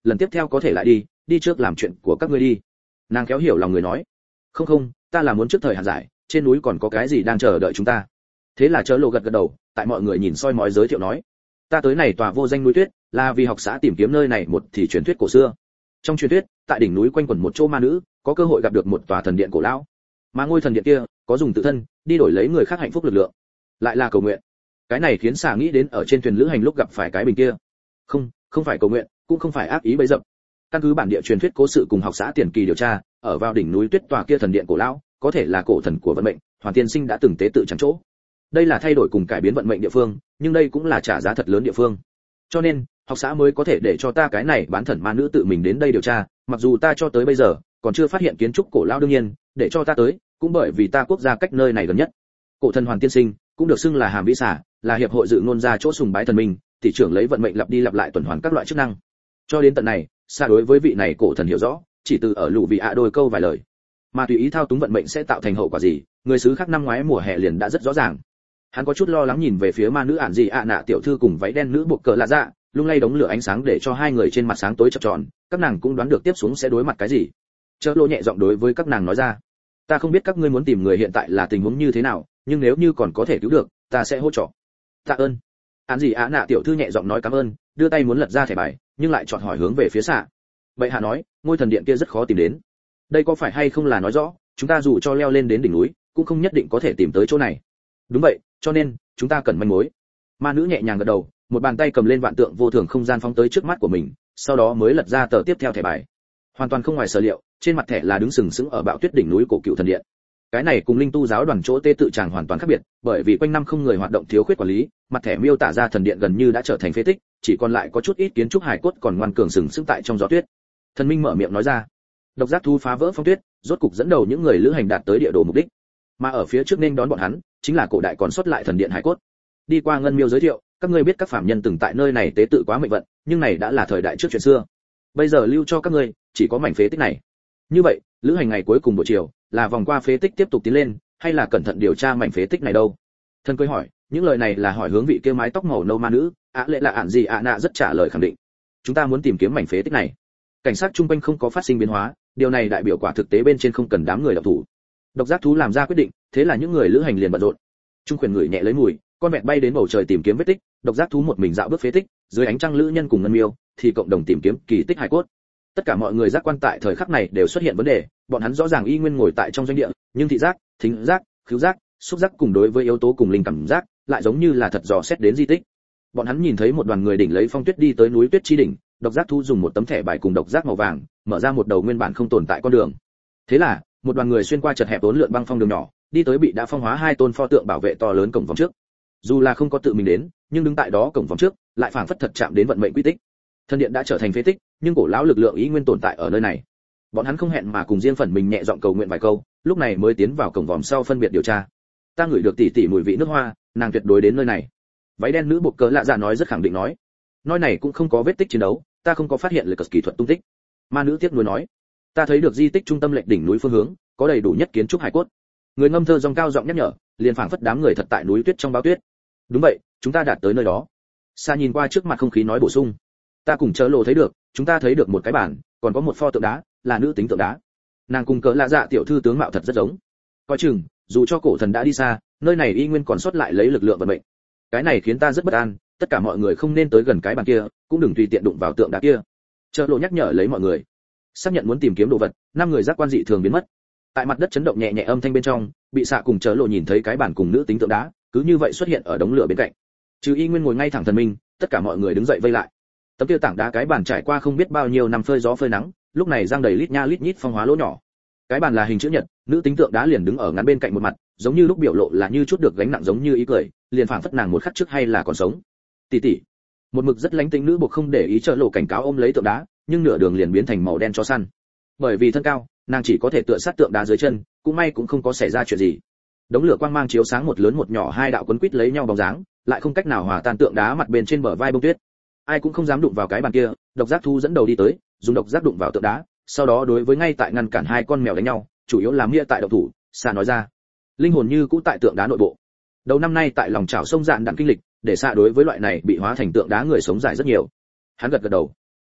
Speaker 1: lần tiếp theo có thể lại đi trước làm chuyện của các ngươi đi. Nàng khéo hiểu lòng người nói. Không, ta là muốn trước thời hạn giải, trên núi còn có cái gì đang chờ đợi chúng ta. Thế là Chớ Lộ gật gật đầu, tại mọi người nhìn soi mói giới thiệu nói, ta tới này tòa vô danh núi tuyết là vì học xã tìm kiếm nơi này một thì truyền thuyết cổ xưa. Trong truyền thuyết, tại đỉnh núi quanh quẩn một chỗ ma nữ, có cơ hội gặp được một tòa thần điện cổ lão. Mà ngôi thần điện kia có dùng tự thân đi đổi lấy người khác hạnh phúc lực lượng, lại là cầu nguyện. Cái này khiến Xà nghĩ đến ở trên thuyền lữ hành lúc gặp phải cái bình kia. Không phải cầu nguyện, cũng không phải ác ý bấy dập. Căn cứ bản địa truyền thuyết cố sự cùng học xã tiền kỳ điều tra, ở vào đỉnh núi tuyết tòa kia thần điện cổ lão, có thể là cổ thần của vận mệnh, Hoàn Tiên Sinh đã từng tế tự chẳng chỗ. Đây là thay đổi cùng cải biến vận mệnh địa phương, nhưng đây cũng là trả giá thật lớn địa phương. Cho nên, học xã mới có thể để cho ta cái này bán thần ma nữ tự mình đến đây điều tra, mặc dù ta cho tới bây giờ còn chưa phát hiện kiến trúc cổ lão, đương nhiên, để cho ta tới, cũng bởi vì ta quốc gia cách nơi này gần nhất. Cổ thần Hoàn Tiên Sinh cũng được xưng là Hàm Vĩ Xà, là hiệp hội dự ngôn gia chỗ sùng bái thần minh, tỷ trưởng lấy vận mệnh lặp đi lặp lại tuần hoàn các loại chức năng. Cho đến tận này, Xà đối với vị này cổ thần hiểu rõ, chỉ từ ở lũ vị ạ đôi câu vài lời, mà tùy ý thao túng vận mệnh sẽ tạo thành hậu quả gì, người xứ khác năm ngoái mùa hè liền đã rất rõ ràng. Hắn có chút lo lắng nhìn về phía ma nữ ản gì ạ nạ tiểu thư cùng váy đen nữ buộc cờ lạ dạ, lung lay đống lửa ánh sáng để cho hai người trên mặt sáng tối chập tròn, các nàng cũng đoán được tiếp xuống sẽ đối mặt cái gì. Chớ Lộ nhẹ giọng đối với các nàng nói ra, ta không biết các ngươi muốn tìm người hiện tại là tình huống như thế nào, nhưng nếu như còn có thể cứu được, ta sẽ hỗ trợ. Tạ ơn. Ản gì ạ nạ tiểu thư nhẹ giọng nói cảm ơn, đưa tay muốn lật ra thẻ bài, nhưng lại chọn hỏi hướng về phía Xạ. Vậy hạ nói, ngôi thần điện kia rất khó tìm đến. Đây có phải hay không là nói rõ, chúng ta dù cho leo lên đến đỉnh núi, cũng không nhất định có thể tìm tới chỗ này. Đúng vậy, cho nên chúng ta cần manh mối. Ma nữ nhẹ nhàng gật đầu, một bàn tay cầm lên vạn tượng vô thường không gian phóng tới trước mắt của mình, sau đó mới lật ra tờ tiếp theo thẻ bài. Hoàn toàn không ngoài sở liệu, trên mặt thẻ là đứng sừng sững ở bão tuyết đỉnh núi cổ cựu thần điện. Cái này cùng linh tu giáo đoàn chỗ tế tự tràng hoàn toàn khác biệt, bởi vì quanh năm không người hoạt động thiếu khuyết quản lý, mặt thẻ miêu tả ra thần điện gần như đã trở thành phế tích, chỉ còn lại có chút ít kiến trúc hài cốt còn ngoan cường sừng sững tại trong gió tuyết. Thần minh mở miệng nói ra, độc giác thú phá vỡ phong tuyết, rốt cục dẫn đầu những người lữ hành đạt tới địa đồ mục đích, mà ở phía trước nên đón bọn hắn chính là cổ đại còn sót lại thần điện hải cốt. Đi qua ngân miêu giới thiệu, các ngươi biết các phạm nhân từng tại nơi này tế tự quá mệnh vận, nhưng này đã là thời đại trước chuyện xưa. Bây giờ lưu cho các ngươi chỉ có mảnh phế tích này. Như vậy, lữ hành ngày cuối cùng buổi chiều là vòng qua phế tích tiếp tục tiến lên, hay là cẩn thận điều tra mảnh phế tích này đâu? Thần cười hỏi, những lời này là hỏi hướng vị kia mái tóc màu nâu ma nữ, lệ là ản gì nạ rất trả lời khẳng định. Chúng ta muốn tìm kiếm mảnh phế tích này. Cảnh sát trung quanh không có phát sinh biến hóa, điều này đại biểu quả thực tế bên trên không cần đám người động thủ. Độc giác thú làm ra quyết định, thế là những người lữ hành liền bận rộn. Trung khuyển người nhẹ lấy mùi, con vẹt bay đến bầu trời tìm kiếm vết tích, độc giác thú một mình dạo bước phế tích, dưới ánh trăng lữ nhân cùng ngân miêu thì cộng đồng tìm kiếm kỳ tích hải cốt. Tất cả mọi người giác quan tại thời khắc này đều xuất hiện vấn đề, bọn hắn rõ ràng y nguyên ngồi tại trong doanh địa, nhưng thị giác, thính giác, khứu giác, xúc giác cùng đối với yếu tố cùng linh cảm giác, lại giống như là thật dò xét đến di tích. Bọn hắn nhìn thấy một đoàn người đỉnh lấy phong tuyết đi tới núi tuyết chi đỉnh, độc giác thú dùng một tấm thẻ bài cùng độc giác màu vàng, mở ra một đầu nguyên bản không tồn tại con đường. Thế là, một đoàn người xuyên qua chật hẹp uốn lượn băng phong đường nhỏ, đi tới bị đã phong hóa hai tôn pho tượng bảo vệ to lớn cổng vòng trước. Dù là không có tự mình đến, nhưng đứng tại đó cổng vòng trước, lại phảng phất thật chạm đến vận mệnh quy tích. Thần điện đã trở thành phế tích, nhưng cổ lão lực lượng ý nguyên tồn tại ở nơi này. Bọn hắn không hẹn mà cùng riêng phần mình nhẹ giọng cầu nguyện vài câu, lúc này mới tiến vào cổng vòm sau phân biệt điều tra. Ta ngửi được tỉ tỉ mùi vị nước hoa, nàng tuyệt đối đến nơi này. Váy đen nữ buộc cớ lạ dạ nói rất khẳng định nói. Nơi này cũng không có vết tích chiến đấu, ta không có phát hiện lực kỹ thuật tung tích. Ma nữ tiếc nuối nói, ta thấy được di tích trung tâm lệch đỉnh núi phương hướng, có đầy đủ nhất kiến trúc hải cốt. Người ngâm thơ dòng cao giọng nhắc nhở, liền phảng phất đám người thật tại núi tuyết trong bao tuyết. Đúng vậy, chúng ta đạt tới nơi đó. Sa nhìn qua trước mặt không khí nói bổ sung, ta cùng Chớ Lộ thấy được, chúng ta thấy được một cái bản, còn có một pho tượng đá, là nữ tính tượng đá. Nàng cùng cỡ lạ dạ tiểu thư tướng mạo thật rất giống. Coi chừng, dù cho cổ thần đã đi xa, nơi này y nguyên còn sót lại lấy lực lượng vận mệnh. Cái này khiến ta rất bất an, tất cả mọi người không nên tới gần cái bàn kia, cũng đừng tùy tiện đụng vào tượng đá kia. Chớ Lộ nhắc nhở lấy mọi người. Xác nhận muốn tìm kiếm đồ vật, năm người giác quan dị thường biến mất. Tại mặt đất chấn động nhẹ nhẹ âm thanh bên trong, bị Xạ cùng Chớ Lộ nhìn thấy cái bàn cùng nữ tính tượng đá, cứ như vậy xuất hiện ở đống lửa bên cạnh. Trừ y nguyên ngồi ngay thẳng thần minh, tất cả mọi người đứng dậy vây lại. Tấm kia tảng đá cái bàn trải qua không biết bao nhiêu năm phơi gió phơi nắng, lúc này răng đầy lít nha lít nhít phong hóa lỗ nhỏ. Cái bàn là hình chữ nhật, nữ tính tượng đá liền đứng ở ngắn bên cạnh một mặt, giống như lúc biểu lộ là như chút được gánh nặng giống như ý cười, liền phảng phất nàng một khắc trước hay là còn sống. Tỷ tỷ. Một mực rất lánh tính nữ buộc không để ý Chớ Lộ cảnh cáo ôm lấy tượng đá, nhưng nửa đường liền biến thành màu đen cho săn. Bởi vì thân cao, nàng chỉ có thể tựa sát tượng đá dưới chân, cũng may cũng không có xảy ra chuyện gì. Đống lửa quang mang chiếu sáng một lớn một nhỏ hai đạo quấn quýt lấy nhau bóng dáng, lại không cách nào hòa tan tượng đá mặt bên trên bờ vai bông tuyết. Ai cũng không dám đụng vào cái bàn kia, độc giác thú dẫn đầu đi tới, dùng độc giác đụng vào tượng đá, sau đó đối với ngay tại ngăn cản hai con mèo đánh nhau, chủ yếu là Mia tại động thủ. Xạ nói ra, linh hồn như cũ tại tượng đá nội bộ. Đầu năm nay tại lòng chảo sông dạn đạn kinh lịch, để Xạ đối với loại này bị hóa thành tượng đá người sống dài rất nhiều. Hắn gật gật đầu.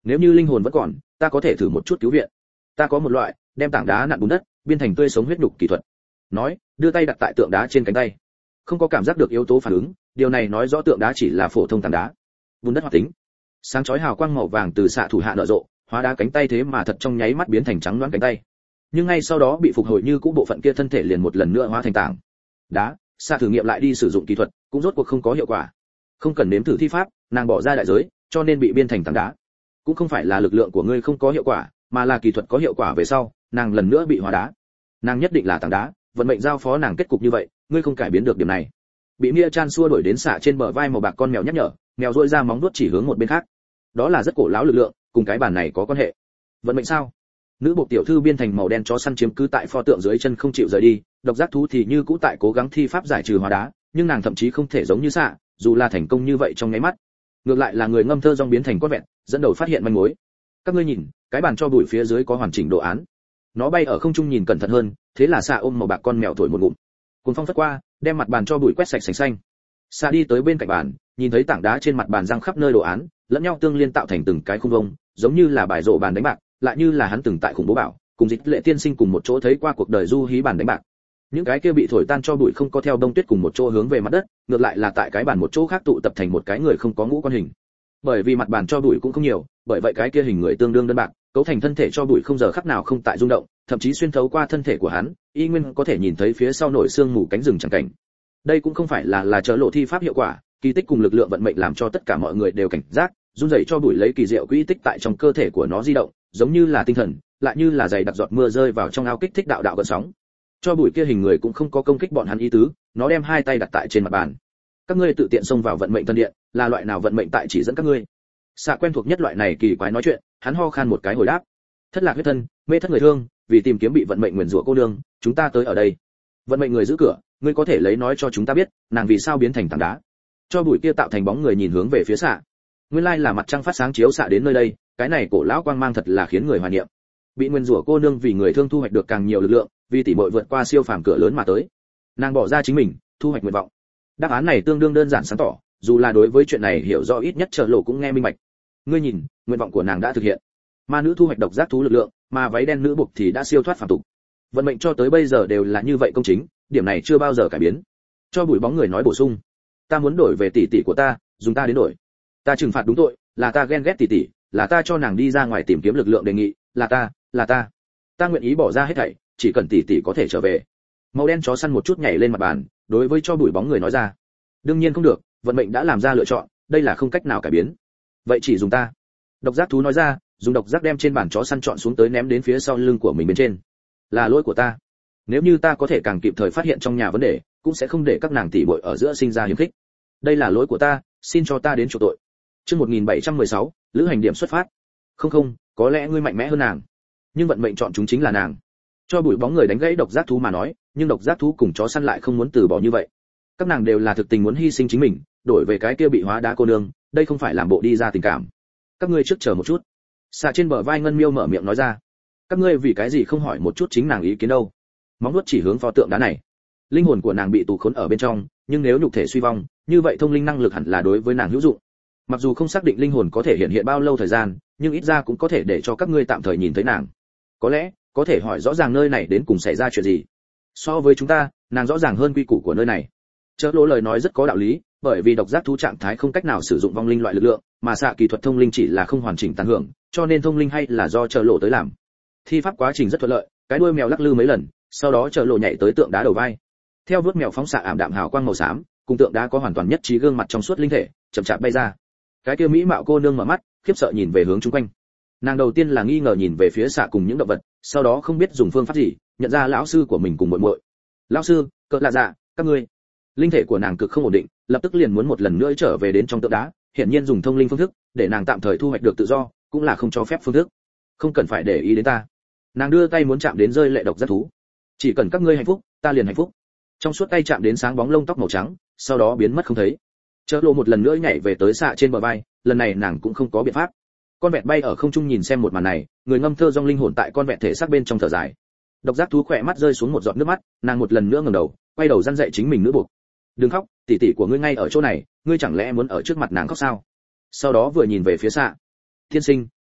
Speaker 1: nếu như linh hồn vẫn còn, ta có thể thử một chút cứu viện. Ta có một loại đem tảng đá nặn bùn đất biên thành tươi sống huyết nhục kỹ thuật. Nói, đưa tay đặt tại tượng đá trên cánh tay. Không có cảm giác được yếu tố phản ứng, điều này nói rõ tượng đá chỉ là phổ thông tảng đá. Bùn đất hoạt tính. Sáng chói hào quang màu vàng từ xạ thủ hạ nở rộ, hóa đá cánh tay thế mà thật trong nháy mắt biến thành trắng loáng cánh tay. Nhưng ngay sau đó bị phục hồi như cũ bộ phận kia thân thể liền một lần nữa hóa thành tảng đá. Xạ thử nghiệm lại đi sử dụng kỹ thuật, cũng rốt cuộc không có hiệu quả. Không cần nếm thử thi pháp, nàng bỏ ra đại giới, cho nên bị biên thành tảng đá. Cũng không phải là lực lượng của ngươi không có hiệu quả, mà là kỹ thuật có hiệu quả về sau, nàng lần nữa bị hóa đá. Nàng nhất định là tảng đá, vận mệnh giao phó nàng kết cục như vậy, ngươi không cải biến được điểm này. Bị Mia Chan xua đuổi đến xạ trên bờ vai màu bạc con mèo nhắc nhở, mèo duỗi ra móng vuốt chỉ hướng một bên khác. Đó là rất cổ lão lực lượng, cùng cái bàn này có quan hệ. Vận mệnh sao? Nữ bộ tiểu thư biên thành màu đen chó săn chiếm cứ tại pho tượng dưới chân không chịu rời đi, độc giác thú thì như cũ tại cố gắng thi pháp giải trừ hóa đá, nhưng nàng thậm chí không thể giống như xạ, dù là thành công như vậy trong nháy mắt. Ngược lại là người ngâm thơ rong biến thành con vẹn, dẫn đầu phát hiện manh mối. Các ngươi nhìn, cái bàn cho bụi phía dưới có hoàn chỉnh đồ án. Nó bay ở không trung nhìn cẩn thận hơn, thế là xạ ôm màu bạc con mèo thổi một ngụm. Cuồng phong phất qua, đem mặt bàn cho bụi quét sạch sành xanh. Xạ đi tới bên cạnh bàn, nhìn thấy tảng đá trên mặt bàn răng khắp nơi đồ án, lẫn nhau tương liên tạo thành từng cái khung vông, giống như là bài rổ bàn đánh bạc, lại như là hắn từng tại khủng bố bảo, cùng Dịch Lệ tiên sinh cùng một chỗ thấy qua cuộc đời du hí bàn đánh bạc. Những cái kia bị thổi tan cho bụi không có theo đông tuyết cùng một chỗ hướng về mặt đất, ngược lại là tại cái bàn một chỗ khác tụ tập thành một cái người không có ngũ quan hình. Bởi vì mặt bàn cho bụi cũng không nhiều, bởi vậy cái kia hình người tương đương đơn bạc, cấu thành thân thể cho bụi không giờ khắc nào không tại rung động, thậm chí xuyên thấu qua thân thể của hắn, y nguyên có thể nhìn thấy phía sau nổi xương mù cánh rừng chẳng cảnh. Đây cũng không phải là chớ lộ thi pháp hiệu quả, kỳ tích cùng lực lượng vận mệnh làm cho tất cả mọi người đều cảnh giác, run rẩy cho bụi lấy kỳ diệu quỹ tích tại trong cơ thể của nó di động, giống như là tinh thần, lại như là dày đặc giọt mưa rơi vào trong ao kích thích đạo đạo gợn sóng. Cho bụi kia hình người cũng không có công kích bọn hắn ý tứ, nó đem hai tay đặt tại trên mặt bàn. Các ngươi tự tiện xông vào vận mệnh thân điện, là loại nào vận mệnh tại chỉ dẫn các ngươi? Xạ quen thuộc nhất loại này kỳ quái nói chuyện, hắn ho khan một cái hồi đáp. Thất lạc huyết thân, mê thất người thương, vì tìm kiếm bị vận mệnh nguyền rủa cô nương, chúng ta tới ở đây. Vận mệnh người giữ cửa, ngươi có thể lấy nói cho chúng ta biết, nàng vì sao biến thành tảng đá? Cho bụi kia tạo thành bóng người nhìn hướng về phía xạ. Nguyên lai là mặt trăng phát sáng chiếu xạ đến nơi đây, cái này cổ lão quang mang thật là khiến người hoài niệm. Bị nguyền rủa cô nương vì người thương thu hoạch được càng nhiều lực lượng, vì tỷ muội vượt qua siêu phàm cửa lớn mà tới. Nàng bỏ ra chính mình, thu hoạch nguyện vọng. Đáp án này tương đương đơn giản sáng tỏ, dù là đối với chuyện này hiểu rõ ít nhất Trợ Lộ cũng nghe minh bạch. Ngươi nhìn, nguyện vọng của nàng đã thực hiện. Ma nữ thu hoạch độc giác thú lực lượng, mà váy đen nữ buộc thì đã siêu thoát phàm tục. Vận mệnh cho tới bây giờ đều là như vậy công chính, điểm này chưa bao giờ cải biến. Cho bụi bóng người nói bổ sung, ta muốn đổi về tỷ tỷ của ta, dùng ta đến đổi. Ta trừng phạt đúng tội, là ta ghen ghét tỷ tỷ, là ta cho nàng đi ra ngoài tìm kiếm lực lượng đề nghị, là ta. Ta nguyện ý bỏ ra hết thảy, chỉ cần tỷ tỷ có thể trở về. Màu đen chó săn một chút nhảy lên mặt bàn, đối với cho bụi bóng người nói ra. Đương nhiên không được, vận mệnh đã làm ra lựa chọn, đây là không cách nào cải biến. Vậy chỉ dùng ta. Độc giác thú nói ra, dùng độc giác đem trên bàn chó săn chọn xuống tới ném đến phía sau lưng của mình bên trên. Là lỗi của ta. Nếu như ta có thể càng kịp thời phát hiện trong nhà vấn đề, cũng sẽ không để các nàng tỷ muội ở giữa sinh ra hiềm khích. Đây là lỗi của ta, xin cho ta đến chuộc tội. Chương 1716, lữ hành điểm xuất phát. Không, có lẽ ngươi mạnh mẽ hơn nàng, nhưng vận mệnh chọn chúng chính là nàng. Cho bụi bóng người đánh gãy độc giác thú mà nói, nhưng độc giác thú cùng chó săn lại không muốn từ bỏ như vậy. Các nàng đều là thực tình muốn hy sinh chính mình, đổi về cái kia bị hóa đá cô nương, đây không phải làm bộ đi ra tình cảm. Các ngươi trước chờ một chút. Xạ trên bờ vai ngân miêu mở miệng nói ra. Các ngươi vì cái gì không hỏi một chút chính nàng ý kiến đâu? Móng vuốt chỉ hướng pho tượng đá này. Linh hồn của nàng bị tù khốn ở bên trong, nhưng nếu nhục thể suy vong, như vậy thông linh năng lực hẳn là đối với nàng hữu dụng. Mặc dù không xác định linh hồn có thể hiện bao lâu thời gian, nhưng ít ra cũng có thể để cho các ngươi tạm thời nhìn thấy nàng. Có lẽ có thể hỏi rõ ràng nơi này đến cùng xảy ra chuyện gì. So với chúng ta, nàng rõ ràng hơn quy củ của nơi này. Chớ lỗ lời nói rất có đạo lý, bởi vì độc giác thú trạng thái không cách nào sử dụng vong linh loại lực lượng, mà xạ kỳ thuật thông linh chỉ là không hoàn chỉnh tàn hưởng, cho nên thông linh hay là do chớ lỗ tới làm. Thi pháp quá trình rất thuận lợi, cái đuôi mèo lắc lư mấy lần, sau đó chớ lỗ nhảy tới tượng đá đầu vai. Theo vuốt mèo phóng xạ ảm đạm hào quang màu xám, cùng tượng đá có hoàn toàn nhất trí gương mặt trong suốt linh thể, chậm chạp bay ra. Cái kia mỹ mạo cô nương mở mắt, khiếp sợ nhìn về hướng xung quanh. Nàng đầu tiên là nghi ngờ nhìn về phía xạ cùng những động vật, sau đó không biết dùng phương pháp gì, nhận ra lão sư của mình cùng muội muội. Lão sư, cỡ lạ dạ, các ngươi. Linh thể của nàng cực không ổn định, lập tức liền muốn một lần nữa trở về đến trong tượng đá, hiển nhiên dùng thông linh phương thức để nàng tạm thời thu hoạch được tự do, cũng là không cho phép phương thức. Không cần phải để ý đến ta. Nàng đưa tay muốn chạm đến rơi lệ độc giác thú. Chỉ cần các ngươi hạnh phúc, ta liền hạnh phúc. Trong suốt tay chạm đến sáng bóng lông tóc màu trắng, sau đó biến mất không thấy. Chớ lộ một lần nữa nhảy về tới xạ trên bờ vai, lần này nàng cũng không có biện pháp. Con vẹt bay ở không trung nhìn xem một màn này, người ngâm thơ dong linh hồn tại con vẹt thể xác bên trong thở dài. Độc giác thú khỏe mắt rơi xuống một giọt nước mắt, nàng một lần nữa ngẩng đầu, quay đầu răn dạy chính mình nữ buộc. Đừng khóc, tỷ tỷ của ngươi ngay ở chỗ này, ngươi chẳng lẽ muốn ở trước mặt nàng khóc sao? Sau đó vừa nhìn về phía xạ. Thiên sinh,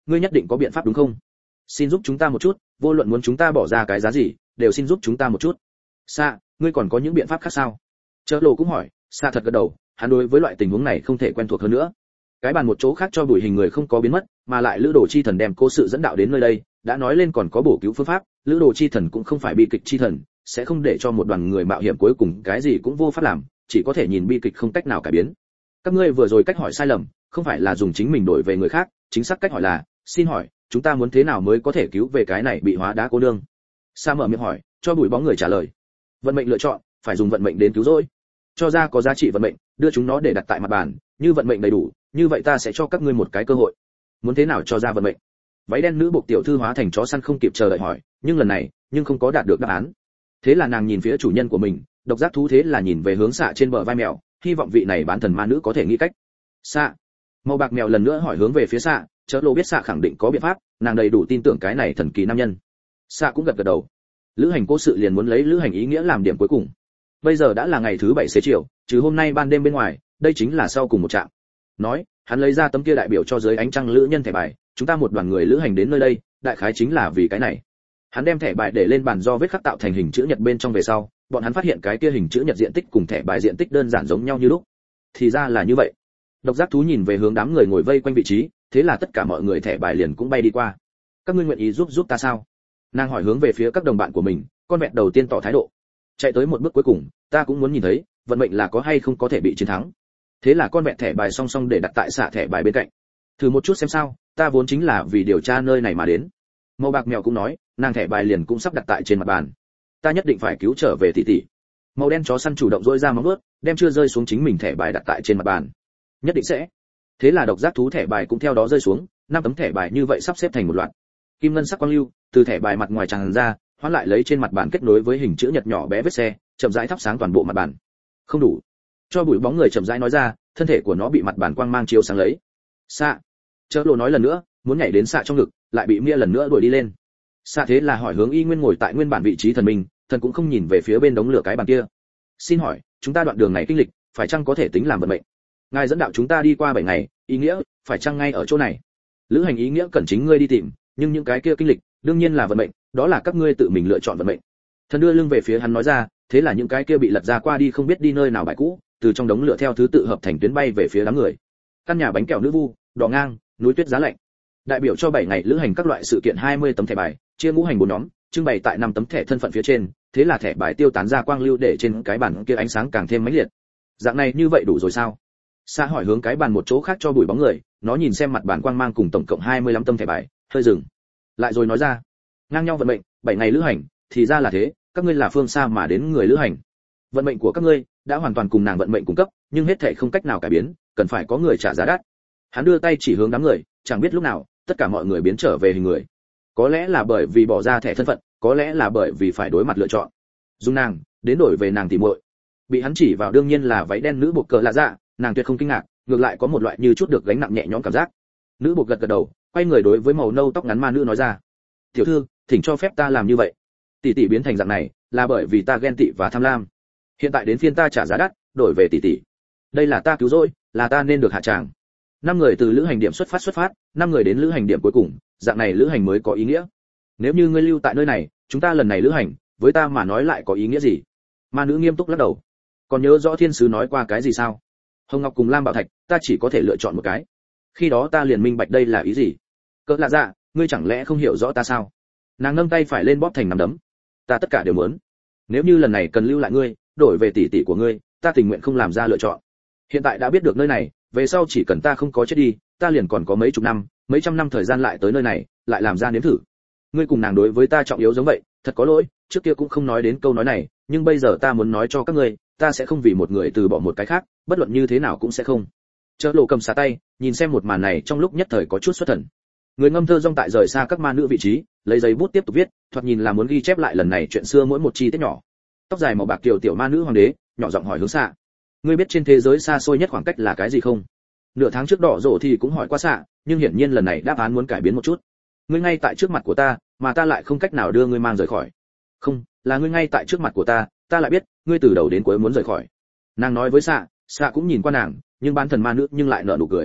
Speaker 1: ngươi nhất định có biện pháp đúng không? Xin giúp chúng ta một chút, vô luận muốn chúng ta bỏ ra cái giá gì, đều xin giúp chúng ta một chút. Xạ, ngươi còn có những biện pháp khác sao? Chớ lộ cũng hỏi. Xạ thật gật đầu, hắn đối với loại tình huống này không thể quen thuộc hơn nữa. Cái bàn một chỗ khác cho bùi hình người không có biến mất, mà lại lữ đồ chi thần đem cô sự dẫn đạo đến nơi đây, đã nói lên còn có bổ cứu phương pháp, lữ đồ chi thần cũng không phải bi kịch chi thần, sẽ không để cho một đoàn người mạo hiểm cuối cùng cái gì cũng vô pháp làm, chỉ có thể nhìn bi kịch không cách nào cải biến. Các ngươi vừa rồi cách hỏi sai lầm, không phải là dùng chính mình đổi về người khác, chính xác cách hỏi là, xin hỏi, chúng ta muốn thế nào mới có thể cứu về cái này bị hóa đá cô nương? Sa mở miệng hỏi, cho bùi bóng người trả lời. Vận mệnh lựa chọn, phải dùng vận mệnh đến cứu rỗi. Cho ra có giá trị vận mệnh, đưa chúng nó để đặt tại mặt bàn, như vận mệnh đầy đủ, như vậy ta sẽ cho các ngươi một cái cơ hội. Muốn thế nào cho ra vận mệnh? Váy đen nữ buộc tiểu thư hóa thành chó săn không kịp chờ đợi hỏi, nhưng lần này, nhưng không có đạt được đáp án. Thế là nàng nhìn phía chủ nhân của mình, độc giác thú thế là nhìn về hướng Xạ trên bờ vai mèo, hy vọng vị này bán thần ma nữ có thể nghĩ cách. Xạ. Màu bạc mèo lần nữa hỏi hướng về phía Xạ, chớ lộ biết Xạ khẳng định có biện pháp, nàng đầy đủ tin tưởng cái này thần kỳ nam nhân. Xạ cũng gật gật đầu. Lữ hành cố sự liền muốn lấy lữ hành ý nghĩa làm điểm cuối cùng. Bây giờ đã là ngày thứ 7 xế chiều, trừ hôm nay ban đêm bên ngoài, đây chính là sau cùng một trạm. Nói, hắn lấy ra tấm kia đại biểu cho dưới ánh trăng lữ nhân thẻ bài, chúng ta một đoàn người lữ hành đến nơi đây, đại khái chính là vì cái này. Hắn đem thẻ bài để lên bàn do vết khắc tạo thành hình chữ nhật bên trong về sau, bọn hắn phát hiện cái kia hình chữ nhật diện tích cùng thẻ bài diện tích đơn giản giống nhau như lúc. Thì ra là như vậy. Độc giác thú nhìn về hướng đám người ngồi vây quanh vị trí, thế là tất cả mọi người thẻ bài liền cũng bay đi qua. Các ngươi nguyện ý giúp ta sao? Nàng hỏi hướng về phía các đồng bạn của mình, con vẹn đầu tiên tỏ thái độ. Chạy tới một bước cuối cùng, ta cũng muốn nhìn thấy, vận mệnh là có hay không có thể bị chiến thắng. Thế là con vẹn thẻ bài song song để đặt tại xạ thẻ bài bên cạnh. Thử một chút xem sao, ta vốn chính là vì điều tra nơi này mà đến. Màu bạc mèo cũng nói, nàng thẻ bài liền cũng sắp đặt tại trên mặt bàn. Ta nhất định phải cứu trở về tỷ tỷ. Màu đen chó săn chủ động dỗi ra móng vuốt, đem chưa rơi xuống chính mình thẻ bài đặt tại trên mặt bàn. Nhất định sẽ. Thế là độc giác thú thẻ bài cũng theo đó rơi xuống, 5 tấm thẻ bài như vậy sắp xếp thành một loạt. Kim ngân sắc quang lưu từ thẻ bài mặt ngoài tràn ra, hoán lại lấy trên mặt bàn kết nối với hình chữ nhật nhỏ bé vết xe, chậm rãi thắp sáng toàn bộ mặt bàn. Không đủ. Cho bụi bóng người chậm rãi nói ra, thân thể của nó bị mặt bàn quang mang chiếu sáng lấy. Xạ. Chớ lộ nói lần nữa, muốn nhảy đến xạ trong ngực, lại bị Mia lần nữa đuổi đi lên. Xạ thế là hỏi hướng Y Nguyên ngồi tại nguyên bản vị trí thần mình, thần cũng không nhìn về phía bên đống lửa cái bàn kia. Xin hỏi, chúng ta đoạn đường này kinh lịch, phải chăng có thể tính làm vận mệnh? Ngài dẫn đạo chúng ta đi qua 7 ngày, ý nghĩa, phải chăng ngay ở chỗ này? Lữ hành ý nghĩa cần chính ngươi đi tìm, nhưng những cái kia kinh lịch, đương nhiên là vận mệnh, đó là các ngươi tự mình lựa chọn vận mệnh. Thần đưa lưng về phía hắn nói ra, thế là những cái kia bị lật ra qua đi không biết đi nơi nào bãi cũ, từ trong đống lửa theo thứ tự hợp thành tuyến bay về phía đám người. Căn nhà bánh kẹo nữ vu, đỏ ngang, núi tuyết giá lạnh. Đại biểu cho 7 ngày lữ hành các loại sự kiện 20 tấm thẻ bài, chia ngũ hành 4 nhóm, trưng bày tại 5 tấm thẻ thân phận phía trên, thế là thẻ bài tiêu tán ra quang lưu để trên cái bàn kia ánh sáng càng thêm mãnh liệt. Dạng này như vậy đủ rồi sao? Sa hỏi hướng cái bàn một chỗ khác cho bụi bóng người, nó nhìn xem mặt bàn quang mang cùng tổng cộng 25 tấm thẻ bài, hơi dừng. Lại rồi nói ra, ngang nhau vận mệnh, 7 ngày lữ hành, thì ra là thế, các ngươi là phương xa mà đến người lữ hành. Vận mệnh của các ngươi đã hoàn toàn cùng nàng vận mệnh cung cấp, nhưng hết thảy không cách nào cải biến, cần phải có người trả giá đắt. Hắn đưa tay chỉ hướng đám người, chẳng biết lúc nào, tất cả mọi người biến trở về hình người. Có lẽ là bởi vì bỏ ra thẻ thân phận, có lẽ là bởi vì phải đối mặt lựa chọn. Dùng nàng đến đổi về nàng tỉ muội. Bị hắn chỉ vào đương nhiên là váy đen nữ buộc cờ lạ dạ, nàng tuyệt không kinh ngạc, ngược lại có một loại như chút được gánh nặng nhẹ nhõm cảm giác. Nữ buộc gật gật đầu, quay người đối với màu nâu tóc ngắn ma nữ nói ra, tiểu thư, thỉnh cho phép ta làm như vậy. Tỷ tỷ biến thành dạng này là bởi vì ta ghen tị và tham lam. Hiện tại đến phiên ta trả giá đắt, đổi về tỷ tỷ. Đây là ta cứu rỗi, là ta nên được hạ tràng. 5 người từ lữ hành điểm xuất phát, 5 người đến lữ hành điểm cuối cùng, dạng này lữ hành mới có ý nghĩa. Nếu như ngươi lưu tại nơi này, chúng ta lần này lữ hành, với ta mà nói lại có ý nghĩa gì? Ma nữ nghiêm túc lắc đầu. Còn nhớ rõ thiên sứ nói qua cái gì sao? Hồng ngọc cùng lam bảo thạch, ta chỉ có thể lựa chọn một cái. Khi đó ta liền minh bạch đây là ý gì. Cỡ lạ dạ, ngươi chẳng lẽ không hiểu rõ ta sao? Nàng nâng tay phải lên bóp thành nắm đấm. Ta tất cả đều muốn. Nếu như lần này cần lưu lại ngươi, đổi về tỷ tỷ của ngươi, ta tình nguyện không làm ra lựa chọn. Hiện tại đã biết được nơi này, về sau chỉ cần ta không có chết đi, ta liền còn có mấy chục năm, mấy trăm năm thời gian lại tới nơi này, lại làm ra nếm thử. Ngươi cùng nàng đối với ta trọng yếu giống vậy, thật có lỗi, trước kia cũng không nói đến câu nói này, nhưng bây giờ ta muốn nói cho các ngươi, ta sẽ không vì một người từ bỏ một cái khác, bất luận như thế nào cũng sẽ không. Chớ lộ cầm xà tay, nhìn xem một màn này trong lúc nhất thời có chút xuất thần. Người ngâm thơ rong tại rời xa các ma nữ vị trí, lấy giấy bút tiếp tục viết, thoạt nhìn là muốn ghi chép lại lần này chuyện xưa mỗi một chi tiết nhỏ. Tóc dài màu bạc tiểu ma nữ hoàng đế, nhỏ giọng hỏi hướng xạ, ngươi biết trên thế giới xa xôi nhất khoảng cách là cái gì không? Nửa tháng trước đỏ rổ thì cũng hỏi qua xạ, nhưng hiển nhiên lần này đáp án muốn cải biến một chút. Ngươi ngay tại trước mặt của ta, mà ta lại không cách nào đưa ngươi mang rời khỏi. Không, là ngươi ngay tại trước mặt của ta, ta lại biết, ngươi từ đầu đến cuối muốn rời khỏi. Nàng nói với xạ, xạ cũng nhìn qua nàng, nhưng bán thần ma nữ nhưng lại nở nụ cười.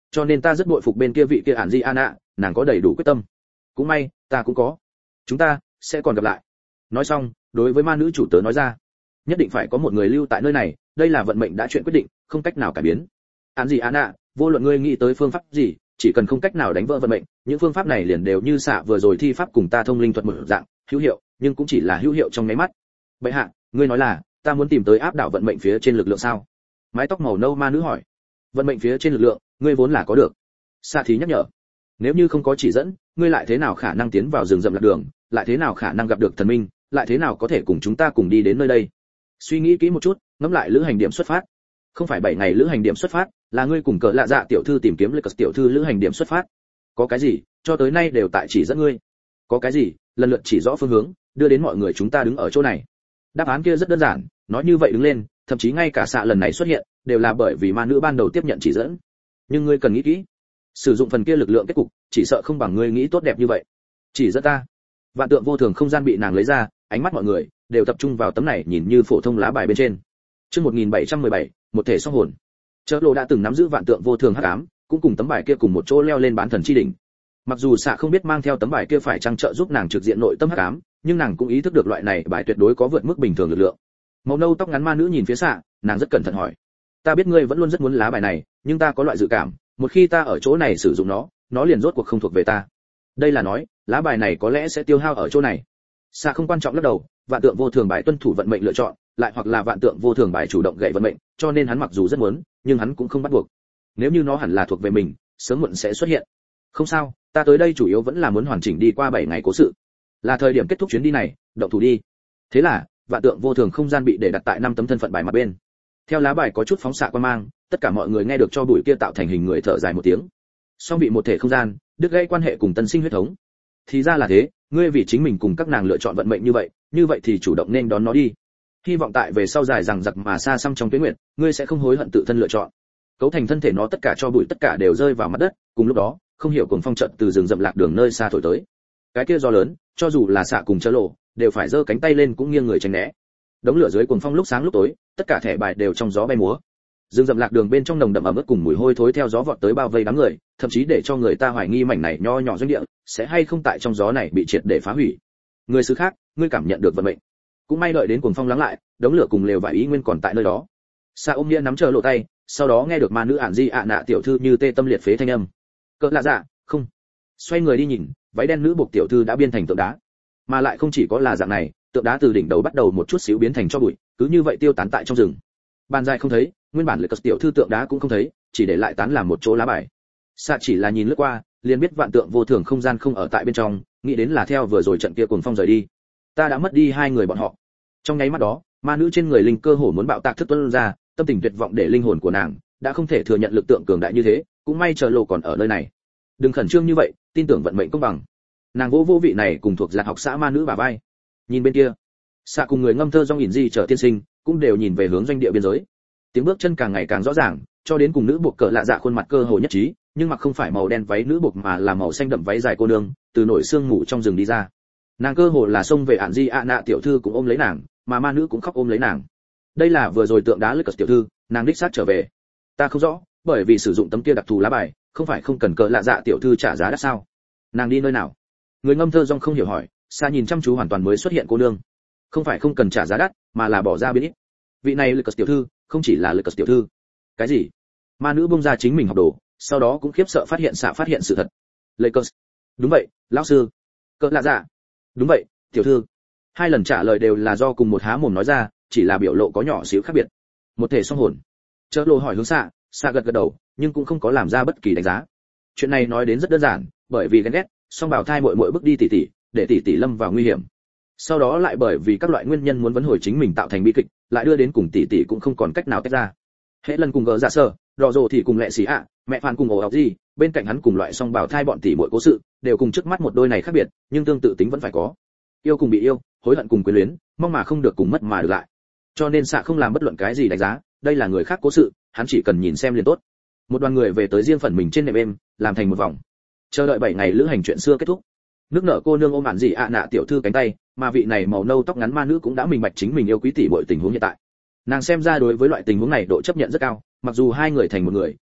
Speaker 1: cho nên ta rất bội phục bên kia vị kia ản di an ạ, nàng có đầy đủ quyết tâm. Cũng may ta cũng có. Chúng ta sẽ còn gặp lại. Nói xong, đối với ma nữ chủ tớ nói ra, nhất định phải có một người lưu tại nơi này, đây là vận mệnh đã chuyện quyết định, không cách nào cải biến. Ản di an ạ, vô luận ngươi nghĩ tới phương pháp gì, chỉ cần không cách nào đánh vỡ vận mệnh, những phương pháp này liền đều như xạ vừa rồi thi pháp cùng ta thông linh thuật một dạng, hữu hiệu, nhưng cũng chỉ là hữu hiệu trong mấy mắt. Bệ hạ, ngươi nói là ta muốn tìm tới áp đảo vận mệnh phía trên lực lượng sao? Mái tóc màu nâu ma nữ hỏi. Vận mệnh phía trên lực lượng, ngươi vốn là có được. Xạ thì nhắc nhở. Nếu như không có chỉ dẫn, ngươi lại thế nào khả năng tiến vào rừng rậm lạc đường, lại thế nào khả năng gặp được thần minh, lại thế nào có thể cùng chúng ta cùng đi đến nơi đây? Suy nghĩ kỹ một chút, ngẫm lại lữ hành điểm xuất phát. Không phải 7 ngày lữ hành điểm xuất phát, là ngươi cùng cỡ lạ dạ tiểu thư tìm kiếm Lucas tiểu thư lữ hành điểm xuất phát. Có cái gì, cho tới nay đều tại chỉ dẫn ngươi. Có cái gì, lần lượt chỉ rõ phương hướng, đưa đến mọi người chúng ta đứng ở chỗ này. Đáp án kia rất đơn giản, nói như vậy đứng lên, thậm chí ngay cả xạ lần này xuất hiện, đều là bởi vì ma nữ ban đầu tiếp nhận chỉ dẫn. Nhưng ngươi cần nghĩ kỹ, sử dụng phần kia lực lượng kết cục, chỉ sợ không bằng ngươi nghĩ tốt đẹp như vậy. Chỉ dẫn ta. Vạn tượng vô thường không gian bị nàng lấy ra, ánh mắt mọi người đều tập trung vào tấm này nhìn như phổ thông lá bài bên trên. Chương 1717, một thể song hồn. Chớ Lộ đã từng nắm giữ vạn tượng vô thường hắc ám, cũng cùng tấm bài kia cùng một chỗ leo lên bán thần chi đỉnh. Mặc dù xạ không biết mang theo tấm bài kia phải trang trợ giúp nàng trực diện nội tâm hắc ám, nhưng nàng cũng ý thức được loại này bài tuyệt đối có vượt mức bình thường lực lượng. Màu nâu tóc ngắn ma nữ nhìn phía xạ, nàng rất cẩn thận hỏi: "Ta biết ngươi vẫn luôn rất muốn lá bài này, nhưng ta có loại dự cảm, một khi ta ở chỗ này sử dụng nó liền rốt cuộc không thuộc về ta." Đây là nói, lá bài này có lẽ sẽ tiêu hao ở chỗ này. Xạ không quan trọng lắc đầu, vạn tượng vô thường bài tuân thủ vận mệnh lựa chọn, lại hoặc là vạn tượng vô thường bài chủ động gậy vận mệnh, cho nên hắn mặc dù rất muốn, nhưng hắn cũng không bắt buộc. Nếu như nó hẳn là thuộc về mình, sớm muộn sẽ xuất hiện. Không sao, ta tới đây chủ yếu vẫn là muốn hoàn chỉnh đi qua 7 ngày cố sự. Là thời điểm kết thúc chuyến đi này, động thủ đi. Thế là, vạn tượng vô thường không gian bị để đặt tại 5 tấm thân phận bài mặt bên. Theo lá bài có chút phóng xạ qua mang, tất cả mọi người nghe được cho bụi kia tạo thành hình người thở dài một tiếng. Song bị một thể không gian, đứt gãy quan hệ cùng tân sinh huyết thống. Thì ra là thế, ngươi vì chính mình cùng các nàng lựa chọn vận mệnh như vậy thì chủ động nên đón nó đi. Hy vọng tại về sau dài rằng giặc mà xa xăm trong tuyết nguyệt, ngươi sẽ không hối hận tự thân lựa chọn. Cấu thành thân thể nó tất cả cho bụi tất cả đều rơi vào mặt đất, cùng lúc đó, không hiểu cuồng phong trận từ rừng rậm lạc đường nơi xa thổi tới. Cái kia gió lớn, cho dù là xạ cùng Chớ Lộ, đều phải giơ cánh tay lên cũng nghiêng người tránh né. Đống lửa dưới cuồng phong lúc sáng lúc tối, tất cả thẻ bài đều trong gió bay múa. Rừng rậm lạc đường bên trong nồng đậm ẩm ướt cùng mùi hôi thối theo gió vọt tới bao vây đám người, thậm chí để cho người ta hoài nghi mảnh này nho nhỏ doanh địa sẽ hay không tại trong gió này bị triệt để phá hủy. Người xứ khác, ngươi cảm nhận được vận mệnh. Cũng may đợi đến cuồng phong lắng lại, đống lửa cùng lều vải ý nguyên còn tại nơi đó. Sa ôm nghĩa nắm Chớ Lộ tay, sau đó nghe được ma nữ ản di ạ nạ tiểu thư như tê tâm liệt phế thanh âm. Cỡ lạ dạ, không. Xoay người đi nhìn, váy đen nữ buộc tiểu thư đã biến thành tượng đá. Mà lại không chỉ có là dạng này, tượng đá từ đỉnh đầu bắt đầu một chút xíu biến thành cho bụi, cứ như vậy tiêu tán tại trong rừng. Bàn dài không thấy, nguyên bản lực cất tiểu thư tượng đá cũng không thấy, chỉ để lại tán làm một chỗ lá bài. Sa chỉ là nhìn lướt qua, liền biết vạn tượng vô thường không gian không ở tại bên trong, nghĩ đến là theo vừa rồi trận kia cuồng phong rời đi. Ta đã mất đi 2 người bọn họ. Trong nháy mắt đó, ma nữ trên người linh cơ hồ muốn bạo tạc thức tuôn ra, tâm tình tuyệt vọng để linh hồn của nàng đã không thể thừa nhận lực tượng cường đại như thế, cũng may Chớ Lộ còn ở nơi này. Đừng khẩn trương như vậy, tin tưởng vận mệnh công bằng. Nàng vô vị này cùng thuộc lạc học xã ma nữ bà vai. Nhìn bên kia, xạ cùng người ngâm thơ dong ỉn di chờ tiên sinh cũng đều nhìn về hướng doanh địa biên giới. Tiếng bước chân càng ngày càng rõ ràng, cho đến cùng nữ buộc cỡ lạ dạ khuôn mặt cơ hồ nhất trí, nhưng mặc không phải màu đen váy nữ buộc mà là màu xanh đậm váy dài cô nương, từ nổi xương ngủ trong rừng đi ra. Nàng cơ hồ là xông về ản di ạ nạ tiểu thư cũng ôm lấy nàng, mà ma nữ cũng khóc ôm lấy nàng. Đây là vừa rồi tượng đá Lucas tiểu thư, nàng đích xác trở về. Ta không rõ, bởi vì sử dụng tấm kia đặc thù lá bài, không phải không cần cỡ lạ dạ tiểu thư trả giá đắt sao? Nàng đi nơi nào? Người ngâm thơ dong không hiểu hỏi, xa nhìn chăm chú hoàn toàn mới xuất hiện cô nương. Không phải không cần trả giá đắt, mà là bỏ ra biến ít. Vị này Lucas tiểu thư, không chỉ là Lucas tiểu thư. Cái gì? Ma nữ bung ra chính mình học đồ, sau đó cũng khiếp sợ phát hiện sự thật. Lucas. Đúng vậy, lão sư. Cỡ lạ dạ. Đúng vậy, tiểu thư. 2 lần trả lời đều là do cùng một há mồm nói ra, chỉ là biểu lộ có nhỏ xíu khác biệt. Một thể song hồn. Chớ Lộ hỏi hướng xạ gật đầu, nhưng cũng không có làm ra bất kỳ đánh giá. Chuyện này nói đến rất đơn giản, bởi vì ghen ghét, song bảo thai muội bước đi tỷ tỷ, để tỷ tỷ lâm vào nguy hiểm. Sau đó lại bởi vì các loại nguyên nhân muốn vấn hồi chính mình tạo thành bi kịch, lại đưa đến cùng tỷ tỷ cũng không còn cách nào tách ra. Hễ lần cùng gỡ dạ sơ, rò rồ thì cùng lệ xì ạ, mẹ phàn cùng ổ học gì, bên cạnh hắn cùng loại song bảo thai bọn tỷ muội cố sự, đều cùng trước mắt một đôi này khác biệt, nhưng tương tự tính vẫn phải có. Yêu cùng bị yêu, hối hận cùng quyến luyến, mong mà không được cùng mất mà được lại. Cho nên xạ không làm bất luận cái gì đánh giá, đây là người khác cố sự, hắn chỉ cần nhìn xem liền tốt. Một đoàn người về tới riêng phần mình trên nệm êm, làm thành một vòng, chờ đợi 7 ngày lữ hành chuyện xưa kết thúc. Nước nở cô nương ôm ản dị ạ nạ tiểu thư cánh tay, mà vị này màu nâu tóc ngắn ma nữ cũng đã minh bạch chính mình yêu quý tỷ muội tình huống hiện tại. Nàng xem ra đối với loại tình huống này độ chấp nhận rất cao, mặc dù 2 người thành một người,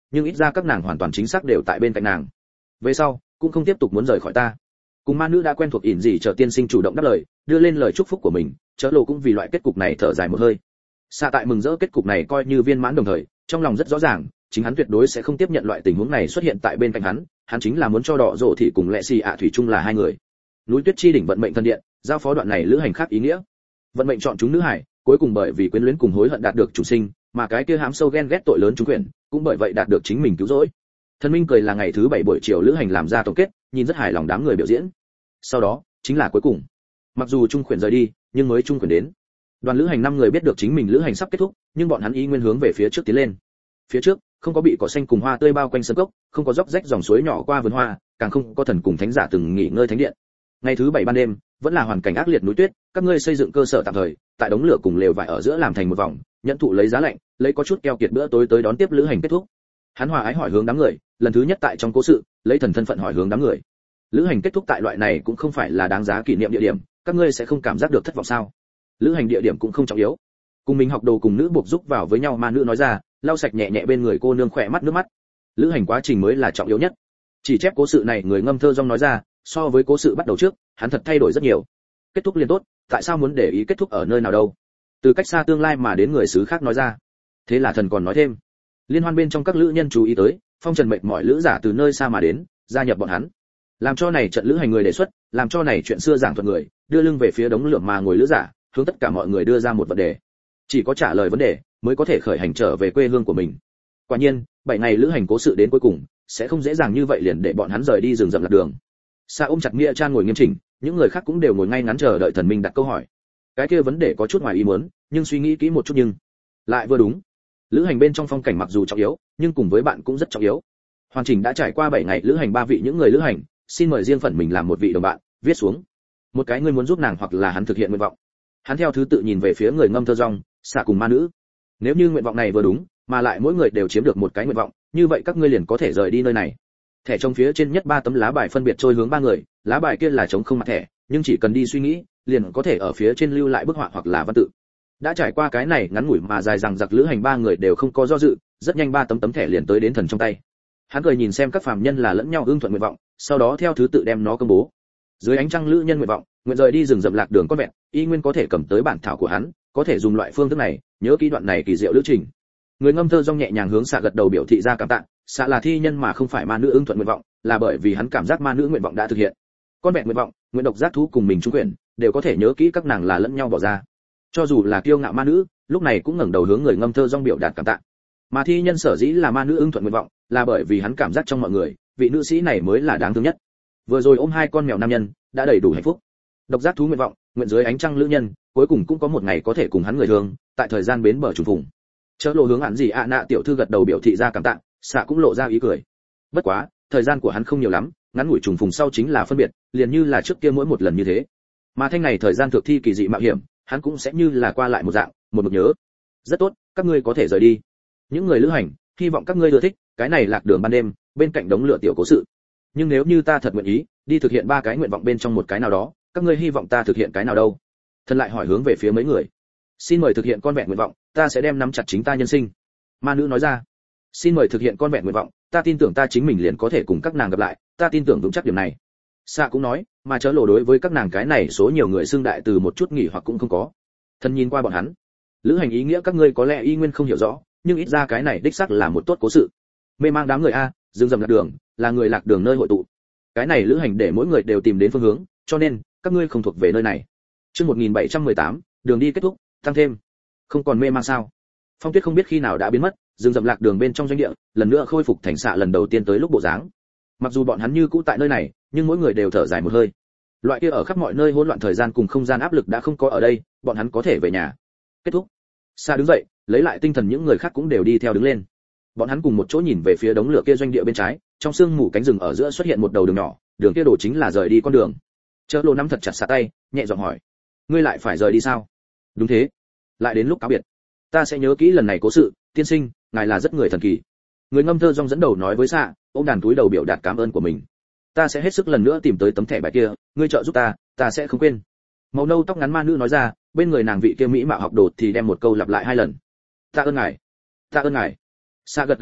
Speaker 1: nhưng ít ra các nàng hoàn toàn chính xác đều tại bên cạnh nàng. Về sau cũng không tiếp tục muốn rời khỏi ta. Cùng ma nữ đã quen thuộc ỉn gì chờ tiên sinh chủ động đáp lời, đưa lên lời chúc phúc của mình, chớ lộ cũng vì loại kết cục này thở dài một hơi. Xạ tại mừng rỡ kết cục này coi như viên mãn, đồng thời trong lòng rất rõ ràng chính hắn tuyệt đối sẽ không tiếp nhận loại tình huống này xuất hiện tại bên cạnh hắn chính là muốn cho đỏ rộ thị cùng lệ xì ạ thủy chung là hai người. Núi tuyết chi đỉnh vận mệnh thần điện giao phó đoạn này lữ hành khác ý nghĩa. Vận mệnh chọn chúng nữ hải, cuối cùng bởi vì quyến luyến cùng hối hận đạt được chủ sinh, mà cái kia hám sâu ghen ghét tội lớn chúng quyền cũng bởi vậy đạt được chính mình cứu rỗi. Thần minh cười là ngày thứ 7 buổi chiều lữ hành làm ra tổng kết, nhìn rất hài lòng đám người biểu diễn. Sau đó chính là cuối cùng. Mặc dù trung quyền rời đi, nhưng mới trung quyền đến. Đoàn lữ hành 5 người biết được chính mình lữ hành sắp kết thúc, nhưng bọn hắn ý nguyên hướng về phía trước tiến lên. Phía trước không có bị cỏ xanh cùng hoa tươi bao quanh sân cốc, không có dốc rách dòng suối nhỏ qua vườn hoa, càng không có thần cùng thánh giả từng nghỉ ngơi thánh điện. Ngày thứ 7 ban đêm, vẫn là hoàn cảnh ác liệt núi tuyết, các ngươi xây dựng cơ sở tạm thời, tại đống lửa cùng lều vải ở giữa làm thành một vòng, nhận thụ lấy giá lạnh, lấy có chút keo kiệt bữa tối tới đón tiếp lữ hành kết thúc. Hắn hòa ái hỏi hướng đám người, lần thứ nhất tại trong cố sự, lấy thần thân phận hỏi hướng đám người. Lữ hành kết thúc tại loại này cũng không phải là đáng giá kỷ niệm địa điểm, các ngươi sẽ không cảm giác được thất vọng sao? Lữ hành địa điểm cũng không trọng yếu. Cùng mình học đồ cùng nữ buộc giúp vào với nhau, ma nữ nói ra, lau sạch nhẹ nhẹ bên người cô nương khỏe mắt nước mắt. Lữ hành quá trình mới là trọng yếu nhất. Chỉ chép cố sự này người ngâm thơ rong nói ra, so với cố sự bắt đầu trước, hắn thật thay đổi rất nhiều. Kết thúc liền tốt, tại sao muốn để ý kết thúc ở nơi nào đâu? Từ cách xa tương lai mà đến người xứ khác nói ra. Thế là thần còn nói thêm, liên hoan bên trong các lữ nhân chú ý tới, phong trần mệt mỏi lữ giả từ nơi xa mà đến, gia nhập bọn hắn. Làm cho này trận lữ hành người đề xuất, làm cho này chuyện xưa giảng thuật người, đưa lưng về phía đống lửa mà ngồi lữ giả, hướng tất cả mọi người đưa ra một vấn đề. Chỉ có trả lời vấn đề mới có thể khởi hành trở về quê hương của mình. Quả nhiên, 7 ngày lữ hành cố sự đến cuối cùng, sẽ không dễ dàng như vậy liền để bọn hắn rời đi rừng rậm lạc đường. Sa ôm chặt Nghĩa Chan ngồi nghiêm chỉnh, những người khác cũng đều ngồi ngay ngắn chờ đợi thần minh đặt câu hỏi. Cái kia vấn đề có chút ngoài ý muốn, nhưng suy nghĩ kỹ một chút nhưng lại vừa đúng. Lữ hành bên trong phong cảnh mặc dù trọng yếu, nhưng cùng với bạn cũng rất trọng yếu. Hoàn chỉnh đã trải qua 7 ngày lữ hành, 3 vị những người lữ hành, xin mời riêng phần mình làm một vị đồng bạn, viết xuống. Một cái ngươi muốn giúp nàng hoặc là hắn thực hiện nguyện vọng. Hắn theo thứ tự nhìn về phía người ngâm thơ rong, xạ cùng ma nữ. Nếu như nguyện vọng này vừa đúng, mà lại mỗi người đều chiếm được một cái nguyện vọng, như vậy các ngươi liền có thể rời đi nơi này. Thẻ trong phía trên nhất 3 tấm lá bài phân biệt trôi hướng 3 người, lá bài kia là trống không mặt thẻ, nhưng chỉ cần đi suy nghĩ, liền có thể ở phía trên lưu lại bức họa hoặc là văn tự. Đã trải qua cái này ngắn ngủi mà dài dằng dặc lữ hành, 3 người đều không có do dự, rất nhanh 3 tấm thẻ liền tới đến thần trong tay. Hắn cười nhìn xem các phàm nhân là lẫn nhau ưng thuận nguyện vọng, sau đó theo thứ tự đem nó công bố. Dưới ánh trăng lữ nhân nguyện vọng, nguyện rời đi rừng rậm lạc đường con vẹn, y nguyên có thể cầm tới bản thảo của hắn, có thể dùng loại phương thức này, nhớ kỹ đoạn này kỳ diệu lữ trình. Người ngâm thơ rong nhẹ nhàng hướng xạ gật đầu biểu thị ra cảm tạ, xạ là thi nhân mà không phải ma nữ ưng thuận nguyện vọng, là bởi vì hắn cảm giác ma nữ nguyện vọng đã thực hiện. Con vẹn nguyện vọng, nguyện độc giác thú cùng mình trung quyền, đều có thể nhớ kỹ các nàng là lẫn nhau bỏ ra. Cho dù là kiêu ngạo ma nữ, lúc này cũng ngẩng đầu hướng người ngâm thơ rong biểu đạt cảm tạ. Mà thi nhân sở dĩ là ma nữ ưng thuận nguyện vọng, là bởi vì hắn cảm giác trong mọi người, vị nữ sĩ này mới là đáng thương nhất. Vừa rồi ôm 2 con mèo nam nhân, đã đầy đủ hạnh phúc. Độc giác thú nguyện vọng, nguyện dưới ánh trăng lữ nhân, cuối cùng cũng có một ngày có thể cùng hắn người thương, tại thời gian bến bờ trùng phùng. Chớ lộ hướng hắn gì ạ nạ tiểu thư gật đầu biểu thị ra cảm tạ, xạ cũng lộ ra ý cười. Bất quá, thời gian của hắn không nhiều lắm, ngắn ngủi trùng phùng sau chính là phân biệt, liền như là trước kia mỗi một lần như thế. Mà thanh này thời gian thực thi kỳ dị mạo hiểm, hắn cũng sẽ như là qua lại một dạng, một mực nhớ. Rất tốt, các ngươi có thể rời đi. Những người lữ hành, hy vọng các ngươi ưa thích cái này lạc đường ban đêm, bên cạnh đống lửa tiểu cố sự. Nhưng nếu như ta thật nguyện ý, đi thực hiện 3 cái nguyện vọng bên trong một cái nào đó, các ngươi hy vọng ta thực hiện cái nào đâu? Thần lại hỏi hướng về phía mấy người. Xin mời thực hiện con vẹn nguyện vọng, ta sẽ đem nắm chặt chính ta nhân sinh. Ma nữ nói ra. Xin mời thực hiện con vẹn nguyện vọng, ta tin tưởng ta chính mình liền có thể cùng các nàng gặp lại, ta tin tưởng vững chắc điểm này. Sa cũng nói, mà chớ lộ đối với các nàng cái này số nhiều người xưng đại từ một chút nghỉ hoặc cũng không có. Thần nhìn qua bọn hắn. Lữ hành ý nghĩa các ngươi có lẽ y nguyên không hiểu rõ, nhưng ít ra cái này đích xác là một tốt cố sự. Mê mang đám người a, rừng rậm lạc đường, là người lạc đường nơi hội tụ. Cái này lữ hành để mỗi người đều tìm đến phương hướng, cho nên các ngươi không thuộc về nơi này. Chương 1718, đường đi kết thúc, tăng thêm. Không còn mê mang sao? Phong tuyết không biết khi nào đã biến mất, rừng rậm lạc đường bên trong doanh địa, lần nữa khôi phục thành xạ lần đầu tiên tới lúc bộ dáng. Mặc dù bọn hắn như cũ tại nơi này, nhưng mỗi người đều thở dài một hơi. Loại kia ở khắp mọi nơi hỗn loạn thời gian cùng không gian áp lực đã không có ở đây, bọn hắn có thể về nhà. Kết thúc. Xạ đứng dậy, lấy lại tinh thần, những người khác cũng đều đi theo đứng lên. Bọn hắn cùng một chỗ nhìn về phía đống lửa kia doanh địa bên trái, trong sương mù cánh rừng ở giữa xuất hiện một đầu đường nhỏ, đường kia đổ chính là rời đi con đường. Chớ lộ nắm thật chặt xạ tay, nhẹ giọng hỏi: ngươi lại phải rời đi sao? Đúng thế. Lại đến lúc cáo biệt. Ta sẽ nhớ kỹ lần này cố sự, tiên sinh, ngài là rất người thần kỳ. Người ngâm thơ rong dẫn đầu nói với xạ, ôm đàn túi đầu biểu đạt cảm ơn của mình. Ta sẽ hết sức lần nữa tìm tới tấm thẻ bài kia, ngươi trợ giúp ta sẽ không quên. Màu nâu tóc ngắn ma nữ nói ra, bên người nàng vị kia mỹ mạo học đồ thì đem một câu lặp lại 2 lần. Ta ơn ngài. Ta ơn ngài. Xạ gật gật đầu,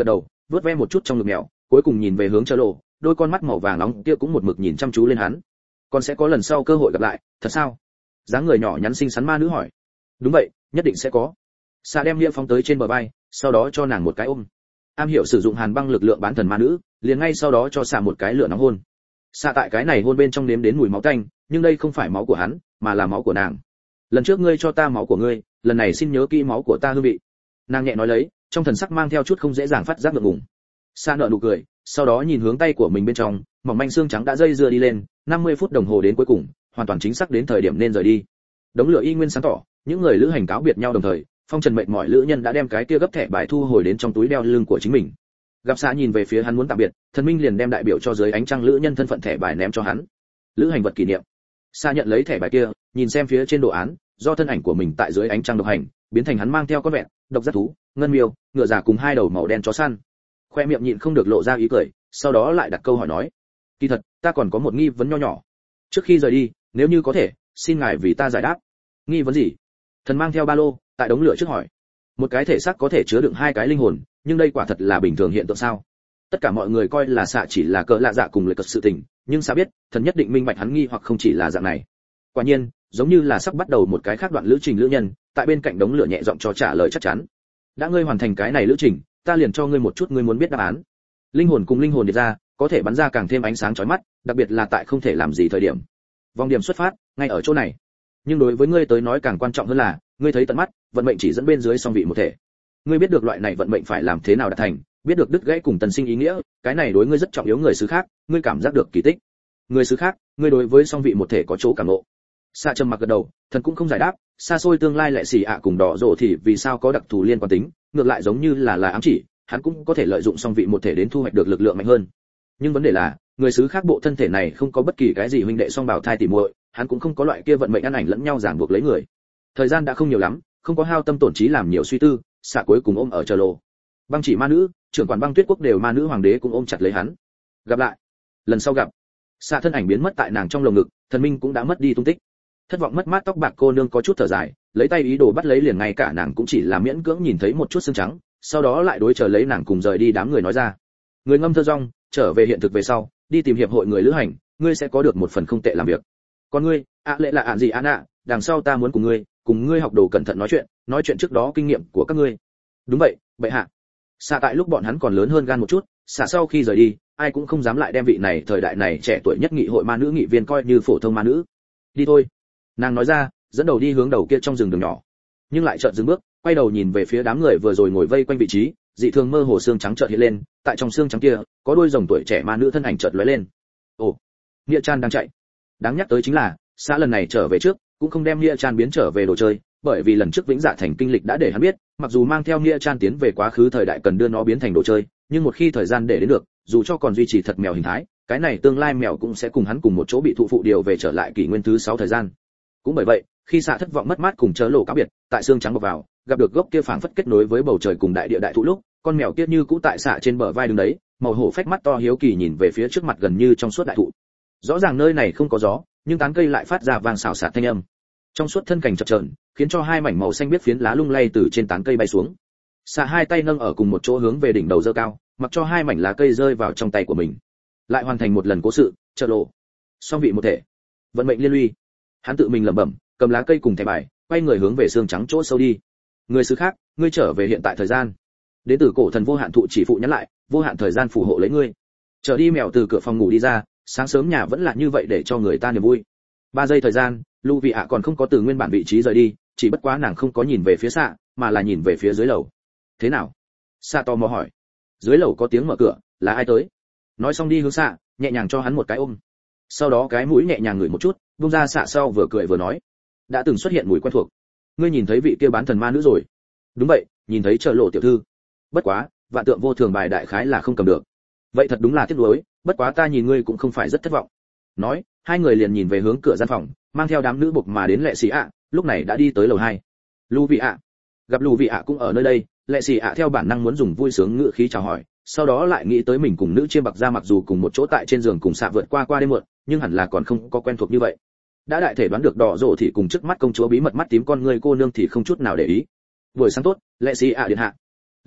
Speaker 1: vớt ve một chút trong ngực mèo, cuối cùng nhìn về hướng Chơ Lộ, đôi con mắt màu vàng nóng kia cũng một mực nhìn chăm chú lên hắn. Còn sẽ có lần sau cơ hội gặp lại, thật sao? Dáng người nhỏ nhắn xinh xắn ma nữ hỏi. Đúng vậy, nhất định sẽ có. Sa đem Lia phóng tới trên bờ vai, sau đó cho nàng một cái ôm. Am hiểu sử dụng hàn băng lực lượng bán thần ma nữ, liền ngay sau đó cho Sa một cái lửa nóng hôn. Sa tại cái này hôn bên trong nếm đến mùi máu tanh, nhưng đây không phải máu của hắn, mà là máu của nàng. Lần trước ngươi cho ta máu của ngươi, lần này xin nhớ kỹ máu của ta hương vị. Nàng nhẹ nói lấy, trong thần sắc mang theo chút không dễ dàng phát giác ngượng ngùng. Sa nở nụ cười, sau đó nhìn hướng tay của mình bên trong, mỏng manh xương trắng đã dây dưa đi lên, 50 phút đồng hồ đến cuối cùng, hoàn toàn chính xác đến thời điểm nên rời đi. Đống lửa y nguyên sáng tỏ, những người lữ hành cáo biệt nhau đồng thời, phong trần mệt mỏi lữ nhân đã đem cái kia gấp thẻ bài thu hồi đến trong túi đeo lưng của chính mình. Gặp Sa nhìn về phía hắn muốn tạm biệt, thần minh liền đem đại biểu cho dưới ánh trăng lữ nhân thân phận thẻ bài ném cho hắn. Lữ hành vật kỷ niệm. Sa nhận lấy thẻ bài kia, nhìn xem phía trên đồ án, do thân ảnh của mình tại dưới ánh trăng độc hành, biến thành hắn mang theo con vẹn, độc giác thú, ngân miêu, ngựa già cùng hai đầu màu đen chó săn. Khoe miệng nhịn không được lộ ra ý cười, sau đó lại đặt câu hỏi nói: "Kỳ thật, ta còn có một nghi vấn nho nhỏ. Trước khi rời đi, nếu như có thể, xin ngài vì ta giải đáp." "Nghi vấn gì?" Thần mang theo ba lô, tại đống lửa trước hỏi. Một cái thể xác có thể chứa đựng hai cái linh hồn, nhưng đây quả thật là bình thường hiện tượng sao? Tất cả mọi người coi là Xạ chỉ là cỡ lạ dạ cùng lời cật sự tình, nhưng Xạ biết, thần nhất định minh bạch hắn nghi hoặc không chỉ là dạng này. Quả nhiên, giống như là sắp bắt đầu một cái khác đoạn lữ trình lữ nhân, tại bên cạnh đống lửa nhẹ giọng cho trả lời chắc chắn. "Đã ngươi hoàn thành cái này lữ trình, ta liền cho ngươi một chút ngươi muốn biết đáp án." Linh hồn cùng linh hồn điệp ra, có thể bắn ra càng thêm ánh sáng chói mắt, đặc biệt là tại không thể làm gì thời điểm. Vòng điểm xuất phát ngay ở chỗ này. Nhưng đối với ngươi tới nói càng quan trọng hơn là, ngươi thấy tận mắt, vận mệnh chỉ dẫn bên dưới song vị một thể. Ngươi biết được loại này vận mệnh phải làm thế nào đạt thành, biết được đứt gãy cùng tần sinh ý nghĩa, cái này đối ngươi rất trọng yếu. Người xứ khác, ngươi cảm giác được kỳ tích. Người xứ khác, ngươi đối với song vị một thể có chỗ cảm ngộ. Sa trầm mặc gật đầu, thần cũng không giải đáp, xa xôi tương lai lại xì ạ cùng đỏ rồ thì vì sao có đặc thù liên quan tính, ngược lại giống như là ám chỉ, hắn cũng có thể lợi dụng song vị một thể đến thu hoạch được lực lượng mạnh hơn. Nhưng vấn đề là, người xứ khác bộ thân thể này không có bất kỳ cái gì huynh đệ song bào thai tỉ muội, hắn cũng không có loại kia vận mệnh ăn ảnh lẫn nhau ràng buộc lấy người. Thời gian đã không nhiều lắm, không có hao tâm tổn trí làm nhiều suy tư, Xạ cuối cùng ôm ở Chờ Lộ. Băng chỉ ma nữ, trưởng quản băng tuyết quốc đều ma nữ hoàng đế cũng ôm chặt lấy hắn. Gặp lại, lần sau gặp. Xạ thân ảnh biến mất tại nàng trong lồng ngực, thần minh cũng đã mất đi tung tích. Thất vọng mất mát tóc bạc cô nương có chút thở dài, lấy tay ý đồ bắt lấy liền ngay cả nàng cũng chỉ là miễn cưỡng nhìn thấy một chút xương trắng, sau đó lại đối chờ lấy nàng cùng rời đi đám người nói ra. Người ngâm thơ rong, trở về hiện thực về sau, đi tìm hiệp hội người lữ hành, ngươi sẽ có được một phần không tệ làm việc. Còn ngươi, lệ là ạn gì ạ, đằng sau ta muốn cùng ngươi học đồ cẩn thận nói chuyện trước đó kinh nghiệm của các ngươi. Đúng vậy, bệ hạ. Xạ tại lúc bọn hắn còn lớn hơn gan một chút, xạ sau khi rời đi, ai cũng không dám lại đem vị này thời đại này trẻ tuổi nhất nghị hội ma nữ nghị viên coi như phổ thông ma nữ. Đi thôi. Nàng nói ra, dẫn đầu đi hướng đầu kia trong rừng đường nhỏ. Nhưng lại chợt dừng bước, quay đầu nhìn về phía đám người vừa rồi ngồi vây quanh vị trí, dị thường mơ hồ xương trắng chợt hiện lên, tại trong xương trắng kia, có đôi rồng tuổi trẻ ma nữ thân ảnh chợt lóe lên. Ồ, Nghĩa Chan đang chạy. Đáng nhắc tới chính là, xã lần này trở về trước, cũng không đem Nghĩa Chan biến trở về đồ chơi, bởi vì lần trước Vĩnh Dạ Thành kinh lịch đã để hắn biết, mặc dù mang theo Nghĩa Chan tiến về quá khứ thời đại cần đưa nó biến thành đồ chơi, nhưng một khi thời gian để đến được, dù cho còn duy trì thật mèo hình thái, cái này tương lai mèo cũng sẽ cùng hắn cùng một chỗ bị thụ phụ điều về trở lại kỷ nguyên thứ 6 thời gian. Cũng bởi vậy, khi xạ thất vọng mất mát cùng Chớ Lộ cáo biệt, tại xương trắng bọc vào, gặp được gốc kia phảng phất kết nối với bầu trời cùng đại địa đại thụ lúc, con mèo kia như cũ tại xạ trên bờ vai đứng đấy, màu hổ phách mắt to hiếu kỳ nhìn về phía trước mặt gần như trong suốt đại thụ. Rõ ràng nơi này không có gió, nhưng tán cây lại phát ra vang xào xạc thanh âm. Trong suốt thân cảnh chập chờn, khiến cho hai mảnh màu xanh biếc phiến lá lung lay từ trên tán cây bay xuống. Xạ hai tay nâng ở cùng một chỗ hướng về đỉnh đầu giơ cao, mặc cho hai mảnh lá cây rơi vào trong tay của mình. Lại hoàn thành một lần cố sự, Chớ Lộ. Song vị một thể, vận mệnh liên lụy. Hắn tự mình lẩm bẩm, cầm lá cây cùng thẻ bài, quay người hướng về xương trắng chỗ sâu đi. Người xứ khác, ngươi trở về hiện tại thời gian. Đến từ cổ thần vô hạn thụ chỉ phụ nhắn lại, vô hạn thời gian phù hộ lấy ngươi. Trở đi mèo từ cửa phòng ngủ đi ra, sáng sớm nhà vẫn là như vậy để cho người ta niềm vui. 3 giây thời gian, Lu Vị ạ còn không có từ nguyên bản vị trí rời đi, chỉ bất quá nàng không có nhìn về phía xạ, mà là nhìn về phía dưới lầu. Thế nào? Xạ tò mò hỏi. Dưới lầu có tiếng mở cửa, là ai tới? Nói xong đi hướng xạ, nhẹ nhàng cho hắn một cái ôm. Sau đó cái mũi nhẹ nhàng ngửi một chút, buông ra xạ sau vừa cười vừa nói. Đã từng xuất hiện mùi quen thuộc. Ngươi nhìn thấy vị kia bán thần ma nữ rồi? Đúng vậy, nhìn thấy Chớ Lộ tiểu thư. Bất quá, vạn tượng vô thường bài đại khái là không cầm được. Vậy thật đúng là tiếc nuối, bất quá ta nhìn ngươi cũng không phải rất thất vọng. Nói, hai người liền nhìn về hướng cửa gian phòng, mang theo đám nữ buộc mà đến Lệ Sĩ ạ, lúc này đã đi tới lầu 2. Lu Vị ạ. Gặp Lu Vị ạ cũng ở nơi đây, Lệ Sĩ ạ theo bản năng muốn dùng vui sướng ngữ khí chào hỏi, sau đó lại nghĩ tới mình cùng nữ chiêm bạc ra mặc dù cùng một chỗ tại trên giường cùng xạ vượt qua đêm muộn, nhưng hẳn là còn không có quen thuộc như vậy. Đã đại thể đoán được đỏ rồ thì cùng trước mắt công chúa bí mật mắt tím con người cô nương thì không chút nào để ý. Buổi sáng tốt, Lệ Sĩ ạ điện hạ.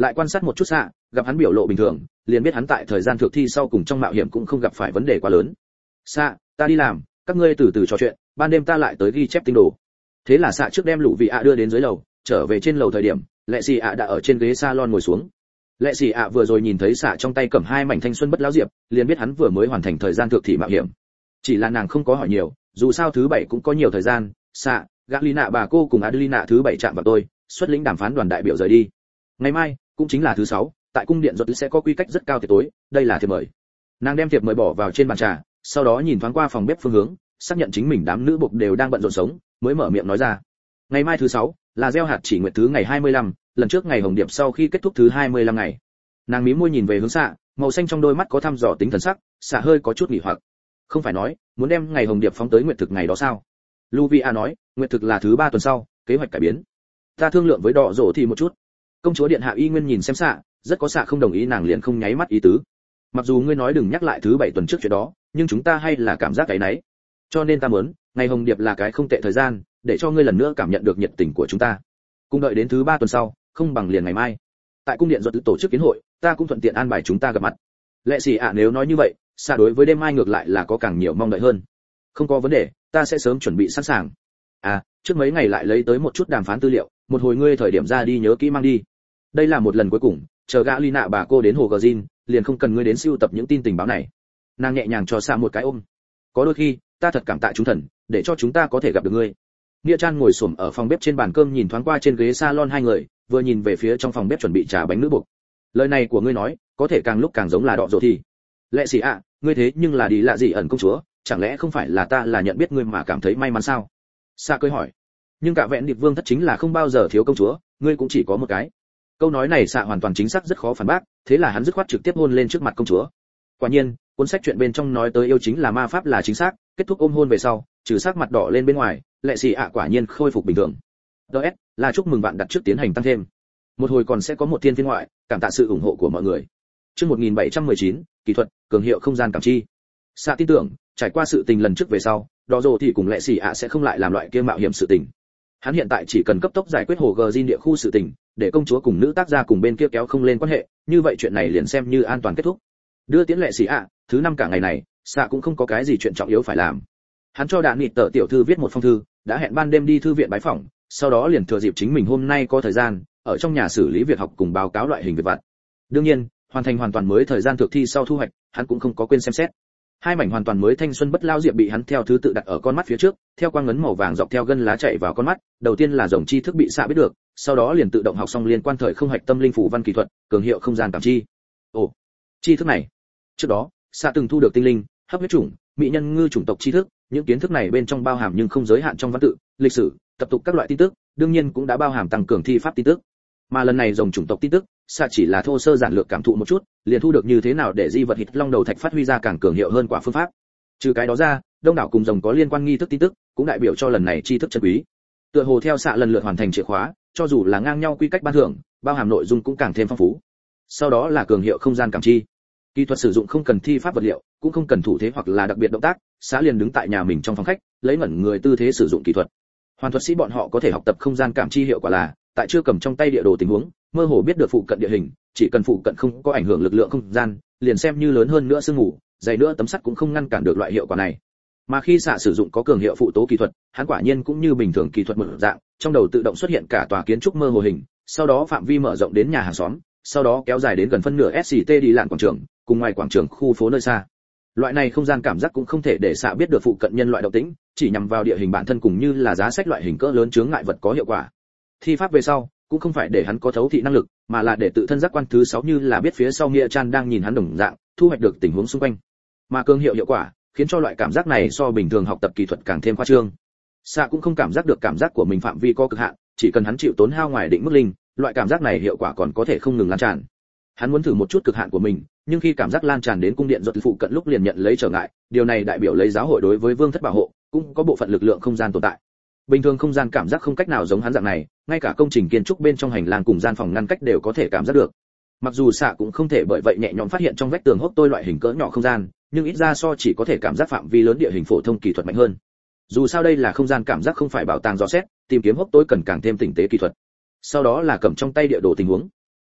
Speaker 1: lại quan sát một chút xạ, gặp hắn biểu lộ bình thường, liền biết hắn tại thời gian thực thi sau cùng trong mạo hiểm cũng không gặp phải vấn đề quá lớn. Xạ, ta đi làm, các ngươi từ từ trò chuyện, ban đêm ta lại tới ghi chép tinh đồ. Thế là xạ trước đem lũ vị ạ đưa đến dưới lầu, trở về trên lầu thời điểm, lệ xì ạ đã ở trên ghế salon ngồi xuống. Lệ xì ạ vừa rồi nhìn thấy xạ trong tay cầm hai mảnh thanh xuân bất lão diệp, liền biết hắn vừa mới hoàn thành thời gian thực thi mạo hiểm. Chỉ là nàng không có hỏi nhiều, dù sao thứ bảy cũng có nhiều thời gian. Xạ, Galina bà cô cùng Adelina thứ bảy chạm vào tôi, xuất lĩnh đàm phán đoàn đại biểu rời đi. Ngày mai cũng chính là thứ sáu, tại cung điện ruột sẽ có quy cách rất cao tiệc tối, đây là thiệp mời. Nàng đem thiệp mời bỏ vào trên bàn trà, sau đó nhìn thoáng qua phòng bếp phương hướng, xác nhận chính mình đám nữ buộc đều đang bận rộn sống, mới mở miệng nói ra. Ngày mai thứ sáu là gieo hạt chỉ nguyệt thứ ngày 25, lần trước ngày hồng điệp sau khi kết thúc thứ 25 ngày. Nàng mí môi nhìn về hướng xạ, màu xanh trong đôi mắt có thăm dò tính thần sắc, xạ hơi có chút nghỉ hoặc. Không phải nói muốn đem ngày hồng điệp phóng tới nguyệt thực ngày đó sao? Luvia nói, nguyệt thực là thứ 3 tuần sau, kế hoạch cải biến. Ta thương lượng với đỏ rổ thì một chút. Công chúa điện hạ y nguyên nhìn xem xạ, rất có xạ không đồng ý, nàng liền không nháy mắt ý tứ. Mặc dù ngươi nói đừng nhắc lại thứ 7 tuần trước chuyện đó, nhưng chúng ta hay là cảm giác cái nấy. Cho nên ta muốn, ngày hồng điệp là cái không tệ thời gian, để cho ngươi lần nữa cảm nhận được nhiệt tình của chúng ta. Cùng đợi đến thứ 3 tuần sau, không bằng liền ngày mai. Tại cung điện ruột tổ chức kiến hội, ta cũng thuận tiện an bài chúng ta gặp mặt. Lệ xì ạ nếu nói như vậy, xạ đối với đêm mai ngược lại là có càng nhiều mong đợi hơn. Không có vấn đề, ta sẽ sớm chuẩn bị sẵn sàng. À, trước mấy ngày lại lấy tới một chút đàm phán tư liệu, một hồi ngươi thời điểm ra đi nhớ kỹ mang đi. Đây là một lần cuối cùng, chờ gã Lina bà cô đến hồ Gordin, liền không cần ngươi đến sưu tập những tin tình báo này. Nàng nhẹ nhàng cho xạ một cái ôm. Có đôi khi, ta thật cảm tạ chúng thần, để cho chúng ta có thể gặp được ngươi. Nghĩa Chan ngồi xổm ở phòng bếp trên bàn cơm, nhìn thoáng qua trên ghế salon hai người, vừa nhìn về phía trong phòng bếp chuẩn bị trà bánh nữ buộc. Lời này của ngươi nói, có thể càng lúc càng giống là đọ dỗ thì. Lệ sĩ ạ, ngươi thế nhưng là đi lạ gì ẩn công chúa, chẳng lẽ không phải là ta là nhận biết ngươi mà cảm thấy may mắn sao? Sa cười hỏi. Nhưng cả vẹn điệp vương thất chính là không bao giờ thiếu công chúa, ngươi cũng chỉ có một cái. Câu nói này Sa hoàn toàn chính xác, rất khó phản bác, thế là hắn dứt khoát trực tiếp hôn lên trước mặt công chúa. Quả nhiên, cuốn sách chuyện bên trong nói tới yêu chính là ma pháp là chính xác, kết thúc ôm hôn về sau, trừ sắc mặt đỏ lên bên ngoài, lệ sĩ ạ quả nhiên khôi phục bình thường. DS là chúc mừng bạn đặt trước tiến hành tăng thêm. Một hồi còn sẽ có một thiên phiên ngoại, cảm tạ sự ủng hộ của mọi người. Chương 1719, kỹ thuật, cường hiệu không gian cảm chi. Sa tin tưởng, trải qua sự tình lần trước về sau, Đỏ Rồ thì cùng Lệ Sĩ ạ sẽ không lại làm loại kia mạo hiểm sự tình. Hắn hiện tại chỉ cần cấp tốc giải quyết hồ Gjin địa khu sự tình, để công chúa cùng nữ tác gia cùng bên kia kéo không lên quan hệ, như vậy chuyện này liền xem như an toàn kết thúc. Đưa tiến Lệ Sĩ ạ, thứ năm cả ngày này, Sa cũng không có cái gì chuyện trọng yếu phải làm. Hắn cho Đạn Nịt tờ tiểu thư viết một phong thư, đã hẹn ban đêm đi thư viện bái phỏng, sau đó liền thừa dịp chính mình hôm nay có thời gian, ở trong nhà xử lý việc học cùng báo cáo loại hình việc vặt. Đương nhiên, hoàn thành hoàn toàn mới thời gian thực thi sau thu hoạch, hắn cũng không có quên xem xét. Hai mảnh hoàn toàn mới thanh xuân bất lao diệp bị hắn theo thứ tự đặt ở con mắt phía trước, theo quang ngấn màu vàng dọc theo gân lá chạy vào con mắt, đầu tiên là dòng tri thức bị xạ biết được, sau đó liền tự động học xong liên quan thời không hạch tâm linh phủ văn kỹ thuật, cường hiệu không gian cảm chi. Ồ, tri thức này. Trước đó, xạ từng thu được tinh linh, hấp huyết chủng, mỹ nhân ngư chủng tộc tri thức, những kiến thức này bên trong bao hàm nhưng không giới hạn trong văn tự, lịch sử, tập tục các loại tin tức, đương nhiên cũng đã bao hàm tăng cường thi pháp tin tức. Mà lần này dòng chủng tộc tin tức, xạ chỉ là thô sơ giản lược cảm thụ một chút, liền thu được như thế nào để di vật hít long đầu thạch phát huy ra càng cường hiệu hơn quả phương pháp. Trừ cái đó ra, đông đảo cùng rồng có liên quan nghi thức tin tức, cũng đại biểu cho lần này tri thức chân quý. Tựa hồ theo xạ lần lượt hoàn thành chìa khóa, cho dù là ngang nhau quy cách ban thưởng, bao hàm nội dung cũng càng thêm phong phú. Sau đó là cường hiệu không gian cảm chi. Kỹ thuật sử dụng không cần thi pháp vật liệu, cũng không cần thủ thế hoặc là đặc biệt động tác, xạ liền đứng tại nhà mình trong phòng khách, lấy ngẩn người tư thế sử dụng kỹ thuật. Hoàn thuật sĩ bọn họ có thể học tập không gian cảm chi hiệu quả là, tại chưa cầm trong tay địa đồ tình huống, mơ hồ biết được phụ cận địa hình, chỉ cần phụ cận không có ảnh hưởng lực lượng không gian, liền xem như lớn hơn nữa sương mù, dày nữa tấm sắt cũng không ngăn cản được loại hiệu quả này. Mà khi xạ sử dụng có cường hiệu phụ tố kỹ thuật, hắn quả nhiên cũng như bình thường kỹ thuật một dạng, trong đầu tự động xuất hiện cả tòa kiến trúc mơ hồ hình, sau đó phạm vi mở rộng đến nhà hàng xóm, sau đó kéo dài đến gần phân nửa SCT đi lạn quảng trường, cùng ngoài quảng trường khu phố nơi xa. Loại này không gian cảm giác cũng không thể để xạ biết được phụ cận nhân loại động tĩnh, chỉ nhằm vào địa hình bản thân cùng như là giá sách loại hình cỡ lớn chướng ngại vật có hiệu quả. Thi pháp về sau, cũng không phải để hắn có thấu thị năng lực, mà là để tự thân giác quan thứ 6 như là biết phía sau Nghĩa Chan đang nhìn hắn đồng dạng, thu hoạch được tình huống xung quanh. Mà cường hiệu hiệu quả, khiến cho loại cảm giác này so bình thường học tập kỹ thuật càng thêm khoa trương. Xạ cũng không cảm giác được cảm giác của mình phạm vi có cực hạn, chỉ cần hắn chịu tốn hao ngoài định mức linh, loại cảm giác này hiệu quả còn có thể không ngừng lan tràn. Hắn muốn thử một chút cực hạn của mình, nhưng khi cảm giác lan tràn đến cung điện ruột phụ cận lúc liền nhận lấy trở ngại, điều này đại biểu lấy giáo hội đối với vương thất bảo hộ, cũng có bộ phận lực lượng không gian tồn tại. Bình thường không gian cảm giác không cách nào giống hắn dạng này, ngay cả công trình kiến trúc bên trong hành lang cùng gian phòng ngăn cách đều có thể cảm giác được. Mặc dù xạ cũng không thể bởi vậy nhẹ nhõm phát hiện trong vách tường hốc tôi loại hình cỡ nhỏ không gian, nhưng ít ra so chỉ có thể cảm giác phạm vi lớn địa hình phổ thông kỹ thuật mạnh hơn. Dù sao đây là không gian cảm giác không phải bảo tàng dò xét, tìm kiếm hốc tối cần càng thêm tinh tế kỹ thuật. Sau đó là cầm trong tay địa đồ tình huống.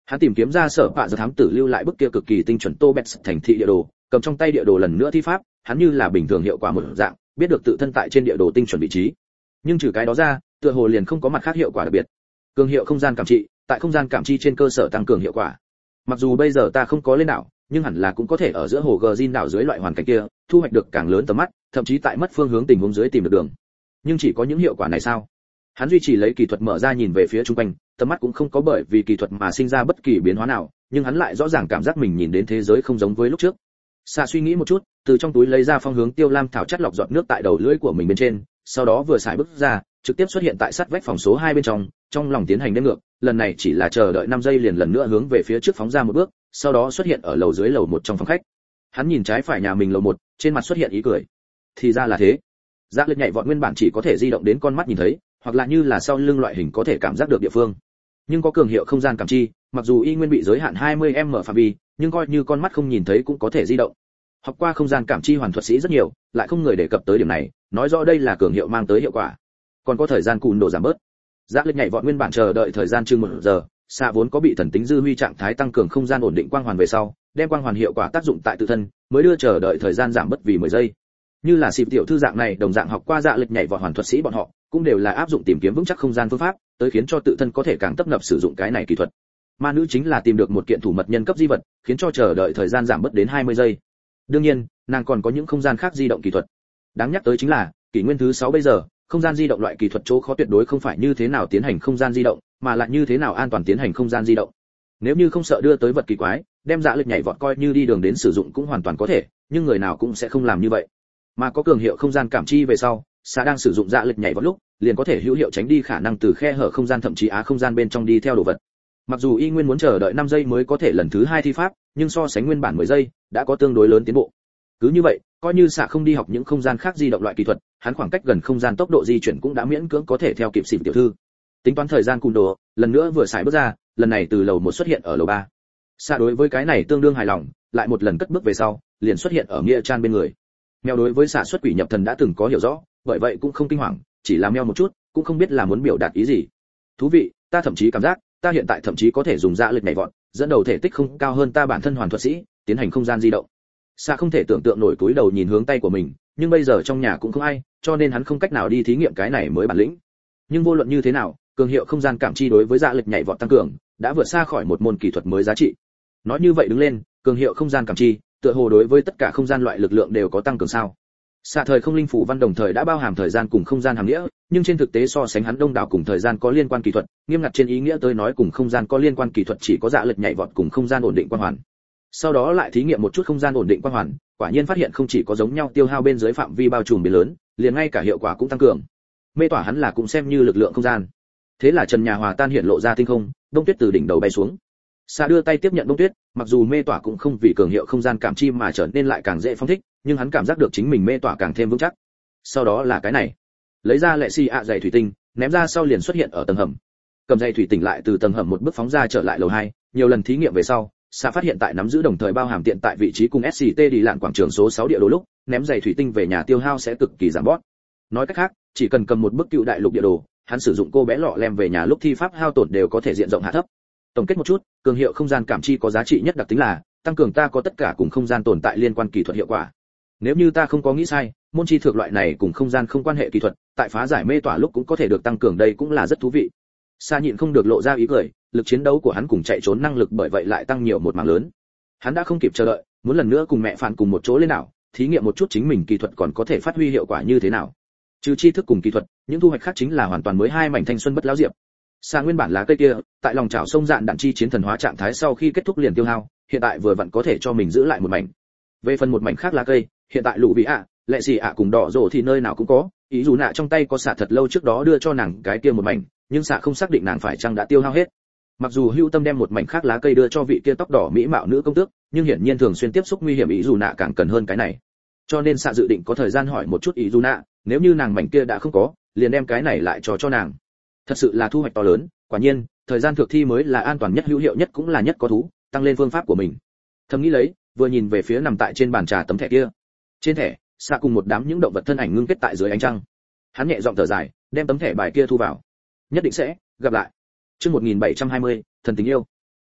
Speaker 1: Hắn tìm kiếm ra sở bạ giờ thám tử lưu lại bức kia cực kỳ tinh chuẩn tô bẹt thành thị địa đồ, cầm trong tay địa đồ lần nữa thi pháp, hắn như là bình thường hiệu quả một dạng, biết được tự thân tại trên địa đồ tinh chuẩn vị trí. Nhưng trừ cái đó ra, tựa hồ liền không có mặt khác hiệu quả đặc biệt. Cường hiệu không gian cảm trị, tại không gian cảm chi trên cơ sở tăng cường hiệu quả. Mặc dù bây giờ ta không có lên đảo, nhưng hẳn là cũng có thể ở giữa hồ Gjin đảo dưới loại hoàn cảnh kia, thu hoạch được càng lớn tầm mắt, thậm chí tại mất phương hướng tình huống dưới tìm được đường. Nhưng chỉ có những hiệu quả này sao? Hắn duy trì lấy kỳ thuật mở ra nhìn về phía trung quanh, tầm mắt cũng không có bởi vì kỳ thuật mà sinh ra bất kỳ biến hóa nào, nhưng hắn lại rõ ràng cảm giác mình nhìn đến thế giới không giống với lúc trước. Sa suy nghĩ một chút, từ trong túi lấy ra phong hướng tiêu lam thảo chất lọc giọt nước tại đầu lưỡi của mình bên trên, sau đó vừa xài bước ra, trực tiếp xuất hiện tại sát vách phòng số 2 bên trong lòng tiến hành đếm ngược, lần này chỉ là chờ đợi 5 giây liền lần nữa hướng về phía trước phóng ra một bước, sau đó xuất hiện ở lầu dưới lầu 1 trong phòng khách. Hắn nhìn trái phải nhà mình lầu 1, trên mặt xuất hiện ý cười. Thì ra là thế. Dạ Lực nhảy vọt nguyên bản chỉ có thể di động đến con mắt nhìn thấy, hoặc là như là sau lưng loại hình có thể cảm giác được địa phương. Nhưng có cường hiệu không gian cảm chi, mặc dù y nguyên bị giới hạn 20m phạm vi, nhưng coi như con mắt không nhìn thấy cũng có thể di động. Học qua không gian cảm chi hoàn thuật sĩ rất nhiều, lại không người đề cập tới điểm này, nói rõ đây là cường hiệu mang tới hiệu quả. Còn có thời gian cùn độ giảm bớt. Dạ Lực nhảy vọt nguyên bản chờ đợi thời gian chừng 1 giờ, xạ vốn có bị thần tính dư huy trạng thái tăng cường không gian ổn định quang hoàn về sau, đem quang hoàn hiệu quả tác dụng tại tự thân, mới đưa chờ đợi thời gian giảm bớt vì 10 giây. Như là xịp tiểu thư dạng này đồng dạng học qua Dạ Lực nhảy vọt hoàn thuật sĩ bọn họ, cũng đều là áp dụng tìm kiếm vững chắc không gian phương pháp, tới khiến cho tự thân có thể càng tấp nập sử dụng cái này kỹ thuật. Ma nữ chính là tìm được một kiện thủ mật nhân cấp di vật, khiến cho chờ đợi thời gian giảm bớt đến 20 giây. Đương nhiên, nàng còn có những không gian khác di động kỹ thuật. Đáng nhắc tới chính là, kỷ nguyên thứ 6 bây giờ, không gian di động loại kỹ thuật chỗ khó tuyệt đối không phải như thế nào tiến hành không gian di động, mà là như thế nào an toàn tiến hành không gian di động. Nếu như không sợ đưa tới vật kỳ quái, đem Dạ Lực nhảy vọt coi như đi đường đến sử dụng cũng hoàn toàn có thể, nhưng người nào cũng sẽ không làm như vậy. Mà có cường hiệu không gian cảm chi về sau, Sa đang sử dụng Dạ Lực nhảy vọt lúc, liền có thể hữu hiệu tránh đi khả năng từ khe hở không gian thậm chí không gian bên trong đi theo đồ vật. Mặc dù y nguyên muốn chờ đợi 5 giây mới có thể lần thứ 2 thi pháp, nhưng so sánh nguyên bản 10 giây, đã có tương đối lớn tiến bộ. Cứ như vậy, coi như Sa không đi học những không gian khác di động loại kỹ thuật, hắn khoảng cách gần không gian tốc độ di chuyển cũng đã miễn cưỡng có thể theo kịp xịp tiểu thư. Tính toán thời gian cùn đồ, lần nữa vừa xài bước ra, lần này từ lầu 1 xuất hiện ở lầu 3. Sa đối với cái này tương đương hài lòng, lại một lần cất bước về sau, liền xuất hiện ở Nghĩa Chan bên người. Mèo đối với xạ xuất quỷ nhập thần đã từng có hiểu rõ, bởi vậy cũng không kinh hoàng, chỉ là meo một chút, cũng không biết là muốn biểu đạt ý gì. Thú vị, ta thậm chí cảm giác, ta hiện tại thậm chí có thể dùng Dạ Lực nhảy vọt, dẫn đầu thể tích không cao hơn ta bản thân hoàn thuật sĩ, tiến hành không gian di động. Xạ không thể tưởng tượng nổi túi đầu nhìn hướng tay của mình, nhưng bây giờ trong nhà cũng không ai, cho nên hắn không cách nào đi thí nghiệm cái này mới bản lĩnh. Nhưng vô luận như thế nào, cường hiệu không gian cảm chi đối với Dạ Lực nhảy vọt tăng cường, đã vượt xa khỏi một môn kỹ thuật mới giá trị. Nói như vậy đứng lên, cường hiệu không gian cảm chi, tựa hồ đối với tất cả không gian loại lực lượng đều có tăng cường sao? Xạ thời không linh phủ văn đồng thời đã bao hàm thời gian cùng không gian hàm nghĩa, nhưng trên thực tế so sánh hắn đông đảo cùng thời gian có liên quan kỹ thuật, nghiêm ngặt trên ý nghĩa tới nói cùng không gian có liên quan kỹ thuật chỉ có Dạ Lực nhảy vọt cùng không gian ổn định quang hoàn. Sau đó lại thí nghiệm một chút không gian ổn định quang hoàn, quả nhiên phát hiện không chỉ có giống nhau tiêu hao bên dưới phạm vi bao trùm biến lớn, liền ngay cả hiệu quả cũng tăng cường. Mê tỏa hắn là cũng xem như lực lượng không gian. Thế là trần nhà hòa tan hiện lộ ra tinh không, đông tuyết từ đỉnh đầu bay xuống. Sa đưa tay tiếp nhận bông tuyết, mặc dù mê tỏa cũng không vì cường hiệu không gian cảm chi mà trở nên lại càng dễ phong thích, nhưng hắn cảm giác được chính mình mê tỏa càng thêm vững chắc. Sau đó là cái này, lấy ra lệ xì giày thủy tinh, ném ra sau liền xuất hiện ở tầng hầm. Cầm giày thủy tinh lại từ tầng hầm một bước phóng ra trở lại lầu 2, nhiều lần thí nghiệm về sau, Sa phát hiện tại nắm giữ đồng thời bao hàm tiện tại vị trí cùng SCT đi lạn quảng trường số 6 địa đồ lúc, ném giày thủy tinh về nhà tiêu hao sẽ cực kỳ giảm bớt. Nói cách khác, chỉ cần cầm một bức cựu đại lục địa đồ, hắn sử dụng cô bé lọ lem về nhà lúc thi pháp hao tổn đều có thể diện rộng hạ thấp. Tổng kết một chút, cường hiệu không gian cảm chi có giá trị nhất đặc tính là tăng cường ta có tất cả cùng không gian tồn tại liên quan kỹ thuật hiệu quả. Nếu như ta không có nghĩ sai, môn chi thực loại này cùng không gian không quan hệ kỹ thuật, tại phá giải mê tỏa lúc cũng có thể được tăng cường, đây cũng là rất thú vị. Sa nhịn không được lộ ra ý cười, lực chiến đấu của hắn cùng chạy trốn năng lực bởi vậy lại tăng nhiều một mảng lớn. Hắn đã không kịp chờ đợi, muốn lần nữa cùng mẹ Phản cùng một chỗ lên đảo, thí nghiệm một chút chính mình kỹ thuật còn có thể phát huy hiệu quả như thế nào. Trừ tri thức cùng kỹ thuật, những thu hoạch khác chính là hoàn toàn mới hai mảnh thanh xuân bất lão diệp. Sa nguyên bản lá cây kia, tại lòng chảo sông dạn đạn chi chiến thần hóa trạng thái sau khi kết thúc liền tiêu hao, hiện tại vừa vặn có thể cho mình giữ lại một mảnh. Về phần một mảnh khác lá cây, hiện tại lũ vị lệ xì cùng đỏ rổ thì nơi nào cũng có, ý dù nạ trong tay có xạ thật lâu trước đó đưa cho nàng cái kia một mảnh, nhưng xạ không xác định nàng phải chăng đã tiêu hao hết. Mặc dù hưu tâm đem một mảnh khác lá cây đưa cho vị kia tóc đỏ mỹ mạo nữ công tước, nhưng hiển nhiên thường xuyên tiếp xúc nguy hiểm ý dù nạ càng cần hơn cái này. Cho nên xạ dự định có thời gian hỏi một chút ý dù nạ, nếu như nàng mảnh kia đã không có, liền đem cái này lại cho nàng. Thật sự là thu hoạch to lớn, quả nhiên, thời gian thực thi mới là an toàn nhất, hữu hiệu nhất cũng là nhất có thú, tăng lên phương pháp của mình. Thầm nghĩ lấy, vừa nhìn về phía nằm tại trên bàn trà tấm thẻ kia. Trên thẻ, xạ cùng một đám những động vật thân ảnh ngưng kết tại dưới ánh trăng. Hắn nhẹ giọng thở dài, đem tấm thẻ bài kia thu vào. Nhất định sẽ gặp lại. Chương 1720, thần tình yêu.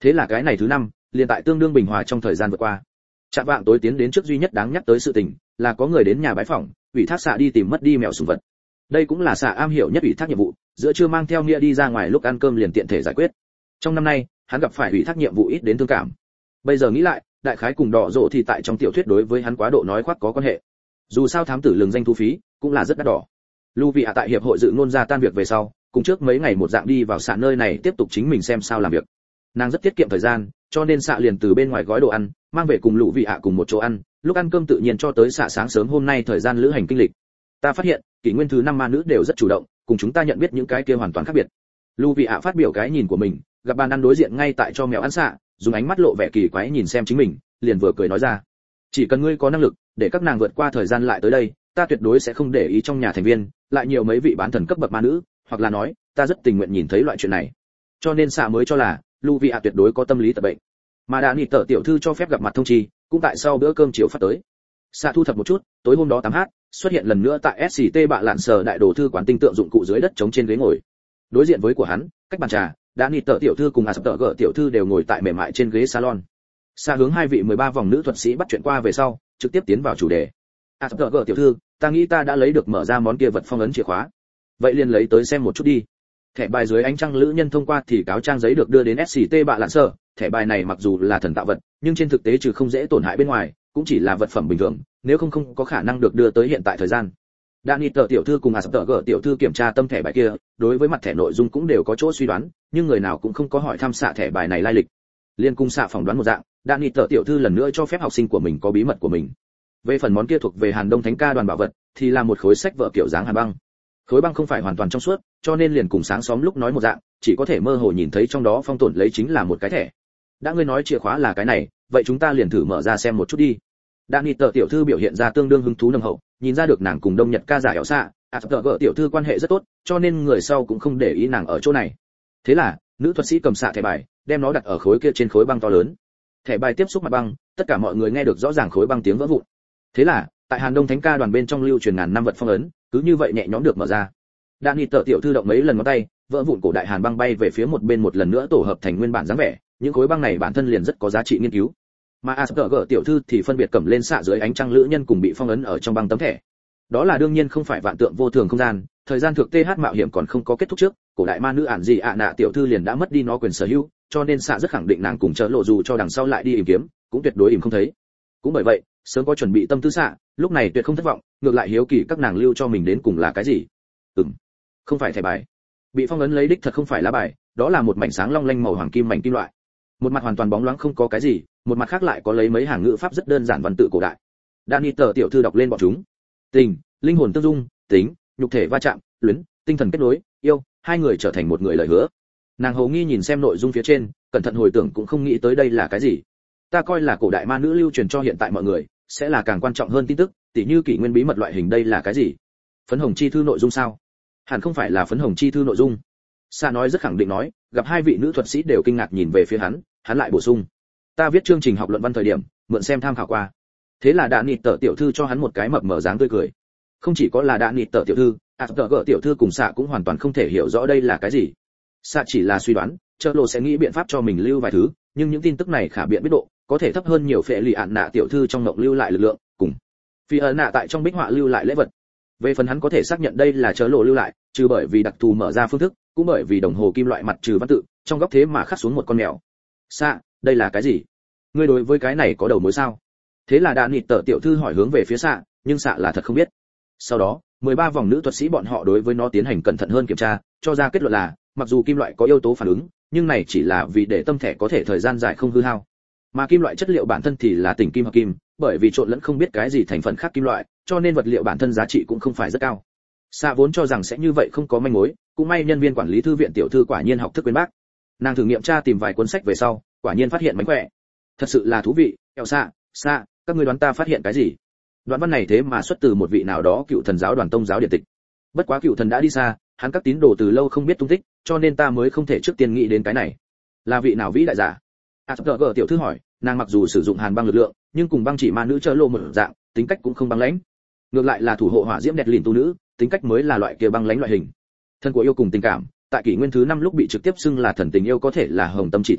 Speaker 1: Thế là cái này thứ năm, liền tại tương đương bình hòa trong thời gian vượt qua. Chạm vạng tối tiến đến trước duy nhất đáng nhắc tới sự tình, là có người đến nhà bái phỏng, ủy thác xạ đi tìm mất đi mèo sùng vật. Đây cũng là xạ am hiểu nhất ủy thác nhiệm vụ, giữa trưa mang theo nghĩa đi ra ngoài lúc ăn cơm liền tiện thể giải quyết. Trong năm nay, hắn gặp phải ủy thác nhiệm vụ ít đến thương cảm. Bây giờ nghĩ lại, đại khái cùng đỏ rộ thì tại trong tiểu thuyết đối với hắn quá độ nói khoác có quan hệ. Dù sao thám tử lường danh thu phí cũng là rất đắt đỏ. Lưu tại hiệp hội dự ngôn ra tan việc về sau, cùng trước mấy ngày một dạng đi vào xạ nơi này tiếp tục chính mình xem sao làm việc. Nàng rất tiết kiệm thời gian, cho nên xạ liền từ bên ngoài gói đồ ăn, mang về cùng cùng một chỗ ăn, lúc ăn cơm tự nhiên cho tới xạ sáng sớm hôm nay thời gian lữ hành kinh lịch. Ta phát hiện, kỷ nguyên thứ 5 ma nữ đều rất chủ động, cùng chúng ta nhận biết những cái kia hoàn toàn khác biệt. Lưu phát biểu cái nhìn của mình, gặp bàn ăn đối diện ngay tại cho mèo ăn xạ, dùng ánh mắt lộ vẻ kỳ quái nhìn xem chính mình, liền vừa cười nói ra: chỉ cần ngươi có năng lực để các nàng vượt qua thời gian lại tới đây, ta tuyệt đối sẽ không để ý trong nhà thành viên lại nhiều mấy vị bán thần cấp bậc ma nữ, hoặc là nói, ta rất tình nguyện nhìn thấy loại chuyện này. Cho nên xạ mới cho là Lưu tuyệt đối có tâm lý tật bệnh. Mà đã nịt tờ tiểu thư cho phép gặp mặt thông chi, cũng tại sau bữa cơm chiều phát tới. Xạ thu thập một chút, tối hôm đó 8h, xuất hiện lần nữa tại SCT bạ lạn sở đại đồ thư quán tinh tượng dụng cụ dưới đất chống trên ghế ngồi. Đối diện với của hắn, cách bàn trà, đã nịt tờ tiểu thư cùng tờ gở tiểu thư đều ngồi tại mềm mại trên ghế salon. Xạ hướng hai vị 13 vòng nữ thuật sĩ bắt chuyện qua về sau, trực tiếp tiến vào chủ đề. Tờ gở tiểu thư, ta nghĩ ta đã lấy được mở ra món kia vật phong ấn chìa khóa. Vậy liền lấy tới xem một chút đi. Thẻ bài dưới ánh trăng lữ nhân thông qua thì cáo trang giấy được đưa đến SCT bạ lạn sở. Thẻ bài này mặc dù là thần tạo vật, nhưng trên thực tế trừ không dễ tổn hại bên ngoài, cũng chỉ là vật phẩm bình thường, nếu không có khả năng được đưa tới hiện tại thời gian. Danny tờ tiểu thư cùng tờ gở tiểu thư kiểm tra tâm thẻ bài kia, đối với mặt thẻ nội dung cũng đều có chỗ suy đoán, nhưng người nào cũng không có hỏi thăm xạ thẻ bài này lai lịch. Liên cung xạ phỏng đoán một dạng, Danny tờ tiểu thư lần nữa cho phép học sinh của mình có bí mật của mình. Về phần món kia thuộc về Hàn Đông Thánh ca đoàn bảo vật, thì là một khối sách vở kiểu dáng hàn băng. Khối băng không phải hoàn toàn trong suốt, cho nên liền cùng sáng xóm lúc nói một dạng, chỉ có thể mơ hồ nhìn thấy trong đó phong tổn lấy chính là một cái thẻ. Đã ngươi nói chìa khóa là cái này, vậy chúng ta liền thử mở ra xem một chút đi. Danny tờ tiểu thư biểu hiện ra tương đương hứng thú nồng hậu, nhìn ra được nàng cùng Đông Nhật ca giả ẻo xạ, tờ gở tiểu thư quan hệ rất tốt, cho nên người sau cũng không để ý nàng ở chỗ này. Thế là, nữ thuật sĩ cầm xạ thẻ bài, đem nó đặt ở khối kia trên khối băng to lớn. Thẻ bài tiếp xúc mặt băng, tất cả mọi người nghe được rõ ràng khối băng tiếng vỡ vụn. Thế là, tại Hàn Đông Thánh ca đoàn bên trong lưu truyền ngàn năm vật phong ấn, cứ như vậy nhẹ nhõm được mở ra. Danny tờ tiểu thư động mấy lần ngón tay, vỡ vụn cổ đại hàn băng bay về phía một bên một lần nữa tổ hợp thành nguyên bản dáng vẻ, những khối băng này bản thân liền rất có giá trị nghiên cứu. Mà Asperger tiểu thư thì phân biệt cầm lên xạ dưới ánh trăng lữ nhân cùng bị phong ấn ở trong băng tấm thẻ. Đó là đương nhiên không phải vạn tượng vô thường không gian, thời gian thực TH mạo hiểm còn không có kết thúc trước, cổ đại ma nữ ản gì ạ nạ tiểu thư liền đã mất đi nó quyền sở hữu, cho nên xạ rất khẳng định nàng cùng chớ lộ dù cho đằng sau lại đi tìm kiếm, cũng tuyệt đối tìm không thấy. Cũng bởi vậy, sớm có chuẩn bị tâm tư xạ, lúc này tuyệt không thất vọng, ngược lại hiếu kỳ các nàng lưu cho mình đến cùng là cái gì. Không phải thẻ bài. Bị phong ấn lấy đích thật không phải lá bài, đó là một mảnh sáng long lanh màu hoàng kim mảnh kim loại. Một mặt hoàn toàn bóng loáng không có cái gì, một mặt khác lại có lấy mấy hàng ngữ pháp rất đơn giản văn tự cổ đại. Danny tờ tiểu thư đọc lên bọn chúng. Tình, linh hồn tương dung, tính, nhục thể va chạm, luyến, tinh thần kết nối, yêu, hai người trở thành một người lời hứa. Nàng hầu nghi nhìn xem nội dung phía trên, cẩn thận hồi tưởng cũng không nghĩ tới đây là cái gì. Ta coi là cổ đại ma nữ lưu truyền cho hiện tại mọi người, sẽ là càng quan trọng hơn tin tức, tỉ như kỷ nguyên bí mật loại hình đây là cái gì? Phấn hồng chi thư nội dung sao? Hẳn không phải là phấn hồng chi thư nội dung. Sa nói rất khẳng định nói, gặp hai vị nữ thuật sĩ đều kinh ngạc nhìn về phía hắn lại bổ sung: ta viết chương trình học luận văn thời điểm, mượn xem tham khảo qua. Thế là đã nịt tờ tiểu thư cho hắn một cái mập mờ dáng tươi cười. Không chỉ có là đã nịt tờ tiểu thư, tờ gở tiểu thư cùng xạ cũng hoàn toàn không thể hiểu rõ đây là cái gì. Xạ chỉ là suy đoán, chợ lộ sẽ nghĩ biện pháp cho mình lưu vài thứ, nhưng những tin tức này khả biện biết độ, có thể thấp hơn nhiều phệ lì ạn nạ tiểu thư trong mộng lưu lại lực lượng, cùng phi ấn nạ tại trong bích họa lưu lại lễ vật. Về phần hắn có thể xác nhận đây là chớ lộ lưu lại, trừ bởi vì đặc thù mở ra phương thức, cũng bởi vì đồng hồ kim loại mặt trừ văn tự, trong góc thế mà khắc xuống một con mèo. Xạ, đây là cái gì? Ngươi đối với cái này có đầu mối sao? Thế là đã nịt tờ tiểu thư hỏi hướng về phía xạ, nhưng xạ là thật không biết. Sau đó, 13 vòng nữ thuật sĩ bọn họ đối với nó tiến hành cẩn thận hơn kiểm tra, cho ra kết luận là, mặc dù kim loại có yếu tố phản ứng, nhưng này chỉ là vì để tâm thẻ có thể thời gian dài không hư hao. Mà kim loại chất liệu bản thân thì là tỉnh kim hợp kim, bởi vì trộn lẫn không biết cái gì thành phần khác kim loại, cho nên vật liệu bản thân giá trị cũng không phải rất cao. Xạ vốn cho rằng sẽ như vậy không có manh mối, cũng may nhân viên quản lý thư viện tiểu thư quả nhiên học thức bên bác. Nàng thử nghiệm tra tìm vài cuốn sách về sau, quả nhiên phát hiện mánh khỏe. Thật sự là thú vị, eo xạ, các ngươi đoán ta phát hiện cái gì? Đoạn văn này thế mà xuất từ một vị nào đó cựu thần giáo đoàn tông giáo điện tịch. Bất quá cựu thần đã đi xa, hắn các tín đồ từ lâu không biết tung tích, cho nên ta mới không thể trước tiên nghĩ đến cái này. Là vị nào vĩ đại giả? Asperger tiểu thư hỏi, nàng mặc dù sử dụng hàn băng lực lượng, nhưng cùng băng chỉ ma nữ chớ lộ một dạng, tính cách cũng không băng lãnh. Ngược lại là thủ hộ hỏa diễm đẹp lìn tu nữ, tính cách mới là loại kia băng lãnh loại hình. Thân của yêu cùng tình cảm, tại kỷ nguyên thứ 5 lúc bị trực tiếp xưng là thần tình yêu có thể là hồng tâm chỉ tỏa,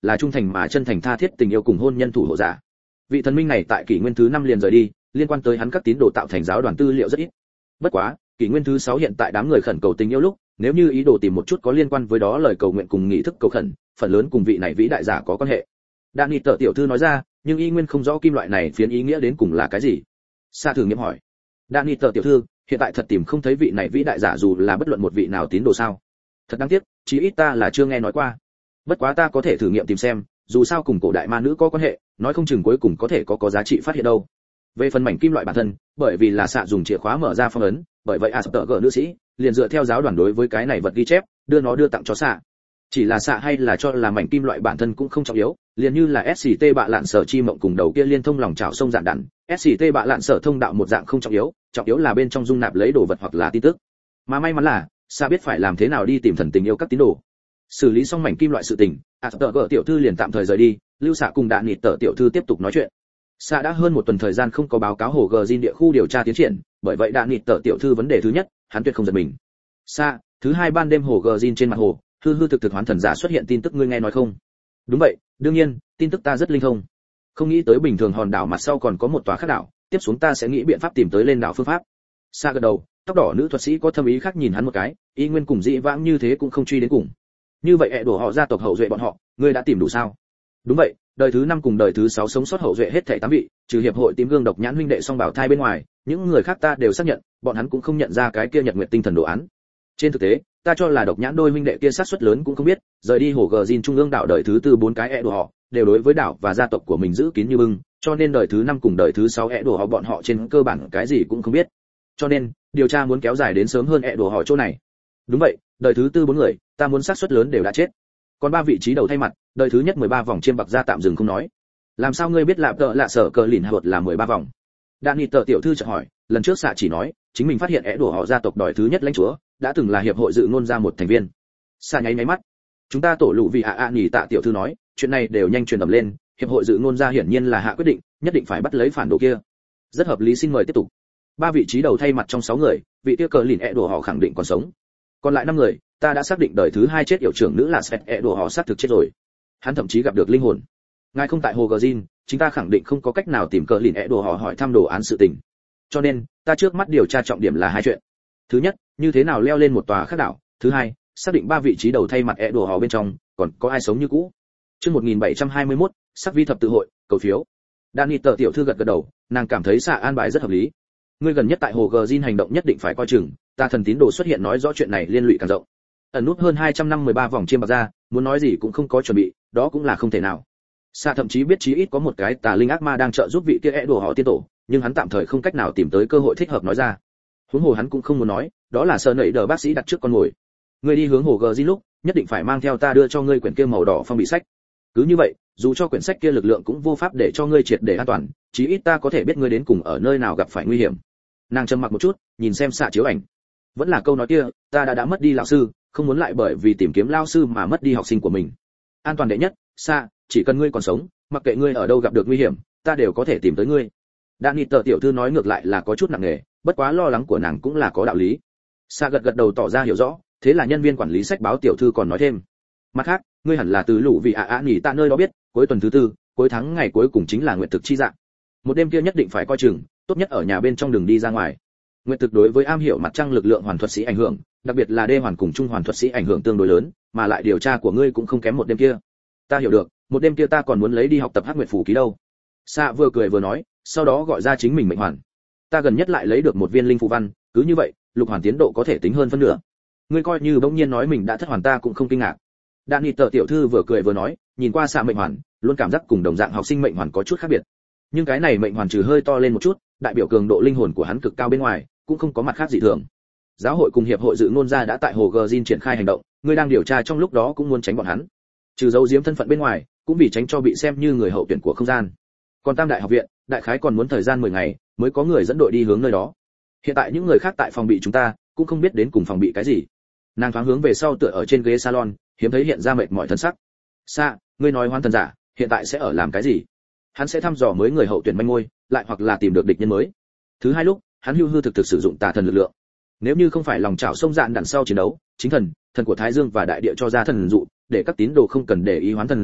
Speaker 1: là trung thành mà chân thành tha thiết tình yêu cùng hôn nhân thủ hộ giả. Vị thần minh này tại kỷ nguyên thứ 5 liền rời đi, liên quan tới hắn các tín đồ tạo thành giáo đoàn tư liệu rất ít. Bất quá, kỷ nguyên thứ 6 hiện tại đám người khẩn cầu tình yêu lúc, nếu như ý đồ tìm một chút có liên quan với đó lời cầu nguyện cùng nghị thức cầu khẩn, phần lớn cùng vị này vĩ đại giả có quan hệ. Đạn tờ tiểu thư nói ra, nhưng y nguyên không rõ kim loại này phiến ý nghĩa đến cùng là cái gì. Sa thử nghiệm hỏi. Đạn tờ tiểu thư, hiện tại thật tìm không thấy vị này vĩ đại giả dù là bất luận một vị nào tín đồ sao? Thật đáng tiếc, chí ít ta là chưa nghe nói qua. Bất quá ta có thể thử nghiệm tìm xem, dù sao cùng cổ đại ma nữ có quan hệ, nói không chừng cuối cùng có thể có giá trị phát hiện đâu. Về phần mảnh kim loại bản thân, bởi vì là xạ dùng chìa khóa mở ra phong ấn, bởi vậy Asperger nữ sĩ liền dựa theo giáo đoàn đối với cái này vật ghi chép, đưa tặng cho xạ. Chỉ là xạ hay là cho là mảnh kim loại bản thân cũng không trọng yếu, liền như là SCT bạ lạn sở chi mộng cùng đầu kia liên thông lòng trào sông dạng đàn, SCT bạ lạn sở thông đạo một dạng không trọng yếu là bên trong dung nạp lấy đồ vật hoặc là tin tức. Mà may mắn là, xạ biết phải làm thế nào đi tìm thần tình yêu các tín đồ. Xử lý xong mảnh kim loại sự tình, Asperger tiểu thư liền tạm thời rời đi, lưu xạ cùng Đạn tờ tiểu thư tiếp tục nói chuyện. Xạ đã hơn một tuần thời gian không có báo cáo hồ Gordin địa khu điều tra tiến triển, bởi vậy Đạn tờ tiểu thư vấn đề thứ nhất, hắn tuyệt không giật mình. Xạ, thứ hai ban đêm hồ Gordin trên mặt hồ, hư thực hoán thần giả xuất hiện tin tức ngươi nghe nói không? Đúng vậy, đương nhiên, tin tức ta rất linh thông. Không nghĩ tới bình thường hòn đảo mặt sau còn có một tòa khác đảo, tiếp xuống ta sẽ nghĩ biện pháp tìm tới lên đảo phương pháp. Xạ gật đầu, tóc đỏ nữ thuật sĩ có thâm ý khác nhìn hắn một cái, y nguyên cùng dĩ vãng như thế cũng không truy đến cùng. Như vậy ẹ đổ họ gia tộc hậu duệ bọn họ, ngươi đã tìm đủ sao? Đúng vậy, đời thứ 5 cùng đời thứ 6 sống sót hậu duệ hết thảy 8 vị, trừ hiệp hội tím gương độc nhãn huynh đệ song bảo thai bên ngoài, những người khác ta đều xác nhận, bọn hắn cũng không nhận ra cái kia nhật nguyệt tinh thần đồ án. Trên thực tế, ta cho là độc nhãn đôi huynh đệ kia xác suất lớn cũng không biết, rời đi hồ Gordin trung ương đảo đời thứ 4 4 cái ẹ đổ họ, đều đối với đảo và gia tộc của mình giữ kín như bưng, cho nên đời thứ 5 cùng đời thứ 6 ẹ đổ họ bọn họ trên cơ bản cái gì cũng không biết. Cho nên, điều tra muốn kéo dài đến sớm hơn ẹ đổ họ chỗ này. Đúng vậy, đời thứ 4 người, ta muốn xác suất lớn đều đã chết. Còn 3 vị trí đầu thay mặt, đời thứ nhất 13 vòng chiêm bạc ra tạm dừng không nói. Làm sao ngươi biết lạp tợ lạ sở cờ lìn hợp là 13 vòng? Đạn tờ tiểu thư chợt hỏi, lần trước xạ chỉ nói, chính mình phát hiện ẻ đổ họ gia tộc đời thứ nhất lãnh chúa, đã từng là hiệp hội dự ngôn ra một thành viên. Xạ nháy máy mắt. Chúng ta tổ lũ vì nhỉ tạ tiểu thư nói, chuyện này đều nhanh truyền ầm lên, hiệp hội dự ngôn ra hiển nhiên là hạ quyết định, nhất định phải bắt lấy phản đồ kia. Rất hợp lý, xin mời tiếp tục. 3 vị trí đầu thay mặt trong 6 người, vị kia cờ lìn ẻ đổ họ khẳng định còn sống. Còn lại 5 người, ta đã xác định đời thứ 2 chết yểu trưởng nữ là Svet ẻ đổ họ xác thực chết rồi. Hắn thậm chí gặp được linh hồn. Ngài không tại hồ Gordin, chúng ta khẳng định không có cách nào tìm cờ lìn ẻ đổ họ hỏi thăm đồ án sự tình. Cho nên, ta trước mắt điều tra trọng điểm là 2 chuyện. Thứ nhất, như thế nào leo lên một tòa khác đảo. Thứ hai, xác định 3 vị trí đầu thay mặt ẻ đổ họ bên trong, còn có ai sống như cũ. Chương 1721, sắc vi thập tự hội, cầu phiếu. Đạn tờ tiểu thư gật đầu, nàng cảm thấy xạ an bài rất hợp lý. Ngươi gần nhất tại hồ Gordin hành động nhất định phải coi chừng, ta thần tín đồ xuất hiện nói rõ chuyện này liên lụy càng rộng. Ẩn nút hơn 200 năm 13 vòng chiêm bạc ra, muốn nói gì cũng không có chuẩn bị, đó cũng là không thể nào. Sa thậm chí biết chí ít có một cái tà linh ác ma đang trợ giúp vị kia ẻ đổ họ tiên tổ, nhưng hắn tạm thời không cách nào tìm tới cơ hội thích hợp nói ra. Huống hồ hắn cũng không muốn nói, đó là sợ nảy đờ bác sĩ đặt trước con ngồi. Ngươi đi hướng hồ Gordin lúc, nhất định phải mang theo ta đưa cho ngươi quyển kia màu đỏ phong bì sách. Cứ như vậy, dù cho quyển sách kia lực lượng cũng vô pháp để cho ngươi triệt để an toàn, chí ít ta có thể biết ngươi đến cùng ở nơi nào gặp phải nguy hiểm. Nàng trầm mặc một chút, nhìn xem xạ chiếu ảnh. Vẫn là câu nói kia, ta đã mất đi lão sư, không muốn lại bởi vì tìm kiếm lão sư mà mất đi học sinh của mình. An toàn đệ nhất, xạ, chỉ cần ngươi còn sống, mặc kệ ngươi ở đâu gặp được nguy hiểm, ta đều có thể tìm tới ngươi. Đạn tờ tiểu thư nói ngược lại là có chút nặng nề, bất quá lo lắng của nàng cũng là có đạo lý. Xạ gật đầu tỏ ra hiểu rõ, thế là nhân viên quản lý sách báo tiểu thư còn nói thêm. Mặt khác, ngươi hẳn là từ lũ vì nhỉ tạ nơi đó biết, cuối tuần thứ 4, cuối tháng ngày cuối cùng chính là nguyện thực chi dạng. Một đêm kia nhất định phải coi chừng, tốt nhất ở nhà bên trong đừng đi ra ngoài. Nguyệt thực đối với am hiểu mặt trăng lực lượng hoàn thuật sĩ ảnh hưởng, đặc biệt là đê hoàn cùng trung hoàn thuật sĩ ảnh hưởng tương đối lớn, mà lại điều tra của ngươi cũng không kém một đêm kia. Ta hiểu được, một đêm kia ta còn muốn lấy đi học tập Hắc Nguyệt phù ký đâu. Sa vừa cười vừa nói, sau đó gọi ra chính mình mệnh hoàn. Ta gần nhất lại lấy được một viên linh phù văn, cứ như vậy, lục hoàn tiến độ có thể tính hơn phân nửa. Ngươi coi như bỗng nhiên nói mình đã thất hoàn ta cũng không kinh ngạc. Đạn tờ tiểu thư vừa cười vừa nói, nhìn qua Sa mệnh hoàn, luôn cảm giác cùng đồng dạng học sinh mệnh hoàn có chút khác biệt. Nhưng cái này mệnh hoàn trừ hơi to lên một chút, đại biểu cường độ linh hồn của hắn cực cao bên ngoài, cũng không có mặt khác gì thường. Giáo hội cùng hiệp hội dự ngôn gia đã tại hồ Gordin triển khai hành động, ngươi đang điều tra trong lúc đó cũng muốn tránh bọn hắn. Trừ giấu giếm thân phận bên ngoài, cũng vì tránh cho bị xem như người hậu tuyển của không gian. Còn Tam đại học viện, đại khái còn muốn thời gian 10 ngày mới có người dẫn đội đi hướng nơi đó. Hiện tại những người khác tại phòng bị chúng ta, cũng không biết đến cùng phòng bị cái gì. Nàng thoáng hướng về sau tựa ở trên ghế salon, hiếm thấy hiện ra mệt mỏi thân sắc. Sa, ngươi nói hoan thần giả, hiện tại sẽ ở làm cái gì? Hắn sẽ thăm dò mới người hậu tuyển manh mối, lại hoặc là tìm được địch nhân mới. Thứ hai lúc, hắn hưu hư thực sử dụng tà thần lực lượng. Nếu như không phải lòng trảo sông dạn đằng sau chiến đấu, chính thần của Thái Dương và đại địa cho ra thần dụ, để các tín đồ không cần để ý hoán thần giả,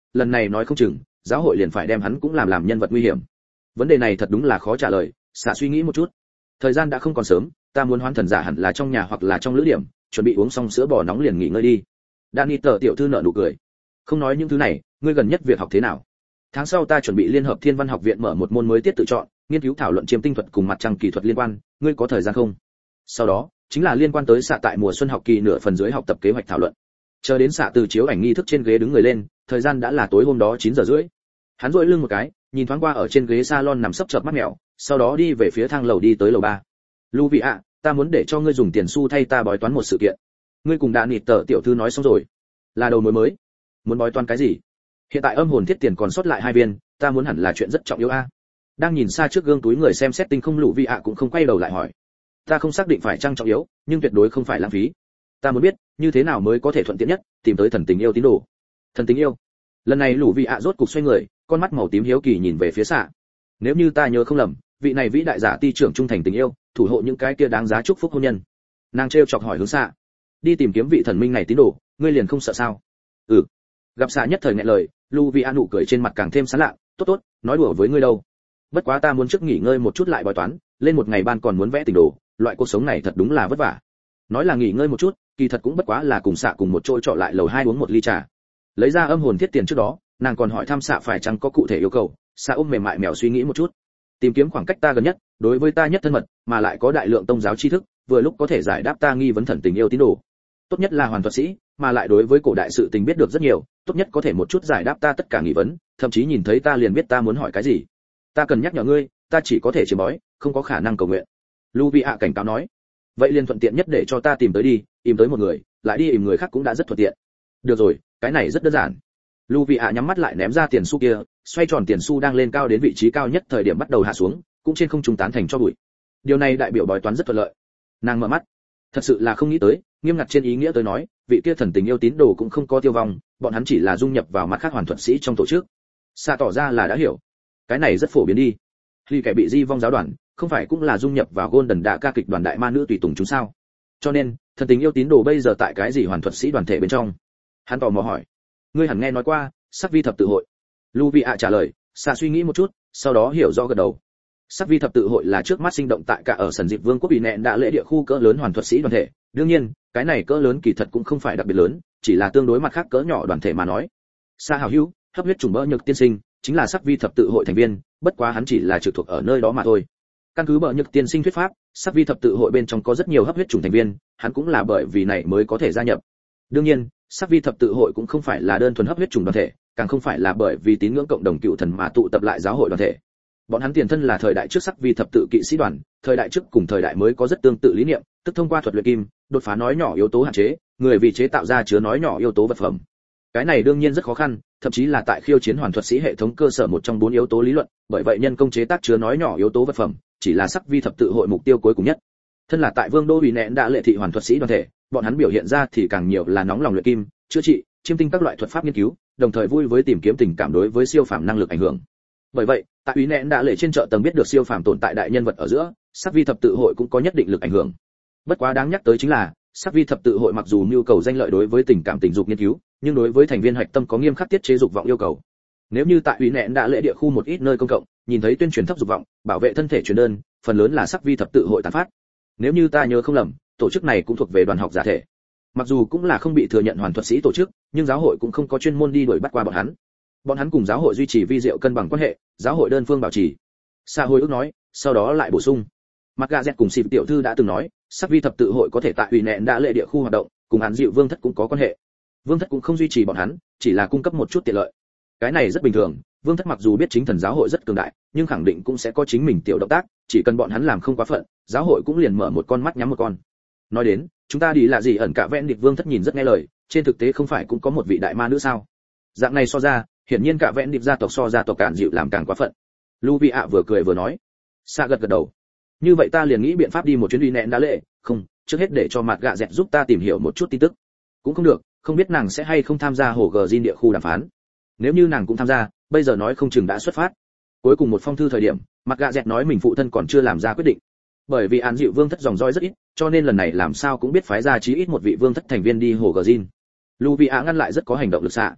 Speaker 1: lần này nói không chừng giáo hội liền phải đem hắn cũng làm nhân vật nguy hiểm. Vấn đề này thật đúng là khó trả lời. Xạ suy nghĩ một chút. Thời gian đã không còn sớm, ta muốn hoán thần giả hẳn là trong nhà hoặc là trong lữ điểm, chuẩn bị uống xong sữa bò nóng liền nghỉ ngơi đi. Danny tờ tiểu thư nở nụ cười. Không nói những thứ này, ngươi gần nhất việc học thế nào? Tháng sau ta chuẩn bị liên hợp Thiên Văn học viện mở một môn mới tiết tự chọn, nghiên cứu thảo luận chiêm tinh thuật cùng mặt trăng kỳ thuật liên quan, ngươi có thời gian không? Sau đó, chính là liên quan tới xạ tại mùa xuân học kỳ nửa phần dưới học tập kế hoạch thảo luận. Chờ đến xạ từ chiếu ảnh nghi thức trên ghế đứng người lên, thời gian đã là tối hôm đó 9:30. Hắn duỗi lưng một cái, nhìn thoáng qua ở trên ghế salon nằm sấp chợp mắt mèo, sau đó đi về phía thang lầu đi tới lầu 3. Lưu ạ, ta muốn để cho ngươi dùng tiền xu thay ta bói toán một sự kiện. Ngươi cùng đã nịt tờ tiểu thư nói xong rồi. Là đầu mối mới. Muốn bói toán cái gì? Hiện tại âm hồn thiết tiền còn sót lại 2 viên, ta muốn hẳn là chuyện rất trọng yếu a. Đang nhìn xa trước gương túi người xem xét tinh không Lũ Vi ạ cũng không quay đầu lại hỏi. Ta không xác định phải trang trọng yếu, nhưng tuyệt đối không phải lãng phí. Ta muốn biết, như thế nào mới có thể thuận tiện nhất tìm tới thần tình yêu tín đồ. Thần tình yêu. Lần này Lũ Vi ạ rốt cục xoay người, con mắt màu tím hiếu kỳ nhìn về phía xạ. Nếu như ta nhớ không lầm, vị này vĩ đại giả ti trưởng trung thành tình yêu, thủ hộ những cái kia đáng giá chúc phúc hôn nhân. Nàng trêu chọc hỏi hướng xạ. Đi tìm kiếm vị thần minh này tín đồ, ngươi liền không sợ sao? Ừ. Gặp xạ nhất thời nghẹn lời, Lũ Vi ạ nụ cười trên mặt càng thêm sán lạ. Tốt tốt, nói đùa với ngươi đâu. Bất quá ta muốn trước nghỉ ngơi một chút lại bói toán, lên một ngày ban còn muốn vẽ tình đồ, loại cuộc sống này thật đúng là vất vả. Nói là nghỉ ngơi một chút, kỳ thật cũng bất quá là cùng xạ cùng một chỗ trọ lại lầu 2 uống một ly trà. Lấy ra âm hồn thiết tiền trước đó, nàng còn hỏi thăm xạ phải chăng có cụ thể yêu cầu. Xạ ôm mềm mại mèo suy nghĩ một chút. Tìm kiếm khoảng cách ta gần nhất, đối với ta nhất thân mật, mà lại có đại lượng tông giáo tri thức, vừa lúc có thể giải đáp ta nghi vấn thần tình yêu tín đồ. Tốt nhất là hoàn thuật sĩ, mà lại đối với cổ đại sự tình biết được rất nhiều, tốt nhất có thể một chút giải đáp ta tất cả nghi vấn, thậm chí nhìn thấy ta liền biết ta muốn hỏi cái gì. Ta cần nhắc nhở ngươi, ta chỉ có thể chiếm bói, không có khả năng cầu nguyện. Lưu ạ cảnh cáo nói. Vậy liền thuận tiện nhất để cho ta tìm tới đi, tìm tới một người, lại đi tìm người khác cũng đã rất thuận tiện. Được rồi, cái này rất đơn giản. Lưu ạ nhắm mắt lại ném ra tiền xu kia, xoay tròn tiền xu đang lên cao đến vị trí cao nhất thời điểm bắt đầu hạ xuống, cũng trên không trung tán thành cho bụi. Điều này đại biểu bói toán rất thuận lợi. Nàng mở mắt, thật sự là không nghĩ tới, nghiêm ngặt trên ý nghĩa tới nói, vị kia thần tình yêu tín đồ cũng không có tiêu vong, bọn hắn chỉ là dung nhập vào mặt khác hoàn thuật sĩ trong tổ chức. Sa tỏ ra là đã hiểu. Cái này rất phổ biến đi. Khi kẻ bị di vong giáo đoàn, không phải cũng là dung nhập vào Golden Đạ ca kịch đoàn đại ma nữ tùy tùng chúng sao? Cho nên, thần tình yêu tín đồ bây giờ tại cái gì hoàn thuật sĩ đoàn thể bên trong? Hắn tò mò hỏi. Ngươi hẳn nghe nói qua, sắc vi thập tự hội. Lưu Vi ạ trả lời, Sa suy nghĩ một chút, sau đó hiểu rõ gật đầu. Sắc vi thập tự hội là trước mắt sinh động tại cả ở Sần Dịp Vương quốc bị nẹn đã lễ địa khu cỡ lớn hoàn thuật sĩ đoàn thể. Đương nhiên, cái này cỡ lớn kỳ thật cũng không phải đặc biệt lớn, chỉ là tương đối mặt khác cỡ nhỏ đoàn thể mà nói. Sa hảo hữu, hấp huyết trùng bỡ nhược tiên sinh, chính là sắc vi thập tự hội thành viên, bất quá hắn chỉ là trực thuộc ở nơi đó mà thôi. Căn cứ bỡ nhược tiên sinh thuyết pháp, sắc vi thập tự hội bên trong có rất nhiều hấp huyết trùng thành viên, hắn cũng là bởi vì này mới có thể gia nhập. Đương nhiên, sắc vi thập tự hội cũng không phải là đơn thuần hấp huyết trùng đoàn thể, càng không phải là bởi vì tín ngưỡng cộng đồng cựu thần mà tụ tập lại giáo hội đoàn thể. Bọn hắn tiền thân là thời đại trước sắc vi thập tự kỵ sĩ đoàn, thời đại trước cùng thời đại mới có rất tương tự lý niệm, tức thông qua thuật luyện kim, đột phá nói nhỏ yếu tố hạn chế, người vì chế tạo ra chứa nói nhỏ yếu tố vật phẩm. Cái này đương nhiên rất khó khăn, thậm chí là tại khiêu chiến hoàn thuật sĩ hệ thống cơ sở một trong 4 yếu tố lý luận, bởi vậy nhân công chế tác chứa nói nhỏ yếu tố vật phẩm, chỉ là sắc vi thập tự hội mục tiêu cuối cùng nhất. Thân là tại Vương đô bị nẹn đã lệ thị hoàn thuật sĩ đoàn thể, bọn hắn biểu hiện ra thì càng nhiều là nóng lòng luyện kim, chữa trị, chiêm tinh các loại thuật pháp nghiên cứu, đồng thời vui với tìm kiếm tình cảm đối với siêu phàm năng lực ảnh hưởng. Bởi vậy, tại ủy nẹn đã lệ trên chợ tầng biết được siêu phàm tồn tại đại nhân vật ở giữa, sắc vi thập tự hội cũng có nhất định lực ảnh hưởng. Bất quá đáng nhắc tới chính là, sắc vi thập tự hội mặc dù nhu cầu danh lợi đối với tình cảm tình dục nghiên cứu, nhưng đối với thành viên hạch tâm có nghiêm khắc tiết chế dục vọng yêu cầu. Nếu như tại ủy nẹn đã lệ địa khu một ít nơi công cộng, nhìn thấy tuyên truyền thấp dục vọng, bảo vệ thân thể truyền đơn, phần lớn là sắc vi thập tự hội tán phát. Nếu như ta nhớ không lầm, tổ chức này cũng thuộc về đoàn học giả thể. Mặc dù cũng là không bị thừa nhận hoàn thuật sĩ tổ chức, nhưng giáo hội cũng không có chuyên môn đi đuổi bắt qua bọn hắn. Bọn hắn cùng giáo hội duy trì vi diệu cân bằng quan hệ, giáo hội đơn phương bảo trì. Sa hồi ước nói, sau đó lại bổ sung. Mặt gà dẹt cùng xịp tiểu thư đã từng nói, sắc vi thập tự hội có thể tại ủy nẹn đã lệ địa khu hoạt động, cùng hắn dịu vương thất cũng có quan hệ. Vương thất cũng không duy trì bọn hắn, chỉ là cung cấp một chút tiện lợi. Cái này rất bình thường, vương thất mặc dù biết chính thần giáo hội rất cường đại, nhưng khẳng định cũng sẽ có chính mình tiểu động tác, chỉ cần bọn hắn làm không quá phận, giáo hội cũng liền mở một con mắt nhắm một con. Nói đến, chúng ta đi là gì ẩn cả vẹn địch vương thất nhìn rất nghe lời, trên thực tế không phải cũng có một vị đại ma nữ sao? Dạng này so ra, hiển nhiên cả vẹn địch gia tộc so gia tộc cản dịu làm càng quá phận. Lưu Vi ạ vừa cười vừa nói. Sa gật gật đầu. Như vậy ta liền nghĩ biện pháp đi một chuyến đi nẹn đã lệ, không, trước hết để cho mặt gạ dẹt giúp ta tìm hiểu một chút tin tức. Cũng không được, không biết nàng sẽ hay không tham gia hồ gờ Jin địa khu đàm phán. Nếu như nàng cũng tham gia, bây giờ nói không chừng đã xuất phát. Cuối cùng một phong thư thời điểm, mặt gạ dẹt nói mình phụ thân còn chưa làm ra quyết định. Bởi vì án dịu vương thất dòng roi rất ít, cho nên lần này làm sao cũng biết phái ra chí ít một vị vương thất thành viên đi hồ gờ Jin. Lưu Vi ạ ngăn lại rất có hành động lực xạ.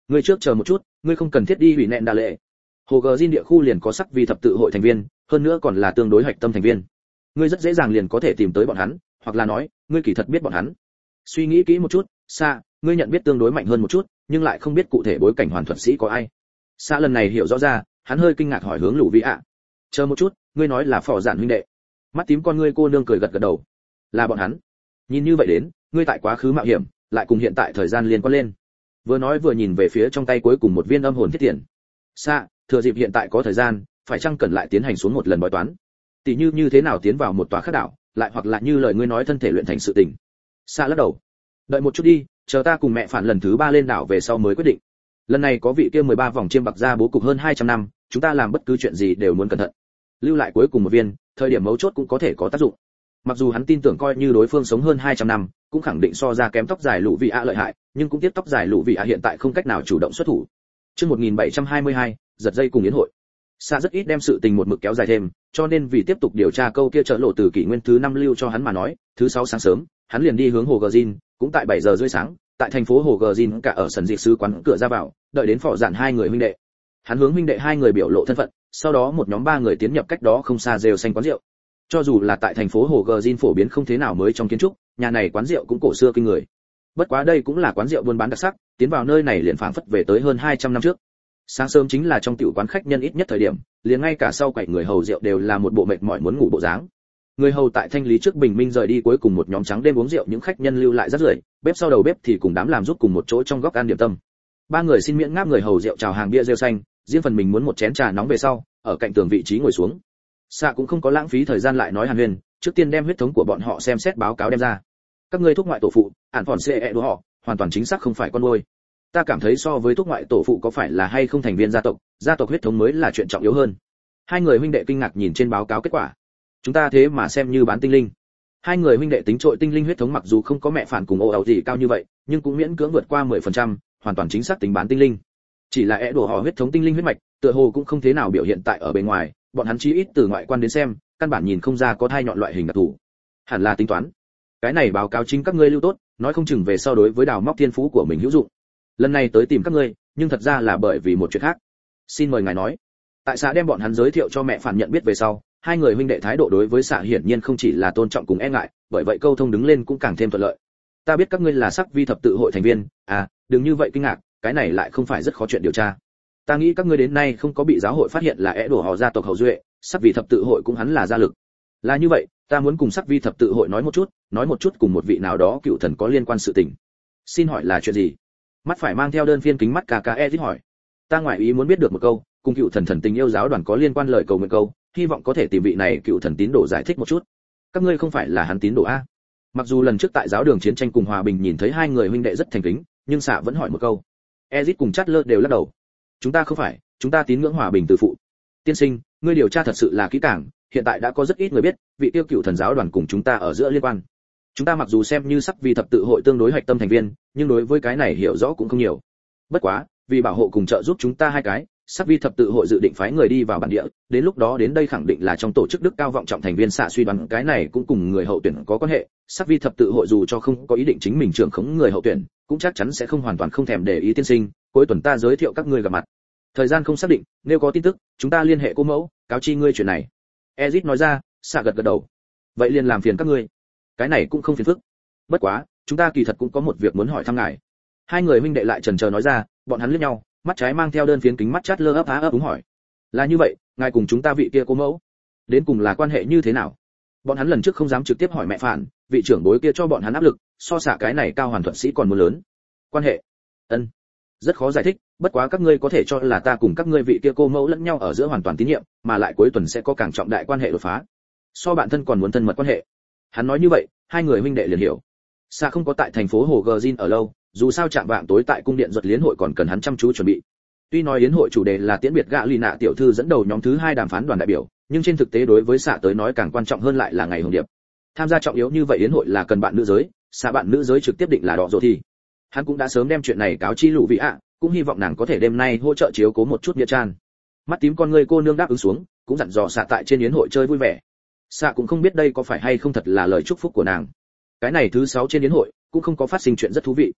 Speaker 1: Ngươi trước chờ một chút, ngươi không cần thiết đi hủy nẹn đà lệ. Hồ Gờ Jin địa khu liền có sắc vi thập tự hội thành viên, hơn nữa còn là tương đối hạch tâm thành viên. Ngươi rất dễ dàng liền có thể tìm tới bọn hắn, hoặc là nói, ngươi kỳ thật biết bọn hắn. Suy nghĩ kỹ một chút, Sa, ngươi nhận biết tương đối mạnh hơn một chút, nhưng lại không biết cụ thể bối cảnh hoàn thuật sĩ có ai. Sa lần này hiểu rõ ra, hắn hơi kinh ngạc hỏi hướng Lũ Vĩ ạ. Chờ một chút, ngươi nói là Phò Dạn huynh đệ? Mắt tím con ngươi cô nương cười gật gật đầu. Là bọn hắn. Nhìn như vậy đến, ngươi tại quá khứ mạo hiểm, lại cùng hiện tại thời gian liên quan lên. Vừa nói vừa nhìn về phía trong tay cuối cùng một viên âm hồn thiết tiền. Sa, thừa dịp hiện tại có thời gian, phải chăng cần lại tiến hành xuống một lần bói toán? Tỷ như thế nào tiến vào một tòa khác đảo, lại hoặc là như lời ngươi nói thân thể luyện thành sự tình. Sa lắc đầu. Đợi một chút đi, chờ ta cùng mẹ phản lần thứ 3 lên đảo về sau mới quyết định. Lần này có vị kia 13 vòng chiêm bạc ra bố cục hơn 200 năm, chúng ta làm bất cứ chuyện gì đều muốn cẩn thận. Lưu lại cuối cùng một viên, thời điểm mấu chốt cũng có thể có tác dụng. Mặc dù hắn tin tưởng coi như đối phương sống hơn 200 năm, cũng khẳng định so ra kém tóc dài Lũ Vị A lợi hại, nhưng cũng tiếc tóc dài Lũ Vị A hiện tại không cách nào chủ động xuất thủ. Chương 1722, giật dây cùng yến hội. Sa rất ít đem sự tình một mực kéo dài thêm, cho nên vì tiếp tục điều tra câu kia trở lộ từ kỷ nguyên thứ 5 lưu cho hắn mà nói, thứ 6 sáng sớm, hắn liền đi hướng hồ Gờ Jin, cũng tại 7 giờ rưỡi sáng, tại thành phố hồ Gờ Jin cả ở sân dịch sứ quán cửa ra vào, đợi đến Phò Dạn hai người huynh đệ. Hắn hướng huynh đệ hai người biểu lộ thân phận, sau đó một nhóm 3 người tiến nhập cách đó không xa rêu xanh quán rượu. Cho dù là tại thành phố hồ Gờ Jin phổ biến không thế nào mới trong kiến trúc, nhà này quán rượu cũng cổ xưa kinh người. Bất quá đây cũng là quán rượu buôn bán đặc sắc, tiến vào nơi này liền phảng phất về tới hơn 200 năm trước. Sáng sớm chính là trong tiểu quán khách nhân ít nhất thời điểm, liền ngay cả sau quầy người hầu rượu đều là một bộ mệt mỏi muốn ngủ bộ dáng. Người hầu tại thanh lý trước bình minh rời đi, cuối cùng một nhóm trắng đêm uống rượu, những khách nhân lưu lại rất rưởi, bếp sau đầu bếp thì cùng đám làm giúp cùng một chỗ trong góc ăn điểm tâm. 3 người xin miễn ngáp người hầu rượu chào hàng bia rêu xanh, riêng phần mình muốn một chén trà nóng về sau, ở cạnh tường vị trí ngồi xuống. Sa cũng không có lãng phí thời gian lại nói hàn huyền, trước tiên đem huyết thống của bọn họ xem xét báo cáo đem ra. Các ngươi thuốc ngoại tổ phụ, ản phòn CE đùa họ, hoàn toàn chính xác không phải con nuôi. Ta cảm thấy so với thuốc ngoại tổ phụ có phải là hay không thành viên gia tộc huyết thống mới là chuyện trọng yếu hơn. Hai người huynh đệ kinh ngạc nhìn trên báo cáo kết quả. Chúng ta thế mà xem như bán tinh linh. Hai người huynh đệ tính trội tinh linh huyết thống mặc dù không có mẹ phản cùng ô ẩu gì cao như vậy, nhưng cũng miễn cưỡng vượt qua 10%, hoàn toàn chính xác tính bán tinh linh. Chỉ là đùa họ huyết thống tinh linh huyết mạch, tựa hồ cũng không thế nào biểu hiện tại ở bên ngoài, bọn hắn chí ít từ ngoại quan đến xem, căn bản nhìn không ra có thai nhọn loại hình đặc thù. Hẳn là tính toán. Cái này báo cáo chính các ngươi lưu tốt, nói không chừng về sau đối với đào móc thiên phú của mình hữu dụng. Lần này tới tìm các ngươi, nhưng thật ra là bởi vì một chuyện khác. Xin mời ngài nói. Tại xã đem bọn hắn giới thiệu cho mẹ phản nhận biết về sau, hai người huynh đệ thái độ đối với xã hiển nhiên không chỉ là tôn trọng cùng e ngại, bởi vậy câu thông đứng lên cũng càng thêm thuận lợi. Ta biết các ngươi là sắc vi thập tự hội thành viên, đừng như vậy kinh ngạc, cái này lại không phải rất khó chuyện điều tra. Ta nghĩ các ngươi đến nay không có bị giáo hội phát hiện là đùa họ gia tộc hậu duệ, sắc vi thập tự hội cũng hắn là gia lực. Là như vậy, ta muốn cùng sắc vi thập tự hội nói một chút cùng một vị nào đó cựu thần có liên quan sự tình. Xin hỏi là chuyện gì? Mắt phải mang theo đơn phiên kính mắt KKE hỏi. Ta ngoại ý muốn biết được một câu, cùng cựu thần tình yêu giáo đoàn có liên quan lời cầu nguyện câu, hy vọng có thể tìm vị này cựu thần tín đồ giải thích một chút. Các ngươi không phải là hắn tín đồ a? Mặc dù lần trước tại giáo đường chiến tranh cùng hòa bình nhìn thấy hai người huynh đệ rất thành kính, nhưng xạ vẫn hỏi một câu. Ezit cùng Chatler đều lắc đầu. Chúng ta không phải, chúng ta tín ngưỡng hòa bình từ phụ. Tiên sinh, ngươi điều tra thật sự là kỹ càng, hiện tại đã có rất ít người biết, vị tiêu cựu thần giáo đoàn cùng chúng ta ở giữa liên quan. Chúng ta mặc dù xem như sắc vi thập tự hội tương đối hoạch tâm thành viên, nhưng đối với cái này hiểu rõ cũng không nhiều. Bất quá, vì bảo hộ cùng trợ giúp chúng ta hai cái, sắc vi thập tự hội dự định phái người đi vào bản địa, đến lúc đó đến đây khẳng định là trong tổ chức đức cao vọng trọng thành viên xạ suy đoán cái này cũng cùng người hậu tuyển có quan hệ. Sắc vi thập tự hội dù cho không có ý định chính mình trưởng khống người hậu tuyển, cũng chắc chắn sẽ không hoàn toàn không thèm để ý tiên sinh. Cuối tuần ta giới thiệu các ngươi gặp mặt. Thời gian không xác định, nếu có tin tức, chúng ta liên hệ cô mẫu, cáo chi ngươi chuyện này. Ezit nói ra, xạ gật gật đầu. Vậy liền làm phiền các ngươi. Cái này cũng không phiền phức. Bất quá, chúng ta kỳ thật cũng có một việc muốn hỏi thăm ngài. Hai người huynh đệ lại chần chờ nói ra, bọn hắn liếc nhau, mắt trái mang theo đơn phiến kính mắt chát lơ ấp đúng hỏi. Là như vậy, ngài cùng chúng ta vị kia cô mẫu, đến cùng là quan hệ như thế nào? Bọn hắn lần trước không dám trực tiếp hỏi mẹ phản, vị trưởng bối kia cho bọn hắn áp lực, so xạ cái này cao hoàn thuận sĩ còn muốn lớn. Quan hệ? Ân. Rất khó giải thích, bất quá các ngươi có thể cho là ta cùng các ngươi vị kia cô mẫu lẫn nhau ở giữa hoàn toàn tín nhiệm, mà lại cuối tuần sẽ có càng trọng đại quan hệ đột phá. So bạn thân còn muốn thân mật quan hệ. Hắn nói như vậy, hai người huynh đệ liền hiểu. Xạ không có tại thành phố Hồ Gờ Jin ở lâu, dù sao chạm vạng tối tại cung điện Duật Liến hội còn cần hắn chăm chú chuẩn bị. Tuy nói yến hội chủ đề là tiễn biệt gạ lì nạ tiểu thư dẫn đầu nhóm thứ 2 đàm phán đoàn đại biểu, nhưng trên thực tế đối với xạ tới nói càng quan trọng hơn lại là ngày hồng điệp. Tham gia trọng yếu như vậy yến hội là cần bạn nữ giới, xạ bạn nữ giới trực tiếp định là đỏ rồi thì. Hắn cũng đã sớm đem chuyện này cáo chi Lũ Vị ạ, cũng hy vọng nàng có thể đêm nay hỗ trợ chiếu cố một chút nghĩa trang. Mắt tím con người cô nương đáp ứng xuống, cũng dặn dò xạ tại trên yến hội chơi vui vẻ. Xạ cũng không biết đây có phải hay không thật là lời chúc phúc của nàng. Cái này thứ 6 trên yến hội cũng không có phát sinh chuyện rất thú vị.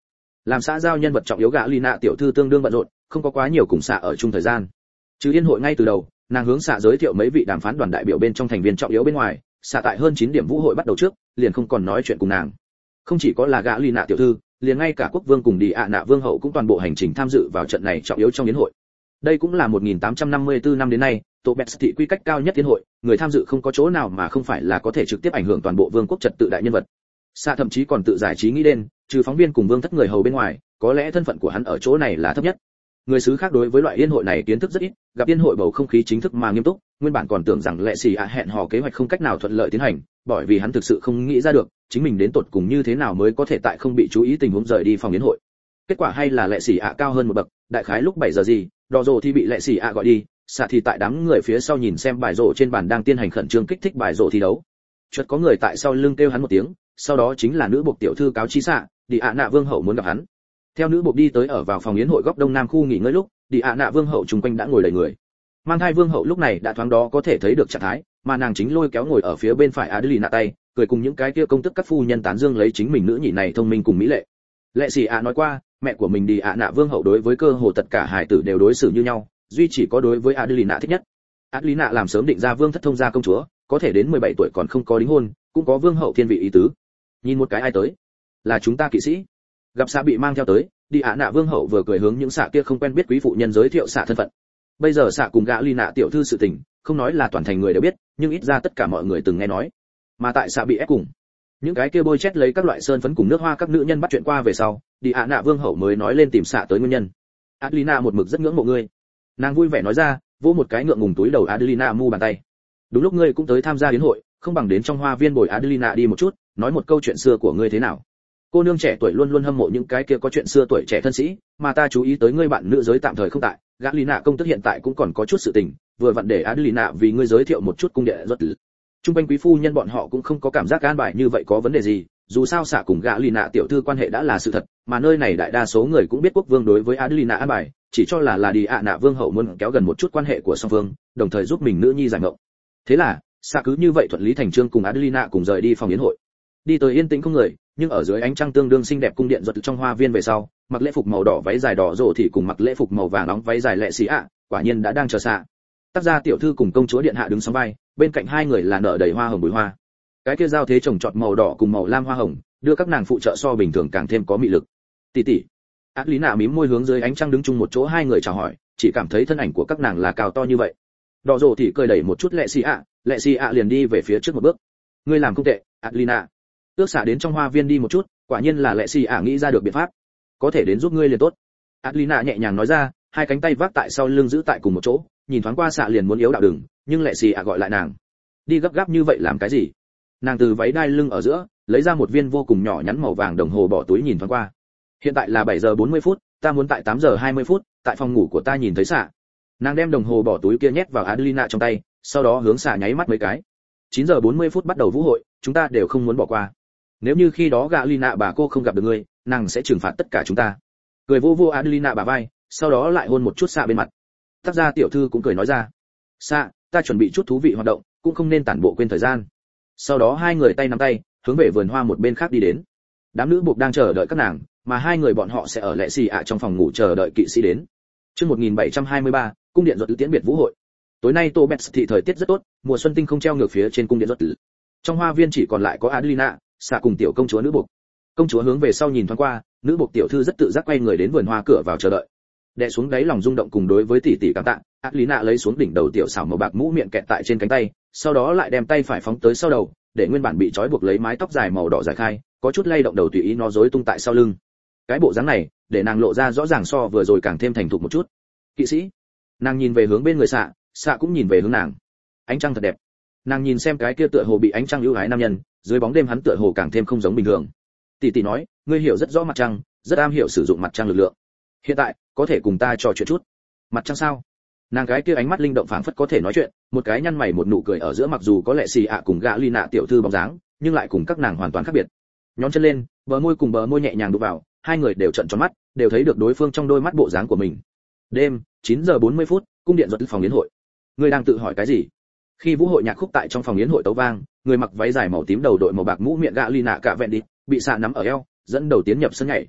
Speaker 1: Làm xã giao nhân vật trọng yếu gã Lina tiểu thư tương đương bận rộn, không có quá nhiều cùng xã ở chung thời gian. Trừ yên hội ngay từ đầu, nàng hướng xã giới thiệu mấy vị đàm phán đoàn đại biểu bên trong thành viên trọng yếu bên ngoài, xã tại hơn 9 điểm vũ hội bắt đầu trước, liền không còn nói chuyện cùng nàng. Không chỉ có là gã Lina tiểu thư, liền ngay cả quốc vương cùng đi ạ nạ vương hậu cũng toàn bộ hành trình tham dự vào trận này trọng yếu trong yến hội. Đây cũng là 1854 năm đến nay, tổ bẹt thị quy cách cao nhất yến hội, người tham dự không có chỗ nào mà không phải là có thể trực tiếp ảnh hưởng toàn bộ vương quốc trật tự đại nhân vật. Sa thậm chí còn tự giải trí nghĩ đến, trừ phóng viên cùng vương thất người hầu bên ngoài, có lẽ thân phận của hắn ở chỗ này là thấp nhất. Người xứ khác đối với loại yến hội này kiến thức rất ít, gặp yến hội bầu không khí chính thức mà nghiêm túc, nguyên bản còn tưởng rằng lệ xì ạ hẹn hò kế hoạch không cách nào thuận lợi tiến hành, bởi vì hắn thực sự không nghĩ ra được, chính mình đến tột cùng như thế nào mới có thể tại không bị chú ý tình huống rời đi phòng yến hội. Kết quả hay là lệ xì ạ cao hơn một bậc, đại khái lúc 7 giờ gì, đỏ rồ thì bị lệ xì ạ gọi đi, xạ thì tại đám người phía sau nhìn xem bài rổ trên bàn đang tiến hành khẩn trương kích thích bài rổ thi đấu. Chợt có người tại sau lưng kêu hắn một tiếng, sau đó chính là nữ buộc tiểu thư cáo chi xạ, đi ạ nạ vương hậu muốn gặp hắn. Theo nữ buộc đi tới ở vào phòng yến hội góc đông nam khu nghỉ ngơi lúc, đi ạ nạ vương hậu chung quanh đã ngồi đầy người. Mang thai vương hậu lúc này đã thoáng đó có thể thấy được trạng thái, mà nàng chính lôi kéo ngồi ở phía bên phải Adelina tay, cười cùng những cái kia công tức các phu nhân tán dương lấy chính mình nữ nhị này thông minh cùng mỹ lệ. Lệ sĩ ạ nói qua, mẹ của mình đi ạ nạ vương hậu đối với cơ hồ tất cả hài tử đều đối xử như nhau, duy chỉ có đối với Adelina thích nhất. Adelina làm sớm định ra vương thất thông gia công chúa, có thể đến 17 tuổi còn không có đính hôn, cũng có vương hậu thiên vị ý tứ. Nhìn một cái ai tới? Là chúng ta kỵ sĩ. Gặp xạ bị mang theo tới, đi ạ nạ vương hậu vừa cười hướng những xạ kia không quen biết quý phụ nhân giới thiệu xạ thân phận. Bây giờ xạ cùng gã Lina tiểu thư sự tình, không nói là toàn thành người đều biết, nhưng ít ra tất cả mọi người từng nghe nói. Mà tại xạ bị ép cùng những cái kia bôi chét lấy các loại sơn phấn cùng nước hoa các nữ nhân bắt chuyện qua về sau, đi ạ nạ vương hậu mới nói lên tìm xạ tới nguyên nhân. Adelina một mực rất ngưỡng mộ ngươi. Nàng vui vẻ nói ra, vỗ một cái ngượng ngùng túi đầu Adelina mu bàn tay. Đúng lúc ngươi cũng tới tham gia yến hội, không bằng đến trong hoa viên bồi Adelina đi một chút, nói một câu chuyện xưa của ngươi thế nào. Cô nương trẻ tuổi luôn luôn hâm mộ những cái kia có chuyện xưa tuổi trẻ thân sĩ, mà ta chú ý tới ngươi bạn nữ giới tạm thời không tại, gã Lina công tức hiện tại cũng còn có chút sự tình, vừa vặn để Adelina vì ngươi giới thiệu một chút cung điện rất. Trung quanh quý phu nhân bọn họ cũng không có cảm giác an bài như vậy có vấn đề gì, dù sao xạ cùng gã Lina tiểu thư quan hệ đã là sự thật, mà nơi này đại đa số người cũng biết quốc vương đối với Adelina an bài, chỉ cho là đi ạ nạ vương hậu muốn kéo gần một chút quan hệ của song phương, đồng thời giúp mình nữ nhi giải ngộng. Thế là, xạ cứ như vậy thuận lý thành chương cùng Adelina cùng rời đi phòng yến hội. Đi tới yên tĩnh không người, nhưng ở dưới ánh trăng tương đương xinh đẹp cung điện ruột trong hoa viên về sau, mặc lễ phục màu đỏ váy dài đỏ rổ thì cùng mặc lễ phục màu vàng nóng váy dài lệ xì ạ, quả nhiên đã đang chờ xạ. Tác gia tiểu thư cùng công chúa điện hạ đứng sóng vai, bên cạnh hai người là nở đầy hoa hồng bùi hoa. Cái kia giao thế trồng trọt màu đỏ cùng màu lam hoa hồng, đưa các nàng phụ trợ so bình thường càng thêm có mị lực. Tỷ tỷ. Adelina mím môi hướng dưới ánh trăng đứng chung một chỗ hai người chào hỏi, chỉ cảm thấy thân ảnh của các nàng là cao to như vậy. Đỏ rổ thì cười đẩy một chút lệ xì ạ liền đi về phía trước một bước. Ngươi làm không tệ, Adelina. Ước xạ đến trong hoa viên đi một chút, quả nhiên là lệ xì ạ nghĩ ra được biện pháp, có thể đến giúp ngươi liền tốt. Adelina nhẹ nhàng nói ra, hai cánh tay vác tại sau lưng giữ tại cùng một chỗ, nhìn thoáng qua xạ liền muốn yếu đạo đường, nhưng lệ xì ạ gọi lại nàng. Đi gấp gáp như vậy làm cái gì? Nàng từ váy đai lưng ở giữa lấy ra một viên vô cùng nhỏ nhắn màu vàng đồng hồ bỏ túi nhìn thoáng qua. Hiện tại là 7 giờ 40 phút, ta muốn tại 8 giờ 20 phút, tại phòng ngủ của ta nhìn thấy xạ. Nàng đem đồng hồ bỏ túi kia nhét vào Adelina trong tay, sau đó hướng xạ nháy mắt mấy cái. 9 giờ 40 phút bắt đầu vũ hội, chúng ta đều không muốn bỏ qua. Nếu như khi đó gã Lina bà cô không gặp được ngươi, nàng sẽ trừng phạt tất cả chúng ta. Cười vô vô Adelina bà vai, sau đó lại hôn một chút xạ bên mặt. Tác gia tiểu thư cũng cười nói ra, xạ, ta chuẩn bị chút thú vị hoạt động, cũng không nên tản bộ quên thời gian. Sau đó hai người tay nắm tay, hướng về vườn hoa một bên khác đi đến. Đám nữ buộc đang chờ đợi các nàng, mà hai người bọn họ sẽ ở lệ xì ạ trong phòng ngủ chờ đợi kỵ sĩ đến. Chương 1723, cung điện ruột tiễn biệt vũ hội. Tối nay Tô Bẹt thị thời tiết rất tốt, mùa xuân tinh không treo ngược phía trên cung điện ruột. Trong hoa viên chỉ còn lại có Adelina, xạ cùng tiểu công chúa nữ buộc. Công chúa hướng về sau nhìn thoáng qua, nữ buộc tiểu thư rất tự giác quay người đến vườn hoa cửa vào chờ đợi. Đè xuống đáy lòng rung động cùng đối với tỷ tỷ cảm tạ, Adelina lấy xuống đỉnh đầu tiểu xảo màu bạc mũ miệng kẹt tại trên cánh tay, sau đó lại đem tay phải phóng tới sau đầu, để nguyên bản bị trói buộc lấy mái tóc dài màu đỏ giải khai, có chút lay động đầu tùy ý nó rối tung tại sau lưng. Cái bộ dáng này, để nàng lộ ra rõ ràng so vừa rồi càng thêm thành thục một chút. Kỵ sĩ. Nàng nhìn về hướng bên người xạ, xạ cũng nhìn về hướng nàng. Ánh trăng thật đẹp. Nàng nhìn xem cái kia tựa hồ bị ánh trăng ưu ái nam nhân, dưới bóng đêm hắn tựa hồ càng thêm không giống bình thường. Tỷ tỷ nói, ngươi hiểu rất rõ mặt trăng, rất am hiểu sử dụng mặt trăng lực lượng. Hiện tại, có thể cùng ta trò chuyện chút. Mặt trăng sao? Nàng cái kia ánh mắt linh động phảng phất có thể nói chuyện, một cái nhăn mày một nụ cười ở giữa, mặc dù có lệ xì ạ cùng gã Lina tiểu thư bóng dáng, nhưng lại cùng các nàng hoàn toàn khác biệt. Nhón chân lên, bờ môi cùng bờ môi nhẹ nhàng đụng vào, hai người đều trợn tròn mắt, đều thấy được đối phương trong đôi mắt bộ dáng của mình. Đêm, 9 giờ 40 phút, cung điện ruột phòng yến hội. Ngươi đang tự hỏi cái gì? Khi vũ hội nhạc khúc tại trong phòng yến hội tấu vang, người mặc váy dài màu tím đầu đội màu bạc mũ miệng gã Lina cả vẹn đi, bị xạ nắm ở eo, dẫn đầu tiến nhập sân nhảy.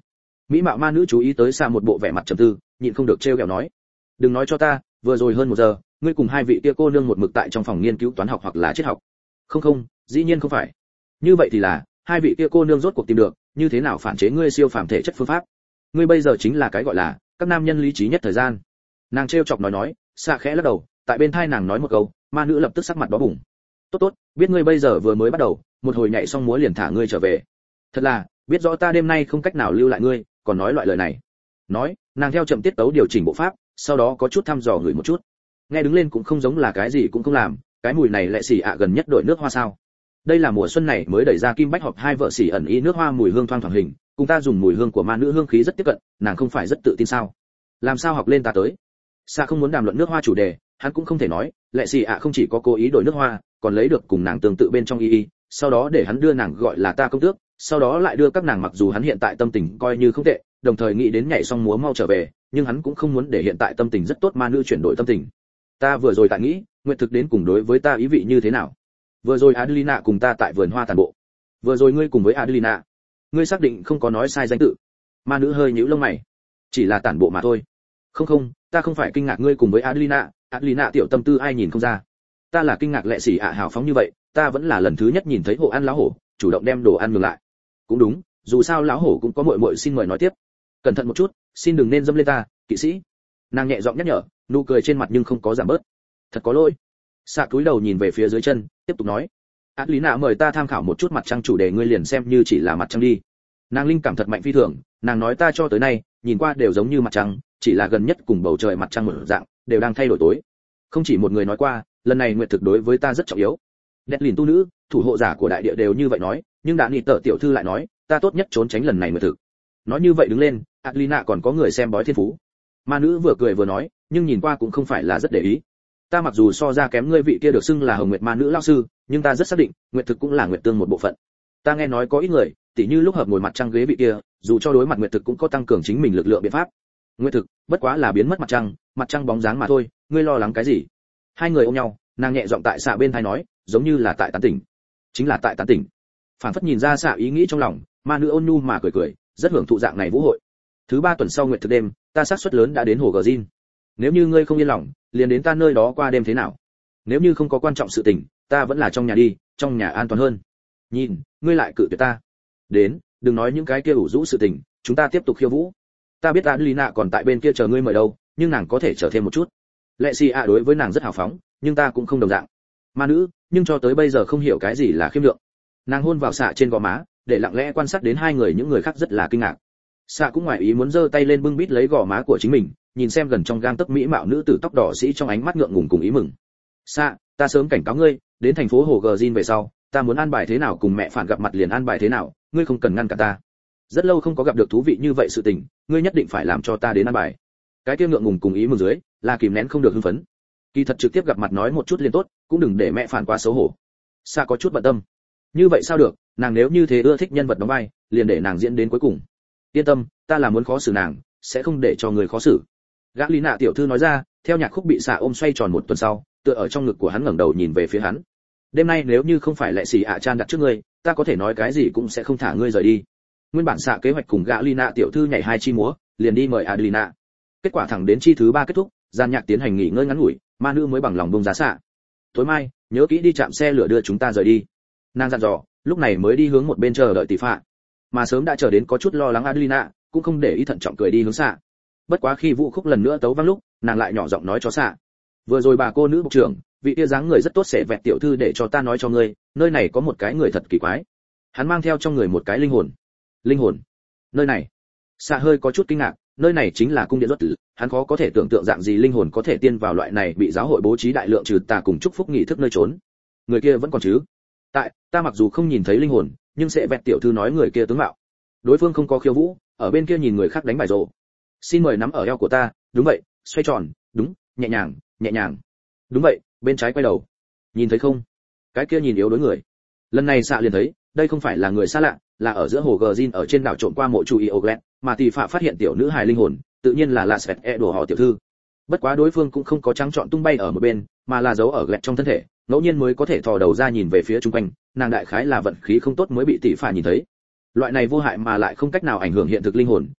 Speaker 1: Mỹ mạo ma nữ chú ý tới xạ một bộ vẻ mặt trầm tư, nhịn không được trêu ghẹo nói: "Đừng nói cho ta, vừa rồi hơn 1 giờ, ngươi cùng hai vị kia cô nương một mực tại trong phòng nghiên cứu toán học hoặc là triết học?" "Không không, dĩ nhiên không phải." "Như vậy thì là, hai vị kia cô nương rốt cuộc tìm được như thế nào phản chế ngươi siêu phàm thể chất phương pháp? Ngươi bây giờ chính là cái gọi là các nam nhân lý trí nhất thời gian." Nàng trêu chọc nói, xạ khẽ lắc đầu, tại bên tai nàng nói một câu, ma nữ lập tức sắc mặt đỏ bừng. "Tốt tốt, biết ngươi bây giờ vừa mới bắt đầu, một hồi nhảy xong múa liền thả ngươi trở về. Thật là, biết rõ ta đêm nay không cách nào lưu lại ngươi, còn nói loại lời này." Nói, nàng theo chậm tiết tấu điều chỉnh bộ pháp, sau đó có chút thăm dò ngửi một chút. Nghe đứng lên cũng không giống là cái gì cũng không làm, cái mùi này lại xỉ ạ gần nhất đổi nước hoa sao? Đây là mùa xuân này mới đẩy ra Kim Bách Họp hai vợ xỉ ẩn ý nước hoa mùi hương thoang thoảng hình, cùng ta dùng mùi hương của ma nữ hương khí rất tiếp cận, nàng không phải rất tự tin sao? Làm sao học lên ta tới? Sa không muốn đàm luận nước hoa chủ đề, hắn cũng không thể nói, lệ xỉ ạ không chỉ có cố ý đổi nước hoa, còn lấy được cùng nàng tương tự bên trong y, sau đó để hắn đưa nàng gọi là ta công tước, sau đó lại đưa các nàng, mặc dù hắn hiện tại tâm tình coi như không tệ, đồng thời nghĩ đến nhảy xong múa mau trở về, nhưng hắn cũng không muốn để hiện tại tâm tình rất tốt ma nữ chuyển đổi tâm tình. Ta vừa rồi tại nghĩ, nguyện thực đến cùng đối với ta ý vị như thế nào? Vừa rồi Adelina cùng ta tại vườn hoa tàn bộ. Vừa rồi ngươi cùng với Adelina, ngươi xác định không có nói sai danh tự? Ma nữ hơi nhíu lông mày. Chỉ là tản bộ mà thôi. Không không, ta không phải kinh ngạc ngươi cùng với Adelina, Adelina tiểu tâm tư ai nhìn không ra. Ta là kinh ngạc lệ xỉ ạ hào phóng như vậy, ta vẫn là lần thứ nhất nhìn thấy hộ ăn lão hổ, chủ động đem đồ ăn ngược lại. Cũng đúng, dù sao lão hổ cũng có muội muội, xin mời nói tiếp. Cẩn thận một chút, xin đừng nên dâm lên ta, kỵ sĩ. Nàng nhẹ giọng nhắc nhở, nụ cười trên mặt nhưng không có giảm bớt. Thật có lỗi. Xạ cúi đầu nhìn về phía dưới chân, tiếp tục nói: Adelina mời ta tham khảo một chút mặt trăng, chủ đề ngươi liền xem như chỉ là mặt trăng đi. Nàng linh cảm thật mạnh phi thường, nàng nói ta cho tới nay nhìn qua đều giống như mặt trăng, chỉ là gần nhất cùng bầu trời mặt trăng một dạng, đều đang thay đổi tối. Không chỉ một người nói qua, lần này nguyệt thực đối với ta rất trọng yếu. Deadlin tu nữ, thủ hộ giả của đại địa đều như vậy nói, nhưng đã nghị tở tiểu thư lại nói, ta tốt nhất trốn tránh lần này nguyệt thực. Nói như vậy đứng lên, Adelina còn có người xem bói thiên phú. Ma nữ vừa cười vừa nói, nhưng nhìn qua cũng không phải là rất để ý. Ta mặc dù so ra kém ngươi vị kia được xưng là Hồng Nguyệt ma nữ lão sư, nhưng ta rất xác định, nguyệt thực cũng là nguyệt tương một bộ phận. Ta nghe nói có ít người, tỉ như lúc hợp ngồi mặt trăng ghế vị kia, dù cho đối mặt nguyệt thực cũng có tăng cường chính mình lực lượng biện pháp. Nguyệt thực, bất quá là biến mất mặt trăng bóng dáng mà thôi, ngươi lo lắng cái gì? Hai người ôm nhau, nàng nhẹ giọng tại xạ bên tai nói, giống như là tại tán tỉnh. Chính là tại tán tỉnh. Phản phất nhìn ra xạ ý nghĩ trong lòng, ma nữ ôn nhu mà cười cười, rất hưởng thụ dạng này vũ hội. Thứ 3 tuần sau nguyệt thực đêm, ta xác suất lớn đã đến hồ Gin. Nếu như ngươi không yên lòng, liền đến ta nơi đó qua đêm thế nào? Nếu như không có quan trọng sự tình, ta vẫn là trong nhà đi, trong nhà an toàn hơn. Nhìn, ngươi lại cự tuyệt ta. Đến, đừng nói những cái kia ủ rũ sự tình, chúng ta tiếp tục khiêu vũ. Ta biết Adelina còn tại bên kia chờ ngươi mời đâu, nhưng nàng có thể chờ thêm một chút. Lệ xì ạ đối với nàng rất hào phóng, nhưng ta cũng không đồng dạng. Ma nữ, nhưng cho tới bây giờ không hiểu cái gì là khiêm lượng. Nàng hôn vào xạ trên gò má, để lặng lẽ quan sát đến hai người, những người khác rất là kinh ngạc. Xạ cũng ngoài ý muốn giơ tay lên bưng bít lấy gò má của chính mình, nhìn xem gần trong gang tấc mỹ mạo nữ tử tóc đỏ sĩ trong ánh mắt ngượng ngùng cùng ý mừng. Xạ, ta sớm cảnh cáo ngươi, đến thành phố hồ Gin về sau, ta muốn an bài thế nào cùng mẹ phản gặp mặt liền an bài thế nào, ngươi không cần ngăn cản ta. Rất lâu không có gặp được thú vị như vậy sự tình, ngươi nhất định phải làm cho ta đến an bài. Cái kia ngượng ngùng cùng ý mừng dưới, là kìm nén không được hưng phấn. Kỳ thật trực tiếp gặp mặt nói một chút liền tốt, cũng đừng để mẹ phản quá xấu hổ. Xạ có chút bận tâm. Như vậy sao được, nàng nếu như thế ưa thích nhân vật đóng vai, liền để nàng diễn đến cuối cùng. Yên tâm, ta là muốn khó xử nàng, sẽ không để cho người khó xử. Gã Lý Nạ tiểu thư nói ra, theo nhạc khúc bị xạ ôm xoay tròn 1 tuần sau, tựa ở trong ngực của hắn ngẩng đầu nhìn về phía hắn. Đêm nay nếu như không phải lệ xì ạ chan đặt trước ngươi, ta có thể nói cái gì cũng sẽ không thả ngươi rời đi. Nguyên bản xạ kế hoạch cùng gã Lý Nạ tiểu thư nhảy 2 chi múa, liền đi mời Adelina. Kết quả thẳng đến chi thứ 3 kết thúc, gian nhạc tiến hành nghỉ ngơi ngắn ngủi, ma nữ mới bằng lòng buông giá xạ. Tối mai, nhớ kỹ đi chạm xe lửa đưa chúng ta rời đi. Nàng dặn dò, lúc này mới đi hướng một bên chờ đợi tỷ phạ. Mà sớm đã chờ đến có chút lo lắng Adelina, cũng không để ý thận trọng cười đi hướng xạ. Bất quá khi vũ khúc lần nữa tấu vang lúc, nàng lại nhỏ giọng nói cho xạ. Vừa rồi bà cô nữ bộ trưởng, vị kia dáng người rất tốt sẽ vẹt tiểu thư để cho ta nói cho ngươi, nơi này có một cái người thật kỳ quái. Hắn mang theo trong người một cái linh hồn. Linh hồn? Nơi này? Xạ hơi có chút kinh ngạc, nơi này chính là cung điện rốt tử, hắn khó có thể tưởng tượng dạng gì linh hồn có thể tiên vào loại này bị giáo hội bố trí đại lượng trừ tà cùng chúc phúc nghị thức nơi trốn. Người kia vẫn còn chứ? Tại, ta mặc dù không nhìn thấy linh hồn, nhưng sẽ vẹt tiểu thư nói người kia tướng mạo. Đối phương không có khiêu vũ, ở bên kia nhìn người khác đánh bài rổ. Xin mời nắm ở eo của ta, đúng vậy, xoay tròn, đúng, nhẹ nhàng, nhẹ nhàng. Đúng vậy, bên trái quay đầu. Nhìn thấy không? Cái kia nhìn yếu đối người. Lần này xạ liền thấy, đây không phải là người xa lạ, là ở giữa hồ Gin ở trên đảo trộm qua mộ chủ Ioglet, mà tỷ phạ phát hiện tiểu nữ hài linh hồn, tự nhiên là Lasvet đổ họ tiểu thư. Bất quá đối phương cũng không có trắng trọn tung bay ở một bên, mà là giấu ở gẹt trong thân thể, ngẫu nhiên mới có thể thò đầu ra nhìn về phía xung quanh, nàng đại khái là vận khí không tốt mới bị tỷ phạ nhìn thấy. Loại này vô hại mà lại không cách nào ảnh hưởng hiện thực linh hồn,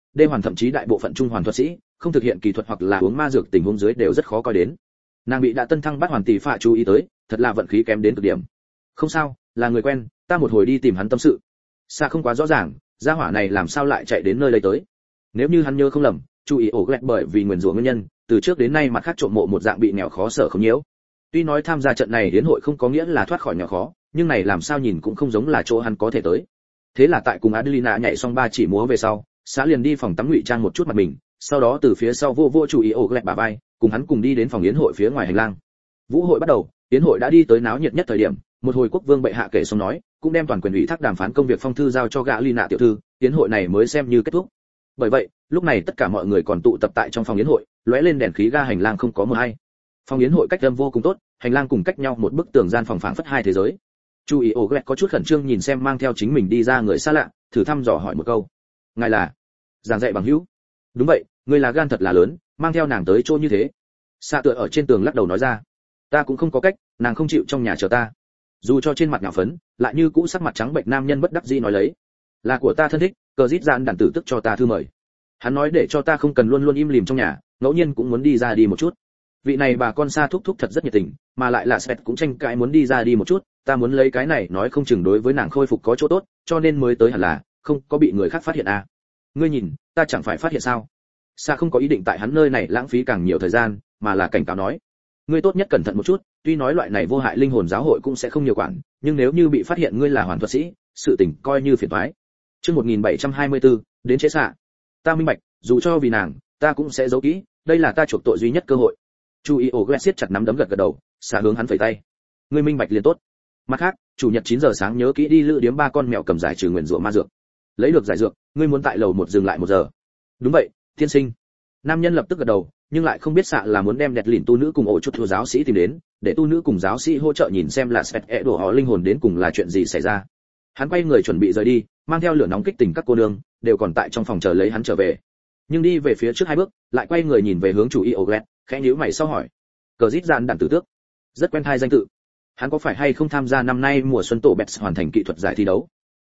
Speaker 1: đê hoàn thậm chí đại bộ phận trung hoàn thuật sĩ không thực hiện kỳ thuật hoặc là uống ma dược tình huống dưới đều rất khó coi đến. Nàng bị đã tân thăng bắt hoàn tỷ phạ chú ý tới, thật là vận khí kém đến cực điểm. Không sao, là người quen, ta một hồi đi tìm hắn tâm sự. Xa không quá rõ ràng, gia hỏa này làm sao lại chạy đến nơi đây tới. Nếu như hắn nhớ không lầm, chú ý ổ ghét bởi vì nguyền rủa nguyên nhân, từ trước đến nay mặt khác trộm mộ một dạng bị nghèo khó sở không nhiễu. Tuy nói tham gia trận này đến hội không có nghĩa là thoát khỏi nghèo khó, nhưng này làm sao nhìn cũng không giống là chỗ hắn có thể tới. Thế là tại cùng Adelina nhảy xong ba chỉ múa về sau, xã liền đi phòng tắm ngụy trang một chút mặt mình, sau đó từ phía sau vô chú ý ổ ghét bà vai, cùng hắn cùng đi đến phòng yến hội phía ngoài hành lang. Vũ hội bắt đầu, yến hội đã đi tới náo nhiệt nhất thời điểm, một hồi quốc vương bệ hạ kể xong nói, cũng đem toàn quyền ủy thác đàm phán công việc phong thư giao cho gã Lina tiểu thư, yến hội này mới xem như kết thúc. Bởi vậy, lúc này tất cả mọi người còn tụ tập tại trong phòng yến hội, lóe lên đèn khí ga hành lang không có một ai. Phòng yến hội cách âm vô cùng tốt, hành lang cùng cách nhau một bức tường gian phòng phảng phất hai thế giới. Chú ý Ogle có chút khẩn trương nhìn xem mang theo chính mình đi ra người xa lạ, thử thăm dò hỏi một câu. Ngài là? Giảng dạy bằng hữu? Đúng vậy, người là gan thật là lớn, mang theo nàng tới chỗ như thế. Xạ tựa ở trên tường lắc đầu nói ra. Ta cũng không có cách, nàng không chịu trong nhà chờ ta. Dù cho trên mặt nhạo phấn, lại như cũ sắc mặt trắng bệnh nam nhân bất đắc dĩ nói lấy. Là của ta thân thích, cờ rít dạn đàn tử tức cho ta thư mời. Hắn nói để cho ta không cần luôn luôn im lìm trong nhà, ngẫu nhiên cũng muốn đi ra đi một chút. Vị này bà con xa thúc thúc thật rất nhiệt tình, mà lại là Svet cũng tranh cãi muốn đi ra đi một chút, ta muốn lấy cái này nói không chừng đối với nàng khôi phục có chỗ tốt, cho nên mới tới hẳn là, không có bị người khác phát hiện à. Ngươi nhìn, ta chẳng phải phát hiện sao? Sa không có ý định tại hắn nơi này lãng phí càng nhiều thời gian, mà là cảnh cáo nói, ngươi tốt nhất cẩn thận một chút, tuy nói loại này vô hại linh hồn giáo hội cũng sẽ không nhiều quản, nhưng nếu như bị phát hiện ngươi là hoàn thuật sĩ, sự tình coi như phiền toái. Chương 1724, đến chế xạ. Ta minh bạch, dù cho vì nàng, ta cũng sẽ giấu kỹ, đây là ta chuộc tội duy nhất cơ hội. Chú ý ổ siết chặt nắm đấm gật gật đầu, xả hướng hắn phẩy tay. Ngươi minh bạch liền tốt. Mặt khác, chủ nhật 9 giờ sáng nhớ kỹ đi lữ điếm ba con mèo cầm giải trừ nguyền rủa ma dược. Lấy được giải dược, ngươi muốn tại lầu 1 dừng lại 1 giờ. Đúng vậy, tiên sinh. Nam nhân lập tức gật đầu, nhưng lại không biết xạ là muốn đem đẹp lìn tu nữ cùng ổ chút thua giáo sĩ tìm đến, để tu nữ cùng giáo sĩ hỗ trợ nhìn xem là Svet đổ họ linh hồn đến cùng là chuyện gì xảy ra. Hắn quay người chuẩn bị rời đi, mang theo lửa nóng kích tình các cô nương đều còn tại trong phòng chờ lấy hắn trở về. Nhưng đi về phía trước 2 bước, lại quay người nhìn về hướng chủ y Oglet, khẽ nhíu mày sau hỏi: "Cờ rít dạn đạn tử tước, rất quen thai danh tự. Hắn có phải hay không tham gia năm nay mùa xuân tổ Bets hoàn thành kỹ thuật giải thi đấu?"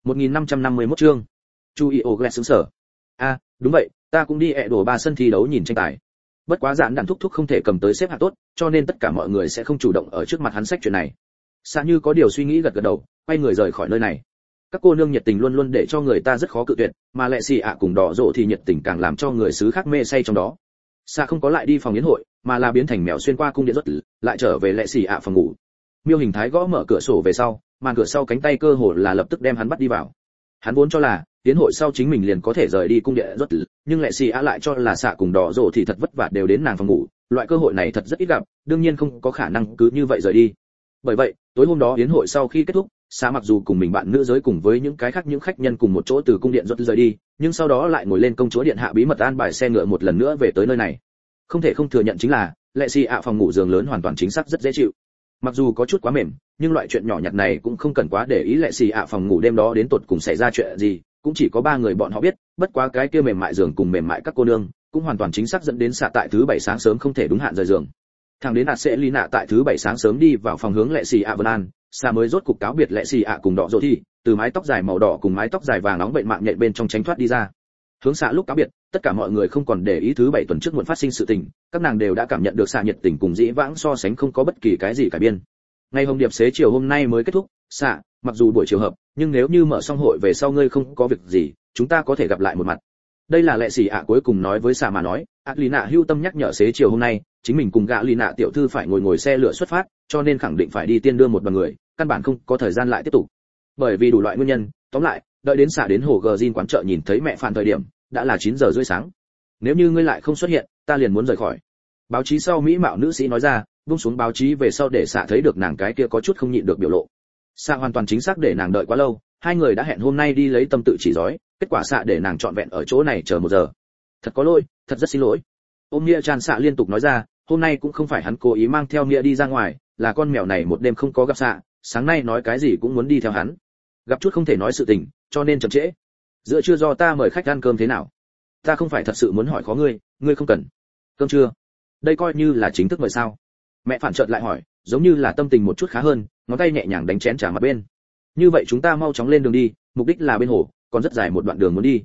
Speaker 1: 1551 chương. Chu y Oglet sững sờ. "A, đúng vậy, ta cũng đi đổ 3 sân thi đấu nhìn tranh tài. Bất quá dạn đạn thúc thúc không thể cầm tới xếp hạng tốt, cho nên tất cả mọi người sẽ không chủ động ở trước mặt hắn sách chuyện này." Sa như có điều suy nghĩ gật gật đầu, quay người rời khỏi nơi này. Các cô nương nhiệt tình luôn luôn để cho người ta rất khó cự tuyệt, mà lệ xì ạ cùng đỏ rộ thì nhiệt tình càng làm cho người xứ khác mê say trong đó. Sa không có lại đi phòng yến hội, mà là biến thành mèo xuyên qua cung điện rốt, lại trở về lệ xì ạ phòng ngủ. Miêu hình thái gõ mở cửa sổ về sau, màn cửa sau cánh tay cơ hồ là lập tức đem hắn bắt đi vào. Hắn vốn cho là yến hội sau chính mình liền có thể rời đi cung điện rốt, nhưng lệ xì ạ lại cho là xạ cùng đỏ rộ thì thật vất vả đều đến nàng phòng ngủ, loại cơ hội này thật rất ít gặp, đương nhiên không có khả năng cứ như vậy rời đi. Bởi vậy, tối hôm đó yến hội sau khi kết thúc, Sa mặc dù cùng mình bạn nữ giới cùng với những cái khác những khách nhân cùng một chỗ từ cung điện rốt rời đi, nhưng sau đó lại ngồi lên công chúa điện hạ bí mật an bài xe ngựa một lần nữa về tới nơi này. Không thể không thừa nhận chính là, lệ xì ạ phòng ngủ giường lớn hoàn toàn chính xác rất dễ chịu. Mặc dù có chút quá mềm, nhưng loại chuyện nhỏ nhặt này cũng không cần quá để ý. Lệ xì ạ phòng ngủ đêm đó đến tột cùng xảy ra chuyện gì, cũng chỉ có 3 người bọn họ biết, bất quá cái kia mềm mại giường cùng mềm mại các cô nương, cũng hoàn toàn chính xác dẫn đến xạ tại thứ 7 sáng sớm không thể đúng hạn rời giường. Thằng đến Aselina tại thứ 7 sáng sớm đi vào phòng hướng lệ xì ạ Vân An, Sa mới rốt cục cáo biệt lệ xì ạ cùng đỏ rộ thì từ mái tóc dài màu đỏ cùng mái tóc dài vàng nóng bệnh mạng nhện bên trong tránh thoát đi ra. Hướng Sa lúc cáo biệt, tất cả mọi người không còn để ý thứ 7 tuần trước muộn phát sinh sự tình, các nàng đều đã cảm nhận được Sa nhiệt tình cùng dĩ vãng so sánh không có bất kỳ cái gì cải biên. Ngày hồng điệp xế chiều hôm nay mới kết thúc, Sa, mặc dù buổi chiều hợp, nhưng nếu như mở xong hội về sau ngươi không có việc gì, chúng ta có thể gặp lại một mặt. Đây là lệ xì ạ cuối cùng nói với Sa mà nói. Adelina hưu tâm nhắc nhở xế chiều hôm nay, chính mình cùng gã Lina tiểu thư phải ngồi xe lửa xuất phát, cho nên khẳng định phải đi tiên đưa một đoàn người, căn bản không có thời gian lại tiếp tục. Bởi vì đủ loại nguyên nhân, tóm lại, đợi đến xả đến hồ Gin quán chợ nhìn thấy mẹ Phàn thời điểm, đã là 9 giờ rưỡi sáng. Nếu như ngươi lại không xuất hiện, ta liền muốn rời khỏi. Báo chí sau mỹ mạo nữ sĩ nói ra, buông xuống báo chí về sau để xả thấy được nàng cái kia có chút không nhịn được biểu lộ. Xả hoàn toàn chính xác để nàng đợi quá lâu, 2 người đã hẹn hôm nay đi lấy tâm tự chỉ rói, kết quả xả để nàng trọn vẹn ở chỗ này chờ 1 giờ. Thật có lỗi, thật rất xin lỗi. Ôm Mia Chan xạ liên tục nói ra, hôm nay cũng không phải hắn cố ý mang theo Mia đi ra ngoài, là con mèo này một đêm không có gặp xạ, sáng nay nói cái gì cũng muốn đi theo hắn. Gặp chút không thể nói sự tình, cho nên chậm trễ. Giữa trưa do ta mời khách ăn cơm thế nào? Ta không phải thật sự muốn hỏi khó ngươi, ngươi không cần. Cơm trưa? Đây coi như là chính thức mời sao? Mẹ phản chợt lại hỏi, giống như là tâm tình một chút khá hơn, ngón tay nhẹ nhàng đánh chén trà mặt bên. Như vậy chúng ta mau chóng lên đường đi, mục đích là bên hồ, còn rất dài một đoạn đường muốn đi.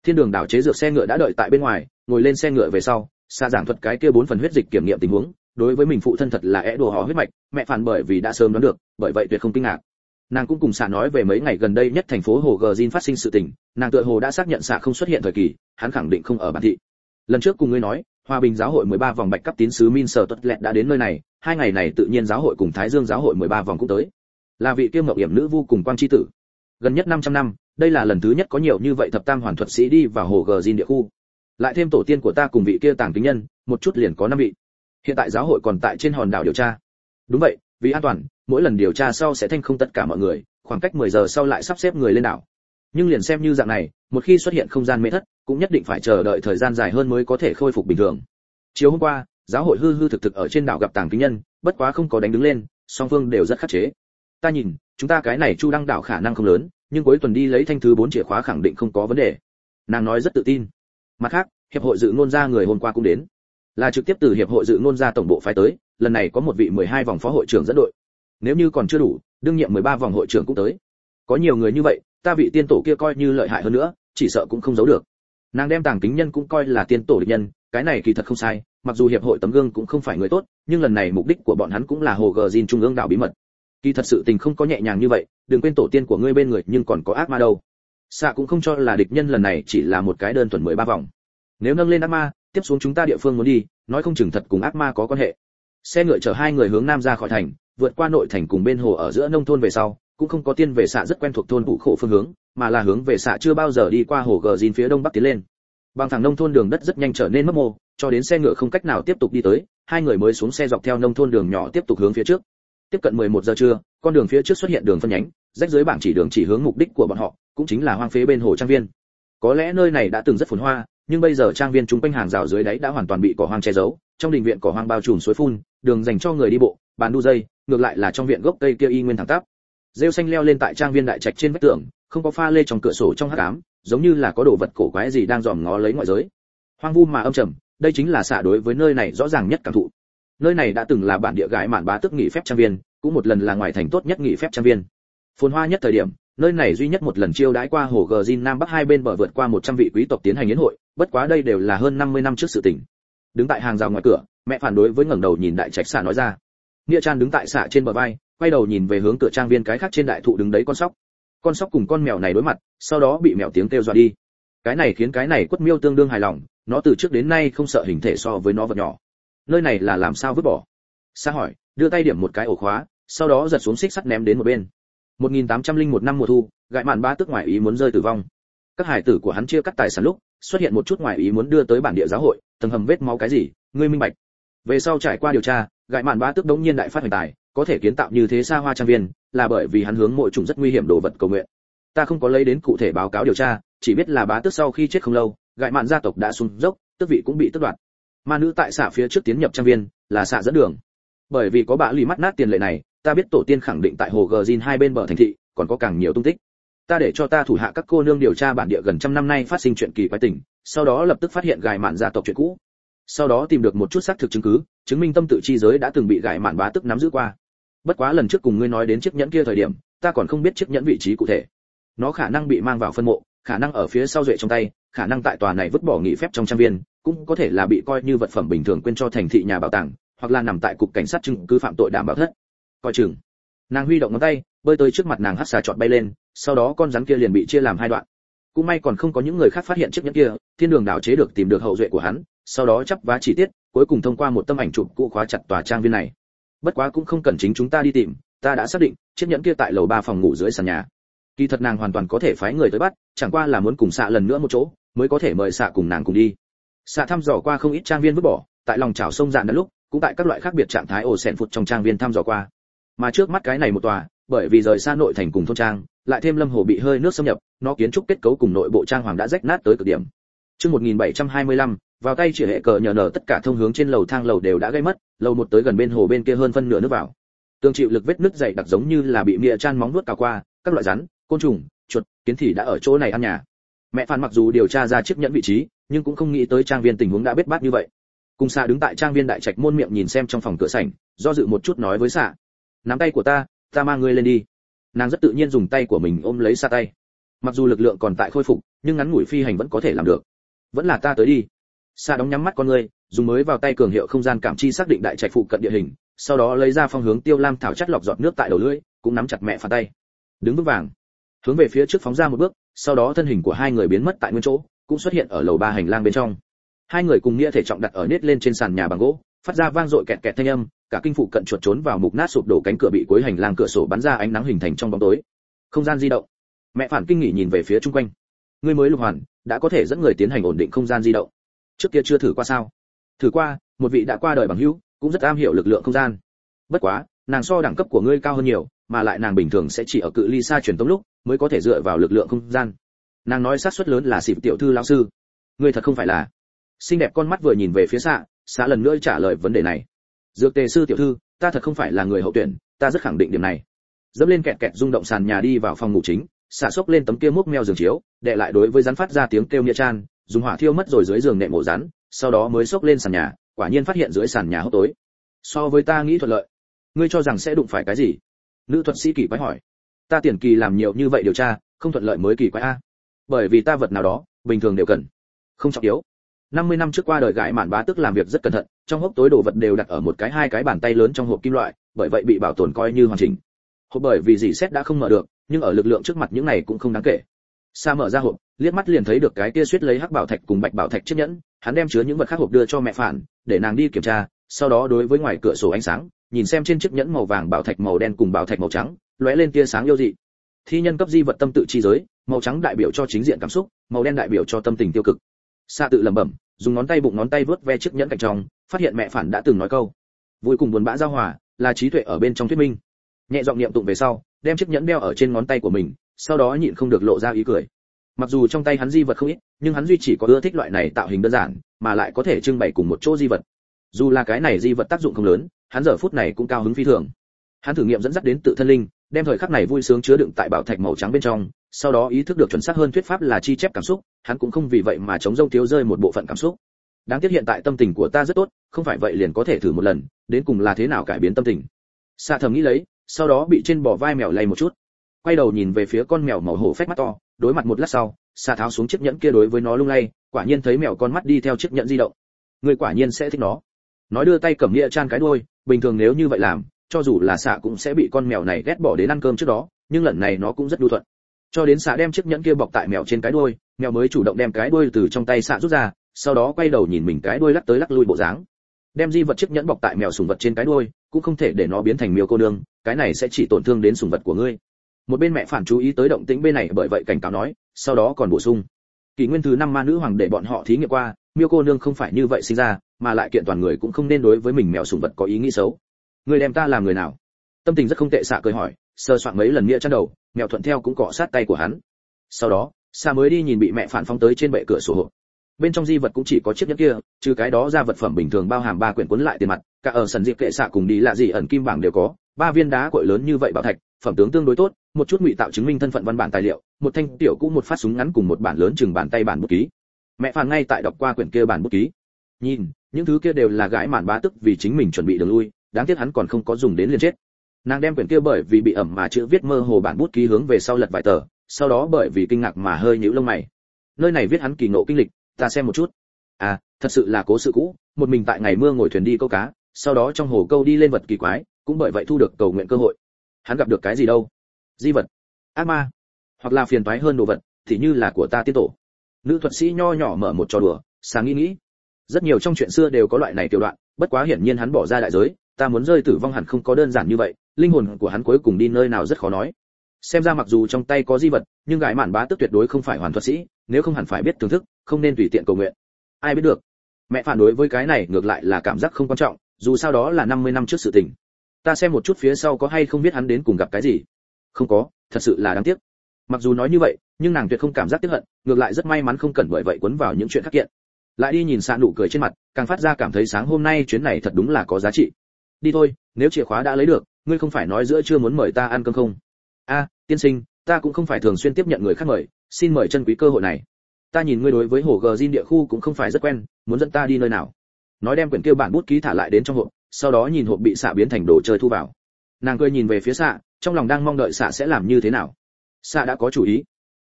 Speaker 1: Thiên đường đảo chế dược xe ngựa đã đợi tại bên ngoài, ngồi lên xe ngựa về sau, xạ giảng thuật cái kia 4 phần huyết dịch kiểm nghiệm tình huống, đối với mình phụ thân thật là é đồ họ huyết mạch, mẹ phản bởi vì đã sớm đoán được, bởi vậy tuyệt không kinh ngạc. Nàng cũng cùng xạ nói về mấy ngày gần đây nhất thành phố hồ Gordin phát sinh sự tình, nàng tựa hồ đã xác nhận xạ không xuất hiện thời kỳ, hắn khẳng định không ở bản thị. Lần trước cùng ngươi nói, Hòa Bình giáo hội 13 vòng bạch cấp tín sứ Min Sở Tuất Lẹt đã đến nơi này, hai ngày này tự nhiên giáo hội cùng Thái Dương giáo hội 13 vòng cũng tới. Là vị kiêm ngọc yểm nữ vu cùng quang chi tử. Gần nhất 500 năm, đây là lần thứ nhất có nhiều như vậy thập tam hoàn thuật sĩ đi vào hồ Gordin địa khu. Lại thêm tổ tiên của ta cùng vị kia tàng kính nhân, một chút liền có 5 vị. Hiện tại giáo hội còn tại trên hòn đảo điều tra. Đúng vậy, vì an toàn, mỗi lần điều tra sau sẽ thanh không tất cả mọi người, khoảng cách 10 giờ sau lại sắp xếp người lên đảo. Nhưng liền xem như dạng này, một khi xuất hiện không gian mê thất, cũng nhất định phải chờ đợi thời gian dài hơn mới có thể khôi phục bình thường. Chiều hôm qua, giáo hội hư thực ở trên đảo gặp tàng kính nhân, bất quá không có đánh đứng lên, song phương đều rất khắc chế. Ta nhìn, chúng ta cái này Chu Đăng đảo khả năng không lớn, nhưng cuối tuần đi lấy thanh thứ 4 chìa khóa khẳng định không có vấn đề. Nàng nói rất tự tin. Mặt khác, hiệp hội dự ngôn gia người hôm qua cũng đến, là trực tiếp từ hiệp hội dự ngôn gia tổng bộ phái tới, lần này có một vị 12 vòng phó hội trưởng dẫn đội. Nếu như còn chưa đủ, đương nhiệm 13 vòng hội trưởng cũng tới. Có nhiều người như vậy, ta vị tiên tổ kia coi như lợi hại hơn nữa, chỉ sợ cũng không giấu được. Nàng đem tàng kính nhân cũng coi là tiên tổ địch nhân, cái này kỳ thật không sai, mặc dù hiệp hội tấm gương cũng không phải người tốt, nhưng lần này mục đích của bọn hắn cũng là hồ Gordin trung ương đảo bí mật. Kỳ thật sự tình không có nhẹ nhàng như vậy, đừng quên tổ tiên của ngươi bên người nhưng còn có ác ma đâu. Xạ cũng không cho là địch nhân lần này chỉ là một cái đơn thuần 13 vòng. Nếu nâng lên ác ma, tiếp xuống chúng ta địa phương muốn đi, nói không chừng thật cùng ác ma có quan hệ. Xe ngựa chở hai người hướng nam ra khỏi thành, vượt qua nội thành cùng bên hồ ở giữa nông thôn về sau, cũng không có tiên về xạ rất quen thuộc thôn phụ khổ phương hướng, mà là hướng về xạ chưa bao giờ đi qua hồ Gordin phía đông bắc tiến lên. Bằng thẳng nông thôn đường đất rất nhanh trở nên mấp mô, cho đến xe ngựa không cách nào tiếp tục đi tới, hai người mới xuống xe dọc theo nông thôn đường nhỏ tiếp tục hướng phía trước. Tiếp cận 11 giờ trưa, con đường phía trước xuất hiện đường phân nhánh, rách dưới bảng chỉ đường chỉ hướng mục đích của bọn họ, cũng chính là hoang phế bên hồ trang viên. Có lẽ nơi này đã từng rất phồn hoa, nhưng bây giờ trang viên chung quanh hàng rào dưới đáy đã hoàn toàn bị cỏ hoang che giấu, trong đình viện cỏ hoang bao trùm suối phun, đường dành cho người đi bộ, bàn đu dây, ngược lại là trong viện gốc cây kia y nguyên thẳng tắp. Rêu xanh leo lên tại trang viên đại trạch trên vách tường, không có pha lê trong cửa sổ trong hắc ám, giống như là có đồ vật cổ quái gì đang dòm ngó lấy ngoại giới. Hoang vu mà âm trầm, đây chính là xạ đối với nơi này rõ ràng nhất cảm thụ. Nơi này đã từng là bản địa gái mạn bá tước nghỉ phép trang viên, cũng một lần là ngoài thành tốt nhất nghỉ phép trang viên. Phồn hoa nhất thời điểm, nơi này duy nhất một lần chiêu đãi qua hồ Gordin nam bắc hai bên bờ vượt qua 100 vị quý tộc tiến hành yến hội, bất quá đây đều là hơn 50 năm trước sự tình. Đứng tại hàng rào ngoài cửa, mẹ phản đối với ngẩng đầu nhìn đại trạch xạ nói ra. Nghĩa Chan đứng tại xạ trên bờ vai, quay đầu nhìn về hướng cửa trang viên cái khác trên đại thụ đứng đấy con sóc. Con sóc cùng con mèo này đối mặt, sau đó bị mèo tiếng kêu dọa đi. Cái này khiến cái này quất miêu tương đương hài lòng, nó từ trước đến nay không sợ hình thể so với nó vật nhỏ. Nơi này là làm sao vứt bỏ? Xạ hỏi, đưa tay điểm một cái ổ khóa, sau đó giật xuống xích sắt ném đến một bên. 1801 năm mùa thu, gại mạn bá tước ngoại ý muốn rơi tử vong. Các hải tử của hắn chia cắt tài sản lúc, xuất hiện một chút ngoại ý muốn đưa tới bản địa giáo hội, tầng hầm vết máu cái gì, ngươi minh bạch. Về sau trải qua điều tra, gại mạn bá tước đống nhiên đại phát hoành tài, có thể kiến tạo như thế xa hoa trang viên, là bởi vì hắn hướng mỗi chủng rất nguy hiểm đồ vật cầu nguyện. Ta không có lấy đến cụ thể báo cáo điều tra, chỉ biết là bá tước sau khi chết không lâu, gại mạn gia tộc đã xuống dốc, tước vị cũng bị tước đoạt. Ma nữ tại xạ phía trước tiến nhập trang viên, là xạ dẫn đường. Bởi vì có bạ lì mắt nát tiền lệ này, ta biết tổ tiên khẳng định tại hồ Gordin hai bên bờ thành thị còn có càng nhiều tung tích. Ta để cho ta thủ hạ các cô nương điều tra bản địa gần trăm năm nay phát sinh chuyện kỳ quái tình, sau đó lập tức phát hiện gài mạn gia tộc chuyện cũ. Sau đó tìm được một chút xác thực chứng cứ, chứng minh tâm tự chi giới đã từng bị gài mạn bá tức nắm giữ qua. Bất quá lần trước cùng ngươi nói đến chiếc nhẫn kia thời điểm, ta còn không biết chiếc nhẫn vị trí cụ thể. Nó khả năng bị mang vào phân mộ, khả năng ở phía sau duệ trong tay, khả năng tại tòa này vứt bỏ nghỉ phép trong trang viên, cũng có thể là bị coi như vật phẩm bình thường quên cho thành thị nhà bảo tàng, hoặc là nằm tại cục cảnh sát chứng cứ phạm tội đảm bảo thất. Coi chừng. Nàng huy động ngón tay, bơi tới trước mặt nàng hắt xà chọt bay lên, sau đó con rắn kia liền bị chia làm hai đoạn. Cũng may còn không có những người khác phát hiện chiếc nhẫn kia, thiên đường đảo chế được tìm được hậu duệ của hắn, sau đó chắp vá chi tiết, cuối cùng thông qua một tấm ảnh chụp cũ khóa chặt tòa trang viên này. Bất quá cũng không cần chính chúng ta đi tìm, ta đã xác định chiếc nhẫn kia tại lầu 3 phòng ngủ dưới sàn nhà. Kỳ thật nàng hoàn toàn có thể phái người tới bắt, chẳng qua là muốn cùng xạ lần nữa một chỗ, mới có thể mời xạ cùng nàng cùng đi. Xạ thăm dò qua không ít trang viên vứt bỏ, tại lòng chảo sông dạn đã lúc, cũng tại các loại khác biệt trạng thái ổ sẹn phụt trong trang viên thăm dò qua. Mà trước mắt cái này một tòa, bởi vì rời xa nội thành cùng thôn trang, lại thêm lâm hồ bị hơi nước xâm nhập, nó kiến trúc kết cấu cùng nội bộ trang hoàng đã rách nát tới cực điểm. Chương 1725, vào tay chỉ hệ cờ nhờ nở tất cả thông hướng trên lầu thang lầu đều đã gây mất, lầu một tới gần bên hồ bên kia hơn phân nửa nước vào. Tương chịu lực vết nứt dày đặc giống như là bị mịa chan móng nuốt cào qua, các loại rắn, côn trùng, chuột, kiến thị đã ở chỗ này ăn nhà. Mẹ Phan mặc dù điều tra ra chiếc nhẫn vị trí, nhưng cũng không nghĩ tới trang viên tình huống đã bết bát như vậy. Cùng xạ đứng tại trang viên đại trạch môn miệng nhìn xem trong phòng cửa sảnh, do dự một chút nói với xạ, nắm tay của ta mang ngươi lên đi. Nàng rất tự nhiên dùng tay của mình ôm lấy xạ tay. mặc dù lực lượng còn tại khôi phục nhưng ngắn ngủi phi hành vẫn có thể làm được. Vẫn là ta tới đi. Xạ đóng nhắm mắt con ngươi, dùng mới vào tay cường hiệu không gian cảm chi xác định đại trạch phụ cận địa hình, sau đó lấy ra phong hướng tiêu lam thảo chất lọc giọt nước tại đầu lưỡi, cũng nắm chặt mẹ phản tay. Đứng vững vàng, hướng về phía trước phóng ra một bước, sau đó thân hình của hai người biến mất tại nguyên chỗ, cũng xuất hiện ở lầu 3 hành lang bên trong. Hai người cùng nghĩa thể trọng đặt ở nết lên trên sàn nhà bằng gỗ, phát ra vang dội kẹt kẹt thanh âm, cả kinh phụ cận chuột trốn vào mục nát sụp đổ cánh cửa bị cuối hành lang cửa sổ bắn ra ánh nắng hình thành trong bóng tối. Không gian di động. Mẹ phản kinh nghỉ nhìn về phía chung quanh. Ngươi mới lục hoàn, đã có thể dẫn người tiến hành ổn định không gian di động. Trước kia chưa thử qua sao? Thử qua, một vị đã qua đời bằng hữu, cũng rất am hiểu lực lượng không gian. Bất quá, nàng so đẳng cấp của ngươi cao hơn nhiều, mà lại nàng bình thường sẽ chỉ ở cự ly xa truyền tống lúc mới có thể dựa vào lực lượng không gian. Nàng nói xác suất lớn là xịp tiểu thư lão sư. Ngươi thật không phải là? Xinh đẹp con mắt vừa nhìn về phía xạ lần nữa trả lời vấn đề này. Dược tề sư tiểu thư, ta thật không phải là người hậu tuyển, ta rất khẳng định điểm này. Dẫm lên kẹt kẹt rung động sàn nhà đi vào phòng ngủ chính, xạ xốc lên tấm kia múc meo giường chiếu, đệ lại đối với rắn phát ra tiếng kêu nghĩa chan, dùng hỏa thiêu mất rồi dưới giường nệm ổ rắn, sau đó mới xốc lên sàn nhà, quả nhiên phát hiện dưới sàn nhà hốc tối. So với ta nghĩ thuận lợi. Ngươi cho rằng sẽ đụng phải cái gì? Nữ thuật sĩ kỳ quái hỏi. Ta tiền kỳ làm nhiều như vậy điều tra, không thuận lợi mới kỳ quái a. Bởi vì ta vật nào đó, bình thường đều cần. Không trọng yếu. 50 năm trước qua đời gãi mạn bá tức làm việc rất cẩn thận, trong hốc tối đồ vật đều đặt ở một cái hai cái bàn tay lớn trong hộp kim loại, bởi vậy bị bảo tồn coi như hoàn chỉnh. Hộp bởi vì dỉ xét đã không mở được, nhưng ở lực lượng trước mặt những này cũng không đáng kể. Sa mở ra hộp, liếc mắt liền thấy được cái kia suýt lấy hắc bảo thạch cùng bạch bảo thạch chiếc nhẫn, hắn đem chứa những vật khác hộp đưa cho mẹ phản, để nàng đi kiểm tra, sau đó đối với ngoài cửa sổ ánh sáng, nhìn xem trên chiếc nhẫn màu vàng bảo thạch màu đen cùng bảo thạch màu trắng, lóe lên tia sáng yêu dị. Thi nhân cấp di vật tâm tự chi giới, màu trắng đại biểu cho chính diện cảm xúc, màu đen đại biểu cho tâm tình tiêu cực. Sa tự lẩm bẩm, dùng ngón tay bụng ngón tay vớt ve chiếc nhẫn cạnh trong, phát hiện mẹ phản đã từng nói câu vui cùng buồn bã giao hòa là trí tuệ ở bên trong thuyết minh. Nhẹ giọng niệm tụng về sau, đem chiếc nhẫn đeo ở trên ngón tay của mình, sau đó nhịn không được lộ ra ý cười. Mặc dù trong tay hắn di vật không ít, nhưng hắn duy chỉ có ưa thích loại này tạo hình đơn giản, mà lại có thể trưng bày cùng một chỗ di vật. Dù là cái này di vật tác dụng không lớn, hắn giờ phút này cũng cao hứng phi thường. Hắn thử nghiệm dẫn dắt đến tự thân linh, đem thời khắc này vui sướng chứa đựng tại bảo thạch màu trắng bên trong, sau đó ý thức được chuẩn xác hơn thuyết pháp là chi chép cảm xúc, hắn cũng không vì vậy mà chống rông thiếu rơi một bộ phận cảm xúc. Đáng tiếc hiện tại tâm tình của ta rất tốt, không phải vậy liền có thể thử một lần, đến cùng là thế nào cải biến tâm tình. Sa thầm nghĩ lấy, sau đó bị trên bò vai mèo lay một chút, quay đầu nhìn về phía con mèo màu hổ phách mắt to, đối mặt một lát sau, Sa tháo xuống chiếc nhẫn kia đối với nó lung lay, quả nhiên thấy mèo con mắt đi theo chiếc nhẫn di động. Người quả nhiên sẽ thích nó. Nói đưa tay cầm nghĩa chan cái đuôi, bình thường nếu như vậy làm, cho dù là Sa cũng sẽ bị con mèo này ghét bỏ đến ăn cơm trước đó, nhưng lần này nó cũng rất nhu thuận. Cho đến Sa đem chiếc nhẫn kia bọc tại mèo trên cái đuôi, mèo mới chủ động đem cái đuôi từ trong tay Sa rút ra, sau đó quay đầu nhìn mình cái đuôi lắc tới lắc lui bộ dáng. Đem di vật chiếc nhẫn bọc tại mèo sủng vật trên cái đuôi, cũng không thể để nó biến thành miêu cô nương, cái này sẽ chỉ tổn thương đến sủng vật của ngươi. Một bên mẹ phản chú ý tới động tĩnh bên này, bởi vậy cảnh cáo nói, sau đó còn bổ sung, kỷ nguyên thứ 5 ma nữ hoàng để bọn họ thí nghiệm qua, miêu cô nương không phải như vậy sinh ra, mà lại kiện toàn người cũng không nên đối với mình mèo sủng vật có ý nghĩ xấu. Ngươi đem ta làm người nào? Tâm tình rất không tệ, Xạ cười hỏi, sờ soạn mấy lần nghĩa chăn đầu, mèo thuận theo cũng cọ sát tay của hắn. Sau đó, Xạ mới đi nhìn bị mẹ phản phóng tới trên bệ cửa sổ hộp. Bên trong di vật cũng chỉ có chiếc nhẫn kia, trừ cái đó ra vật phẩm bình thường bao hàm 3 quyển cuốn lại tiền mặt, cả ở sần dịp kệ xạ cùng đi lạ gì ẩn kim bảng đều có, 3 viên đá cội lớn như vậy bảo thạch, phẩm tướng tương đối tốt, một chút ngụy tạo chứng minh thân phận văn bản tài liệu, một thanh tiểu cũ một phát súng ngắn cùng một bản lớn chừng bàn tay bản bút ký. Mẹ phản ngay tại đọc qua quyển kia bản bút ký. Nhìn, những thứ kia đều là gái mạn bá tức vì chính mình chuẩn bị đường lui, đáng tiếc hắn còn không có dùng đến liền chết. Nàng đem quyển kia bởi vì bị ẩm mà chữ viết mơ hồ bản bút ký hướng về sau lật vài tờ, sau đó bởi vì kinh ngạc mà hơi nhíu lông mày. Nơi này viết hắn kỳ ngộ kinh lịch, ta xem một chút. À, thật sự là cố sự cũ, một mình tại ngày mưa ngồi thuyền đi câu cá, sau đó trong hồ câu đi lên vật kỳ quái, cũng bởi vậy thu được cầu nguyện cơ hội. Hắn gặp được cái gì đâu? Di vật, ác ma, hoặc là phiền toái hơn đồ vật, thì như là của ta tiên tổ. Nữ thuật sĩ nho nhỏ mở một trò đùa, sáng nghĩ. Rất nhiều trong chuyện xưa đều có loại này tiểu đoạn, bất quá hiển nhiên hắn bỏ ra đại giới, ta muốn rơi tử vong hẳn không có đơn giản như vậy, linh hồn của hắn cuối cùng đi nơi nào rất khó nói. Xem ra mặc dù trong tay có di vật, nhưng gái mạn bá tức tuyệt đối không phải hoàn thuật sĩ, nếu không hẳn phải biết thưởng thức, không nên tùy tiện cầu nguyện. Ai biết được. Mẹ phản đối với cái này ngược lại là cảm giác không quan trọng, dù sao đó là 50 năm trước sự tình. Ta xem một chút phía sau có hay không biết hắn đến cùng gặp cái gì. Không có, thật sự là đáng tiếc. Mặc dù nói như vậy, nhưng nàng tuyệt không cảm giác tiếc hận, ngược lại rất may mắn không cần bởi vậy quấn vào những chuyện khác kiện. Lại đi nhìn Sạ nụ cười trên mặt, càng phát ra cảm thấy sáng hôm nay chuyến này thật đúng là có giá trị. Đi thôi, nếu chìa khóa đã lấy được, ngươi không phải nói giữa trưa muốn mời ta ăn cơm không? A, tiên sinh, ta cũng không phải thường xuyên tiếp nhận người khác mời, xin mời chân quý cơ hội này. Ta nhìn ngươi đối với hồ gờ Jin địa khu cũng không phải rất quen, muốn dẫn ta đi nơi nào? Nói đem quyển kia bản bút ký thả lại đến trong hộp, sau đó nhìn hộp bị Sạ biến thành đồ chơi thu vào. Nàng cười nhìn về phía Sạ, trong lòng đang mong đợi Sạ sẽ làm như thế nào. Sạ đã có chủ ý.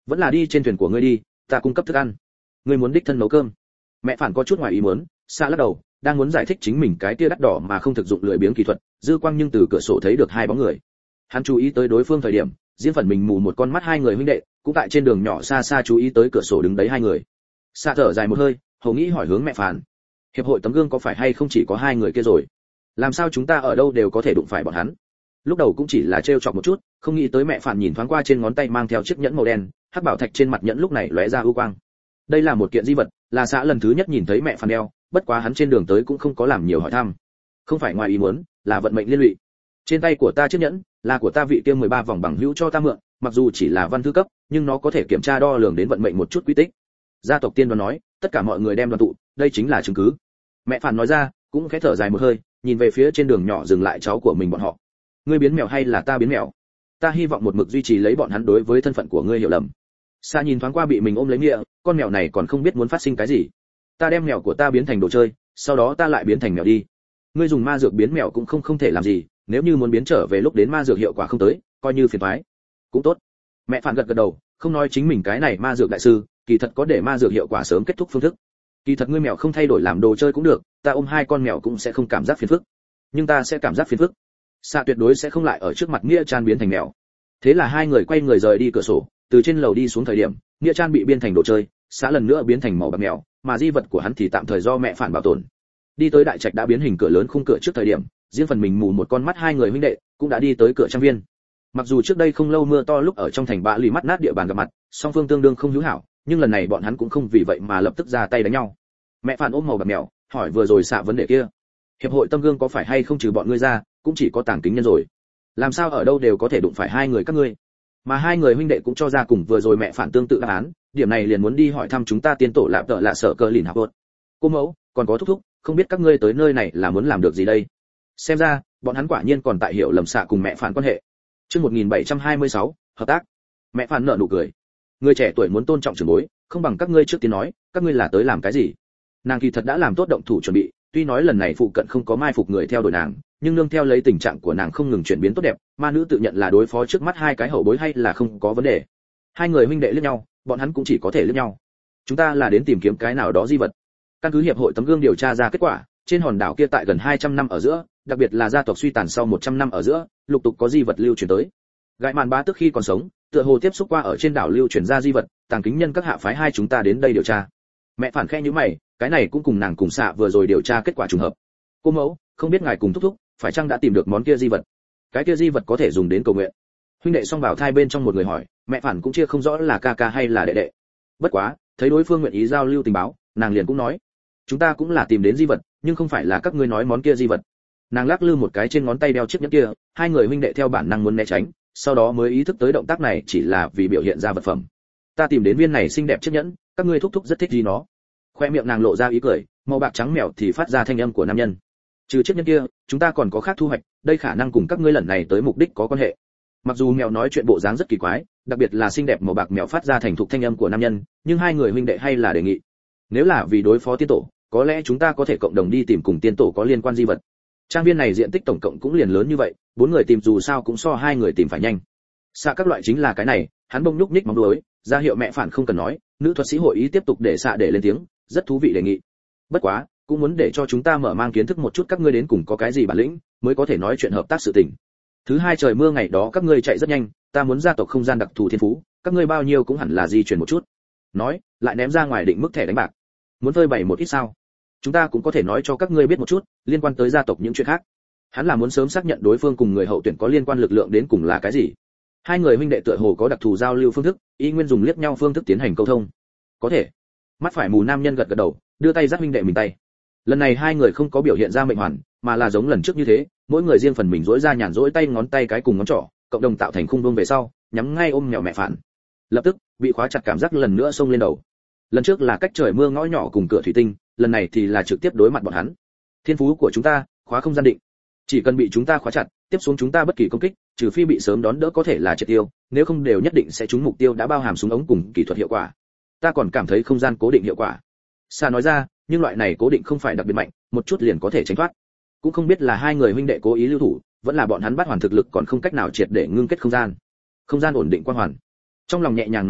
Speaker 1: vẫn là đi trên thuyền của ngươi đi, ta cung cấp thức ăn. Ngươi muốn đích thân nấu cơm? Mẹ phản có chút ngoài ý muốn, xạ lắc đầu, đang muốn giải thích chính mình cái tia đắt đỏ mà không thực dụng lười biếng kỹ thuật, dư quang nhưng từ cửa sổ thấy được hai bóng người. Hắn chú ý tới đối phương thời điểm, riêng phần mình mù một con mắt hai người huynh đệ, cũng tại trên đường nhỏ xa xa chú ý tới cửa sổ đứng đấy hai người. Xạ thở dài một hơi, hầu nghĩ hỏi hướng mẹ phản, hiệp hội tấm gương có phải hay không chỉ có hai người kia rồi? Làm sao chúng ta ở đâu đều có thể đụng phải bọn hắn? Lúc đầu cũng chỉ là trêu chọc một chút, không nghĩ tới mẹ phản nhìn thoáng qua trên ngón tay mang theo chiếc nhẫn màu đen, hắc bảo thạch trên mặt nhẫn lúc này lóe ra ưu quang. Đây là một kiện di vật, là xã lần thứ nhất nhìn thấy mẹ phản đeo, bất quá hắn trên đường tới cũng không có làm nhiều hỏi thăm. Không phải ngoài ý muốn, là vận mệnh liên lụy. Trên tay của ta chiếc nhẫn, là của ta vị kia 13 vòng bằng hữu cho ta mượn, mặc dù chỉ là văn thư cấp, nhưng nó có thể kiểm tra đo lường đến vận mệnh một chút quy tích. Gia tộc tiên đoán nói, tất cả mọi người đem đoàn tụ, đây chính là chứng cứ. Mẹ phản nói ra, cũng khẽ thở dài một hơi, nhìn về phía trên đường nhỏ dừng lại cháu của mình bọn họ. Ngươi biến mèo hay là ta biến mèo? Ta hy vọng một mực duy trì lấy bọn hắn đối với thân phận của ngươi hiểu lầm. Sa nhìn thoáng qua bị mình ôm lấy nghĩa, con mèo này còn không biết muốn phát sinh cái gì. Ta đem mèo của ta biến thành đồ chơi, sau đó ta lại biến thành mèo đi. Ngươi dùng ma dược biến mèo cũng không thể làm gì, nếu như muốn biến trở về lúc đến ma dược hiệu quả không tới, coi như phiền toái. Cũng tốt. Mẹ phản gật gật đầu, không nói chính mình cái này ma dược đại sư, kỳ thật có để ma dược hiệu quả sớm kết thúc phương thức. Kỳ thật ngươi mèo không thay đổi làm đồ chơi cũng được, ta ôm hai con mèo cũng sẽ không cảm giác phiền phức. Nhưng ta sẽ cảm giác phiền phức. Sa tuyệt đối sẽ không lại ở trước mặt Nghĩa Chan biến thành mèo. Thế là hai người quay người rời đi cửa sổ, từ trên lầu đi xuống thời điểm, Nghĩa Chan bị biến thành đồ chơi, Sa lần nữa biến thành màu bạc mèo, mà di vật của hắn thì tạm thời do mẹ phản bảo tồn. Đi tới đại trạch đã biến hình cửa lớn khung cửa trước thời điểm, riêng phần mình mù một con mắt hai người huynh đệ cũng đã đi tới cửa trang viên. Mặc dù trước đây không lâu mưa to lúc ở trong thành bạ lì mắt nát địa bàn gặp mặt, song phương tương đương không hữu hảo, nhưng lần này bọn hắn cũng không vì vậy mà lập tức ra tay đánh nhau. Mẹ phản ôm màu bạc mèo, hỏi vừa rồi xạ vấn đề kia, hiệp hội tâm gương có phải hay không trừ bọn ngươi ra, cũng chỉ có tàng kính nhân rồi. Làm sao ở đâu đều có thể đụng phải hai người các ngươi? Mà hai người huynh đệ cũng cho ra cùng vừa rồi mẹ phản tương tự đáp án, điểm này liền muốn đi hỏi thăm chúng ta tiên tổ lạp tợ lạ sợ cơ lìn học bột. Cô mẫu, còn có thúc thúc, không biết các ngươi tới nơi này là muốn làm được gì đây? Xem ra, bọn hắn quả nhiên còn tại hiểu lầm xạ cùng mẹ phản quan hệ. Chương 1726, hợp tác. Mẹ phản nở nụ cười. Người trẻ tuổi muốn tôn trọng trưởng bối, không bằng các ngươi trước tiên nói, các ngươi là tới làm cái gì? Nàng kỳ thật đã làm tốt động thủ chuẩn bị, tuy nói lần này phụ cận không có mai phục người theo đuổi nàng, nhưng nương theo lấy tình trạng của nàng không ngừng chuyển biến tốt đẹp, ma nữ tự nhận là đối phó trước mắt hai cái hậu bối hay là không có vấn đề. Hai người huynh đệ liếc nhau, bọn hắn cũng chỉ có thể liếc nhau. Chúng ta là đến tìm kiếm cái nào đó di vật. Căn cứ hiệp hội tấm gương điều tra ra kết quả, trên hòn đảo kia tại gần 200 năm ở giữa, đặc biệt là gia tộc suy tàn sau 100 năm ở giữa, lục tục có di vật lưu truyền tới. Gái màn bá tức khi còn sống, tựa hồ tiếp xúc qua ở trên đảo lưu truyền ra di vật, tàng kính nhân các hạ phái hai chúng ta đến đây điều tra. Mẹ phản khẽ nhíu mày, cái này cũng cùng nàng cùng xạ vừa rồi điều tra kết quả trùng hợp. Cô mẫu, không biết ngài cùng thúc thúc, phải chăng đã tìm được món kia di vật? Cái kia di vật có thể dùng đến cầu nguyện. Huynh đệ song bảo thai bên trong một người hỏi, mẹ phản cũng chia không rõ là ca ca hay là đệ đệ. Bất quá, thấy đối phương nguyện ý giao lưu tình báo, nàng liền cũng nói, chúng ta cũng là tìm đến di vật, nhưng không phải là các ngươi nói món kia di vật. Nàng lắc lư một cái trên ngón tay đeo chiếc nhẫn kia, hai người huynh đệ theo bản năng muốn né tránh, sau đó mới ý thức tới động tác này chỉ là vì biểu hiện ra vật phẩm. Ta tìm đến viên này xinh đẹp chiếc nhẫn, các ngươi thúc thúc rất thích gì nó. Khoe miệng nàng lộ ra ý cười, màu bạc trắng mèo thì phát ra thanh âm của nam nhân. Trừ chiếc nhẫn kia, chúng ta còn có khác thu hoạch, đây khả năng cùng các ngươi lần này tới mục đích có quan hệ. Mặc dù mèo nói chuyện bộ dáng rất kỳ quái, đặc biệt là xinh đẹp màu bạc mèo phát ra thành thục thanh âm của nam nhân, nhưng hai người huynh đệ hay là đề nghị, nếu là vì đối phó tiên tổ, có lẽ chúng ta có thể cộng đồng đi tìm cùng tiên tổ có liên quan di vật. Trang viên này diện tích tổng cộng cũng liền lớn như vậy, bốn người tìm dù sao cũng so hai người tìm phải nhanh. Xạ các loại chính là cái này, hắn bông nhúc nhích móng đuối, ra hiệu mẹ phản không cần nói, nữ thuật sĩ hội ý tiếp tục để xạ để lên tiếng, rất thú vị đề nghị. Bất quá, cũng muốn để cho chúng ta mở mang kiến thức một chút các ngươi đến cùng có cái gì bản lĩnh, mới có thể nói chuyện hợp tác sự tình. Thứ hai trời mưa ngày đó các ngươi chạy rất nhanh, ta muốn gia tộc không gian đặc thù thiên phú, các ngươi bao nhiêu cũng hẳn là di chuyển một chút. Nói, lại ném ra ngoài định mức thẻ đánh bạc. Muốn phơi bày một ít sao? Chúng ta cũng có thể nói cho các ngươi biết một chút, liên quan tới gia tộc những chuyện khác. Hắn là muốn sớm xác nhận đối phương cùng người hậu tuyển có liên quan lực lượng đến cùng là cái gì. Hai người huynh đệ tựa hồ có đặc thù giao lưu phương thức, y nguyên dùng liếc nhau phương thức tiến hành câu thông. Có thể. Mắt phải mù nam nhân gật gật đầu, đưa tay dắt huynh đệ mình tay. Lần này hai người không có biểu hiện ra mệnh hoàn, mà là giống lần trước như thế, mỗi người riêng phần mình duỗi ra nhàn duỗi tay ngón tay cái cùng ngón trỏ, cộng đồng tạo thành khung vuông về sau, nhắm ngay ôm mèo mẹ phản. Lập tức, bị khóa chặt cảm giác lần nữa xông lên đầu. Lần trước là cách trời mưa ngõ nhỏ cùng cửa thủy tinh, lần này thì là trực tiếp đối mặt bọn hắn. Thiên phú của chúng ta, khóa không gian định. Chỉ cần bị chúng ta khóa chặt, tiếp xuống chúng ta bất kỳ công kích, trừ phi bị sớm đón đỡ có thể là triệt tiêu, nếu không đều nhất định sẽ trúng mục tiêu đã bao hàm súng ống cùng kỹ thuật hiệu quả. Ta còn cảm thấy không gian cố định hiệu quả. Sa nói ra, nhưng loại này cố định không phải đặc biệt mạnh, một chút liền có thể tránh thoát. Cũng không biết là hai người huynh đệ cố ý lưu thủ, vẫn là bọn hắn bắt hoàn thực lực còn không cách nào triệt để ngưng kết không gian. Không gian ổn định quang hoàn. Trong lòng nhẹ nhàng nói ra,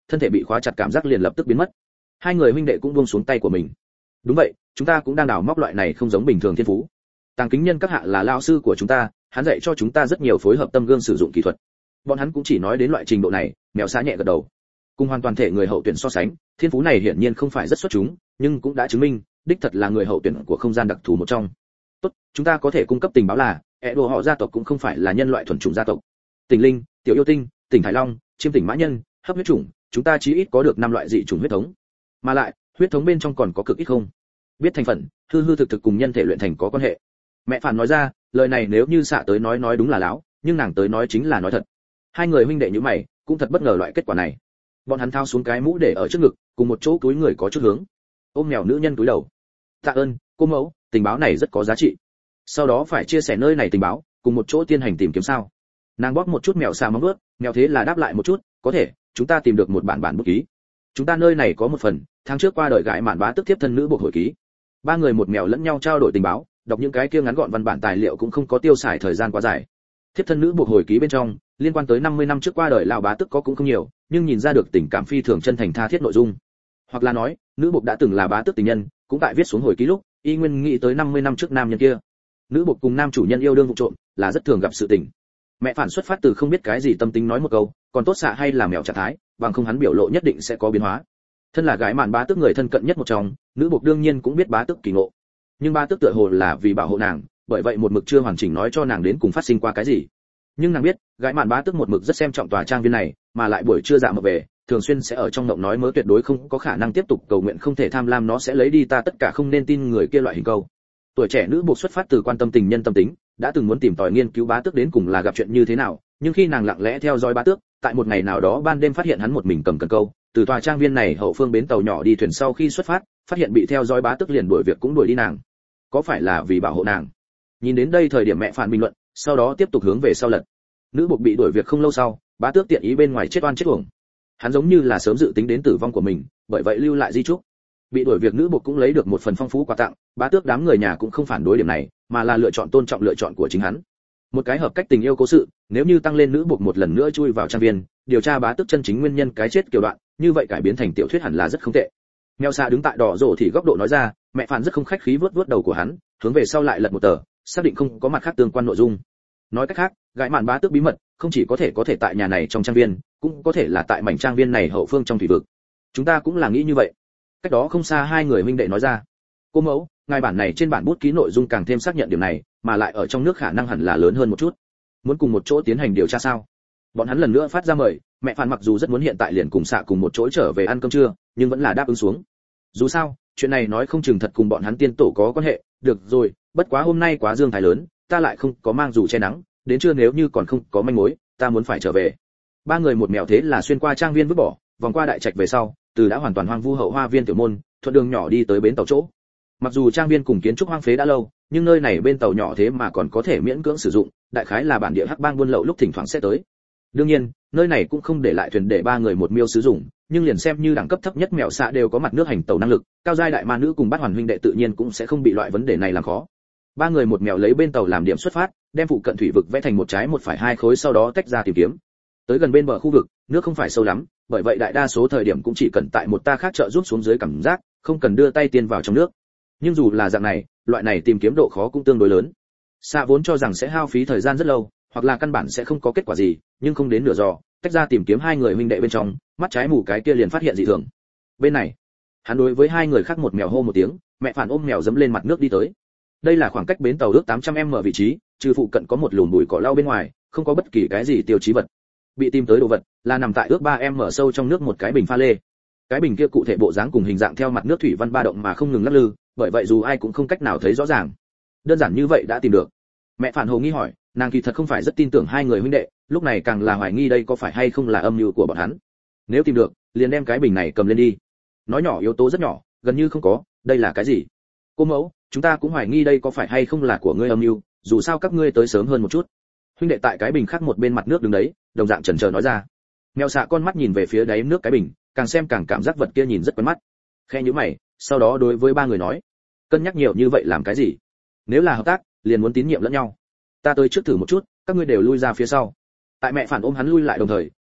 Speaker 1: thân thể bị khóa chặt cảm giác liền lập tức biến mất. Hai người huynh đệ cũng buông xuống tay của mình. Đúng vậy, chúng ta cũng đang đào móc loại này không giống bình thường thiên phú. Tàng Kính Nhân các hạ là lão sư của chúng ta, hắn dạy cho chúng ta rất nhiều phối hợp tâm gương sử dụng kỹ thuật. Bọn hắn cũng chỉ nói đến loại trình độ này, mèo xá nhẹ gật đầu. Cùng hoàn toàn thể người hậu tuyển so sánh, thiên phú này hiển nhiên không phải rất xuất chúng, nhưng cũng đã chứng minh, đích thật là người hậu tuyển của không gian đặc thù một trong. Tốt, chúng ta có thể cung cấp tình báo là, Edo họ gia tộc cũng không phải là nhân loại thuần chủng gia tộc. Tỉnh Linh, Tiểu Yêu Tinh, Tỉnh Thái Long, Chiêm Tỉnh Mã Nhân, hấp huyết chủng, chúng ta chí ít có được 5 loại dị chủng huyết thống. Mà lại, huyết thống bên trong còn có cực ít không biết thành phần, hư hư thực thực cùng nhân thể luyện thành có quan hệ. Mẹ Phản nói ra, lời này nếu như xạ tới nói đúng là láo, nhưng nàng tới nói chính là nói thật. Hai người huynh đệ như mày, cũng thật bất ngờ loại kết quả này. Bọn hắn thao xuống cái mũ để ở trước ngực, cùng một chỗ túi người có chút hướng. Ôm mèo nữ nhân túi đầu. Tạ ơn, cô mẫu, tình báo này rất có giá trị. Sau đó phải chia sẻ nơi này tình báo, cùng một chỗ tiến hành tìm kiếm sao? Nàng bóp một chút mèo xà móng vuốt, mèo thế là đáp lại một chút, có thể, chúng ta tìm được một bản bút ký. Chúng ta nơi này có một phần, tháng trước qua đời gái mạn bá tức tiếp thân nữ buộc hồi ký. Ba người một mèo lẫn nhau trao đổi tình báo, đọc những cái kia ngắn gọn văn bản tài liệu cũng không có tiêu xài thời gian quá dài. Thiếp thân nữ buộc hồi ký bên trong, liên quan tới 50 năm trước qua đời lão bá tức có cũng không nhiều, nhưng nhìn ra được tình cảm phi thường chân thành tha thiết nội dung. Hoặc là nói, nữ buộc đã từng là bá tức tình nhân, cũng tại viết xuống hồi ký lúc, y nguyên nghĩ tới 50 năm trước nam nhân kia. Nữ buộc cùng nam chủ nhân yêu đương vụ trộm, là rất thường gặp sự tình. Mẹ Phản xuất phát từ không biết cái gì tâm tính nói một câu, còn tốt xạ hay là mèo trạng thái, bằng không hắn biểu lộ nhất định sẽ có biến hóa. Thân là gái mạn bá tức người thân cận nhất một trong, nữ buộc đương nhiên cũng biết bá tức kỳ ngộ. Nhưng bá tức tựa hồ là vì bảo hộ nàng, bởi vậy một mực chưa hoàn chỉnh nói cho nàng đến cùng phát sinh qua cái gì. Nhưng nàng biết, gái mạn bá tức một mực rất xem trọng tòa trang viên này, mà lại buổi trưa dạ mộng về, thường xuyên sẽ ở trong mộng nói mớ tuyệt đối không có khả năng tiếp tục cầu nguyện không thể tham lam nó sẽ lấy đi ta tất cả không nên tin người kia loại hình câu. Tuổi trẻ nữ buộc xuất phát từ quan tâm tình nhân tâm tính, đã từng muốn tìm tòi nghiên cứu bá tước đến cùng là gặp chuyện như thế nào, nhưng khi nàng lặng lẽ theo dõi bá tước, tại một ngày nào đó ban đêm phát hiện hắn một mình cầm cần câu, từ tòa trang viên này hậu phương bến tàu nhỏ đi thuyền sau khi xuất phát, phát hiện bị theo dõi bá tước liền đuổi việc cũng đuổi đi nàng. Có phải là vì bảo hộ nàng? Nhìn đến đây thời điểm Mẹ Phản bình luận, sau đó tiếp tục hướng về sau lật. Nữ buộc bị đuổi việc không lâu sau, bá tước tiện ý bên ngoài chết oan chết uổng. Hắn giống như là sớm dự tính đến tử vong của mình, bởi vậy lưu lại di chúc. Bị đuổi việc nữ buộc cũng lấy được một phần phong phú quà tặng, bá tước đám người nhà cũng không phản đối điểm này, mà là lựa chọn tôn trọng lựa chọn của chính hắn. Một cái hợp cách tình yêu cố sự, nếu như tăng lên nữ buộc một lần nữa chui vào trang viên, điều tra bá tước chân chính nguyên nhân cái chết kiểu đoạn, như vậy cải biến thành tiểu thuyết hẳn là rất không tệ. Mèo xà đứng tại đỏ rổ thì góc độ nói ra, Mẹ Phản rất không khách khí vuốt vuốt đầu của hắn, hướng về sau lại lật một tờ, xác định không có mặt khác tương quan nội dung. Nói cách khác, gái mạn bá tước bí mật, không chỉ có thể tại nhà này trong trang viên, cũng có thể là tại mảnh trang viên này hậu phương trong thủy vực. Chúng ta cũng là nghĩ như vậy. Cách đó không xa hai người huynh đệ nói ra. Cô mẫu, ngài bản này trên bản bút ký nội dung càng thêm xác nhận điểm này, mà lại ở trong nước khả năng hẳn là lớn hơn một chút. Muốn cùng một chỗ tiến hành điều tra sao? Bọn hắn lần nữa phát ra mời, Mẹ Phản mặc dù rất muốn hiện tại liền cùng xạ cùng một chỗ trở về ăn cơm trưa, nhưng vẫn là đáp ứng xuống. Dù sao, chuyện này nói không chừng thật cùng bọn hắn tiên tổ có quan hệ, được rồi, bất quá hôm nay quá dương thái lớn, ta lại không có mang dù che nắng, đến trưa nếu như còn không có manh mối, ta muốn phải trở về. Ba người một mèo thế là xuyên qua trang viên vứt bỏ, vòng qua đại trạch về sau, từ đã hoàn toàn hoang vu hậu hoa viên tiểu môn, thuận đường nhỏ đi tới bến tàu chỗ. Mặc dù trang viên cùng kiến trúc hoang phế đã lâu, nhưng nơi này bên tàu nhỏ thế mà còn có thể miễn cưỡng sử dụng, đại khái là bản địa hắc bang buôn lậu lúc thỉnh thoảng sẽ tới. Đương nhiên, nơi này cũng không để lại thuyền để ba người một miêu sử dụng, nhưng liền xem như đẳng cấp thấp nhất mèo xạ đều có mặt nước hành tàu năng lực, cao giai đại ma nữ cùng bát hoàn huynh đệ tự nhiên cũng sẽ không bị loại vấn đề này làm khó. Ba người một mèo lấy bên tàu làm điểm xuất phát, đem phụ cận thủy vực vẽ thành một trái một phải hai khối sau đó tách ra tìm kiếm. Tới gần bên bờ khu vực, nước không phải sâu lắm, bởi vậy đại đa số thời điểm cũng chỉ cần tại một ta khác trợ giúp xuống dưới cảm giác, không cần đưa tay tiên vào trong nước. Nhưng dù là dạng này, loại này tìm kiếm độ khó cũng tương đối lớn. Xạ vốn cho rằng sẽ hao phí thời gian rất lâu, hoặc là căn bản sẽ không có kết quả gì, nhưng không đến nửa giờ, tách ra tìm kiếm hai người huynh đệ bên trong, mắt trái mù cái kia liền phát hiện dị thường. Bên này, hắn đối với hai người khác một mèo hô một tiếng, Mẹ Phản ôm mèo dẫm lên mặt nước đi tới. Đây là khoảng cách bến tàu ước 800m vị trí, trừ phụ cận có một lùm bụi cỏ lau bên ngoài, không có bất kỳ cái gì tiêu chí vật. Bị tìm tới đồ vật là nằm tại ước 3m sâu trong nước một cái bình pha lê. Cái bình kia cụ thể bộ dáng cùng hình dạng theo mặt nước thủy văn ba động mà không ngừng lắc lư, bởi vậy dù ai cũng không cách nào thấy rõ ràng. Đơn giản như vậy đã tìm được. Mẹ Phản hồ nghi hỏi, nàng kỳ thật không phải rất tin tưởng hai người huynh đệ, lúc này càng là hoài nghi đây có phải hay không là âm mưu của bọn hắn. Nếu tìm được, liền đem cái bình này cầm lên đi. Nói nhỏ yếu tố rất nhỏ, gần như không có, đây là cái gì? Cô mẫu, chúng ta cũng hoài nghi đây có phải hay không là của ngươi âm mưu, dù sao các ngươi tới sớm hơn một chút. Huynh đệ tại cái bình khác một bên mặt nước đứng đấy, đồng dạng chần chờ nói ra. Mèo xạ con mắt nhìn về phía đáy nước cái bình, càng xem càng cảm giác vật kia nhìn rất quen mắt. Khe nhíu mày, sau đó đối với ba người nói, cân nhắc nhiều như vậy làm cái gì? Nếu là hợp tác, liền muốn tín nhiệm lẫn nhau. Ta tới trước thử một chút, các ngươi đều lui ra phía sau. Tại Mẹ Phản ôm hắn lui lại đồng thời,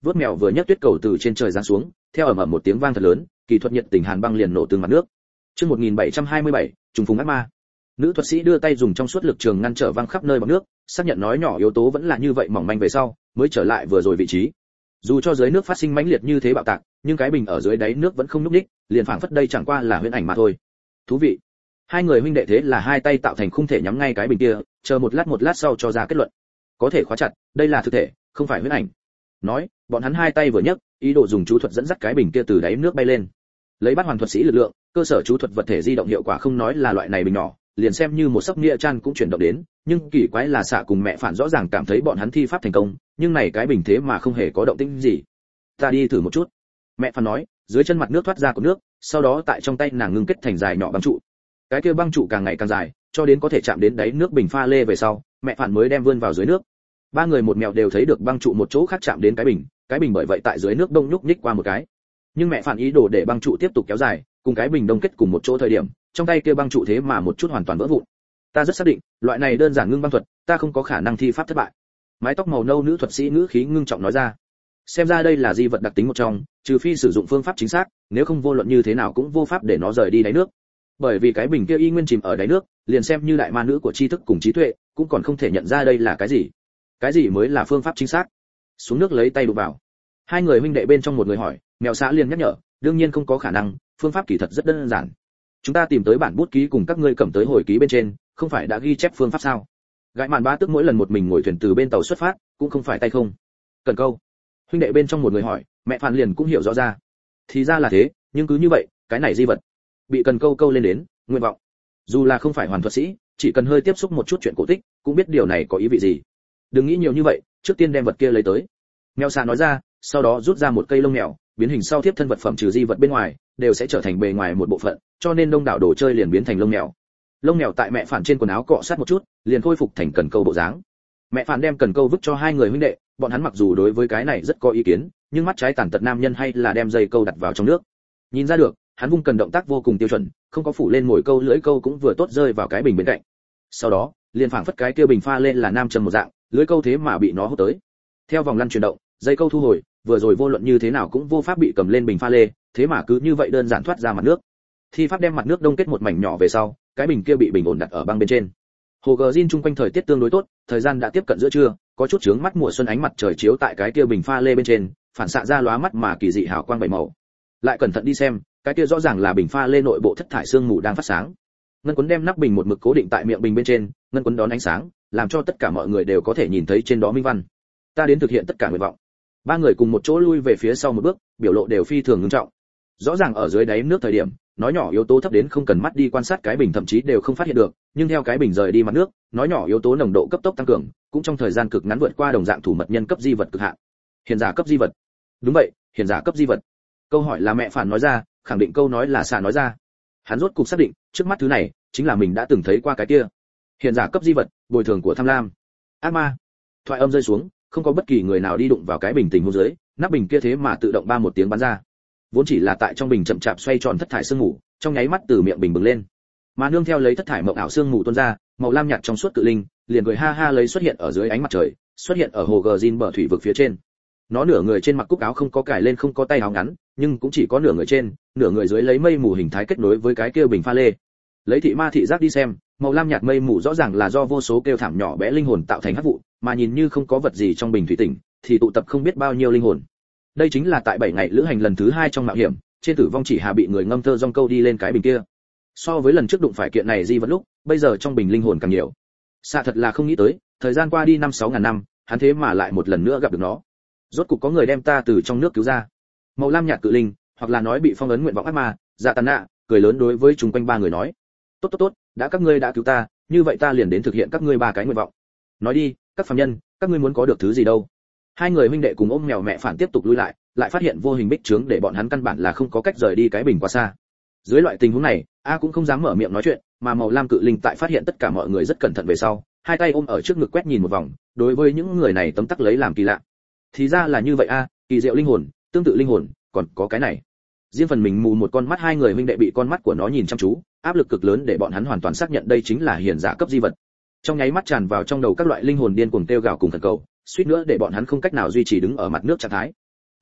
Speaker 1: vớt mèo vừa nhấc tuyết cầu từ trên trời giáng xuống, theo ầm ầm một tiếng vang thật lớn, kỳ thuật nhiệt tình hàn băng liền nổ tương mặt nước. Chương 1727, trùng phùng ác ma. Nữ thuật sĩ đưa tay dùng trong suốt lực trường ngăn trở văng khắp nơi bọt nước, xác nhận nói nhỏ yếu tố vẫn là như vậy mỏng manh về sau, mới trở lại vừa rồi vị trí. Dù cho dưới nước phát sinh mãnh liệt như thế bạo tạc, nhưng cái bình ở dưới đáy nước vẫn không nhúc nhích, liền phảng phất đây chẳng qua là huyễn ảnh mà thôi. Thú vị. Hai người huynh đệ thế là hai tay tạo thành khung thể nhắm ngay cái bình kia, chờ một lát sau cho ra kết luận. Có thể khóa chặt, đây là thực thể, không phải huyễn ảnh. Nói, bọn hắn hai tay vừa nhấc, ý đồ dùng chú thuật dẫn dắt cái bình kia từ đáy nước bay lên. Lấy bắt hoàn thuật sĩ lực lượng, cơ sở chú thuật vật thể di động hiệu quả không nói là loại này bình nhỏ, liền xem như một sấp nghĩa chan cũng chuyển động đến, nhưng kỳ quái là xạ cùng mẹ phản rõ ràng cảm thấy bọn hắn thi pháp thành công, nhưng này cái bình thế mà không hề có động tĩnh gì. Ta đi thử một chút. Mẹ phản nói, dưới chân mặt nước thoát ra của nước, sau đó tại trong tay nàng ngưng kết thành dài nhỏ băng trụ. Cái kia băng trụ càng ngày càng dài, cho đến có thể chạm đến đáy nước bình pha lê về sau, mẹ phản mới đem vươn vào dưới nước. Ba người một mèo đều thấy được băng trụ một chỗ khác chạm đến cái bình bởi vậy tại dưới nước đông nhúc nhích qua một cái. Nhưng mẹ phản ý đồ để băng trụ tiếp tục kéo dài, cùng cái bình đông kết cùng một chỗ thời điểm, trong tay kia băng trụ thế mà một chút hoàn toàn vỡ vụn. Ta rất xác định, loại này đơn giản ngưng băng thuật, ta không có khả năng thi pháp thất bại. Mái tóc màu nâu nữ thuật sĩ ngữ khí ngưng trọng nói ra. Xem ra đây là di vật đặc tính một trong, trừ phi sử dụng phương pháp chính xác, nếu không vô luận như thế nào cũng vô pháp để nó rời đi đáy nước. Bởi vì cái bình kia y nguyên chìm ở đáy nước, liền xem như đại ma nữ của tri thức cùng trí tuệ, cũng còn không thể nhận ra đây là cái gì. Cái gì mới là phương pháp chính xác? Xuống nước lấy tay đụng vào. Hai người huynh đệ bên trong một người hỏi, mèo xã liền nhắc nhở, đương nhiên không có khả năng, phương pháp kỳ thật rất đơn giản. Chúng ta tìm tới bản bút ký cùng các ngươi cầm tới hồi ký bên trên, không phải đã ghi chép phương pháp sao? Gãi màn ba tức mỗi lần một mình ngồi thuyền từ bên tàu xuất phát, cũng không phải tay không. Cần câu. Huynh đệ bên trong một người hỏi, mẹ phản liền cũng hiểu rõ ra. Thì ra là thế, nhưng cứ như vậy, cái này di vật bị cần câu câu lên đến, nguyện vọng. Dù là không phải hoàn thuật sĩ, chỉ cần hơi tiếp xúc một chút chuyện cổ tích, cũng biết điều này có ý vị gì. Đừng nghĩ nhiều như vậy, trước tiên đem vật kia lấy tới. Mèo xà nói ra, sau đó rút ra một cây lông mèo, biến hình sau tiếp thân vật phẩm trừ di vật bên ngoài, đều sẽ trở thành bề ngoài một bộ phận, cho nên đông đảo đồ chơi liền biến thành lông mèo. Lông mèo tại mẹ phản trên quần áo cọ sát một chút, liền khôi phục thành cần câu bộ dáng. Mẹ phản đem cần câu vứt cho hai người huynh đệ, bọn hắn mặc dù đối với cái này rất có ý kiến, nhưng mắt trái tàn tật nam nhân hay là đem dây câu đặt vào trong nước. Nhìn ra được, hắn vung cần động tác vô cùng tiêu chuẩn, không có phủ lên mồi câu lưỡi câu cũng vừa tốt rơi vào cái bình bên cạnh. Sau đó, liền phảng phất cái kia bình pha lên là nam châm một dạng, lưỡi câu thế mà bị nó hút tới. Theo vòng lăn chuyển động, dây câu thu hồi, vừa rồi vô luận như thế nào cũng vô pháp bị cầm lên bình pha lê, thế mà cứ như vậy đơn giản thoát ra mặt nước. Thi pháp đem mặt nước đông kết một mảnh nhỏ về sau, cái bình kia bị bình ổn đặt ở băng bên trên. Hồ gờ Jin chung quanh thời tiết tương đối tốt, thời gian đã tiếp cận giữa trưa, có chút chướng mắt mùa xuân ánh mặt trời chiếu tại cái kia bình pha lê bên trên, phản xạ ra lóa mắt mà kỳ dị hào quang bảy màu. Lại cẩn thận đi xem, cái kia rõ ràng là bình pha lê nội bộ thất thải sương mù đang phát sáng. Ngân Quấn đem nắp bình một mực cố định tại miệng bình bên trên, Ngân Quấn đón ánh sáng, làm cho tất cả mọi người đều có thể nhìn thấy trên đó minh văn. Ta đến thực hiện tất cả nguyện vọng. Ba người cùng một chỗ lui về phía sau một bước, biểu lộ đều phi thường nghiêm trọng. Rõ ràng ở dưới đáy nước thời điểm, nói nhỏ yếu tố thấp đến không cần mắt đi quan sát cái bình thậm chí đều không phát hiện được, nhưng theo cái bình rời đi mặt nước, nói nhỏ yếu tố nồng độ cấp tốc tăng cường, cũng trong thời gian cực ngắn vượt qua đồng dạng thủ mật nhân cấp di vật cực hạn. Hiền giả cấp di vật. Đúng vậy, hiền giả cấp di vật. Câu hỏi là mẹ phản nói ra, khẳng định câu nói là xà nói ra. Hắn rốt cục xác định, trước mắt thứ này chính là mình đã từng thấy qua cái kia. Hiền giả cấp di vật, bồi thường của tham lam. Ác ma. Thoại âm rơi xuống, không có bất kỳ người nào đi đụng vào cái bình tình huống dưới, nắp bình kia thế mà tự động ba một tiếng bắn ra. Vốn chỉ là tại trong bình chậm chạp xoay tròn thất thải sương mù, trong nháy mắt từ miệng bình bừng lên. Mà nương theo lấy thất thải mộng ảo sương mù tuôn ra, màu lam nhạt trong suốt cự linh, liền cười ha ha lấy xuất hiện ở dưới ánh mặt trời, xuất hiện ở hồ gờ Jin bờ thủy vực phía trên. Nó nửa người trên mặc cúc áo không có cài lên không có tay áo ngắn, nhưng cũng chỉ có nửa người trên, nửa người dưới lấy mây mù hình thái kết nối với cái kia bình pha lê. Lấy thị ma thị giác đi xem, màu lam nhạt mây mù rõ ràng là do vô số kêu thảm nhỏ bé linh hồn tạo thành hắc vụ, mà nhìn như không có vật gì trong bình thủy tinh, thì tụ tập không biết bao nhiêu linh hồn. Đây chính là tại 7 ngày lữ hành lần thứ 2 trong mạo hiểm, trên tử vong chỉ hà bị người ngâm thơ dong câu đi lên cái bình kia. So với lần trước đụng phải kiện này di vật lúc, bây giờ trong bình linh hồn càng nhiều. Xạ thật là không nghĩ tới, thời gian qua đi 5-6 ngàn năm, hắn thế mà lại một lần nữa gặp được nó. Rốt cục có người đem ta từ trong nước cứu ra. Màu lam nhạt cự linh, hoặc là nói bị phong ấn nguyện vọng ác ma, Dạ Tàn Nạ, cười lớn đối với chúng quanh ba người nói: "Tốt tốt tốt, đã các ngươi đã cứu ta, như vậy ta liền đến thực hiện các ngươi ba cái nguyện vọng. Nói đi, các phàm nhân, các ngươi muốn có được thứ gì đâu?" Hai người huynh đệ cùng ôm mèo mẹ phản tiếp tục lui lại phát hiện vô hình bích trướng để bọn hắn căn bản là không có cách rời đi cái bình quá xa. Dưới loại tình huống này, A cũng không dám mở miệng nói chuyện, mà màu lam cự linh tại phát hiện tất cả mọi người rất cẩn thận về sau, hai tay ôm ở trước ngực quét nhìn một vòng, đối với những người này tấm tắc lấy làm kỳ lạ. Thì ra là như vậy a, kỳ diệu linh hồn, tương tự linh hồn, còn có cái này. Riêng phần mình mù một con mắt, hai người huynh đệ bị con mắt của nó nhìn chăm chú, áp lực cực lớn để bọn hắn hoàn toàn xác nhận đây chính là hiển giả cấp di vật. Trong nháy mắt tràn vào trong đầu các loại linh hồn điên cuồng kêu gào cùng thần cầu, suýt nữa để bọn hắn không cách nào duy trì đứng ở mặt nước trạng thái.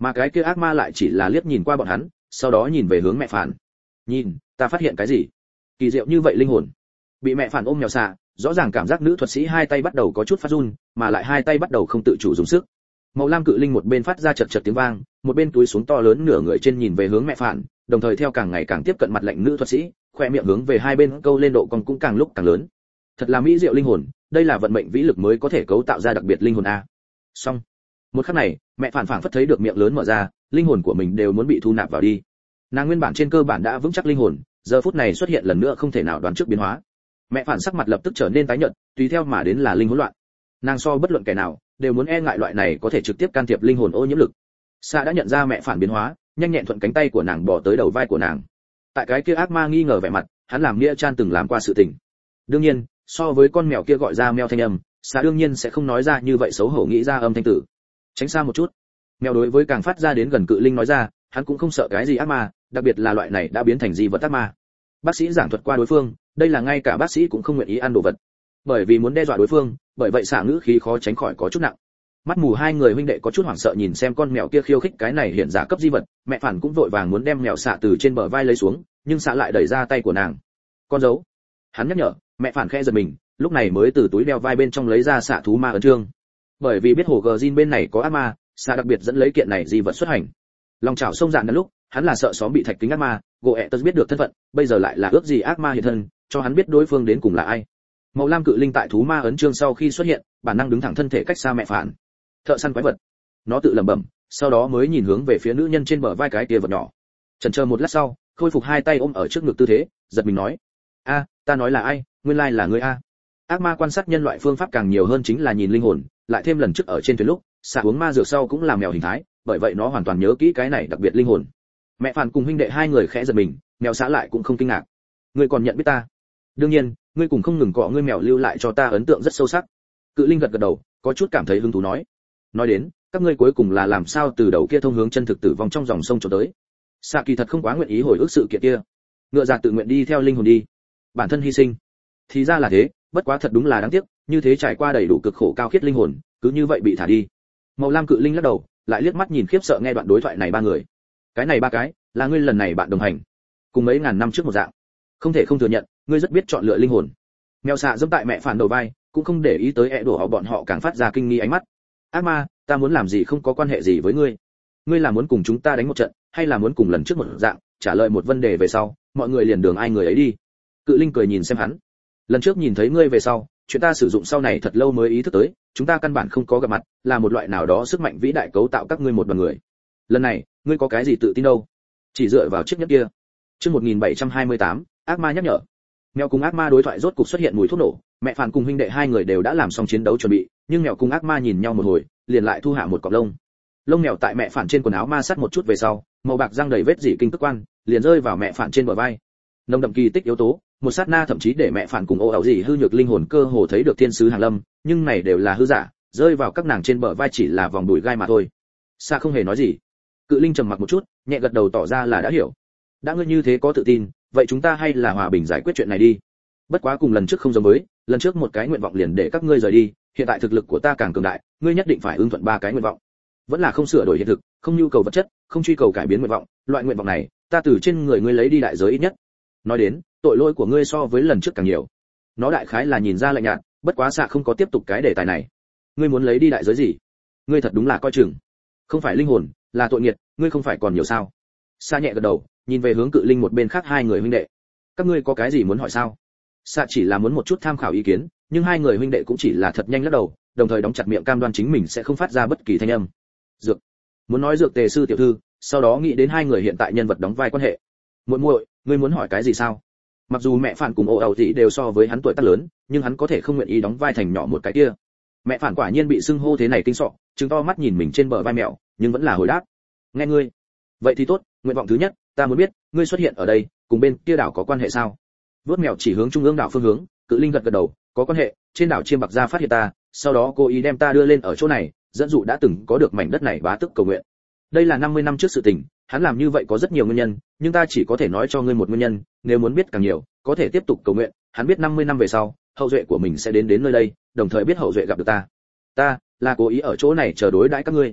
Speaker 1: Mà cái kia ác ma lại chỉ là liếc nhìn qua bọn hắn, sau đó nhìn về hướng mẹ phản. Nhìn, ta phát hiện cái gì? Kỳ diệu như vậy linh hồn. Bị mẹ phản ôm mèo xạ, rõ ràng cảm giác nữ thuật sĩ hai tay bắt đầu có chút phát run, mà lại hai tay bắt đầu không tự chủ dùng sức. Màu lam cự linh một bên phát ra chật chật tiếng vang, một bên túi xuống to lớn nửa người trên nhìn về hướng mẹ phản, đồng thời theo càng ngày càng tiếp cận mặt lạnh nữ thuật sĩ, khoe miệng hướng về hai bên câu lên độ còn cũng càng lúc càng lớn. Thật là mỹ diệu linh hồn, đây là vận mệnh vĩ lực mới có thể cấu tạo ra đặc biệt linh hồn a. Xong. Một khắc này, mẹ phản phảng phất thấy được miệng lớn mở ra, linh hồn của mình đều muốn bị thu nạp vào đi. Nàng nguyên bản trên cơ bản đã vững chắc linh hồn, giờ phút này xuất hiện lần nữa không thể nào đoán trước biến hóa. Mẹ phản sắc mặt lập tức trở nên tái nhợt, tùy theo mà đến là linh hỗn loạn. Nàng so bất luận kẻ nào đều muốn e ngại loại này có thể trực tiếp can thiệp linh hồn ô nhiễm lực. Sa đã nhận ra mẹ phản biến hóa, nhanh nhẹn thuận cánh tay của nàng bỏ tới đầu vai của nàng. Tại cái kia ác ma nghi ngờ vẻ mặt, hắn làm nghĩa chan từng làm qua sự tình. Đương nhiên, so với con mèo kia gọi ra meo thanh âm, Sa đương nhiên sẽ không nói ra như vậy xấu hổ nghĩ ra âm thanh tử. Tránh xa một chút. Mèo đối với càng phát ra đến gần cự linh nói ra, hắn cũng không sợ cái gì ác ma, đặc biệt là loại này đã biến thành di vật ác ma. Bác sĩ giảng thuật qua đối phương, đây là ngay cả bác sĩ cũng không nguyện ý ăn đồ vật, bởi vì muốn đe dọa đối phương, bởi vậy xả ngữ khí khó tránh khỏi có chút nặng. Mắt mù hai người huynh đệ có chút hoảng sợ nhìn xem con mèo kia khiêu khích cái này hiện giả cấp di vật, mẹ phản cũng vội vàng muốn đem mèo xạ từ trên bờ vai lấy xuống, nhưng xạ lại đẩy ra tay của nàng. Con dấu. Hắn nhắc nhở, mẹ phản khẽ giật mình, lúc này mới từ túi đeo vai bên trong lấy ra xạ thú ma ấn chương. Bởi vì biết hồ gờ Jin bên này có ác ma, xạ đặc biệt dẫn lấy kiện này di vật xuất hành. Lòng chảo sông dạn đến lúc, hắn là sợ xóm bị thạch kính ác ma, Goethe biết được thân phận, bây giờ lại là ước gì ác ma hiện thân, cho hắn biết đối phương đến cùng là ai. Màu lam cự linh tại thú ma ấn chương sau khi xuất hiện, bản năng đứng thẳng thân thể cách xa mẹ phản. Thợ săn quái vật. Nó tự lẩm bẩm, sau đó mới nhìn hướng về phía nữ nhân trên bờ vai cái kia vật nhỏ. Chần chờ một lát sau, khôi phục hai tay ôm ở trước ngực tư thế, giật mình nói: "A, ta nói là ai, nguyên lai là ngươi a." Ác ma quan sát nhân loại phương pháp càng nhiều hơn chính là nhìn linh hồn, lại thêm lần trước ở trên thuyền lúc, xạ uống ma dược sau cũng làm mèo hình thái, bởi vậy nó hoàn toàn nhớ kỹ cái này đặc biệt linh hồn. Mẹ phản cùng huynh đệ hai người khẽ giật mình, mèo xã lại cũng không kinh ngạc. Ngươi còn nhận biết ta? Đương nhiên, ngươi cùng không ngừng cọ ngươi mèo lưu lại cho ta ấn tượng rất sâu sắc. Cự linh gật gật đầu, có chút cảm thấy hứng thú nói. Nói đến, các ngươi cuối cùng là làm sao từ đầu kia thông hướng chân thực tử vong trong dòng sông cho tới? Xạ kỳ thật không quá nguyện ý hồi ức sự kiện kia. Ngựa già tự nguyện đi theo linh hồn đi, bản thân hy sinh. Thì ra là thế, bất quá thật đúng là đáng tiếc, như thế trải qua đầy đủ cực khổ cao khiết linh hồn, cứ như vậy bị thả đi. Màu lam cự linh lắc đầu, lại liếc mắt nhìn khiếp sợ nghe đoạn đối thoại này ba người. Cái này ba cái, là ngươi lần này bạn đồng hành, cùng mấy ngàn năm trước một dạng. Không thể không thừa nhận, ngươi rất biết chọn lựa linh hồn. Mèo xạ dẫm tại mẹ phản đầu vai, cũng không để ý tới ẹ đổ họ bọn họ càng phát ra kinh nghi ánh mắt. Ác ma, ta muốn làm gì không có quan hệ gì với ngươi. Ngươi là muốn cùng chúng ta đánh một trận, hay là muốn cùng lần trước một dạng, trả lời một vấn đề về sau, mọi người liền đường ai người ấy đi. Cự linh cười nhìn xem hắn. Lần trước nhìn thấy ngươi về sau, chuyện ta sử dụng sau này thật lâu mới ý thức tới, chúng ta căn bản không có gặp mặt, là một loại nào đó sức mạnh vĩ đại cấu tạo các ngươi một đoàn người. Lần này, ngươi có cái gì tự tin đâu? Chỉ dựa vào chiếc nhẫn kia. Chương 1728, ác ma nhắc nhở. Mèo cùng ác ma đối thoại rốt cục xuất hiện mùi thuốc nổ, mẹ phản cùng huynh đệ hai người đều đã làm xong chiến đấu chuẩn bị, nhưng mèo cùng ác ma nhìn nhau một hồi, liền lại thu hạ một cọng lông. Lông mèo tại mẹ phản trên quần áo ma sát một chút về sau, màu bạc răng đầy vết dị kinh tức quan, liền rơi vào mẹ phản trên bờ vai. Nồng đậm kỳ tích yếu tố, một sát na thậm chí để mẹ phản cùng ô ảo gì hư nhược linh hồn cơ hồ thấy được thiên sứ hàng lâm, nhưng này đều là hư giả, rơi vào các nàng trên bờ vai chỉ là vòng đùi gai mà thôi. Sa không hề nói gì. Cự linh trầm mặc một chút, nhẹ gật đầu tỏ ra là đã hiểu. Đã ngươi như thế có tự tin, vậy chúng ta hay là hòa bình giải quyết chuyện này đi. Bất quá cùng lần trước không giống với, lần trước một cái nguyện vọng liền để các ngươi rời đi, hiện tại thực lực của ta càng cường đại, ngươi nhất định phải ưng thuận ba cái nguyện vọng. Vẫn là không sửa đổi hiện thực, không nhu cầu vật chất, không truy cầu cải biến nguyện vọng, loại nguyện vọng này, ta từ trên người ngươi lấy đi đại giới ít nhất. Nói đến, tội lỗi của ngươi so với lần trước càng nhiều. Nó đại khái là nhìn ra lạnh nhạt, bất quá xạ không có tiếp tục cái đề tài này. Ngươi muốn lấy đi đại giới gì? Ngươi thật đúng là coi chừng. Không phải linh hồn, là tội nghiệt, ngươi không phải còn nhiều sao? Sa nhẹ gật đầu, nhìn về hướng cự linh một bên khác hai người huynh đệ. Các ngươi có cái gì muốn hỏi sao? Sa chỉ là muốn một chút tham khảo ý kiến, nhưng hai người huynh đệ cũng chỉ là thật nhanh lắc đầu, đồng thời đóng chặt miệng cam đoan chính mình sẽ không phát ra bất kỳ thanh âm. Dược. Muốn nói dược tề sư tiểu thư, sau đó nghĩ đến hai người hiện tại nhân vật đóng vai quan hệ. Muội muội, ngươi muốn hỏi cái gì sao? Mặc dù mẹ phản cùng ô ẩu tỷ đều so với hắn tuổi tác lớn, nhưng hắn có thể không nguyện ý đóng vai thành nhỏ một cái kia. Mẹ phản quả nhiên bị xưng hô thế này kinh sọ, trừng to mắt nhìn mình trên bờ vai mèo, nhưng vẫn là hồi đáp. Nghe ngươi. Vậy thì tốt, nguyện vọng thứ nhất, ta muốn biết, ngươi xuất hiện ở đây, cùng bên kia đảo có quan hệ sao? Vuốt mèo chỉ hướng trung ương đảo phương hướng, cự linh gật gật đầu, có quan hệ, trên đảo chiêm bạc gia phát hiện ta, sau đó cô ý đem ta đưa lên ở chỗ này, dẫn dụ đã từng có được mảnh đất này bá tức cầu nguyện. Đây là 50 năm trước sự tình, hắn làm như vậy có rất nhiều nguyên nhân, nhưng ta chỉ có thể nói cho ngươi một nguyên nhân, nếu muốn biết càng nhiều, có thể tiếp tục cầu nguyện, hắn biết 50 năm về sau, hậu duệ của mình sẽ đến nơi đây, đồng thời biết hậu duệ gặp được ta. Ta là cố ý ở chỗ này chờ đối đãi các ngươi.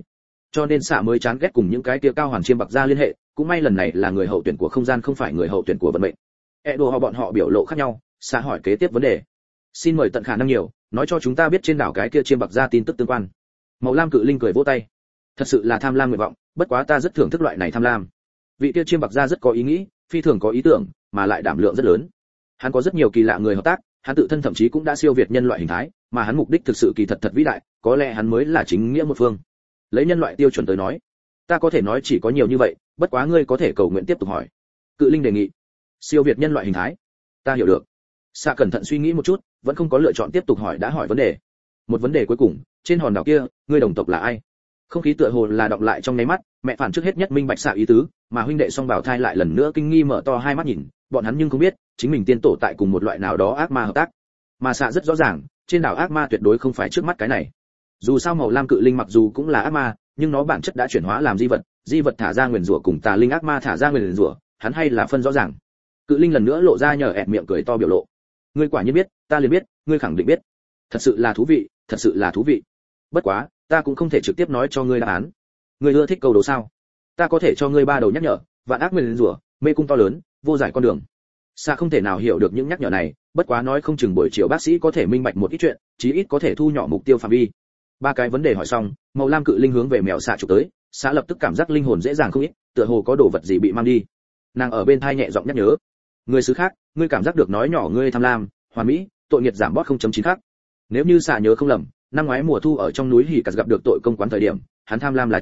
Speaker 1: cho nên xạ mới chán ghét cùng những cái kia cao hoàn chiêm bạc gia liên hệ, cũng may lần này là người hậu tuyển của không gian không phải người hậu tuyển của vận mệnh. Edo bọn họ biểu lộ khác nhau, xạ hỏi kế tiếp vấn đề. Xin mời tận khả năng nhiều, nói cho chúng ta biết trên đảo cái kia chiêm bạc gia tin tức tương quan. Màu lam cự linh cười vỗ tay. Thật sự là tham lam nguyện vọng, bất quá ta rất thưởng thức loại này tham lam. Vị kia chiêm bạc gia rất có ý nghĩ, phi thường có ý tưởng, mà lại đảm lượng rất lớn. Hắn có rất nhiều kỳ lạ người hợp tác, hắn tự thân thậm chí cũng đã siêu việt nhân loại hình thái, mà hắn mục đích thực sự kỳ thật vĩ đại, có lẽ hắn mới là chính nghĩa một phương. Lấy nhân loại tiêu chuẩn tới nói, ta có thể nói chỉ có nhiều như vậy, bất quá ngươi có thể cầu nguyện tiếp tục hỏi. Cự linh đề nghị. Siêu việt nhân loại hình thái. Ta hiểu được. Sa cẩn thận suy nghĩ một chút, vẫn không có lựa chọn tiếp tục hỏi đã hỏi vấn đề. Một vấn đề cuối cùng, trên hòn đảo kia, ngươi đồng tộc là ai? Không khí tựa hồ là đọng lại trong nháy mắt, mẹ phản trước hết nhất minh bạch xạ ý tứ, mà huynh đệ song bảo thai lại lần nữa kinh nghi mở to hai mắt nhìn, bọn hắn nhưng không biết, chính mình tiên tổ tại cùng một loại nào đó ác ma hợp tác. Mà xạ rất rõ ràng, trên đảo ác ma tuyệt đối không phải trước mắt cái này. Dù sao màu lam cự linh mặc dù cũng là ác ma, nhưng nó bản chất đã chuyển hóa làm di vật thả ra nguyền rủa cùng tà linh ác ma thả ra nguyền rủa, hắn hay là phân rõ ràng. Cự linh lần nữa lộ ra nhờ ẹt miệng cười to biểu lộ. Ngươi quả nhiên biết, ta liền biết, ngươi khẳng định biết. Thật sự là thú vị, thật sự là thú vị. Bất quá, ta cũng không thể trực tiếp nói cho ngươi đáp án. Ngươi ưa thích câu đố sao? Ta có thể cho ngươi ba đầu nhắc nhở, vạn ác nguyền rủa, mê cung to lớn, vô giải con đường. Sa không thể nào hiểu được những nhắc nhở này, bất quá nói không chừng buổi chiều bác sĩ có thể minh bạch một ít chuyện, chí ít có thể thu nhỏ mục tiêu phạm vi. Ba cái vấn đề hỏi xong, màu lam cự linh hướng về mèo xạ chụp tới, Sa lập tức cảm giác linh hồn dễ dàng không ít, tựa hồ có đồ vật gì bị mang đi. Nàng ở bên thai nhẹ giọng nhắc nhớ. Người xứ khác, ngươi cảm giác được nói nhỏ ngươi tham lam, hoàn mỹ, tội nghiệt giảm bót 0.9 khác. Nếu như Sa nhớ không lầm, năm ngoái mùa thu ở trong núi hỉ cắt gặp được tội công quán thời điểm, hắn tham lam là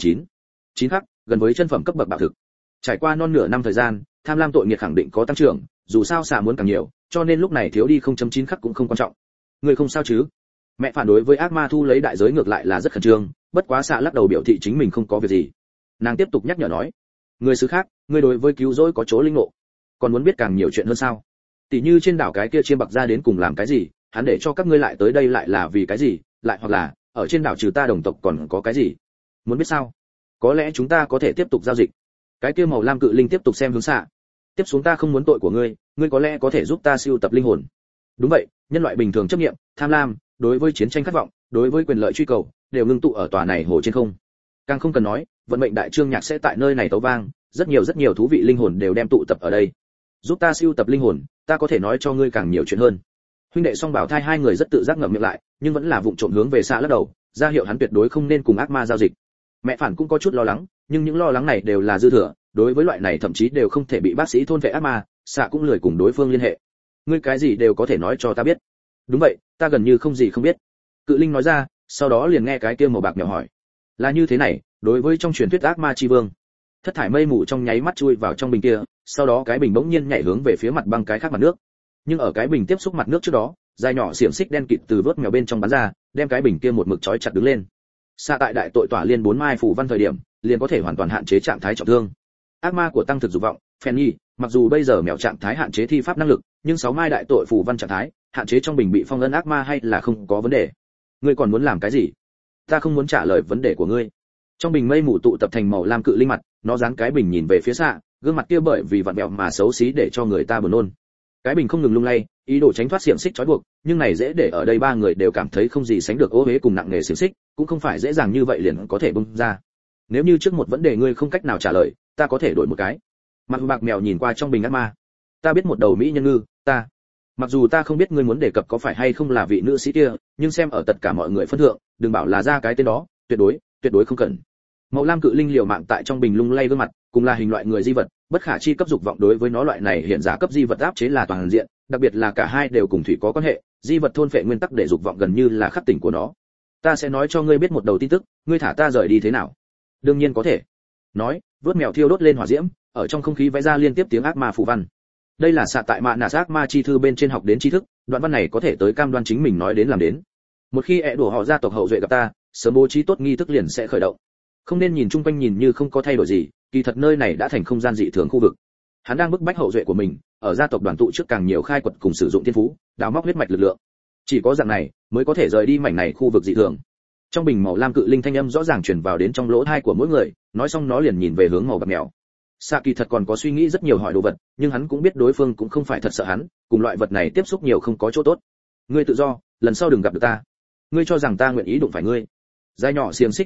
Speaker 1: 9 khắc, gần với chân phẩm cấp bậc bạo thực. Trải qua non nửa năm thời gian, tham lam tội nghiệt khẳng định có tăng trưởng, dù sao Sa muốn càng nhiều, cho nên lúc này thiếu đi 0.9 khắc cũng không quan trọng. Ngươi không sao chứ? Mẹ phản đối với ác ma thu lấy đại giới ngược lại là rất khẩn trương, bất quá Sa lắc đầu biểu thị chính mình không có việc gì. Nàng tiếp tục nhắc nhở nói, người xứ khác, ngươi đối với cứu rỗi có chỗ linh ngộ, còn muốn biết càng nhiều chuyện hơn sao? Tỷ như trên đảo cái kia chiêm bạc ra đến cùng làm cái gì, hắn để cho các ngươi lại tới đây lại là vì cái gì, lại hoặc là ở trên đảo trừ ta đồng tộc còn có cái gì? Muốn biết sao? Có lẽ chúng ta có thể tiếp tục giao dịch. Cái kia màu lam cự linh tiếp tục xem hướng Sa. Tiếp xuống ta không muốn tội của ngươi, ngươi có lẽ có thể giúp ta siêu tập linh hồn. Đúng vậy, nhân loại bình thường chấp niệm, tham lam, đối với chiến tranh khát vọng, đối với quyền lợi truy cầu, đều ngưng tụ ở tòa này hồ trên không. Càng không cần nói, vận mệnh đại trương nhạc sẽ tại nơi này tấu vang, rất nhiều thú vị linh hồn đều đem tụ tập ở đây. Giúp ta siêu tập linh hồn, ta có thể nói cho ngươi càng nhiều chuyện hơn. Huynh đệ song bảo thai hai người rất tự giác ngậm miệng lại, nhưng vẫn là vụng trộm hướng về Sa lắc đầu, ra hiệu hắn tuyệt đối không nên cùng ác ma giao dịch. Mẹ phản cũng có chút lo lắng, nhưng những lo lắng này đều là dư thừa, đối với loại này thậm chí đều không thể bị bác sĩ thôn vệ ác ma, Sa cũng lười cùng đối phương liên hệ. Ngươi cái gì đều có thể nói cho ta biết. Đúng vậy, ta gần như không gì không biết. Cự linh nói ra, sau đó liền nghe cái kia màu bạc nhỏ hỏi. Là như thế này, đối với trong truyền thuyết ác ma chi vương, thất thải mây mù trong nháy mắt chui vào trong bình kia, sau đó cái bình bỗng nhiên nhảy hướng về phía mặt băng cái khác mặt nước. Nhưng ở cái bình tiếp xúc mặt nước trước đó, dài nhỏ xiềng xích đen kịt từ vớt mèo bên trong bắn ra, đem cái bình kia một mực trói chặt đứng lên. Sa tại đại tội tỏa liên 4 mai phủ văn thời điểm, liền có thể hoàn toàn hạn chế trạng thái trọng thương. Ác ma của tăng thực dục vọng, Fanny, mặc dù bây giờ mèo trạng thái hạn chế thi pháp năng lực, nhưng 6 mai đại tội phủ văn trạng thái, hạn chế trong bình bị phong ấn ác ma hay là không có vấn đề. Ngươi còn muốn làm cái gì? Ta không muốn trả lời vấn đề của ngươi. Trong bình mây mù tụ tập thành màu lam cự linh mặt, nó dán cái bình nhìn về phía Sa, gương mặt kia bởi vì vặn vẹo mà xấu xí để cho người ta buồn nôn. Cái bình không ngừng lung lay, ý đồ tránh thoát xiềng xích trói buộc, nhưng này dễ để ở đây ba người đều cảm thấy không gì sánh được ô uế cùng nặng nề xiềng xích, cũng không phải dễ dàng như vậy liền có thể bung ra. Nếu như trước một vấn đề ngươi không cách nào trả lời, ta có thể đổi một cái. Mặt bạc mèo nhìn qua trong bình ác ma. Ta biết một đầu mỹ nhân ngư, ta. Mặc dù ta không biết ngươi muốn đề cập có phải hay không là vị nữ sĩ kia, nhưng xem ở tất cả mọi người phân thượng, đừng bảo là ra cái tên đó, tuyệt đối không cần. Màu lam cự linh liều mạng tại trong bình lung lay gương mặt, cùng là hình loại người di vật, bất khả chi cấp dục vọng đối với nó loại này hiện giả cấp di vật áp chế là toàn diện, đặc biệt là cả hai đều cùng thủy có quan hệ, di vật thôn phệ nguyên tắc để dục vọng gần như là khắc tỉnh của nó. Ta sẽ nói cho ngươi biết một đầu tin tức, ngươi thả ta rời đi thế nào? Đương nhiên có thể. Nói, vớt mèo thiêu đốt lên hỏa diễm, ở trong không khí vẽ ra liên tiếp tiếng ác ma phù văn. Đây là xạ tại mạ nạ ác ma chi thư bên trên học đến tri thức, đoạn văn này có thể tới cam đoan chính mình nói đến làm đến. Một khi ẻ đùa họ gia tộc hậu duệ gặp ta, sớm bố trí tốt nghi thức liền sẽ khởi động. Không nên nhìn chung quanh nhìn như không có thay đổi gì, kỳ thật nơi này đã thành không gian dị thường khu vực. Hắn đang bức bách hậu duệ của mình, ở gia tộc đoàn tụ trước càng nhiều khai quật cùng sử dụng thiên phú, đào móc huyết mạch lực lượng. Chỉ có dạng này mới có thể rời đi mảnh này khu vực dị thường. Trong bình màu lam cự linh thanh âm rõ ràng truyền vào đến trong lỗ tai của mỗi người, nói xong nó liền nhìn về hướng màu bạc mèo. Sa kỳ thật còn có suy nghĩ rất nhiều hỏi đồ vật, nhưng hắn cũng biết đối phương cũng không phải thật sợ hắn, cùng loại vật này tiếp xúc nhiều không có chỗ tốt. Ngươi tự do, lần sau đừng gặp được ta. Ngươi cho rằng ta nguyện ý đụng phải ngươi? Dài nhỏ xiềng xích thu hồi,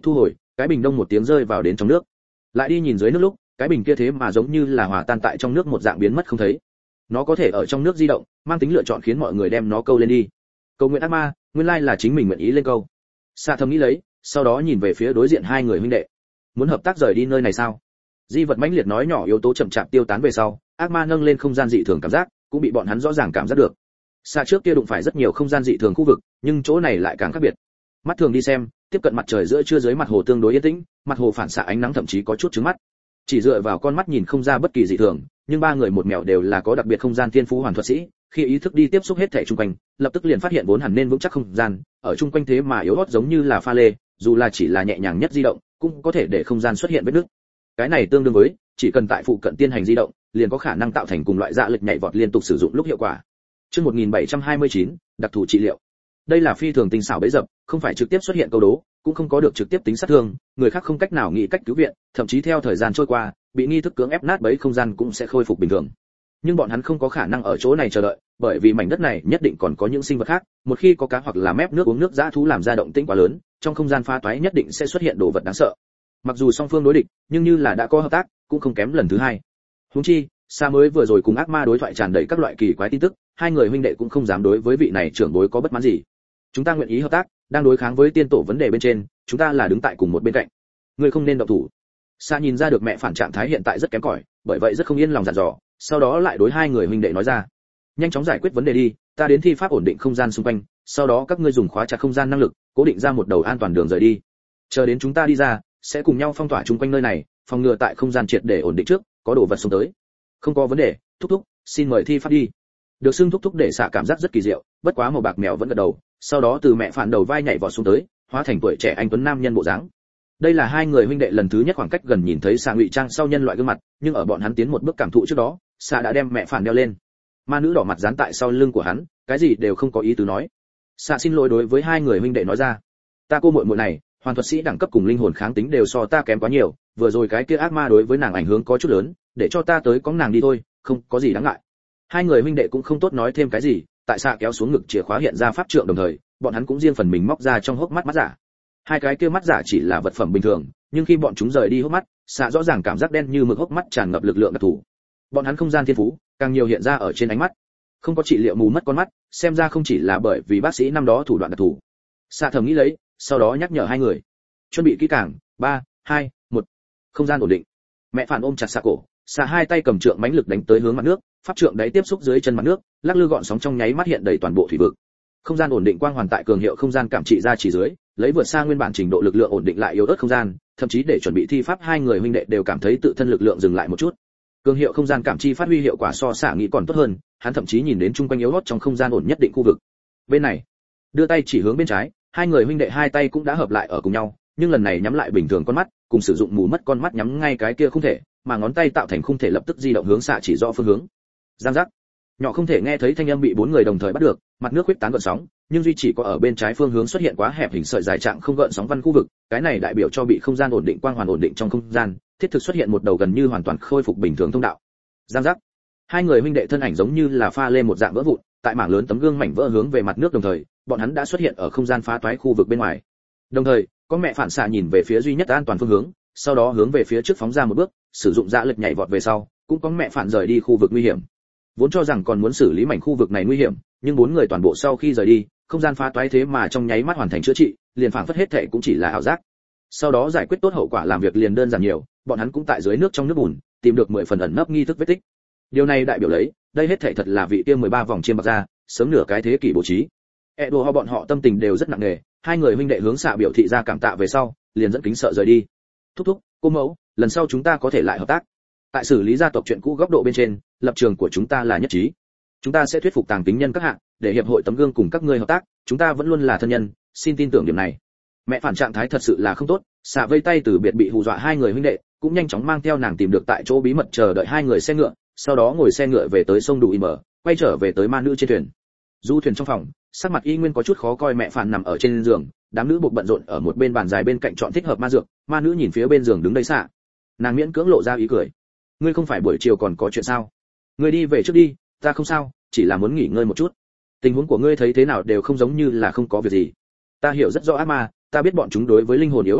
Speaker 1: cái bình đông một tiếng rơi vào đến trong nước. Lại đi nhìn dưới nước lúc, cái bình kia thế mà giống như là hòa tan tại trong nước một dạng biến mất không thấy. Nó có thể ở trong nước di động, mang tính lựa chọn khiến mọi người đem nó câu lên đi. Cầu nguyện ác ma, nguyên lai là chính mình nguyện ý lên câu. Sa thầm nghĩ lấy, sau đó nhìn về phía đối diện hai người huynh đệ. Muốn hợp tác rời đi nơi này sao? Di vật mãnh liệt nói nhỏ yếu tố chậm chạp tiêu tán về sau, ác ma nâng lên không gian dị thường cảm giác, cũng bị bọn hắn rõ ràng cảm giác được. Sa trước kia đụng phải rất nhiều không gian dị thường khu vực, nhưng chỗ này lại càng khác biệt. Mắt thường đi xem, tiếp cận mặt trời giữa trưa dưới mặt hồ tương đối yên tĩnh, mặt hồ phản xạ ánh nắng thậm chí có chút chướng mắt. Chỉ dựa vào con mắt nhìn không ra bất kỳ dị thường, nhưng ba người một mèo đều là có đặc biệt không gian thiên phú hoàn thuật sĩ, khi ý thức đi tiếp xúc hết thảy xung quanh, lập tức liền phát hiện vốn hẳn nên vững chắc không gian, ở chung quanh thế mà yếu ớt giống như là pha lê, dù là chỉ là nhẹ nhàng nhất di động, cũng có thể để không gian xuất hiện vết nứt. Cái này tương đương với, chỉ cần tại phụ cận tiên hành di động, liền có khả năng tạo thành cùng loại dạ lực nhảy vọt liên tục sử dụng lúc hiệu quả. Chương 1729, đặc thù trị liệu. Đây là phi thường tinh xảo bẫy dập, không phải trực tiếp xuất hiện câu đố, cũng không có được trực tiếp tính sát thương, người khác không cách nào nghĩ cách cứu viện, thậm chí theo thời gian trôi qua, bị nghi thức cưỡng ép nát bẫy không gian cũng sẽ khôi phục bình thường. Nhưng bọn hắn không có khả năng ở chỗ này chờ đợi, bởi vì mảnh đất này nhất định còn có những sinh vật khác, một khi có cá hoặc là mép nước uống nước dã thú làm ra động tĩnh quá lớn, trong không gian pha toái nhất định sẽ xuất hiện đồ vật đáng sợ. Mặc dù song phương đối địch, nhưng như là đã có hợp tác, cũng không kém lần thứ hai. Huống chi, Sa mới vừa rồi cùng ác ma đối thoại tràn đầy các loại kỳ quái tin tức, hai người huynh đệ cũng không dám đối với vị này trưởng bối có bất mãn gì. Chúng ta nguyện ý hợp tác, đang đối kháng với tiên tổ vấn đề bên trên, chúng ta là đứng tại cùng một bên cạnh. Ngươi không nên động thủ. Sa nhìn ra được mẹ phản trạng thái hiện tại rất kém cỏi, bởi vậy rất không yên lòng dặn dò, sau đó lại đối hai người huynh đệ nói ra: nhanh chóng giải quyết vấn đề đi, ta đến thi pháp ổn định không gian xung quanh, sau đó các ngươi dùng khóa chặt không gian năng lực, cố định ra một đầu an toàn đường rời đi. Chờ đến chúng ta đi ra, sẽ cùng nhau phong tỏa chung quanh nơi này, phòng ngừa tại không gian triệt để ổn định trước, có đồ vật xông tới. Không có vấn đề, thúc thúc, xin mời thi pháp đi. Được xưng thúc thúc để xạ cảm giác rất kỳ diệu, bất quá màu bạc mèo vẫn gật đầu, sau đó từ mẹ phản đầu vai nhảy vọt xuống tới, hóa thành tuổi trẻ anh tuấn nam nhân bộ dáng. Đây là hai người huynh đệ lần thứ nhất khoảng cách gần nhìn thấy xạ ngụy trang sau nhân loại gương mặt, nhưng ở bọn hắn tiến một bước cảm thụ trước đó, xạ đã đem mẹ phản đeo lên. Ma nữ đỏ mặt dán tại sau lưng của hắn, cái gì đều không có ý tứ nói. Xạ xin lỗi đối với hai người huynh đệ nói ra: ta cô muội muội này, hoàn thuật sĩ đẳng cấp cùng linh hồn kháng tính đều so ta kém quá nhiều, vừa rồi cái kia ác ma đối với nàng ảnh hưởng có chút lớn, để cho ta tới cõng nàng đi thôi, không có gì đáng ngại. Hai người huynh đệ cũng không tốt nói thêm cái gì, tại xạ kéo xuống ngực chìa khóa hiện ra pháp trượng đồng thời, bọn hắn cũng riêng phần mình móc ra trong hốc mắt mắt giả. Hai cái kia mắt giả chỉ là vật phẩm bình thường, nhưng khi bọn chúng rời đi hốc mắt, xạ rõ ràng cảm giác đen như mực hốc mắt tràn ngập lực lượng đặc thù. Bọn hắn không gian thiên phú càng nhiều hiện ra ở trên ánh mắt. Không có trị liệu mù mất con mắt, xem ra không chỉ là bởi vì bác sĩ năm đó thủ đoạn đặc thù. Xạ thầm nghĩ lấy, sau đó nhắc nhở hai người: chuẩn bị kỹ càng, 3, 2, 1. Không gian ổn định. Mẹ phản ôm chặt xạ cổ, xạ hai tay cầm trượng mãnh lực đánh tới hướng mặt nước, pháp trượng đáy tiếp xúc dưới chân mặt nước, lắc lư gọn sóng trong nháy mắt hiện đầy toàn bộ thủy vực. Không gian ổn định quang hoàn tại cường hiệu không gian cảm trị ra chỉ dưới, lấy vượt xa nguyên bản trình độ lực lượng ổn định lại yếu ớt không gian, thậm chí để chuẩn bị thi pháp hai người huynh đệ đều cảm thấy tự thân lực lượng dừng lại một chút. Cường hiệu không gian cảm chi phát huy hiệu quả so xạ nghĩ còn tốt hơn, hắn thậm chí nhìn đến chung quanh yếu ớt trong không gian ổn nhất định khu vực. Bên này, đưa tay chỉ hướng bên trái, hai người huynh đệ hai tay cũng đã hợp lại ở cùng nhau, nhưng lần này nhắm lại bình thường con mắt, cùng sử dụng mù mất con mắt nhắm ngay cái kia không thể, mà ngón tay tạo thành không thể lập tức di động hướng xạ chỉ rõ phương hướng. Giang giác. Nhỏ không thể nghe thấy thanh âm bị bốn người đồng thời bắt được, mặt nước huyết tán gợn sóng, nhưng duy chỉ có ở bên trái phương hướng xuất hiện quá hẹp hình sợi dài trạng không gợn sóng văn khu vực, cái này đại biểu cho bị không gian ổn định quang hoàn ổn định trong không gian, thiết thực xuất hiện một đầu gần như hoàn toàn khôi phục bình thường thông đạo. Giang giác. Hai người huynh đệ thân ảnh giống như là pha lê một dạng vỡ vụn, tại mảng lớn tấm gương mảnh vỡ hướng về mặt nước đồng thời, bọn hắn đã xuất hiện ở không gian phá toái khu vực bên ngoài. Đồng thời, có mẹ phản xạ nhìn về phía duy nhất an toàn phương hướng, sau đó hướng về phía trước phóng ra một bước, sử dụng dạ lực nhảy vọt về sau, cũng có mẹ phản rời đi khu vực nguy hiểm. Vốn cho rằng còn muốn xử lý mảnh khu vực này nguy hiểm, nhưng bốn người toàn bộ sau khi rời đi, không gian phá toái thế mà trong nháy mắt hoàn thành chữa trị, liền phảng phất hết thảy cũng chỉ là ảo giác. Sau đó giải quyết tốt hậu quả làm việc liền đơn giản nhiều, bọn hắn cũng tại dưới nước trong nước bùn, tìm được 10 phần ẩn nấp nghi thức vết tích. Điều này đại biểu lấy, đây hết thảy thật là vị kia 13 vòng chiêm bạc ra, sớm nửa cái thế kỷ bố trí. Edo bọn họ tâm tình đều rất nặng nề, hai người huynh đệ hướng xạ biểu thị ra cảm tạ về sau, liền dẫn kính sợ rời đi. Thúc thúc, cô mẫu, lần sau chúng ta có thể lại hợp tác. Tại xử lý gia tộc chuyện cũ góc độ bên trên, lập trường của chúng ta là nhất trí. Chúng ta sẽ thuyết phục Tàng Kính Nhân các hạng, để hiệp hội tấm gương cùng các ngươi hợp tác, chúng ta vẫn luôn là thân nhân, xin tin tưởng điểm này. Mẹ phản trạng thái thật sự là không tốt, xạ vây tay từ biệt bị hù dọa hai người huynh đệ, cũng nhanh chóng mang theo nàng tìm được tại chỗ bí mật chờ đợi hai người xe ngựa, sau đó ngồi xe ngựa về tới sông Đủ Im, quay trở về tới ma nữ trên thuyền. Du thuyền trong phòng, sắc mặt y nguyên có chút khó coi, mẹ phản nằm ở trên giường, đám nữ buộc bận rộn ở một bên bàn dài bên cạnh chọn thích hợp ma dược, ma nữ nhìn phía bên giường đứng đây xạ, nàng miễn cưỡng lộ ra ý cười. Ngươi không phải buổi chiều còn có chuyện sao? Ngươi đi về trước đi, ta không sao, chỉ là muốn nghỉ ngơi một chút. Tình huống của ngươi thấy thế nào đều không giống như là không có việc gì. Ta hiểu rất rõ ác ma, ta biết bọn chúng đối với linh hồn yếu ớt người,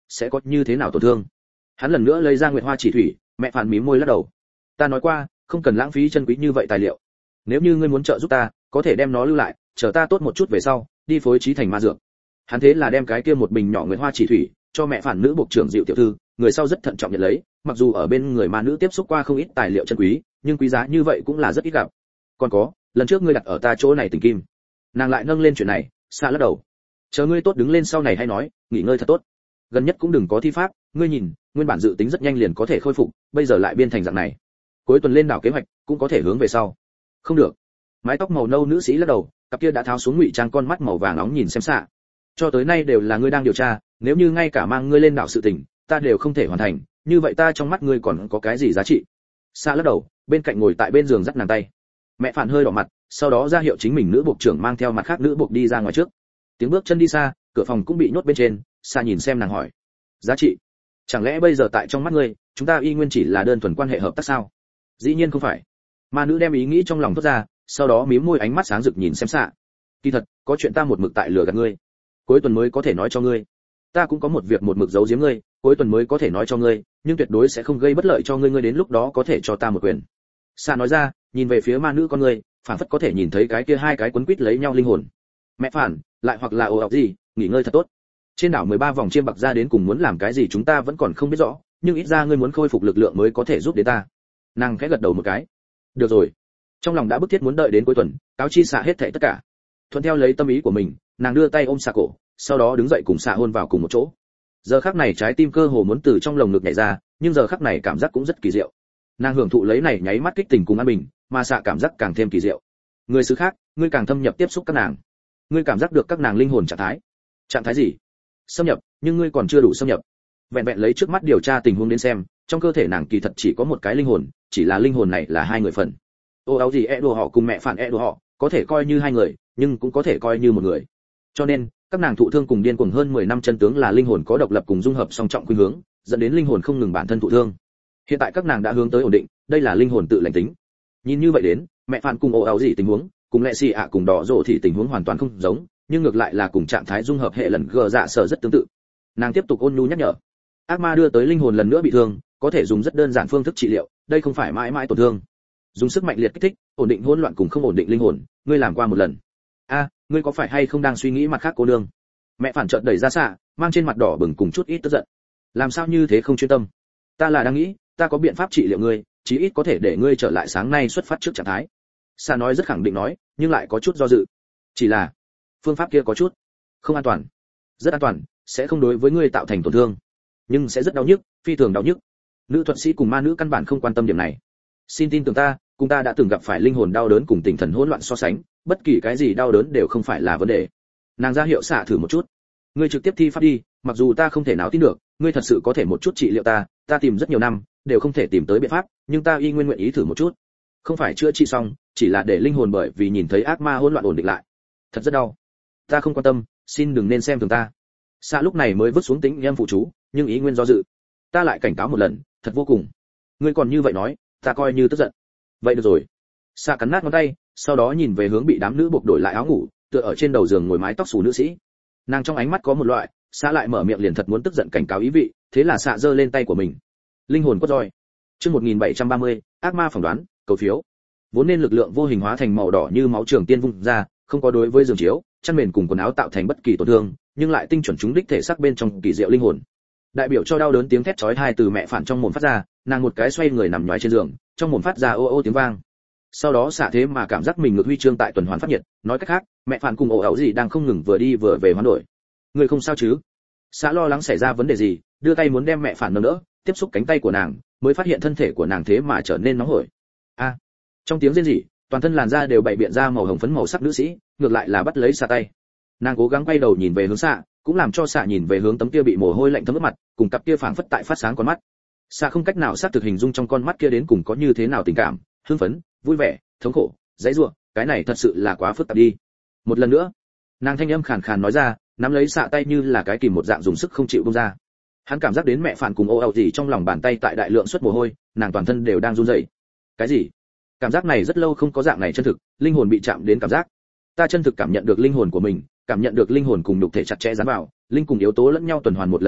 Speaker 1: sẽ có như thế nào tổn thương. Hắn lần nữa lấy ra nguyệt hoa chỉ thủy, mẹ phản mím môi lắc đầu. Ta nói qua, không cần lãng phí chân quý như vậy tài liệu. Nếu như ngươi muốn trợ giúp ta, có thể đem nó lưu lại, chờ ta tốt một chút về sau, đi phối trí thành ma dược. Hắn thế là đem cái kia một bình nhỏ nguyệt hoa chỉ thủy cho mẹ phản nữ buộc trưởng Dịu tiểu thư, người sau rất thận trọng nhận lấy, mặc dù ở bên người ma nữ tiếp xúc qua không ít tài liệu chân quý, nhưng quý giá như vậy cũng là rất ít gặp. Còn có, lần trước ngươi đặt ở ta chỗ này tình kim. Nàng lại nâng lên chuyện này, xa lắc đầu. Chờ ngươi tốt đứng lên sau này hay nói, nghỉ ngơi thật tốt. Gần nhất cũng đừng có thi pháp, ngươi nhìn, nguyên bản dự tính rất nhanh liền có thể khôi phục, bây giờ lại biên thành dạng này. Cuối tuần lên đảo kế hoạch, cũng có thể hướng về sau. Không được. Mái tóc màu nâu nữ sĩ lắc đầu, cặp kia đã tháo xuống ngụy trang con mắt màu vàng nóng nhìn xem xạ. Cho tới nay đều là ngươi đang điều tra, nếu như ngay cả mang ngươi lên đảo sự tình, ta đều không thể hoàn thành, như vậy ta trong mắt ngươi còn có cái gì giá trị? Xạ lắc đầu, bên cạnh ngồi tại bên giường dắt nàng tay. Mẹ phản hơi đỏ mặt, sau đó ra hiệu chính mình nữ buộc trưởng mang theo mặt khác nữ buộc đi ra ngoài trước. Tiếng bước chân đi xa, cửa phòng cũng bị nhốt bên trên, xạ nhìn xem nàng hỏi, giá trị? Chẳng lẽ bây giờ tại trong mắt ngươi, chúng ta y nguyên chỉ là đơn thuần quan hệ hợp tác sao? Dĩ nhiên không phải. Ma nữ đem ý nghĩ trong lòng thốt ra, sau đó mím môi ánh mắt sáng rực nhìn xem xạ. Kỳ thật, có chuyện ta một mực tại lừa gạt ngươi, cuối tuần mới có thể nói cho ngươi. Ta cũng có một việc một mực giấu giếm ngươi, cuối tuần mới có thể nói cho ngươi, nhưng tuyệt đối sẽ không gây bất lợi cho ngươi, ngươi đến lúc đó có thể cho ta một quyền. Xạ nói ra, nhìn về phía ma nữ con ngươi, phản phất có thể nhìn thấy cái kia hai cái quấn quýt lấy nhau linh hồn. Mẹ phản, lại hoặc là ồ ọc gì, nghỉ ngơi thật tốt. Trên đảo 13 vòng chiêm bạc ra đến cùng muốn làm cái gì chúng ta vẫn còn không biết rõ, nhưng ít ra ngươi muốn khôi phục lực lượng mới có thể giúp đến ta. Nàng khẽ gật đầu một cái. Được rồi. Trong lòng đã bức thiết muốn đợi đến cuối tuần, cáo chi xạ hết thảy tất cả. Thuận theo lấy tâm ý của mình, nàng đưa tay ôm xạ cổ, sau đó đứng dậy cùng xạ hôn vào cùng một chỗ. Giờ khắc này trái tim cơ hồ muốn từ trong lồng ngực nhảy ra, nhưng giờ khắc này cảm giác cũng rất kỳ diệu. Nàng hưởng thụ lấy này nháy mắt kích tình cùng an bình, mà xạ cảm giác càng thêm kỳ diệu. Người xứ khác, ngươi càng thâm nhập tiếp xúc các nàng, ngươi cảm giác được các nàng linh hồn trạng thái. Trạng thái gì? Xâm nhập, nhưng ngươi còn chưa đủ xâm nhập. Vẹn vẹn lấy trước mắt điều tra tình huống đến xem, trong cơ thể nàng kỳ thật chỉ có một cái linh hồn, chỉ là linh hồn này là hai người phần. Ô áo gì e đồ họ cùng mẹ phản e đồ họ, có thể coi như hai người, nhưng cũng có thể coi như một người. Cho nên, các nàng thụ thương cùng điên cuồng hơn 10 năm chân tướng là linh hồn có độc lập cùng dung hợp song trọng khuynh hướng, dẫn đến linh hồn không ngừng bản thân thụ thương. Hiện tại các nàng đã hướng tới ổn định, đây là linh hồn tự lành tính. Nhìn như vậy đến, mẹ phản cùng ô áo gì tình huống, cùng lệ xì ạ cùng đỏ rổ thì tình huống hoàn toàn không giống, nhưng ngược lại là cùng trạng thái dung hợp hệ lần gờ dạ sở rất tương tự. Nàng tiếp tục ôn nhu nhắc nhở, ác ma đưa tới linh hồn lần nữa bị thương, có thể dùng rất đơn giản phương thức trị liệu, đây không phải mãi mãi tổn thương. Dùng sức mạnh liệt kích thích, ổn định hỗn loạn cùng không ổn định linh hồn, ngươi làm qua một lần. A, ngươi có phải hay không đang suy nghĩ mặt khác cô nương? Mẹ phản chợt đẩy ra xạ, mang trên mặt đỏ bừng cùng chút ít tức giận. Làm sao như thế không chuyên tâm? Ta là đang nghĩ, ta có biện pháp trị liệu ngươi, chí ít có thể để ngươi trở lại sáng nay xuất phát trước trạng thái. Xạ nói rất khẳng định nói, nhưng lại có chút do dự. Chỉ là, phương pháp kia có chút không an toàn. Rất an toàn, sẽ không đối với ngươi tạo thành tổn thương, nhưng sẽ rất đau nhức, phi thường đau nhức. Nữ thuật sĩ cùng ma nữ căn bản không quan tâm điểm này. Xin tin tưởng ta, cùng ta đã từng gặp phải linh hồn đau đớn cùng tinh thần hỗn loạn so sánh, bất kỳ cái gì đau đớn đều không phải là vấn đề. Nàng ra hiệu xạ thử một chút. Ngươi trực tiếp thi pháp đi, mặc dù ta không thể nào tin được, ngươi thật sự có thể một chút trị liệu ta, ta tìm rất nhiều năm, đều không thể tìm tới biện pháp, nhưng ta y nguyên nguyện ý thử một chút. Không phải chữa trị xong, chỉ là để linh hồn bởi vì nhìn thấy ác ma hỗn loạn ổn định lại. Thật rất đau. Ta không quan tâm, xin đừng nên xem thường ta. Xạ lúc này mới vứt xuống tính em phụ chú, nhưng ý nguyên do dự. Ta lại cảnh cáo một lần, thật vô cùng. Ngươi còn như vậy nói, ta coi như tức giận. Vậy được rồi. Xạ cắn nát ngón tay, sau đó nhìn về hướng bị đám nữ buộc đổi lại áo ngủ, tựa ở trên đầu giường ngồi mái tóc xù nữ sĩ. Nàng trong ánh mắt có một loại, Xạ lại mở miệng liền thật muốn tức giận cảnh cáo ý vị, thế là Xạ giơ lên tay của mình. Linh hồn quất roi. Chương 1730, ác ma phỏng đoán, cầu phiếu. Vốn nên lực lượng vô hình hóa thành màu đỏ như máu trường tiên vung ra, không có đối với giường chiếu, chăn mền cùng quần áo tạo thành bất kỳ tổn thương, nhưng lại tinh chuẩn trúng đích thể xác bên trong kỳ diệu linh hồn. Đại biểu cho đau đớn tiếng thét chói tai từ mẹ phản trong mồm phát ra, nàng một cái xoay người nằm nhoài trên giường, trong mồm phát ra ô ô tiếng vang. Sau đó Xạ thế mà cảm giác mình ngực huy chương tại tuần hoàn phát nhiệt, nói cách khác, mẹ phản cùng ồ ảo gì đang không ngừng vừa đi vừa về hoán đổi. Người không sao chứ? Xạ lo lắng xảy ra vấn đề gì, đưa tay muốn đem mẹ phản nâng đỡ, tiếp xúc cánh tay của nàng, mới phát hiện thân thể của nàng thế mà trở nên nóng hổi. A! Trong tiếng rên rỉ, toàn thân làn da đều bày biện ra màu hồng phấn màu sắc nữ sĩ, ngược lại là bắt lấy Xạ tay. Nàng cố gắng quay đầu nhìn về hướng Xạ, cũng làm cho Xạ nhìn về hướng tấm kia bị mồ hôi lạnh thấm ướt mặt, cùng cặp kia phảng phất tại phát sáng con mắt. Xạ không cách nào xác thực hình dung trong con mắt kia đến cùng có như thế nào tình cảm, hưng phấn, vui vẻ, thống khổ, dãy rủa, cái này thật sự là quá phức tạp đi. Một lần nữa, nàng thanh âm khàn khàn nói ra, nắm lấy Xạ tay như là cái kìm một dạng dùng sức không chịu buông ra. Hắn cảm giác đến mẹ phản cùng ô ảo gì trong lòng bàn tay tại đại lượng xuất mồ hôi, nàng toàn thân đều đang run rẩy. Cái gì? Cảm giác này rất lâu không có dạng này chân thực, linh hồn bị chạm đến cảm giác. Ta chân thực cảm nhận được linh hồn của mình, cảm nhận được linh hồn cùng nhục thể chặt chẽ dán vào, linh cùng yếu tố lẫn nhau tuần hoàn một lần nữa,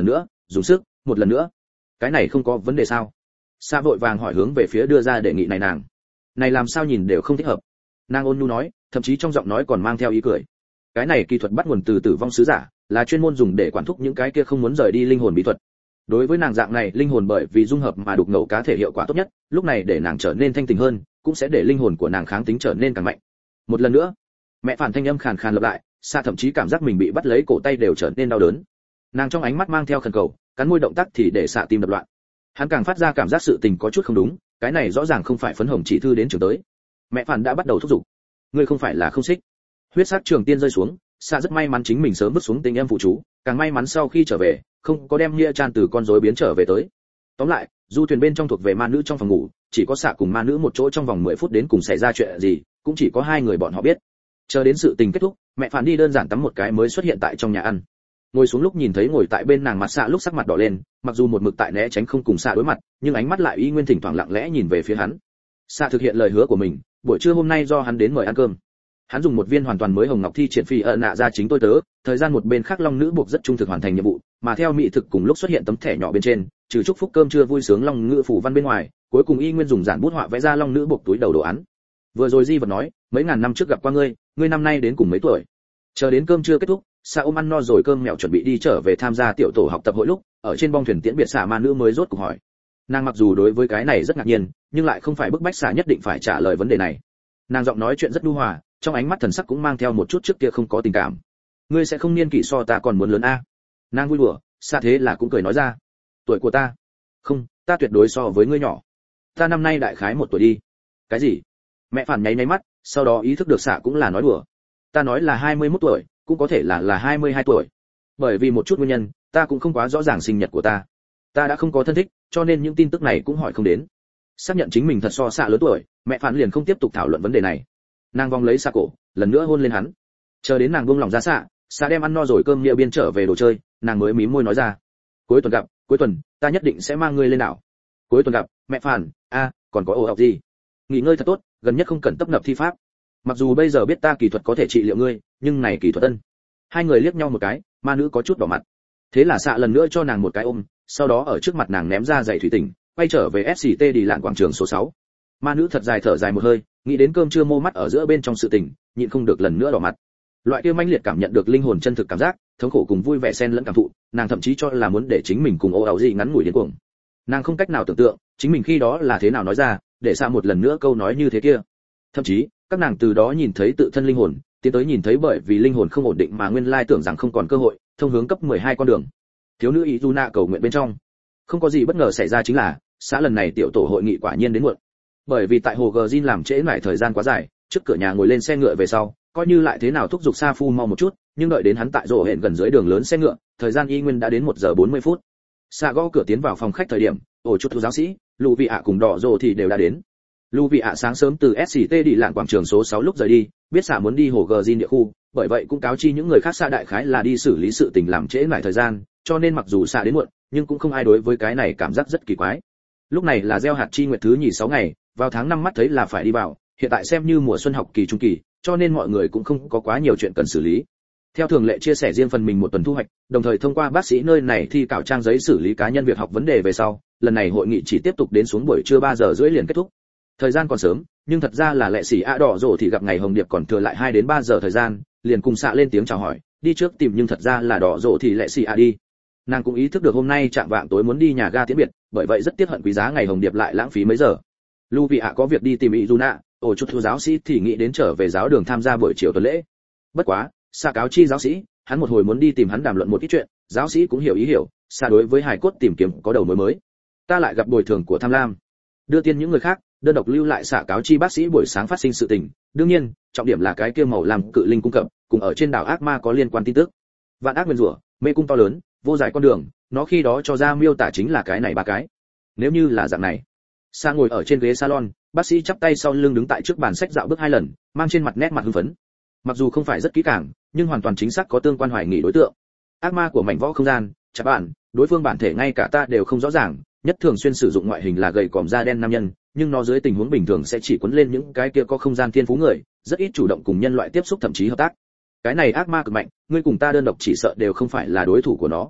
Speaker 1: dùng sức một lần nữa. Cái này không có vấn đề sao? Sa vội vàng hỏi hướng về phía đưa ra đề nghị này nàng. Này làm sao nhìn đều không thích hợp. Nàng ôn nhu nói, thậm chí trong giọng nói còn mang theo ý cười. Cái này kỳ thuật bắt nguồn từ tử vong sứ giả, là chuyên môn dùng để quản thúc những cái kia không muốn rời đi linh hồn bí thuật. Đối với nàng dạng này linh hồn bởi vì dung hợp mà đục ngầu cá thể hiệu quả tốt nhất, lúc này để nàng trở nên thanh tình hơn, cũng sẽ để linh hồn của nàng kháng tính trở nên càng mạnh. Một lần nữa, mẹ phản thanh âm khàn khàn lặp lại, Sa thậm chí cảm giác mình bị bắt lấy cổ tay đều trở nên đau đớn. Nàng trong ánh mắt mang theo khẩn cầu, cắn môi động tác thì để Sa tim đập loạn. Hắn càng phát ra cảm giác sự tình có chút không đúng, cái này rõ ràng không phải phấn hồng chỉ thư đến trường tới. Mẹ phản đã bắt đầu thúc giục. Ngươi không phải là không xích. Huyết sắc trường tiên rơi xuống, Sa rất may mắn chính mình sớm vứt xuống tình em phụ chú, càng may mắn sau khi trở về, không có đem Nghĩa Chan từ con rối biến trở về tới. Tóm lại, du thuyền bên trong thuộc về ma nữ trong phòng ngủ, chỉ có Sa cùng ma nữ một chỗ trong vòng 10 phút đến cùng xảy ra chuyện gì, cũng chỉ có hai người bọn họ biết. Chờ đến sự tình kết thúc, mẹ phản đi đơn giản tắm một cái mới xuất hiện tại trong nhà ăn. Ngồi xuống lúc nhìn thấy ngồi tại bên nàng mặt Sa lúc sắc mặt đỏ lên, mặc dù một mực tại né tránh không cùng Sa đối mặt, nhưng ánh mắt lại y nguyên thỉnh thoảng lặng lẽ nhìn về phía hắn. Sa thực hiện lời hứa của mình, buổi trưa hôm nay do hắn đến mời ăn cơm. Hắn dùng một viên hoàn toàn mới hồng ngọc thi triển phi nạ ra chính tôi tớ, thời gian một bên khác long nữ buộc rất trung thực hoàn thành nhiệm vụ, mà theo mỹ thực cùng lúc xuất hiện tấm thẻ nhỏ bên trên, trừ chúc phúc cơm trưa vui sướng long ngữ phủ văn bên ngoài, cuối cùng y nguyên dùng giản bút họa vẽ ra long nữ buộc túi đầu đồ án. Vừa rồi Di vật nói, mấy ngàn năm trước gặp qua ngươi, ngươi năm nay đến cùng mấy tuổi? Chờ đến cơm trưa kết thúc, Sa ôm ăn no rồi cơm mèo chuẩn bị đi trở về tham gia tiểu tổ học tập hội lúc, ở trên bong thuyền tiễn biệt Sa ma nữ mới rốt cuộc hỏi. Nàng mặc dù đối với cái này rất ngạc nhiên, nhưng lại không phải bức bách Sa nhất định phải trả lời vấn đề này. Nàng giọng nói chuyện rất nhu hòa, trong ánh mắt thần sắc cũng mang theo một chút trước kia không có tình cảm. Ngươi sẽ không niên kỷ so ta còn muốn lớn a? Nàng vui đùa, Sa thế là cũng cười nói ra. Tuổi của ta? Không, ta tuyệt đối so với ngươi nhỏ. Ta năm nay đại khái 1 tuổi đi. Cái gì? Mẹ phản nháy mắt, sau đó ý thức được Sa cũng là nói đùa. Ta nói là 21 tuổi, cũng có thể là 22 tuổi. Bởi vì một chút nguyên nhân, ta cũng không quá rõ ràng sinh nhật của ta. Ta đã không có thân thích, cho nên những tin tức này cũng hỏi không đến. Xác nhận chính mình thật so Sa lớn tuổi, mẹ phản liền không tiếp tục thảo luận vấn đề này. Nàng vòng lấy Sa cổ, lần nữa hôn lên hắn. Chờ đến nàng buông lòng ra Sa đem ăn no rồi cơm nhiều biên trở về đồ chơi, nàng mới mím môi nói ra. Cuối tuần gặp, cuối tuần, ta nhất định sẽ mang ngươi lên đảo. Cuối tuần gặp, mẹ phản, còn có ồ ọc gì? Nghỉ ngơi thật tốt, gần nhất không cần tấp nập thi pháp. Mặc dù bây giờ biết ta kỳ thuật có thể trị liệu ngươi, nhưng này kỳ thuật ân. Hai người liếc nhau một cái, ma nữ có chút đỏ mặt. Thế là Sa lần nữa cho nàng một cái ôm, sau đó ở trước mặt nàng ném ra giày thủy tinh, quay trở về SCT đi lạn quảng trường số 6. Ma nữ thật dài thở dài một hơi, nghĩ đến cơm trưa mô mắt ở giữa bên trong sự tình, nhịn không được lần nữa đỏ mặt. Loại kia mãnh liệt cảm nhận được linh hồn chân thực cảm giác, thống khổ cùng vui vẻ xen lẫn cảm thụ, nàng thậm chí cho là muốn để chính mình cùng ồ ảo gì ngắn ngủi đến cuồng. Nàng không cách nào tưởng tượng, chính mình khi đó là thế nào nói ra, để Sa một lần nữa câu nói như thế kia. Thậm chí, các nàng từ đó nhìn thấy tự thân linh hồn, tiến tới nhìn thấy bởi vì linh hồn không ổn định mà nguyên lai tưởng rằng không còn cơ hội, thông hướng cấp 12 con đường. Thiếu nữ Izuna cầu nguyện bên trong. Không có gì bất ngờ xảy ra chính là, Sa lần này tiểu tổ hội nghị quả nhiên đến muộn. Bởi vì tại hồ Gjin làm trễ nải thời gian quá dài, trước cửa nhà ngồi lên xe ngựa về sau, coi như lại thế nào thúc giục Sa Phu mau một chút, nhưng đợi đến hắn tại rổ hẹn gần dưới đường lớn xe ngựa, thời gian y nguyên đã đến 1 giờ 40 phút. Sa gõ cửa tiến vào phòng khách thời điểm, ổ chút giáo sĩ, Lù Vị ạ cùng Đỏ Rồ thì đều đã đến. Lù Vị ạ sáng sớm từ SCT đi lạng quảng trường số 6 lúc rời đi, biết Sa muốn đi hồ Gjin địa khu, bởi vậy cũng cáo chi những người khác Sa đại khái là đi xử lý sự tình làm trễ nải thời gian, cho nên mặc dù Sa đến muộn, nhưng cũng không ai đối với cái này cảm giác rất kỳ quái. Lúc này là gieo hạt chi nguyệt thứ nhì 6 ngày, vào tháng 5 mắt thấy là phải đi vào, hiện tại xem như mùa xuân học kỳ trung kỳ, cho nên mọi người cũng không có quá nhiều chuyện cần xử lý. Theo thường lệ chia sẻ riêng phần mình một tuần thu hoạch, đồng thời thông qua bác sĩ nơi này thi cảo trang giấy xử lý cá nhân việc học vấn đề về sau, lần này hội nghị chỉ tiếp tục đến xuống buổi trưa 3 giờ rưỡi liền kết thúc. Thời gian còn sớm, nhưng thật ra là lệ sĩ Đỏ Rồ thì gặp ngày Hồng Điệp còn thừa lại 2 đến 3 giờ thời gian, liền cùng Sa lên tiếng chào hỏi, đi trước tìm nhưng thật ra là Đỏ Rồ thì lệ sĩ đi. Nàng cũng ý thức được hôm nay chạm vạng tối muốn đi nhà ga tiễn biệt, bởi vậy rất tiếc hận quý giá ngày Hồng Điệp lại lãng phí mấy giờ. Lưu Vị ạ có việc đi tìm Izuna, ổ chút giáo sĩ thì nghĩ đến trở về giáo đường tham gia buổi chiều tuần lễ. Bất quá, Sa cáo chi giáo sĩ, hắn một hồi muốn đi tìm hắn đàm luận một ít chuyện, giáo sĩ cũng hiểu ý hiểu, Sa đối với hài cốt tìm kiếm có đầu mối mới. Ta lại gặp bồi thường của tham lam. Đưa tiên những người khác, đơn độc lưu lại Sa cáo chi bác sĩ buổi sáng phát sinh sự tình, đương nhiên, trọng điểm là cái kia màu làm cự linh cung cập, cùng ở trên đảo ác ma có liên quan tin tức. Vạn ác nguyên rủa, mê cung to lớn, vô giải con đường, nó khi đó cho ra miêu tả chính là cái này 3 cái. Nếu như là dạng này, Sa ngồi ở trên ghế salon, bác sĩ chắp tay sau lưng đứng tại trước bàn sách dạo bước 2 lần, mang trên mặt nét mặt hưng phấn. Mặc dù không phải rất kỹ càng, nhưng hoàn toàn chính xác có tương quan hoài nghị đối tượng. Ác ma của mảnh võ không gian, chả bạn, đối phương bản thể ngay cả ta đều không rõ ràng, nhất thường xuyên sử dụng ngoại hình là gầy còm da đen nam nhân, nhưng nó dưới tình huống bình thường sẽ chỉ cuốn lên những cái kia có không gian thiên phú người, rất ít chủ động cùng nhân loại tiếp xúc thậm chí hợp tác. Cái này ác ma cực mạnh, ngươi cùng ta đơn độc chỉ sợ đều không phải là đối thủ của nó.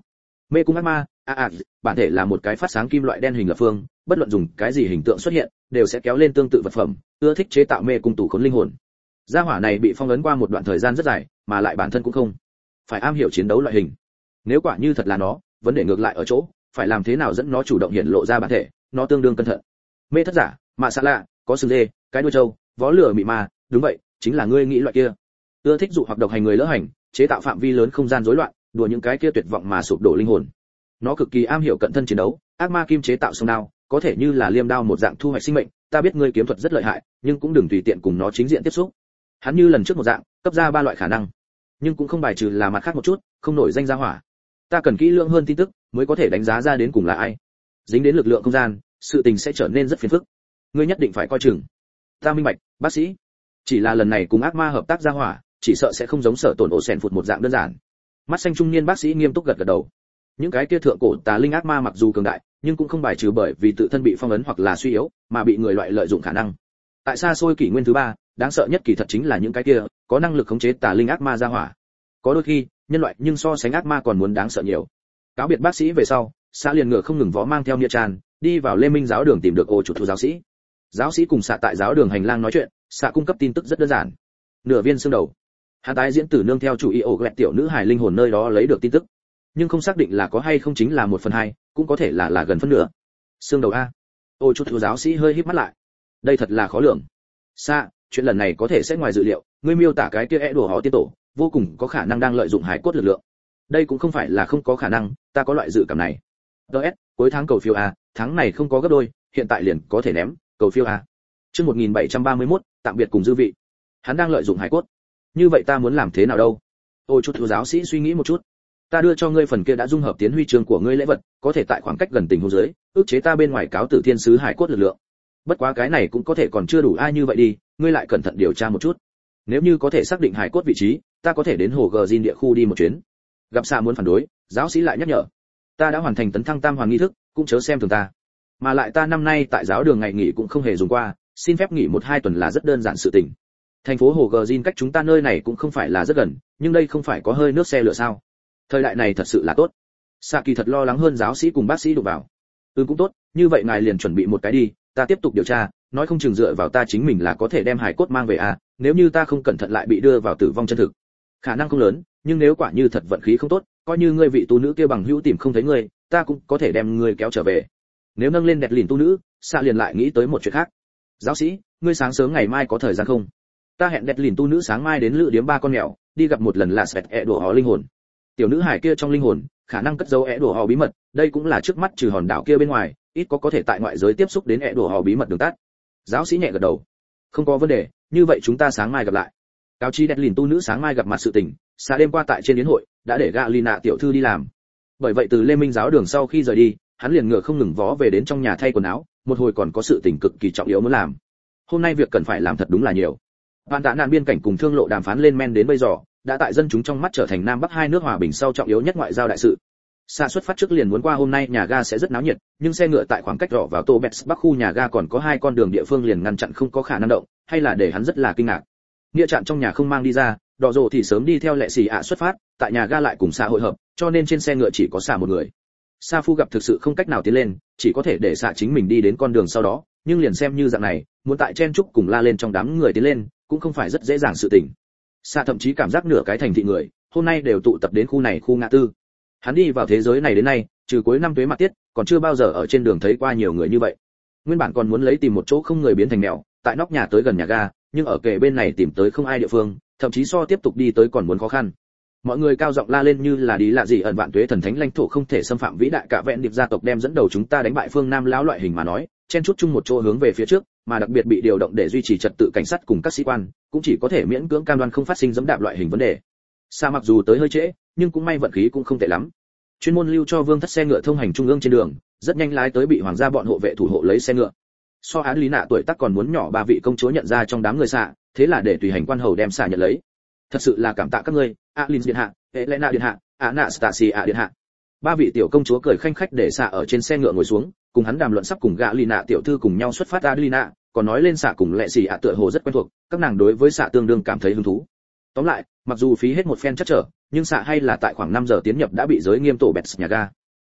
Speaker 1: Mê cung ác ma, bản thể là một cái phát sáng kim loại đen hình lập phương, bất luận dùng cái gì hình tượng xuất hiện, đều sẽ kéo lên tương tự vật phẩm, ưa thích chế tạo mê cung tủ khốn linh hồn. Gia hỏa này bị phong ấn qua một đoạn thời gian rất dài, mà lại bản thân cũng không phải am hiểu chiến đấu loại hình. Nếu quả như thật là nó, vấn đề ngược lại ở chỗ, phải làm thế nào dẫn nó chủ động hiện lộ ra bản thể, nó tương đương cẩn thận. Mê thất giả, mạ xạ lạ, có sừng dê, cái đuôi trâu, vó lửa mị ma, đúng vậy, chính là ngươi nghĩ loại kia. Ưa thích dụ hoặc độc hành người lỡ hành, chế tạo phạm vi lớn không gian rối loạn, đùa những cái kia tuyệt vọng mà sụp đổ linh hồn. Nó cực kỳ am hiểu cận thân chiến đấu, ác ma kim chế tạo song đao, có thể như là liêm đao một dạng thu hoạch sinh mệnh, ta biết ngươi kiếm thuật rất lợi hại, nhưng cũng đừng tùy tiện cùng nó chính diện tiếp xúc. Hắn như lần trước một dạng, cấp ra 3 loại khả năng, nhưng cũng không bài trừ là mặt khác một chút, không nổi danh gia hỏa. Ta cần kỹ lưỡng hơn tin tức, mới có thể đánh giá ra đến cùng là ai. Dính đến lực lượng không gian, sự tình sẽ trở nên rất phiền phức. Ngươi nhất định phải coi chừng. Ta minh bạch, bác sĩ. Chỉ là lần này cùng ác ma hợp tác gia hỏa, chỉ sợ sẽ không giống Sở Tổn ổ sèn phụt một dạng đơn giản. Mắt xanh trung niên bác sĩ nghiêm túc gật gật đầu. Những cái kia thượng cổ tà linh ác ma mặc dù cường đại, nhưng cũng không bài trừ bởi vì tự thân bị phong ấn hoặc là suy yếu, mà bị người loại lợi dụng khả năng. Tại xa xôi kỷ nguyên thứ 3, đáng sợ nhất kỳ thật chính là những cái kia có năng lực khống chế tà linh ác ma gia hỏa. Có đôi khi, nhân loại nhưng so sánh ác ma còn muốn đáng sợ nhiều. Cáo biệt bác sĩ về sau, xã liền ngựa không ngừng vó mang theo Nia Chan, đi vào Lê Minh giáo đường tìm được ô chủ thu giáo sĩ. Giáo sĩ cùng xạ tại giáo đường hành lang nói chuyện, xạ cung cấp tin tức rất đơn giản. Nửa viên xương đầu. Hắn tái diễn tử nương theo chủ ý ổ gẹt tiểu nữ hài linh hồn nơi đó lấy được tin tức, nhưng không xác định là có hay không chính là 1/2, cũng có thể là gần phân nửa. Xương đầu a. Ô chủ thu giáo sĩ hơi híp mắt lại. Đây thật là khó lường. Xạ, chuyện lần này có thể sẽ ngoài dự liệu, ngươi miêu tả cái kia đùa họ tiên tổ, vô cùng có khả năng đang lợi dụng hải cốt lực lượng. Đây cũng không phải là không có khả năng, ta có loại dự cảm này. DS, cuối tháng cầu phiếu a, tháng này không có gấp đôi, hiện tại liền có thể ném, cầu phiếu a. Chương 1731, tạm biệt cùng dư vị. Hắn đang lợi dụng hải cốt. Như vậy ta muốn làm thế nào đâu? Ôi chút thiếu giáo sĩ suy nghĩ một chút. Ta đưa cho ngươi phần kia đã dung hợp tiến huy chương của ngươi lễ vật, có thể tại khoảng cách gần tình huống dưới, ức chế ta bên ngoài cáo tử thiên sứ hải cốt lực lượng. Bất quá cái này cũng có thể còn chưa đủ ai như vậy đi, ngươi lại cẩn thận điều tra một chút. Nếu như có thể xác định hải cốt vị trí, ta có thể đến hồ gờ Jin địa khu đi một chuyến. Gặp xạ muốn phản đối, giáo sĩ lại nhắc nhở. Ta đã hoàn thành tấn thăng tam hoàn nghi thức, cũng chớ xem thường ta. Mà lại ta năm nay tại giáo đường ngày nghỉ cũng không hề dùng qua, xin phép nghỉ 1-2 tuần là rất đơn giản sự tình. Thành phố hồ gờ Jin cách chúng ta nơi này cũng không phải là rất gần, nhưng đây không phải có hơi nước xe lửa sao? Thời đại này thật sự là tốt. Xạ kỳ thật lo lắng hơn giáo sĩ cùng bác sĩ đụng vào. Cũng tốt, như vậy ngài liền chuẩn bị một cái đi, ta tiếp tục điều tra, nói không chừng dựa vào ta chính mình là có thể đem hải cốt mang về à, nếu như ta không cẩn thận lại bị đưa vào tử vong chân thực. Khả năng không lớn, nhưng nếu quả như thật vận khí không tốt, coi như ngươi vị tu nữ kia bằng hữu tìm không thấy ngươi, ta cũng có thể đem ngươi kéo trở về. Nếu nâng lên đẹp lìn tu nữ, xạ liền lại nghĩ tới một chuyện khác. Giáo sĩ, ngươi sáng sớm ngày mai có thời gian không? Ta hẹn đẹp lìn tu nữ sáng mai đến lữ điếm 3 con mèo, đi gặp một lần là sẹt đùa họ linh hồn. Tiểu nữ hải kia trong linh hồn, khả năng cất giấu đùa họ bí mật, đây cũng là trước mắt trừ hòn đảo kia bên ngoài, ít có thể tại ngoại giới tiếp xúc đến đùa họ bí mật đường tắt. Giáo sĩ nhẹ gật đầu. Không có vấn đề, như vậy chúng ta sáng mai gặp lại. Cáo chí đẹp lìn tu nữ sáng mai gặp mặt sự tình, xa đêm qua tại trên yến hội, đã để Galina tiểu thư đi làm. Bởi vậy từ Lê Minh giáo đường sau khi rời đi, hắn liền ngựa không ngừng vó về đến trong nhà thay quần áo, một hồi còn có sự tình cực kỳ trọng yếu muốn làm. Hôm nay việc cần phải làm thật đúng là nhiều. Bạn tạ nạn biên cảnh cùng thương lộ đàm phán lên men đến bây giờ, đã tại dân chúng trong mắt trở thành Nam Bắc hai nước hòa bình sau trọng yếu nhất ngoại giao đại sự. Xa xuất phát trước liền muốn qua hôm nay nhà ga sẽ rất náo nhiệt, nhưng xe ngựa tại khoảng cách rõ vào Tô Bẹt Bắc khu nhà ga còn có 2 con đường địa phương liền ngăn chặn không có khả năng động, hay là để hắn rất là kinh ngạc. Nghĩa chặn trong nhà không mang đi ra, đỏ rồ thì sớm đi theo lệ xì xuất phát, tại nhà ga lại cùng Sa hội hợp, cho nên trên xe ngựa chỉ có Sa một người. Sa Phu gặp thực sự không cách nào tiến lên, chỉ có thể để Sa chính mình đi đến con đường sau đó, nhưng liền xem như dạng này, muốn tại chen trúc cùng la lên trong đám người tiến lên, cũng không phải rất dễ dàng sự tình. Sa thậm chí cảm giác nửa cái thành thị người, hôm nay đều tụ tập đến khu này khu ngã tư. Hắn đi vào thế giới này đến nay, trừ cuối năm tuế mạc tiết, còn chưa bao giờ ở trên đường thấy qua nhiều người như vậy. Nguyên bản còn muốn lấy tìm một chỗ không người biến thành mèo, tại nóc nhà tới gần nhà ga, nhưng ở kề bên này tìm tới không ai địa phương, thậm chí so tiếp tục đi tới còn muốn khó khăn. Mọi người cao giọng la lên như là đi lạ gì ẩn vạn tuế thần thánh lãnh thổ không thể xâm phạm vĩ đại cả vẹn điệp gia tộc đem dẫn đầu chúng ta đánh bại phương Nam lão loại hình mà nói, chen chúc chung một chỗ hướng về phía trước, mà đặc biệt bị điều động để duy trì trật tự cảnh sát cùng các sĩ quan, cũng chỉ có thể miễn cưỡng cam đoan không phát sinh dẫm đạp loại hình vấn đề. Sa mặc dù tới hơi trễ, nhưng cũng may vận khí cũng không tệ lắm. Chuyên môn lưu cho Vương Thất xe ngựa thông hành trung ương trên đường, rất nhanh lái tới bị hoàng gia bọn hộ vệ thủ hộ lấy xe ngựa. So án lý nạ tuổi tác còn muốn nhỏ 3 vị công chúa nhận ra trong đám người xạ, thế là để tùy hành quan hầu đem xạ nhận lấy. Thật sự là cảm tạ các ngươi, Alin điện hạ, Helena điện hạ, Anastasia điện hạ. 3 vị tiểu công chúa cười khanh khách để xạ ở trên xe ngựa ngồi xuống, cùng hắn đàm luận sắp cùng Galina tiểu thư cùng nhau xuất phát Adelina, còn nói lên xạ cùng lệ xì tựa hồ rất quen thuộc, các nàng đối với xạ tương đương cảm thấy hứng thú. Tóm lại, mặc dù phí hết một phen chắc trở, nhưng xạ hay là tại khoảng 5 giờ tiến nhập đã bị giới nghiêm tổ bẹt nhà ga.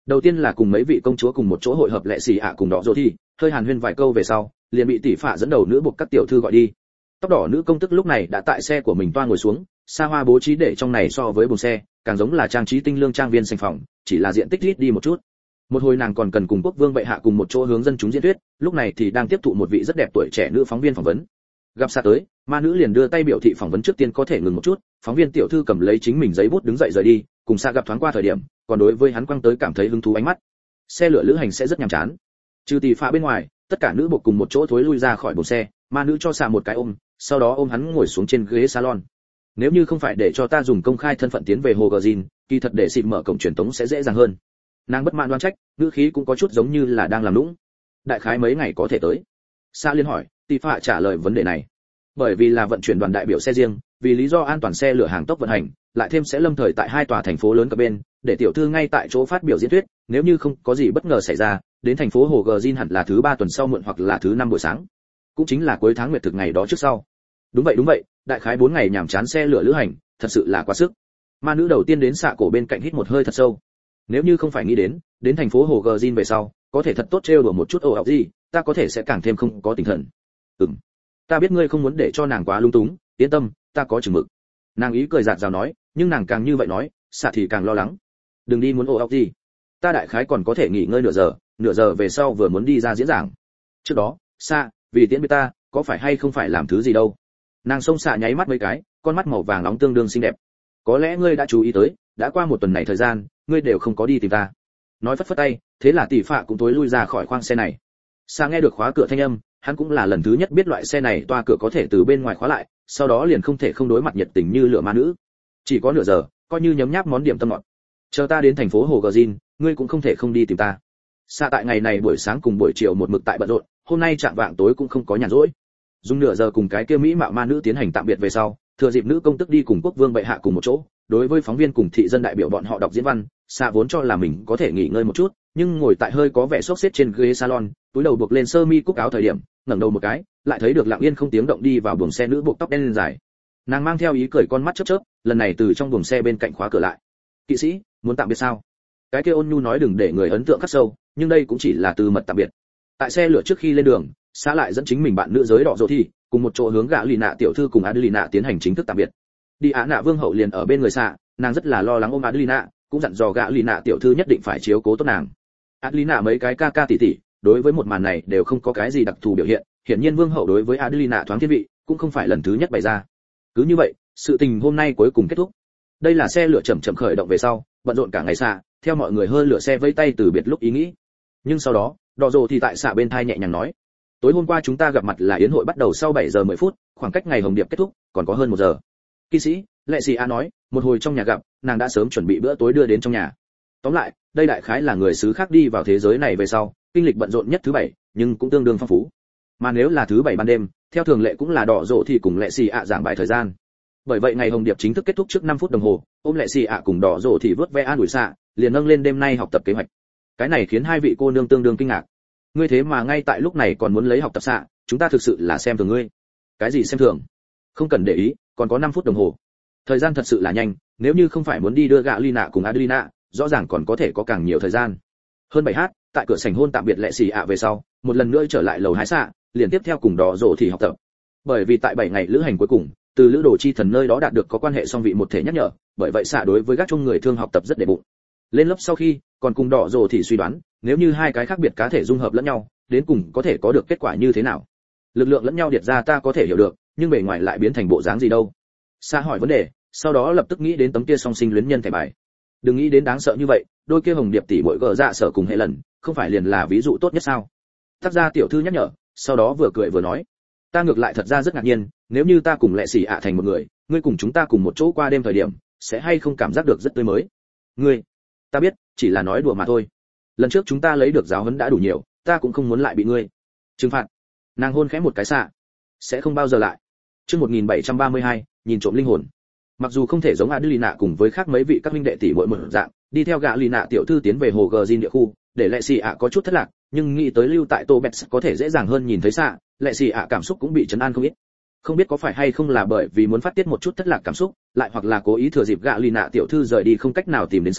Speaker 1: Đầu tiên là cùng mấy vị công chúa cùng một chỗ hội hợp lệ xì ạ cùng đỏ rồ thì hơi hàn huyên vài câu về sau liền bị tỷ phạ dẫn đầu nữ buộc các tiểu thư gọi đi. Tóc đỏ nữ công tức lúc này đã tại xe của mình toa ngồi xuống, xa hoa bố trí để trong này so với buồng xe càng giống là trang trí tinh lương trang viên sành phòng, chỉ là diện tích ít đi một chút. Một hồi nàng còn cần cùng quốc vương bệ hạ cùng một chỗ hướng dân chúng diễn thuyết, lúc này thì đang tiếp thụ một vị rất đẹp tuổi trẻ nữ phóng viên phỏng vấn. Gặp xa tới, ma nữ liền đưa tay biểu thị phỏng vấn trước tiên có thể ngừng một chút, phóng viên tiểu thư cầm lấy chính mình giấy bút đứng dậy rời đi, cùng xa gặp thoáng qua thời điểm, còn đối với hắn quăng tới cảm thấy hứng thú ánh mắt. Xe lửa lữ hành sẽ rất nhàm chán. Trừ tỷ phạ bên ngoài, tất cả nữ buộc cùng một chỗ thối lui ra khỏi buồng xe, ma nữ cho xạ một cái ôm, sau đó ôm hắn ngồi xuống trên ghế salon. Nếu như không phải để cho ta dùng công khai thân phận tiến về hồ gờ Jin, kỳ thật để xịt mở cổng truyền tống sẽ dễ dàng hơn. Nàng bất mãn đoán trách, ngữ khí cũng có chút giống như là đang làm lũng. Đại khái mấy ngày có thể tới. Sa liên hỏi, tỷ phạ trả lời vấn đề này. Bởi vì là vận chuyển đoàn đại biểu xe riêng, vì lý do an toàn xe lửa hàng tốc vận hành, lại thêm sẽ lâm thời tại hai tòa thành phố lớn cập bên, để tiểu thư ngay tại chỗ phát biểu diễn thuyết, nếu như không có gì bất ngờ xảy ra, đến thành phố hồ gờ Jin hẳn là thứ 3 tuần sau muộn hoặc là thứ 5 buổi sáng. Cũng chính là cuối tháng nguyệt thực ngày đó trước sau. Đúng vậy, đại khái 4 ngày nhàm chán xe lửa lữ hành, thật sự là quá sức. Ma nữ đầu tiên đến xạ cổ bên cạnh hít một hơi thật sâu. Nếu như không phải nghĩ đến thành phố hồ gờ Jin về sau, có thể thật tốt trêu đùa một chút ồ ọc gì, ta có thể sẽ càng thêm không có tinh thần. Ta biết ngươi không muốn để cho nàng quá lung túng, yên tâm, ta có chừng mực. Nàng ý cười giạt rào nói, nhưng nàng càng như vậy nói, xạ thì càng lo lắng. Đừng đi muốn ồ ọc gì. Ta đại khái còn có thể nghỉ ngơi nửa giờ về sau vừa muốn đi ra diễn giảng. Trước đó, xạ, vì tiễn biết ta, có phải hay không phải làm thứ gì đâu. Nàng xông xạ nháy mắt mấy cái, con mắt màu vàng nóng tương đương xinh đẹp. Có lẽ ngươi đã chú ý tới, đã qua một tuần này thời gian, ngươi đều không có đi tìm ta. Nói phất phất tay, thế là tỷ phạ cũng tối lui ra khỏi khoang xe này. Xạ nghe được khóa cửa thanh âm, hắn cũng là lần thứ nhất biết loại xe này toa cửa có thể từ bên ngoài khóa lại, sau đó liền không thể không đối mặt nhiệt tình như lửa ma nữ. Chỉ có nửa giờ, coi như nhấm nháp món điểm tâm ngọt. Chờ ta đến thành phố hồ gờ Jin, ngươi cũng không thể không đi tìm ta. Xạ tại ngày này buổi sáng cùng buổi chiều một mực tại bận rộn, hôm nay chạng vạng tối cũng không có nhàn rỗi. Dùng nửa giờ cùng cái kia mỹ mạo ma nữ tiến hành tạm biệt về sau, thừa dịp nữ công tức đi cùng quốc vương bệ hạ cùng một chỗ, đối với phóng viên cùng thị dân đại biểu bọn họ đọc diễn văn, xạ vốn cho là mình có thể nghỉ ngơi một chút, nhưng ngồi tại hơi có vẻ xốc xếp trên ghế salon, túi đầu buộc lên sơ mi cúc áo thời điểm, ngẩng đầu một cái, lại thấy được lặng yên không tiếng động đi vào buồng xe nữ buộc tóc đen lên dài. Nàng mang theo ý cười con mắt chớp chớp, lần này từ trong buồng xe bên cạnh khóa cửa lại. Kỵ sĩ, muốn tạm biệt sao? Cái kia ôn nhu nói đừng để người ấn tượng khắc sâu, nhưng đây cũng chỉ là từ mật tạm biệt. Tại xe lửa trước khi lên đường, xã lại dẫn chính mình bạn nữ giới đỏ rồ thì cùng một chỗ hướng gã lì nạ tiểu thư cùng Adelina tiến hành chính thức tạm biệt. Đi Á nạ vương hậu liền ở bên người xạ, nàng rất là lo lắng ôm Adelina, cũng dặn dò gã lì nạ tiểu thư nhất định phải chiếu cố tốt nàng. Adelina mấy cái ca ca tỷ tỷ, đối với một màn này đều không có cái gì đặc thù biểu hiện, hiển nhiên vương hậu đối với Adelina thoáng thiên vị, cũng không phải lần thứ nhất bày ra. Cứ như vậy, sự tình hôm nay cuối cùng kết thúc. Đây là xe lửa chậm khởi động về sau, bận rộn cả ngày xạ, theo mọi người hơi lửa xe vẫy tay từ biệt lúc ý nghĩ. Nhưng sau đó, đỏ rồ thì tại xạ bên thai nhẹ nhàng nói, tối hôm qua chúng ta gặp mặt là yến hội bắt đầu sau 7 giờ 10 phút, khoảng cách ngày hồng điệp kết thúc còn có hơn 1 giờ. Kỵ sĩ, lệ sĩ a nói, một hồi trong nhà gặp, nàng đã sớm chuẩn bị bữa tối đưa đến trong nhà. Tóm lại, đây đại khái là người xứ khác đi vào thế giới này về sau, kinh lịch bận rộn nhất thứ 7, nhưng cũng tương đương phong phú. Mà nếu là thứ 7 ban đêm, theo thường lệ cũng là đỏ rộ thì cùng lệ sĩ ạ giảng bài thời gian. Bởi vậy ngày hồng điệp chính thức kết thúc trước 5 phút đồng hồ, ôm lệ sĩ ạ cùng đỏ rộ thì vớt ve an ủi xạ, liền nâng lên đêm nay học tập kế hoạch. Cái này khiến hai vị cô nương tương đương kinh ngạc. Ngươi thế mà ngay tại lúc này còn muốn lấy học tập xạ, chúng ta thực sự là xem thường ngươi. Cái gì xem thường? Không cần để ý, còn có 5 phút đồng hồ. Thời gian thật sự là nhanh, nếu như không phải muốn đi đưa gạ Lina cùng Adelina, rõ ràng còn có thể có càng nhiều thời gian. Hơn 7h, tại cửa sảnh hôn tạm biệt lệ xì ạ về sau, một lần nữa trở lại lầu hái xạ, liền tiếp theo cùng đỏ rộ thì học tập. Bởi vì tại 7 ngày lữ hành cuối cùng, từ lữ đồ chi thần nơi đó đạt được có quan hệ song vị một thể nhắc nhở, bởi vậy xạ đối với các chung người thương học tập rất để bụng. Lên lớp sau khi, còn cùng đỏ rộ thì suy đoán, nếu như hai cái khác biệt cá thể dung hợp lẫn nhau, đến cùng có thể có được kết quả như thế nào. Lực lượng lẫn nhau điệt ra ta có thể hiểu được, nhưng bề ngoài lại biến thành bộ dáng gì đâu. Sa hỏi vấn đề, sau đó lập tức nghĩ đến tấm kia song sinh luyến nhân thẻ bài. Đừng nghĩ đến đáng sợ như vậy, đôi kia hồng điệp tỷ muội gờ dạ sở cùng hệ lần, không phải liền là ví dụ tốt nhất sao? Tác gia tiểu thư nhắc nhở, sau đó vừa cười vừa nói, ta ngược lại thật ra rất ngạc nhiên, nếu như ta cùng lệ sĩ ạ thành một người, ngươi cùng chúng ta cùng một chỗ qua đêm thời điểm, sẽ hay không cảm giác được rất tươi mới. Ngươi, ta biết, chỉ là nói đùa mà thôi. Lần trước chúng ta lấy được giáo huấn đã đủ nhiều, ta cũng không muốn lại bị ngươi trừng phạt. Nàng hôn khẽ một cái xạ, sẽ không bao giờ lại. Chương 1732, nhìn trộm linh hồn. Mặc dù không thể giống Adelina cùng với khác mấy vị các huynh đệ tỷ muội một dạng, đi theo gã Lina tiểu thư tiến về hồ gờ Jin địa khu, để lệ sĩ ạ có chút thất lạc, nhưng nghĩ tới lưu tại Tô Bẹt có thể dễ dàng hơn nhìn thấy xạ, lệ sĩ ạ cảm xúc cũng bị trấn an không ít. Không biết có phải hay không là bởi vì muốn phát tiết một chút thất lạc cảm xúc, lại hoặc là cố ý thừa dịp gã Lina tiểu thư rời đi không cách nào tìm đến xạ,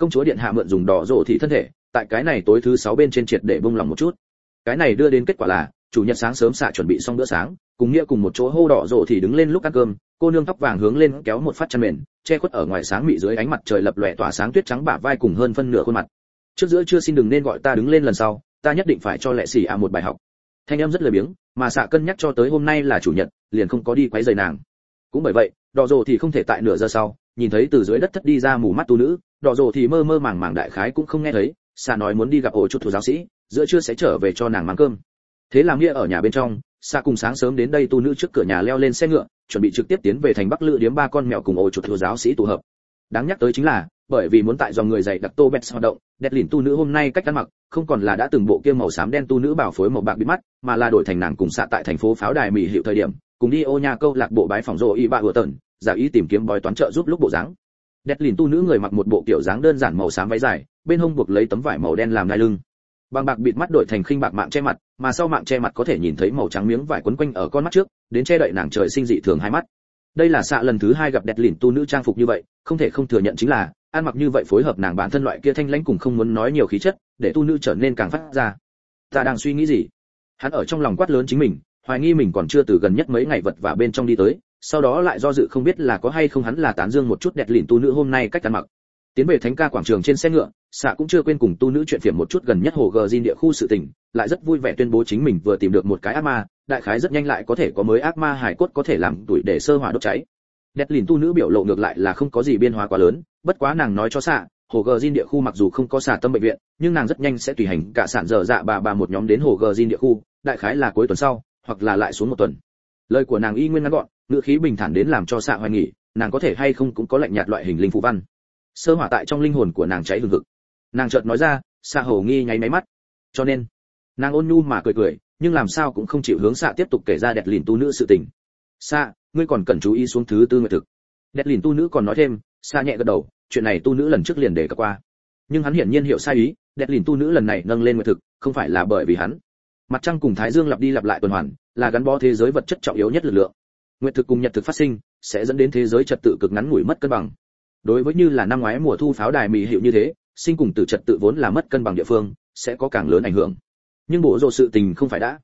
Speaker 1: công chúa điện hạ mượn dùng đỏ rổ thì thân thể tại cái này tối thứ 6 bên trên triệt để bông lòng một chút. Cái này đưa đến kết quả là chủ nhật sáng sớm xạ chuẩn bị xong bữa sáng, cùng nghĩa cùng một chỗ hô đỏ rổ thì đứng lên lúc ăn cơm, cô nương tóc vàng hướng lên kéo một phát chăn mền, che khuất ở ngoài sáng mị dưới ánh mặt trời lập lòe tỏa sáng tuyết trắng bả vai cùng hơn phân nửa khuôn mặt. Trước giữa trưa xin đừng nên gọi ta đứng lên lần sau, ta nhất định phải cho lệ xỉ một bài học. Thanh em rất lười biếng, mà xạ cân nhắc cho tới hôm nay là chủ nhật, liền không có đi quấy rầy nàng. Cũng bởi vậy, đỏ rổ thì không thể tại nửa giờ sau nhìn thấy từ dưới đất thất đi ra mù mắt tu nữ, đỏ rổ thì mơ mơ màng màng đại khái cũng không nghe thấy, xạ nói muốn đi gặp ổ chút thủ giáo sĩ, giữa trưa sẽ trở về cho nàng mang cơm. Thế làm nghĩa ở nhà bên trong, xạ cùng sáng sớm đến đây tu nữ trước cửa nhà leo lên xe ngựa, chuẩn bị trực tiếp tiến về thành Bắc Lữ điếm ba con mèo cùng ổ chuột thủ giáo sĩ tụ hợp. Đáng nhắc tới chính là, bởi vì muốn tại dòng người dày đặc tô bẹt hoạt động, đẹp lìn tu nữ hôm nay cách ăn mặc không còn là đã từng bộ kia màu xám đen tu nữ bảo phối màu bạc bịt mắt, mà là đổi thành nàng cùng xạ tại thành phố pháo đài mỹ hiệu thời điểm, cùng đi ô nhà câu lạc bộ bái phòng rô y bạ vừa tần, giả ý tìm kiếm bói toán trợ giúp lúc bộ dáng. Đẹp lìn tu nữ người mặc một bộ kiểu dáng đơn giản màu xám váy dài, bên hông buộc lấy tấm vải màu đen làm ngai lưng. Bằng bạc bịt mắt đổi thành khinh bạc mạng che mặt, mà sau mạng che mặt có thể nhìn thấy màu trắng miếng vải quấn quanh ở con mắt trước, đến che đậy nàng trời sinh dị thường hai mắt. Đây là xạ lần thứ 2 gặp đẹp lìn tu nữ trang phục như vậy, không thể không thừa nhận chính là ăn mặc như vậy phối hợp nàng bản thân loại kia thanh lãnh cùng không muốn nói nhiều khí chất, để tu nữ trở nên càng phát ra. Ta đang suy nghĩ gì? Hắn ở trong lòng quát lớn chính mình, hoài nghi mình còn chưa từ gần nhất mấy ngày vật vả bên trong đi tới, sau đó lại do dự không biết là có hay không hắn là tán dương một chút đẹp lìn tu nữ hôm nay cách ăn mặc. Tiến về thánh ca quảng trường trên xe ngựa, xạ cũng chưa quên cùng tu nữ chuyện phiểm một chút gần nhất hồ gờ địa khu sự tình, lại rất vui vẻ tuyên bố chính mình vừa tìm được một cái ác ma, đại khái rất nhanh lại có thể có mới ác ma hải cốt có thể làm tuổi để sơ hỏa đốt cháy. Đẹp lìn tu nữ biểu lộ ngược lại là không có gì biên hóa quá lớn, bất quá nàng nói cho xạ, hồ gờ địa khu mặc dù không có xạ tâm bệnh viện, nhưng nàng rất nhanh sẽ tùy hành cả sản dở dạ bà một nhóm đến hồ gờ địa khu, đại khái là cuối tuần sau, hoặc là lại xuống một tuần. Lời của nàng y nguyên ngắn gọn, ngữ khí bình thản đến làm cho xạ hoài nghi, nàng có thể hay không cũng có lạnh nhạt loại hình linh phù văn. Sơ hỏa tại trong linh hồn của nàng cháy hừng hực. Nàng chợt nói ra, xạ hồ nghi nháy máy mắt. Cho nên, nàng ôn nhu mà cười, nhưng làm sao cũng không chịu hướng xạ tiếp tục kể ra đẹp lìn tu nữ sự tình. Xạ, ngươi còn cần chú ý xuống thứ tư nguyệt thực. Đẹp lìn tu nữ còn nói thêm, xạ nhẹ gật đầu, chuyện này tu nữ lần trước liền đề cập qua. Nhưng hắn hiển nhiên hiểu sai ý, đẹp lìn tu nữ lần này nâng lên nguyệt thực, không phải là bởi vì hắn. Mặt trăng cùng thái dương lặp đi lặp lại tuần hoàn, là gắn bó thế giới vật chất trọng yếu nhất lực lượng. Nguyệt thực cùng nhật thực phát sinh, sẽ dẫn đến thế giới trật tự cực ngắn ngủi mất cân bằng. Đối với như là năm ngoái mùa thu pháo đài mỹ hiệu như thế, sinh cùng tử trật tự vốn là mất cân bằng địa phương, sẽ có càng lớn ảnh hưởng. Nhưng bộ rồ sự tình không phải đã.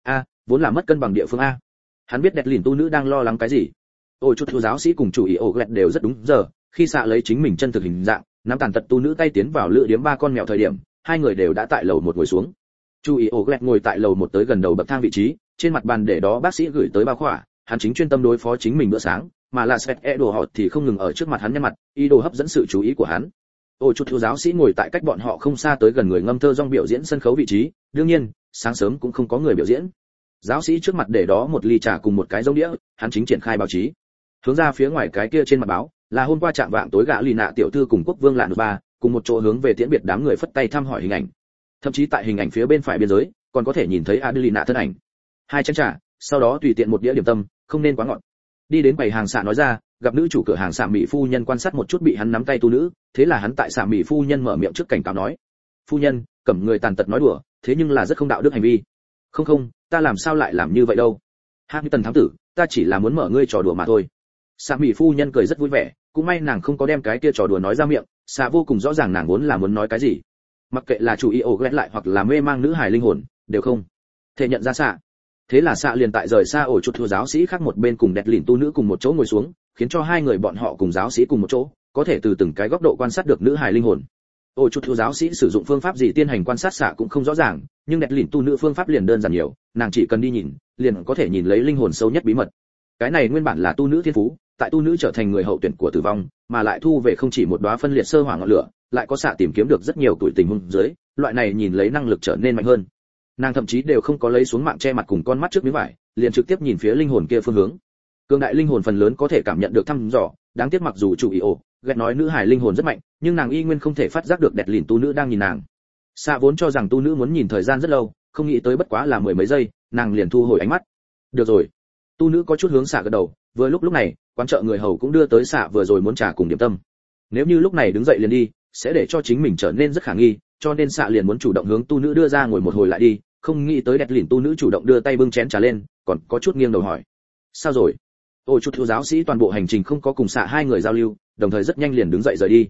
Speaker 1: Vốn là mất cân bằng địa phương a. Hắn biết đẹp lìn tu nữ đang lo lắng cái gì. Ôi chút thiếu giáo sĩ cùng chủ ý ổ lẹt đều rất đúng giờ, khi xạ lấy chính mình chân thực hình dạng, nắm tàn tật tu nữ tay tiến vào lựa điếm ba con mèo thời điểm, hai người đều đã tại lầu một ngồi xuống. Chủ ý ổ lẹt ngồi tại lầu một tới gần đầu bậc thang vị trí, trên mặt bàn để đó bác sĩ gửi tới bao khỏa, hắn chính chuyên tâm đối phó chính mình bữa sáng, mà là Svet đồ họ thì không ngừng ở trước mặt hắn nhăn mặt, ý đồ hấp dẫn sự chú ý của hắn. Ôi chút thiếu giáo sĩ ngồi tại cách bọn họ không xa tới gần người ngâm thơ rong biểu diễn sân khấu vị trí, đương nhiên, sáng sớm cũng không có người biểu diễn. Giáo sĩ trước mặt để đó một ly trà cùng một cái giống đĩa, hắn chính triển khai báo chí. Hướng ra phía ngoài cái kia trên mặt báo, là hôm qua chạm vạng tối gã lì nạ tiểu thư cùng quốc vương lạn ba, cùng một chỗ hướng về tiễn biệt đám người phất tay thăm hỏi hình ảnh. Thậm chí tại hình ảnh phía bên phải biên giới, còn có thể nhìn thấy Adelina thân ảnh. Hai chén trà, sau đó tùy tiện một đĩa điểm tâm, không nên quá ngọt. Đi đến quầy hàng xạ nói ra, gặp nữ chủ cửa hàng xạ mỹ phu nhân quan sát một chút bị hắn nắm tay tu nữ, thế là hắn tại xạ mỹ phu nhân mở miệng trước cảnh cáo nói, phu nhân, cẩm người tàn tật nói đùa, thế nhưng là rất không đạo đức hành vi. Không, ta làm sao lại làm như vậy đâu. Hamilton thám tử, ta chỉ là muốn mở ngươi trò đùa mà thôi. Xạ mỹ phu nhân cười rất vui vẻ, cũng may nàng không có đem cái kia trò đùa nói ra miệng, xạ vô cùng rõ ràng nàng vốn là muốn nói cái gì. Mặc kệ là chủ ý ổ ghét lại hoặc là mê mang nữ hài linh hồn, đều không thể nhận ra xạ. Thế là xạ liền tại rời xa ổ chuột thua giáo sĩ khác một bên cùng đẹp lìn tu nữ cùng một chỗ ngồi xuống, khiến cho hai người bọn họ cùng giáo sĩ cùng một chỗ, có thể từ từng cái góc độ quan sát được nữ hài linh hồn. Ổ chuột thua giáo sĩ sử dụng phương pháp gì tiến hành quan sát xạ cũng không rõ ràng, nhưng đẹp lìn tu nữ phương pháp liền đơn giản nhiều, nàng chỉ cần đi nhìn, liền có thể nhìn lấy linh hồn sâu nhất bí mật. Cái này nguyên bản là tu nữ thiên phú, tại tu nữ trở thành người hậu tuyển của tử vong, mà lại thu về không chỉ một đóa phân liệt sơ hỏa ngọn lửa, lại có xạ tìm kiếm được rất nhiều tuổi tình huống dưới, loại này nhìn lấy năng lực trở nên mạnh hơn. Nàng thậm chí đều không có lấy xuống mạng che mặt cùng con mắt trước miếng vải, liền trực tiếp nhìn phía linh hồn kia phương hướng. Cường đại linh hồn phần lớn có thể cảm nhận được thăm dò, đáng tiếc mặc dù chủ ý ổ ghét nói nữ hài linh hồn rất mạnh, nhưng nàng y nguyên không thể phát giác được đẹp lìn tu nữ đang nhìn nàng. Xạ vốn cho rằng tu nữ muốn nhìn thời gian rất lâu, không nghĩ tới bất quá là mười mấy giây, nàng liền thu hồi ánh mắt. Được rồi. Tu nữ có chút hướng xạ gật đầu, vừa lúc này, quán chợ người hầu cũng đưa tới xạ vừa rồi muốn trà cùng điểm tâm. Nếu như lúc này đứng dậy liền đi, sẽ để cho chính mình trở nên rất khả nghi, cho nên xạ liền muốn chủ động hướng tu nữ đưa ra ngồi một hồi lại đi, không nghĩ tới đẹp lìn tu nữ chủ động đưa tay bưng chén trà lên, còn có chút nghiêng đầu hỏi, sao rồi? Ôi chút thiếu giáo sĩ toàn bộ hành trình không có cùng xạ hai người giao lưu, đồng thời rất nhanh liền đứng dậy rời đi.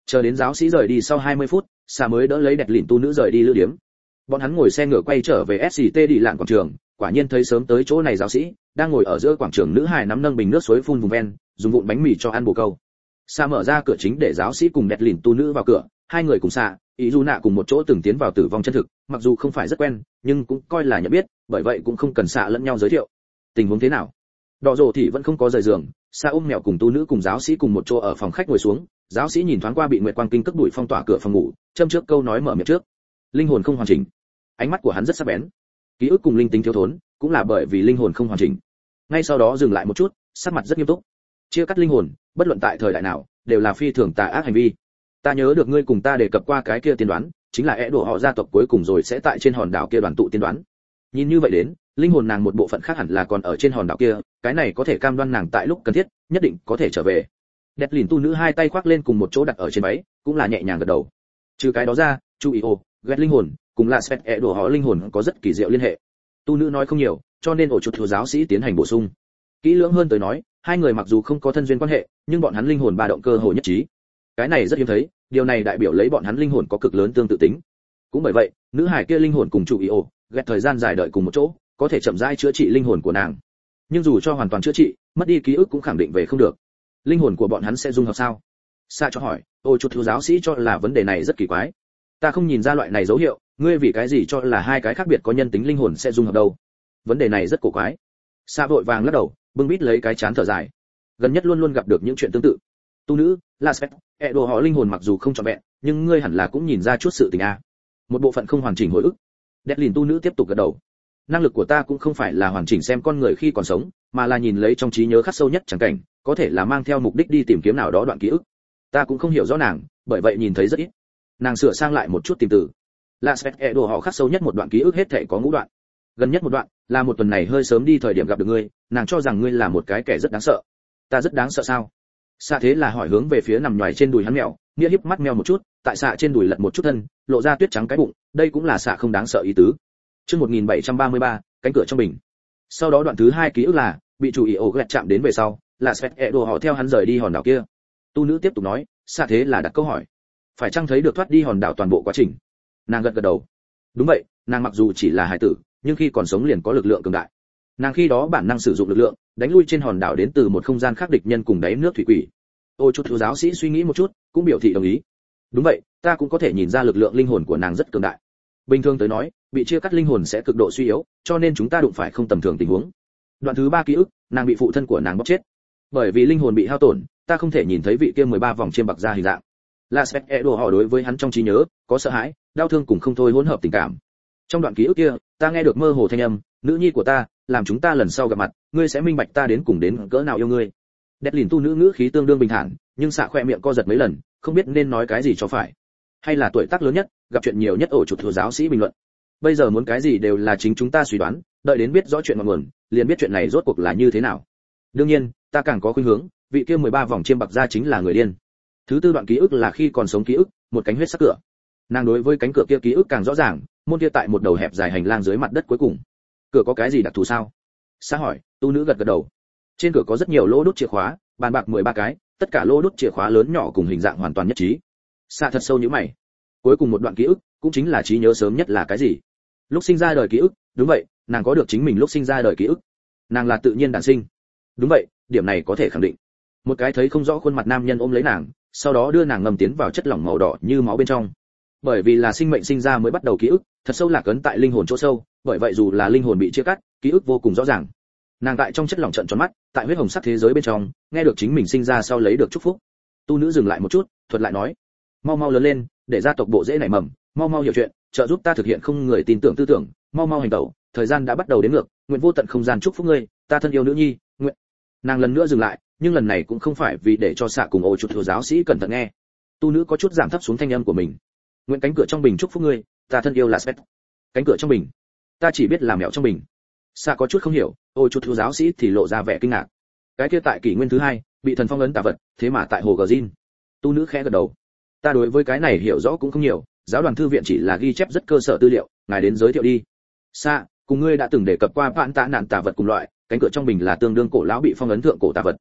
Speaker 1: Chờ đến giáo sĩ rời đi sau 20 phút, xạ mới đỡ lấy đẹp lìn tu nữ rời đi lữ điếm. Bọn hắn ngồi xe ngựa quay trở về SCT đi lạn quảng trường, quả nhiên thấy sớm tới chỗ này giáo sĩ đang ngồi ở giữa quảng trường, nữ hài nắm nâng bình nước suối phun vùng ven, dùng vụn bánh mì cho ăn bồ câu. Xạ mở ra cửa chính để giáo sĩ cùng đẹp lìn tu nữ vào cửa, hai người cùng xạ, ý du nạ cùng một chỗ từng tiến vào tử vong chân thực, mặc dù không phải rất quen, nhưng cũng coi là nhận biết, bởi vậy cũng không cần xạ lẫn nhau giới thiệu. Tình huống thế nào? Đỏ rồ thì vẫn không có rời giường, xạ ôm mèo cùng tu nữ cùng giáo sĩ cùng một chỗ ở phòng khách ngồi xuống. Giáo sĩ nhìn thoáng qua bị nguyệt quang kinh cất đuổi phong tỏa cửa phòng ngủ, châm trước câu nói mở miệng trước. Linh hồn không hoàn chỉnh. Ánh mắt của hắn rất sắc bén. Ký ức cùng linh tính thiếu thốn, cũng là bởi vì linh hồn không hoàn chỉnh. Ngay sau đó dừng lại một chút, sắc mặt rất nghiêm túc. Chia cắt linh hồn, bất luận tại thời đại nào, đều là phi thường tà ác hành vi. Ta nhớ được ngươi cùng ta đề cập qua cái kia tiên đoán, chính là é đổ họ gia tộc cuối cùng rồi sẽ tại trên hòn đảo kia đoàn tụ tiên đoán. Nhìn như vậy đến, linh hồn nàng một bộ phận khác hẳn là còn ở trên hòn đảo kia, cái này có thể cam đoan nàng tại lúc cần thiết, nhất định có thể trở về. Đẹp lìn tu nữ hai tay khoác lên cùng một chỗ đặt ở trên váy, cũng là nhẹ nhàng gật đầu. Trừ cái đó ra, chú ý ghét linh hồn, cùng là Svet đổ họ linh hồn có rất kỳ diệu liên hệ. Tu nữ nói không nhiều, cho nên ổ chuột thiếu giáo sĩ tiến hành bổ sung. Kỹ lưỡng hơn tới nói, hai người mặc dù không có thân duyên quan hệ, nhưng bọn hắn linh hồn ba động cơ hồ nhất trí. Cái này rất hiếm thấy, điều này đại biểu lấy bọn hắn linh hồn có cực lớn tương tự tính. Cũng bởi vậy, nữ hải kia linh hồn cùng chủ ý ghét thời gian dài đợi cùng một chỗ, có thể chậm rãi chữa trị linh hồn của nàng. Nhưng dù cho hoàn toàn chữa trị, mất đi ký ức cũng khẳng định về không được. Linh hồn của bọn hắn sẽ dung hợp sao? Sa cho hỏi. Ôi chút thiếu giáo sĩ cho là vấn đề này rất kỳ quái. Ta không nhìn ra loại này dấu hiệu, ngươi vì cái gì cho là hai cái khác biệt có nhân tính linh hồn sẽ dung hợp đâu? Vấn đề này rất cổ quái. Sa vội vàng lắc đầu, bưng bít lấy cái chán thở dài. Gần nhất luôn luôn gặp được những chuyện tương tự. Tu nữ, La Spet, đồ họ linh hồn mặc dù không trọn vẹn, nhưng ngươi hẳn là cũng nhìn ra chút sự tình a. Một bộ phận không hoàn chỉnh hồi ức. Deadlin tu nữ tiếp tục gật đầu. Năng lực của ta cũng không phải là hoàn chỉnh xem con người khi còn sống, mà là nhìn lấy trong trí nhớ khắc sâu nhất chẳng cảnh, có thể là mang theo mục đích đi tìm kiếm nào đó đoạn ký ức. Ta cũng không hiểu rõ nàng, bởi vậy nhìn thấy rất ít. Nàng sửa sang lại một chút tìm từ. La Spet đồ họ khắc sâu nhất một đoạn ký ức hết thảy có ngũ đoạn. Gần nhất một đoạn là một tuần này hơi sớm đi thời điểm gặp được ngươi, nàng cho rằng ngươi là một cái kẻ rất đáng sợ. Ta rất đáng sợ sao? Xạ thế là hỏi hướng về phía nằm nhoài trên đùi hắn mèo, nghĩa híp mắt mèo một chút, tại xạ trên đùi lật một chút thân, lộ ra tuyết trắng cái bụng, đây cũng là xạ không đáng sợ ý tứ. Chương 1733, cánh cửa trong bình. Sau đó đoạn thứ hai ký ức là bị chủ ý ổ ghẹt chạm đến về sau, là Svet đồ họ theo hắn rời đi hòn đảo kia. Tu nữ tiếp tục nói, xạ thế là đặt câu hỏi, phải chăng thấy được thoát đi hòn đảo toàn bộ quá trình? Nàng gật gật đầu. Đúng vậy, nàng mặc dù chỉ là hải tử, nhưng khi còn sống liền có lực lượng cường đại. Nàng khi đó bản năng sử dụng lực lượng, đánh lui trên hòn đảo đến từ một không gian khác địch nhân cùng đáy nước thủy quỷ. Ôi chút thiếu giáo sĩ suy nghĩ một chút, cũng biểu thị đồng ý. Đúng vậy, ta cũng có thể nhìn ra lực lượng linh hồn của nàng rất cường đại. Bình thường tới nói, bị chia cắt linh hồn sẽ cực độ suy yếu, cho nên chúng ta đụng phải không tầm thường tình huống. Đoạn thứ ba ký ức, nàng bị phụ thân của nàng bóp chết. Bởi vì linh hồn bị hao tổn, ta không thể nhìn thấy vị kia 13 vòng chiêm bạc ra hình dạng. La Svet đồ họ đối với hắn trong trí nhớ có sợ hãi, đau thương cùng không thôi hỗn hợp tình cảm. Trong đoạn ký ức kia, ta nghe được mơ hồ thanh âm, nữ nhi của ta, làm chúng ta lần sau gặp mặt, ngươi sẽ minh bạch ta đến cùng đến cỡ nào yêu ngươi. Deadlin tu nữ ngữ khí tương đương bình thản, nhưng xạ khoe miệng co giật mấy lần, không biết nên nói cái gì cho phải. Hay là tuổi tác lớn nhất, gặp chuyện nhiều nhất ổ chuột thừa giáo sĩ bình luận. Bây giờ muốn cái gì đều là chính chúng ta suy đoán, đợi đến biết rõ chuyện ngọn nguồn, liền biết chuyện này rốt cuộc là như thế nào. Đương nhiên, ta càng có khuynh hướng, vị kia 13 vòng chiêm bạc ra chính là người điên. Thứ tư đoạn ký ức là khi còn sống ký ức, một cánh huyết sắc cửa. Nàng đối với cánh cửa kia ký ức càng rõ ràng, môn kia tại một đầu hẹp dài hành lang dưới mặt đất cuối cùng. Cửa có cái gì đặc thù sao? Sa hỏi. Tu nữ gật gật đầu. Trên cửa có rất nhiều lỗ đốt chìa khóa, bàn bạc 13 cái, tất cả lỗ đốt chìa khóa lớn nhỏ cùng hình dạng hoàn toàn nhất trí. Sa thật sâu như mày. Cuối cùng một đoạn ký ức, cũng chính là trí nhớ sớm nhất là cái gì? Lúc sinh ra đời ký ức, đúng vậy, nàng có được chính mình lúc sinh ra đời ký ức. Nàng là tự nhiên đản sinh. Đúng vậy, điểm này có thể khẳng định. Một cái thấy không rõ khuôn mặt nam nhân ôm lấy nàng, sau đó đưa nàng ngâm tiến vào chất lỏng màu đỏ như máu bên trong. Bởi vì là sinh mệnh sinh ra mới bắt đầu ký ức, thật sâu lạc ấn tại linh hồn chỗ sâu, bởi vậy dù là linh hồn bị chia cắt, ký ức vô cùng rõ ràng. Nàng tại trong chất lỏng trợn tròn mắt, tại huyết hồng sắc thế giới bên trong, nghe được chính mình sinh ra sau lấy được chúc phúc. Tu nữ dừng lại một chút, thuật lại nói, mau mau lớn lên, để gia tộc bộ rễ nảy mầm, mau mau hiểu chuyện, trợ giúp ta thực hiện không người tin tưởng tư tưởng, mau mau hành động, thời gian đã bắt đầu đến ngược, nguyện vô tận không gian chúc phúc ngươi, ta thân yêu nữ nhi, nguyện. Nàng lần nữa dừng lại, nhưng lần này cũng không phải vì để cho xạ cùng ổ chuột thừa giáo sĩ cẩn thận nghe. Tu nữ có chút giảm thấp xuống thanh âm của mình. Nguyện cánh cửa trong bình chúc phúc ngươi, ta thân yêu là Svet. Cánh cửa trong bình, ta chỉ biết là mèo trong bình. Xạ có chút không hiểu, ôi chút thiếu giáo sĩ thì lộ ra vẻ kinh ngạc. Cái kia tại kỷ nguyên thứ hai, bị thần phong ấn tà vật, thế mà tại hồ Gjin. Tu nữ khẽ gật đầu. Ta đối với cái này hiểu rõ cũng không nhiều, giáo đoàn thư viện chỉ là ghi chép rất cơ sở tư liệu, ngài đến giới thiệu đi. Xạ, cùng ngươi đã từng đề cập qua vạn tạ nạn tà vật cùng loại, cánh cửa trong bình là tương đương cổ lão bị phong ấn thượng cổ tà vật.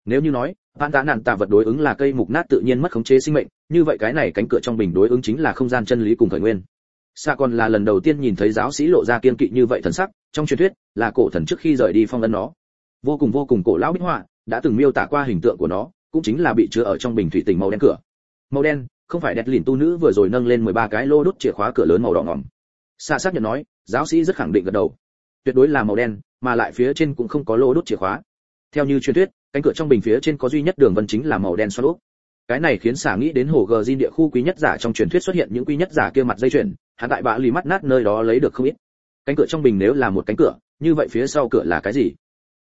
Speaker 1: Nếu như nói vạn tạ nạn tạ vật đối ứng là cây mục nát tự nhiên mất khống chế sinh mệnh, như vậy cái này cánh cửa trong bình đối ứng chính là không gian chân lý cùng khởi nguyên. Xạ còn là lần đầu tiên nhìn thấy giáo sĩ lộ ra kiên kỵ như vậy thần sắc, trong truyền thuyết là cổ thần trước khi rời đi phong ấn nó. Vô cùng cổ lão bích họa đã từng miêu tả qua hình tượng của nó, cũng chính là bị chứa ở trong bình thủy tinh màu đen cửa. Màu đen, không phải đẹp lìn tu nữ vừa rồi nâng lên 13 cái lô đốt chìa khóa cửa lớn màu đỏ ngòm. Xạ xác nhận nói, giáo sĩ rất khẳng định gật đầu. Tuyệt đối là màu đen, mà lại phía trên cũng không có lô đốt chìa khóa. Theo như truyền thuyết, cánh cửa trong bình phía trên có duy nhất đường vân chính là màu đen xoắn ốc. Cái này khiến Xạ nghĩ đến hồ Gjin địa khu quý nhất giả trong truyền thuyết xuất hiện những quý nhất giả kia mặt dây chuyền, hắn tại bạ lì mắt nát nơi đó lấy được không ít. Cánh cửa trong bình nếu là một cánh cửa, như vậy phía sau cửa là cái gì?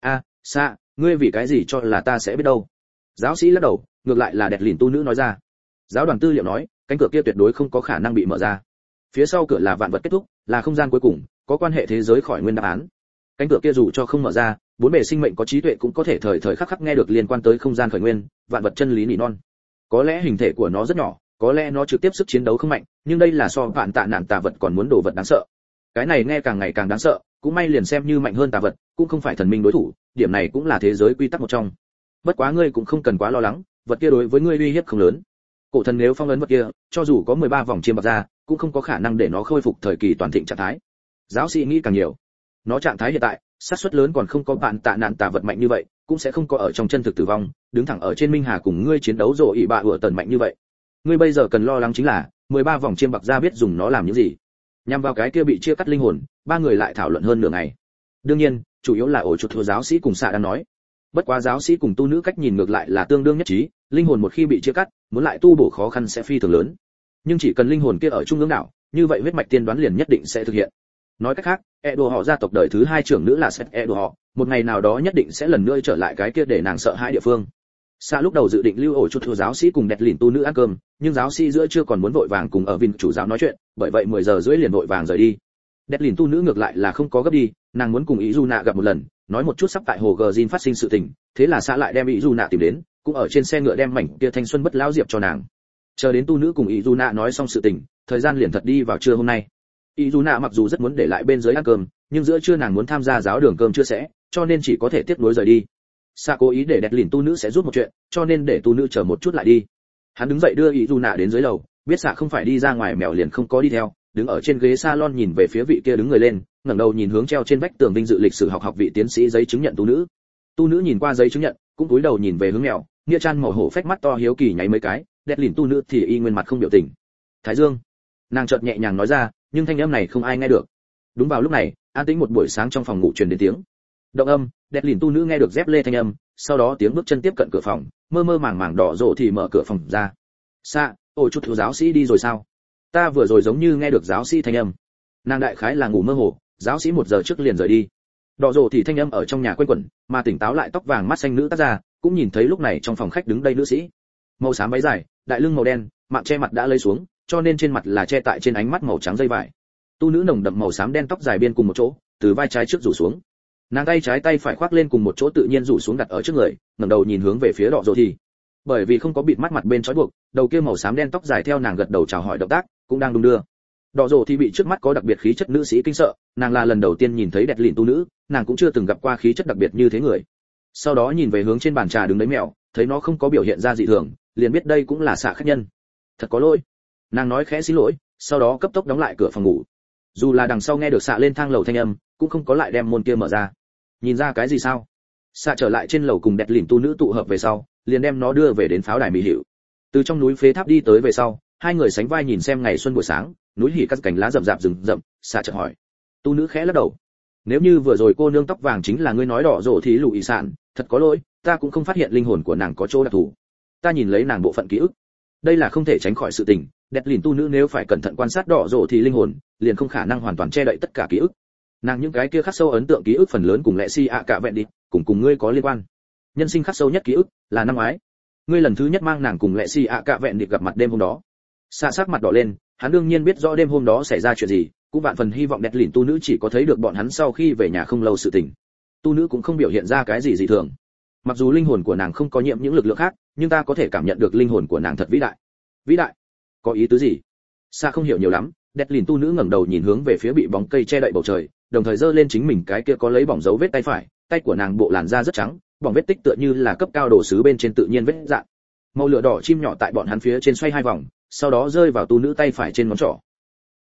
Speaker 1: Xạ, ngươi vì cái gì cho là ta sẽ biết đâu? Giáo sĩ lắc đầu, ngược lại là đẹp lìn tu nữ nói ra. Giáo đoàn tư liệu nói, cánh cửa kia tuyệt đối không có khả năng bị mở ra. Phía sau cửa là vạn vật kết thúc, là không gian cuối cùng, có quan hệ thế giới khỏi nguyên đáp án. Cánh cửa kia dù cho không mở ra, bốn bề sinh mệnh có trí tuệ cũng có thể thời thời khắc khắc nghe được liên quan tới không gian khởi nguyên, vạn vật chân lý nỉ non. Có lẽ hình thể của nó rất nhỏ, có lẽ nó trực tiếp sức chiến đấu không mạnh, nhưng đây là so vạn tạ nạn tà vật còn muốn đồ vật đáng sợ. Cái này nghe càng ngày càng đáng sợ, cũng may liền xem như mạnh hơn tà vật, cũng không phải thần minh đối thủ, điểm này cũng là thế giới quy tắc một trong. Bất quá ngươi cũng không cần quá lo lắng, vật kia đối với ngươi uy hiếp không lớn. Cổ thần nếu phong ấn vật kia, cho dù có 13 vòng chiêm bạc ra, cũng không có khả năng để nó khôi phục thời kỳ toàn thịnh trạng thái. Giáo sĩ nghĩ càng nhiều. Nó trạng thái hiện tại, xác suất lớn còn không có bạn tạ nạn tà vật mạnh như vậy, cũng sẽ không có ở trong chân thực tử vong, đứng thẳng ở trên minh hà cùng ngươi chiến đấu rồi ỷ bạ ủa tần mạnh như vậy. Ngươi bây giờ cần lo lắng chính là 13 vòng chiêm bạc ra biết dùng nó làm những gì. Nhằm vào cái kia bị chia cắt linh hồn, ba người lại thảo luận hơn nửa ngày. Đương nhiên, chủ yếu là ổ chuột thừa giáo sĩ cùng Xạ đang nói. Bất quá giáo sĩ cùng tu nữ cách nhìn ngược lại là tương đương nhất trí, linh hồn một khi bị chia cắt, muốn lại tu bổ khó khăn sẽ phi thường lớn. Nhưng chỉ cần linh hồn kia ở trung ương đảo, như vậy huyết mạch tiên đoán liền nhất định sẽ thực hiện. Nói cách khác, Edo họ gia tộc đời thứ 2 trưởng nữ là Seth Edo họ, một ngày nào đó nhất định sẽ lần nữa trở lại cái kia để nàng sợ hãi địa phương. Xa lúc đầu dự định lưu ổ chút thừa giáo sĩ cùng đẹp lìn tu nữ ăn cơm, nhưng giáo sĩ giữa chưa còn muốn vội vàng cùng ở Vin chủ giáo nói chuyện, bởi vậy 10 giờ rưỡi liền vội vàng rời đi. Đẹp lìn tu nữ ngược lại là không có gấp đi, nàng muốn cùng Ý Du Nạ gặp một lần, nói một chút sắp tại hồ Gjin phát sinh sự tình, thế là xã lại đem Ý Du Nạ tìm đến, cũng ở trên xe ngựa đem mảnh kia thanh xuân bất lão diệp cho nàng. Chờ đến tu nữ cùng Ý Du Nạ nói xong sự tình, thời gian liền thật đi vào trưa hôm nay. Ý Du Nạ mặc dù rất muốn để lại bên dưới ăn cơm, nhưng giữa trưa nàng muốn tham gia giáo đường cơm trưa sẽ, cho nên chỉ có thể tiếp nối rời đi. Sa cố ý để đẹp lìn tu nữ sẽ giúp một chuyện, cho nên để tu nữ chờ một chút lại đi. Hắn đứng dậy đưa Ý Du Nạ đến dưới lầu, biết Sa không phải đi ra ngoài mèo liền không có đi theo, đứng ở trên ghế salon nhìn về phía vị kia đứng người lên, ngẩng đầu nhìn hướng treo trên vách tường vinh dự lịch sử học vị tiến sĩ giấy chứng nhận tu nữ. Tu nữ nhìn qua giấy chứng nhận, cũng cúi đầu nhìn về hướng mèo, nghĩa trang màu hổ phách mắt to hiếu kỳ nháy mấy cái, đẹp lìn tu nữ thì y nguyên mặt không biểu tình. Thái Dương, nàng chợt nhẹ nhàng nói ra, nhưng thanh âm này không ai nghe được. Đúng vào lúc này, an tĩnh một buổi sáng trong phòng ngủ truyền đến tiếng động âm, đẹp lìn tu nữ nghe được dép lê thanh âm, sau đó tiếng bước chân tiếp cận cửa phòng, mơ mơ màng màng đỏ rộ thì mở cửa phòng ra. Sa, ôi chút thiếu giáo sĩ đi rồi sao? Ta vừa rồi giống như nghe được giáo sĩ thanh âm. Nàng đại khái là ngủ mơ hồ, giáo sĩ 1 giờ trước liền rời đi. Đỏ rộ thì thanh âm ở trong nhà quanh quẩn, mà tỉnh táo lại tóc vàng mắt xanh nữ tác gia, cũng nhìn thấy lúc này trong phòng khách đứng đây nữ sĩ. Màu xám váy dài, đại lưng màu đen, mạng che mặt đã lấy xuống, cho nên trên mặt là che tại trên ánh mắt màu trắng dây vải. Tu nữ nồng đậm màu xám đen tóc dài biên cùng một chỗ, từ vai trái trước rủ xuống. Nàng tay trái tay phải khoác lên cùng một chỗ tự nhiên rủ xuống đặt ở trước người, ngẩng đầu nhìn hướng về phía Đỏ Rồ thì. Bởi vì không có bịt mắt mặt bên trói buộc, đầu kia màu xám đen tóc dài theo nàng gật đầu chào hỏi động tác, cũng đang đung đưa. Đỏ Rồ thì bị trước mắt có đặc biệt khí chất nữ sĩ kinh sợ, nàng là lần đầu tiên nhìn thấy đẹp lìn tu nữ, nàng cũng chưa từng gặp qua khí chất đặc biệt như thế người. Sau đó nhìn về hướng trên bàn trà đứng đấy mèo, thấy nó không có biểu hiện ra dị thường, liền biết đây cũng là xạ khách nhân. Thật có lỗi. Nàng nói khẽ xin lỗi, sau đó cấp tốc đóng lại cửa phòng ngủ. Dù là đằng sau nghe được xạ lên thang lầu thanh âm, cũng không có lại đem môn kia mở ra. Nhìn ra cái gì sao? Xạ trở lại trên lầu cùng đẹp lìn tu nữ tụ hợp về sau, liền đem nó đưa về đến pháo đài mỹ hiệu. Từ trong núi phế tháp đi tới về sau, hai người sánh vai nhìn xem ngày xuân buổi sáng, núi hỉ cắt cành lá rậm rạp rừng rậm. Xạ chợt hỏi. Tu nữ khẽ lắc đầu. Nếu như vừa rồi cô nương tóc vàng chính là ngươi nói Đỏ Rồ thì lũ ý sản, thật có lỗi, ta cũng không phát hiện linh hồn của nàng có chỗ đặc thù. Ta nhìn lấy nàng bộ phận ký ức, đây là không thể tránh khỏi sự tình. Đẹp lìn tu nữ nếu phải cẩn thận quan sát Đỏ Rồ thì linh hồn, liền không khả năng hoàn toàn che đậy tất cả ký ức. Nàng những cái kia khắc sâu ấn tượng ký ức phần lớn cùng lệ si ạ cả vẹn đi, cùng ngươi có liên quan. Nhân sinh khắc sâu nhất ký ức là năm ngoái, ngươi lần thứ nhất mang nàng cùng lệ si ạ cả vẹn đi gặp mặt đêm hôm đó. Xa sắc mặt đỏ lên, hắn đương nhiên biết rõ đêm hôm đó xảy ra chuyện gì, cũng vạn phần hy vọng đẹp lìn tu nữ chỉ có thấy được bọn hắn sau khi về nhà không lâu sự tình. Tu nữ cũng không biểu hiện ra cái gì dị thường. Mặc dù linh hồn của nàng không có nhiễm những lực lượng khác, nhưng ta có thể cảm nhận được linh hồn của nàng thật vĩ đại. Vĩ đại? Có ý tứ gì? Sa không hiểu nhiều lắm. Đẹp lìn tu nữ ngẩng đầu nhìn hướng về phía bị bóng cây che đậy bầu trời, đồng thời giơ lên chính mình cái kia có lấy bỏng dấu vết tay phải, tay của nàng bộ làn da rất trắng, bỏng vết tích tựa như là cấp cao đồ sứ bên trên tự nhiên vết dạn. Màu lửa đỏ chim nhỏ tại bọn hắn phía trên xoay 2 vòng, sau đó rơi vào tu nữ tay phải trên ngón trỏ,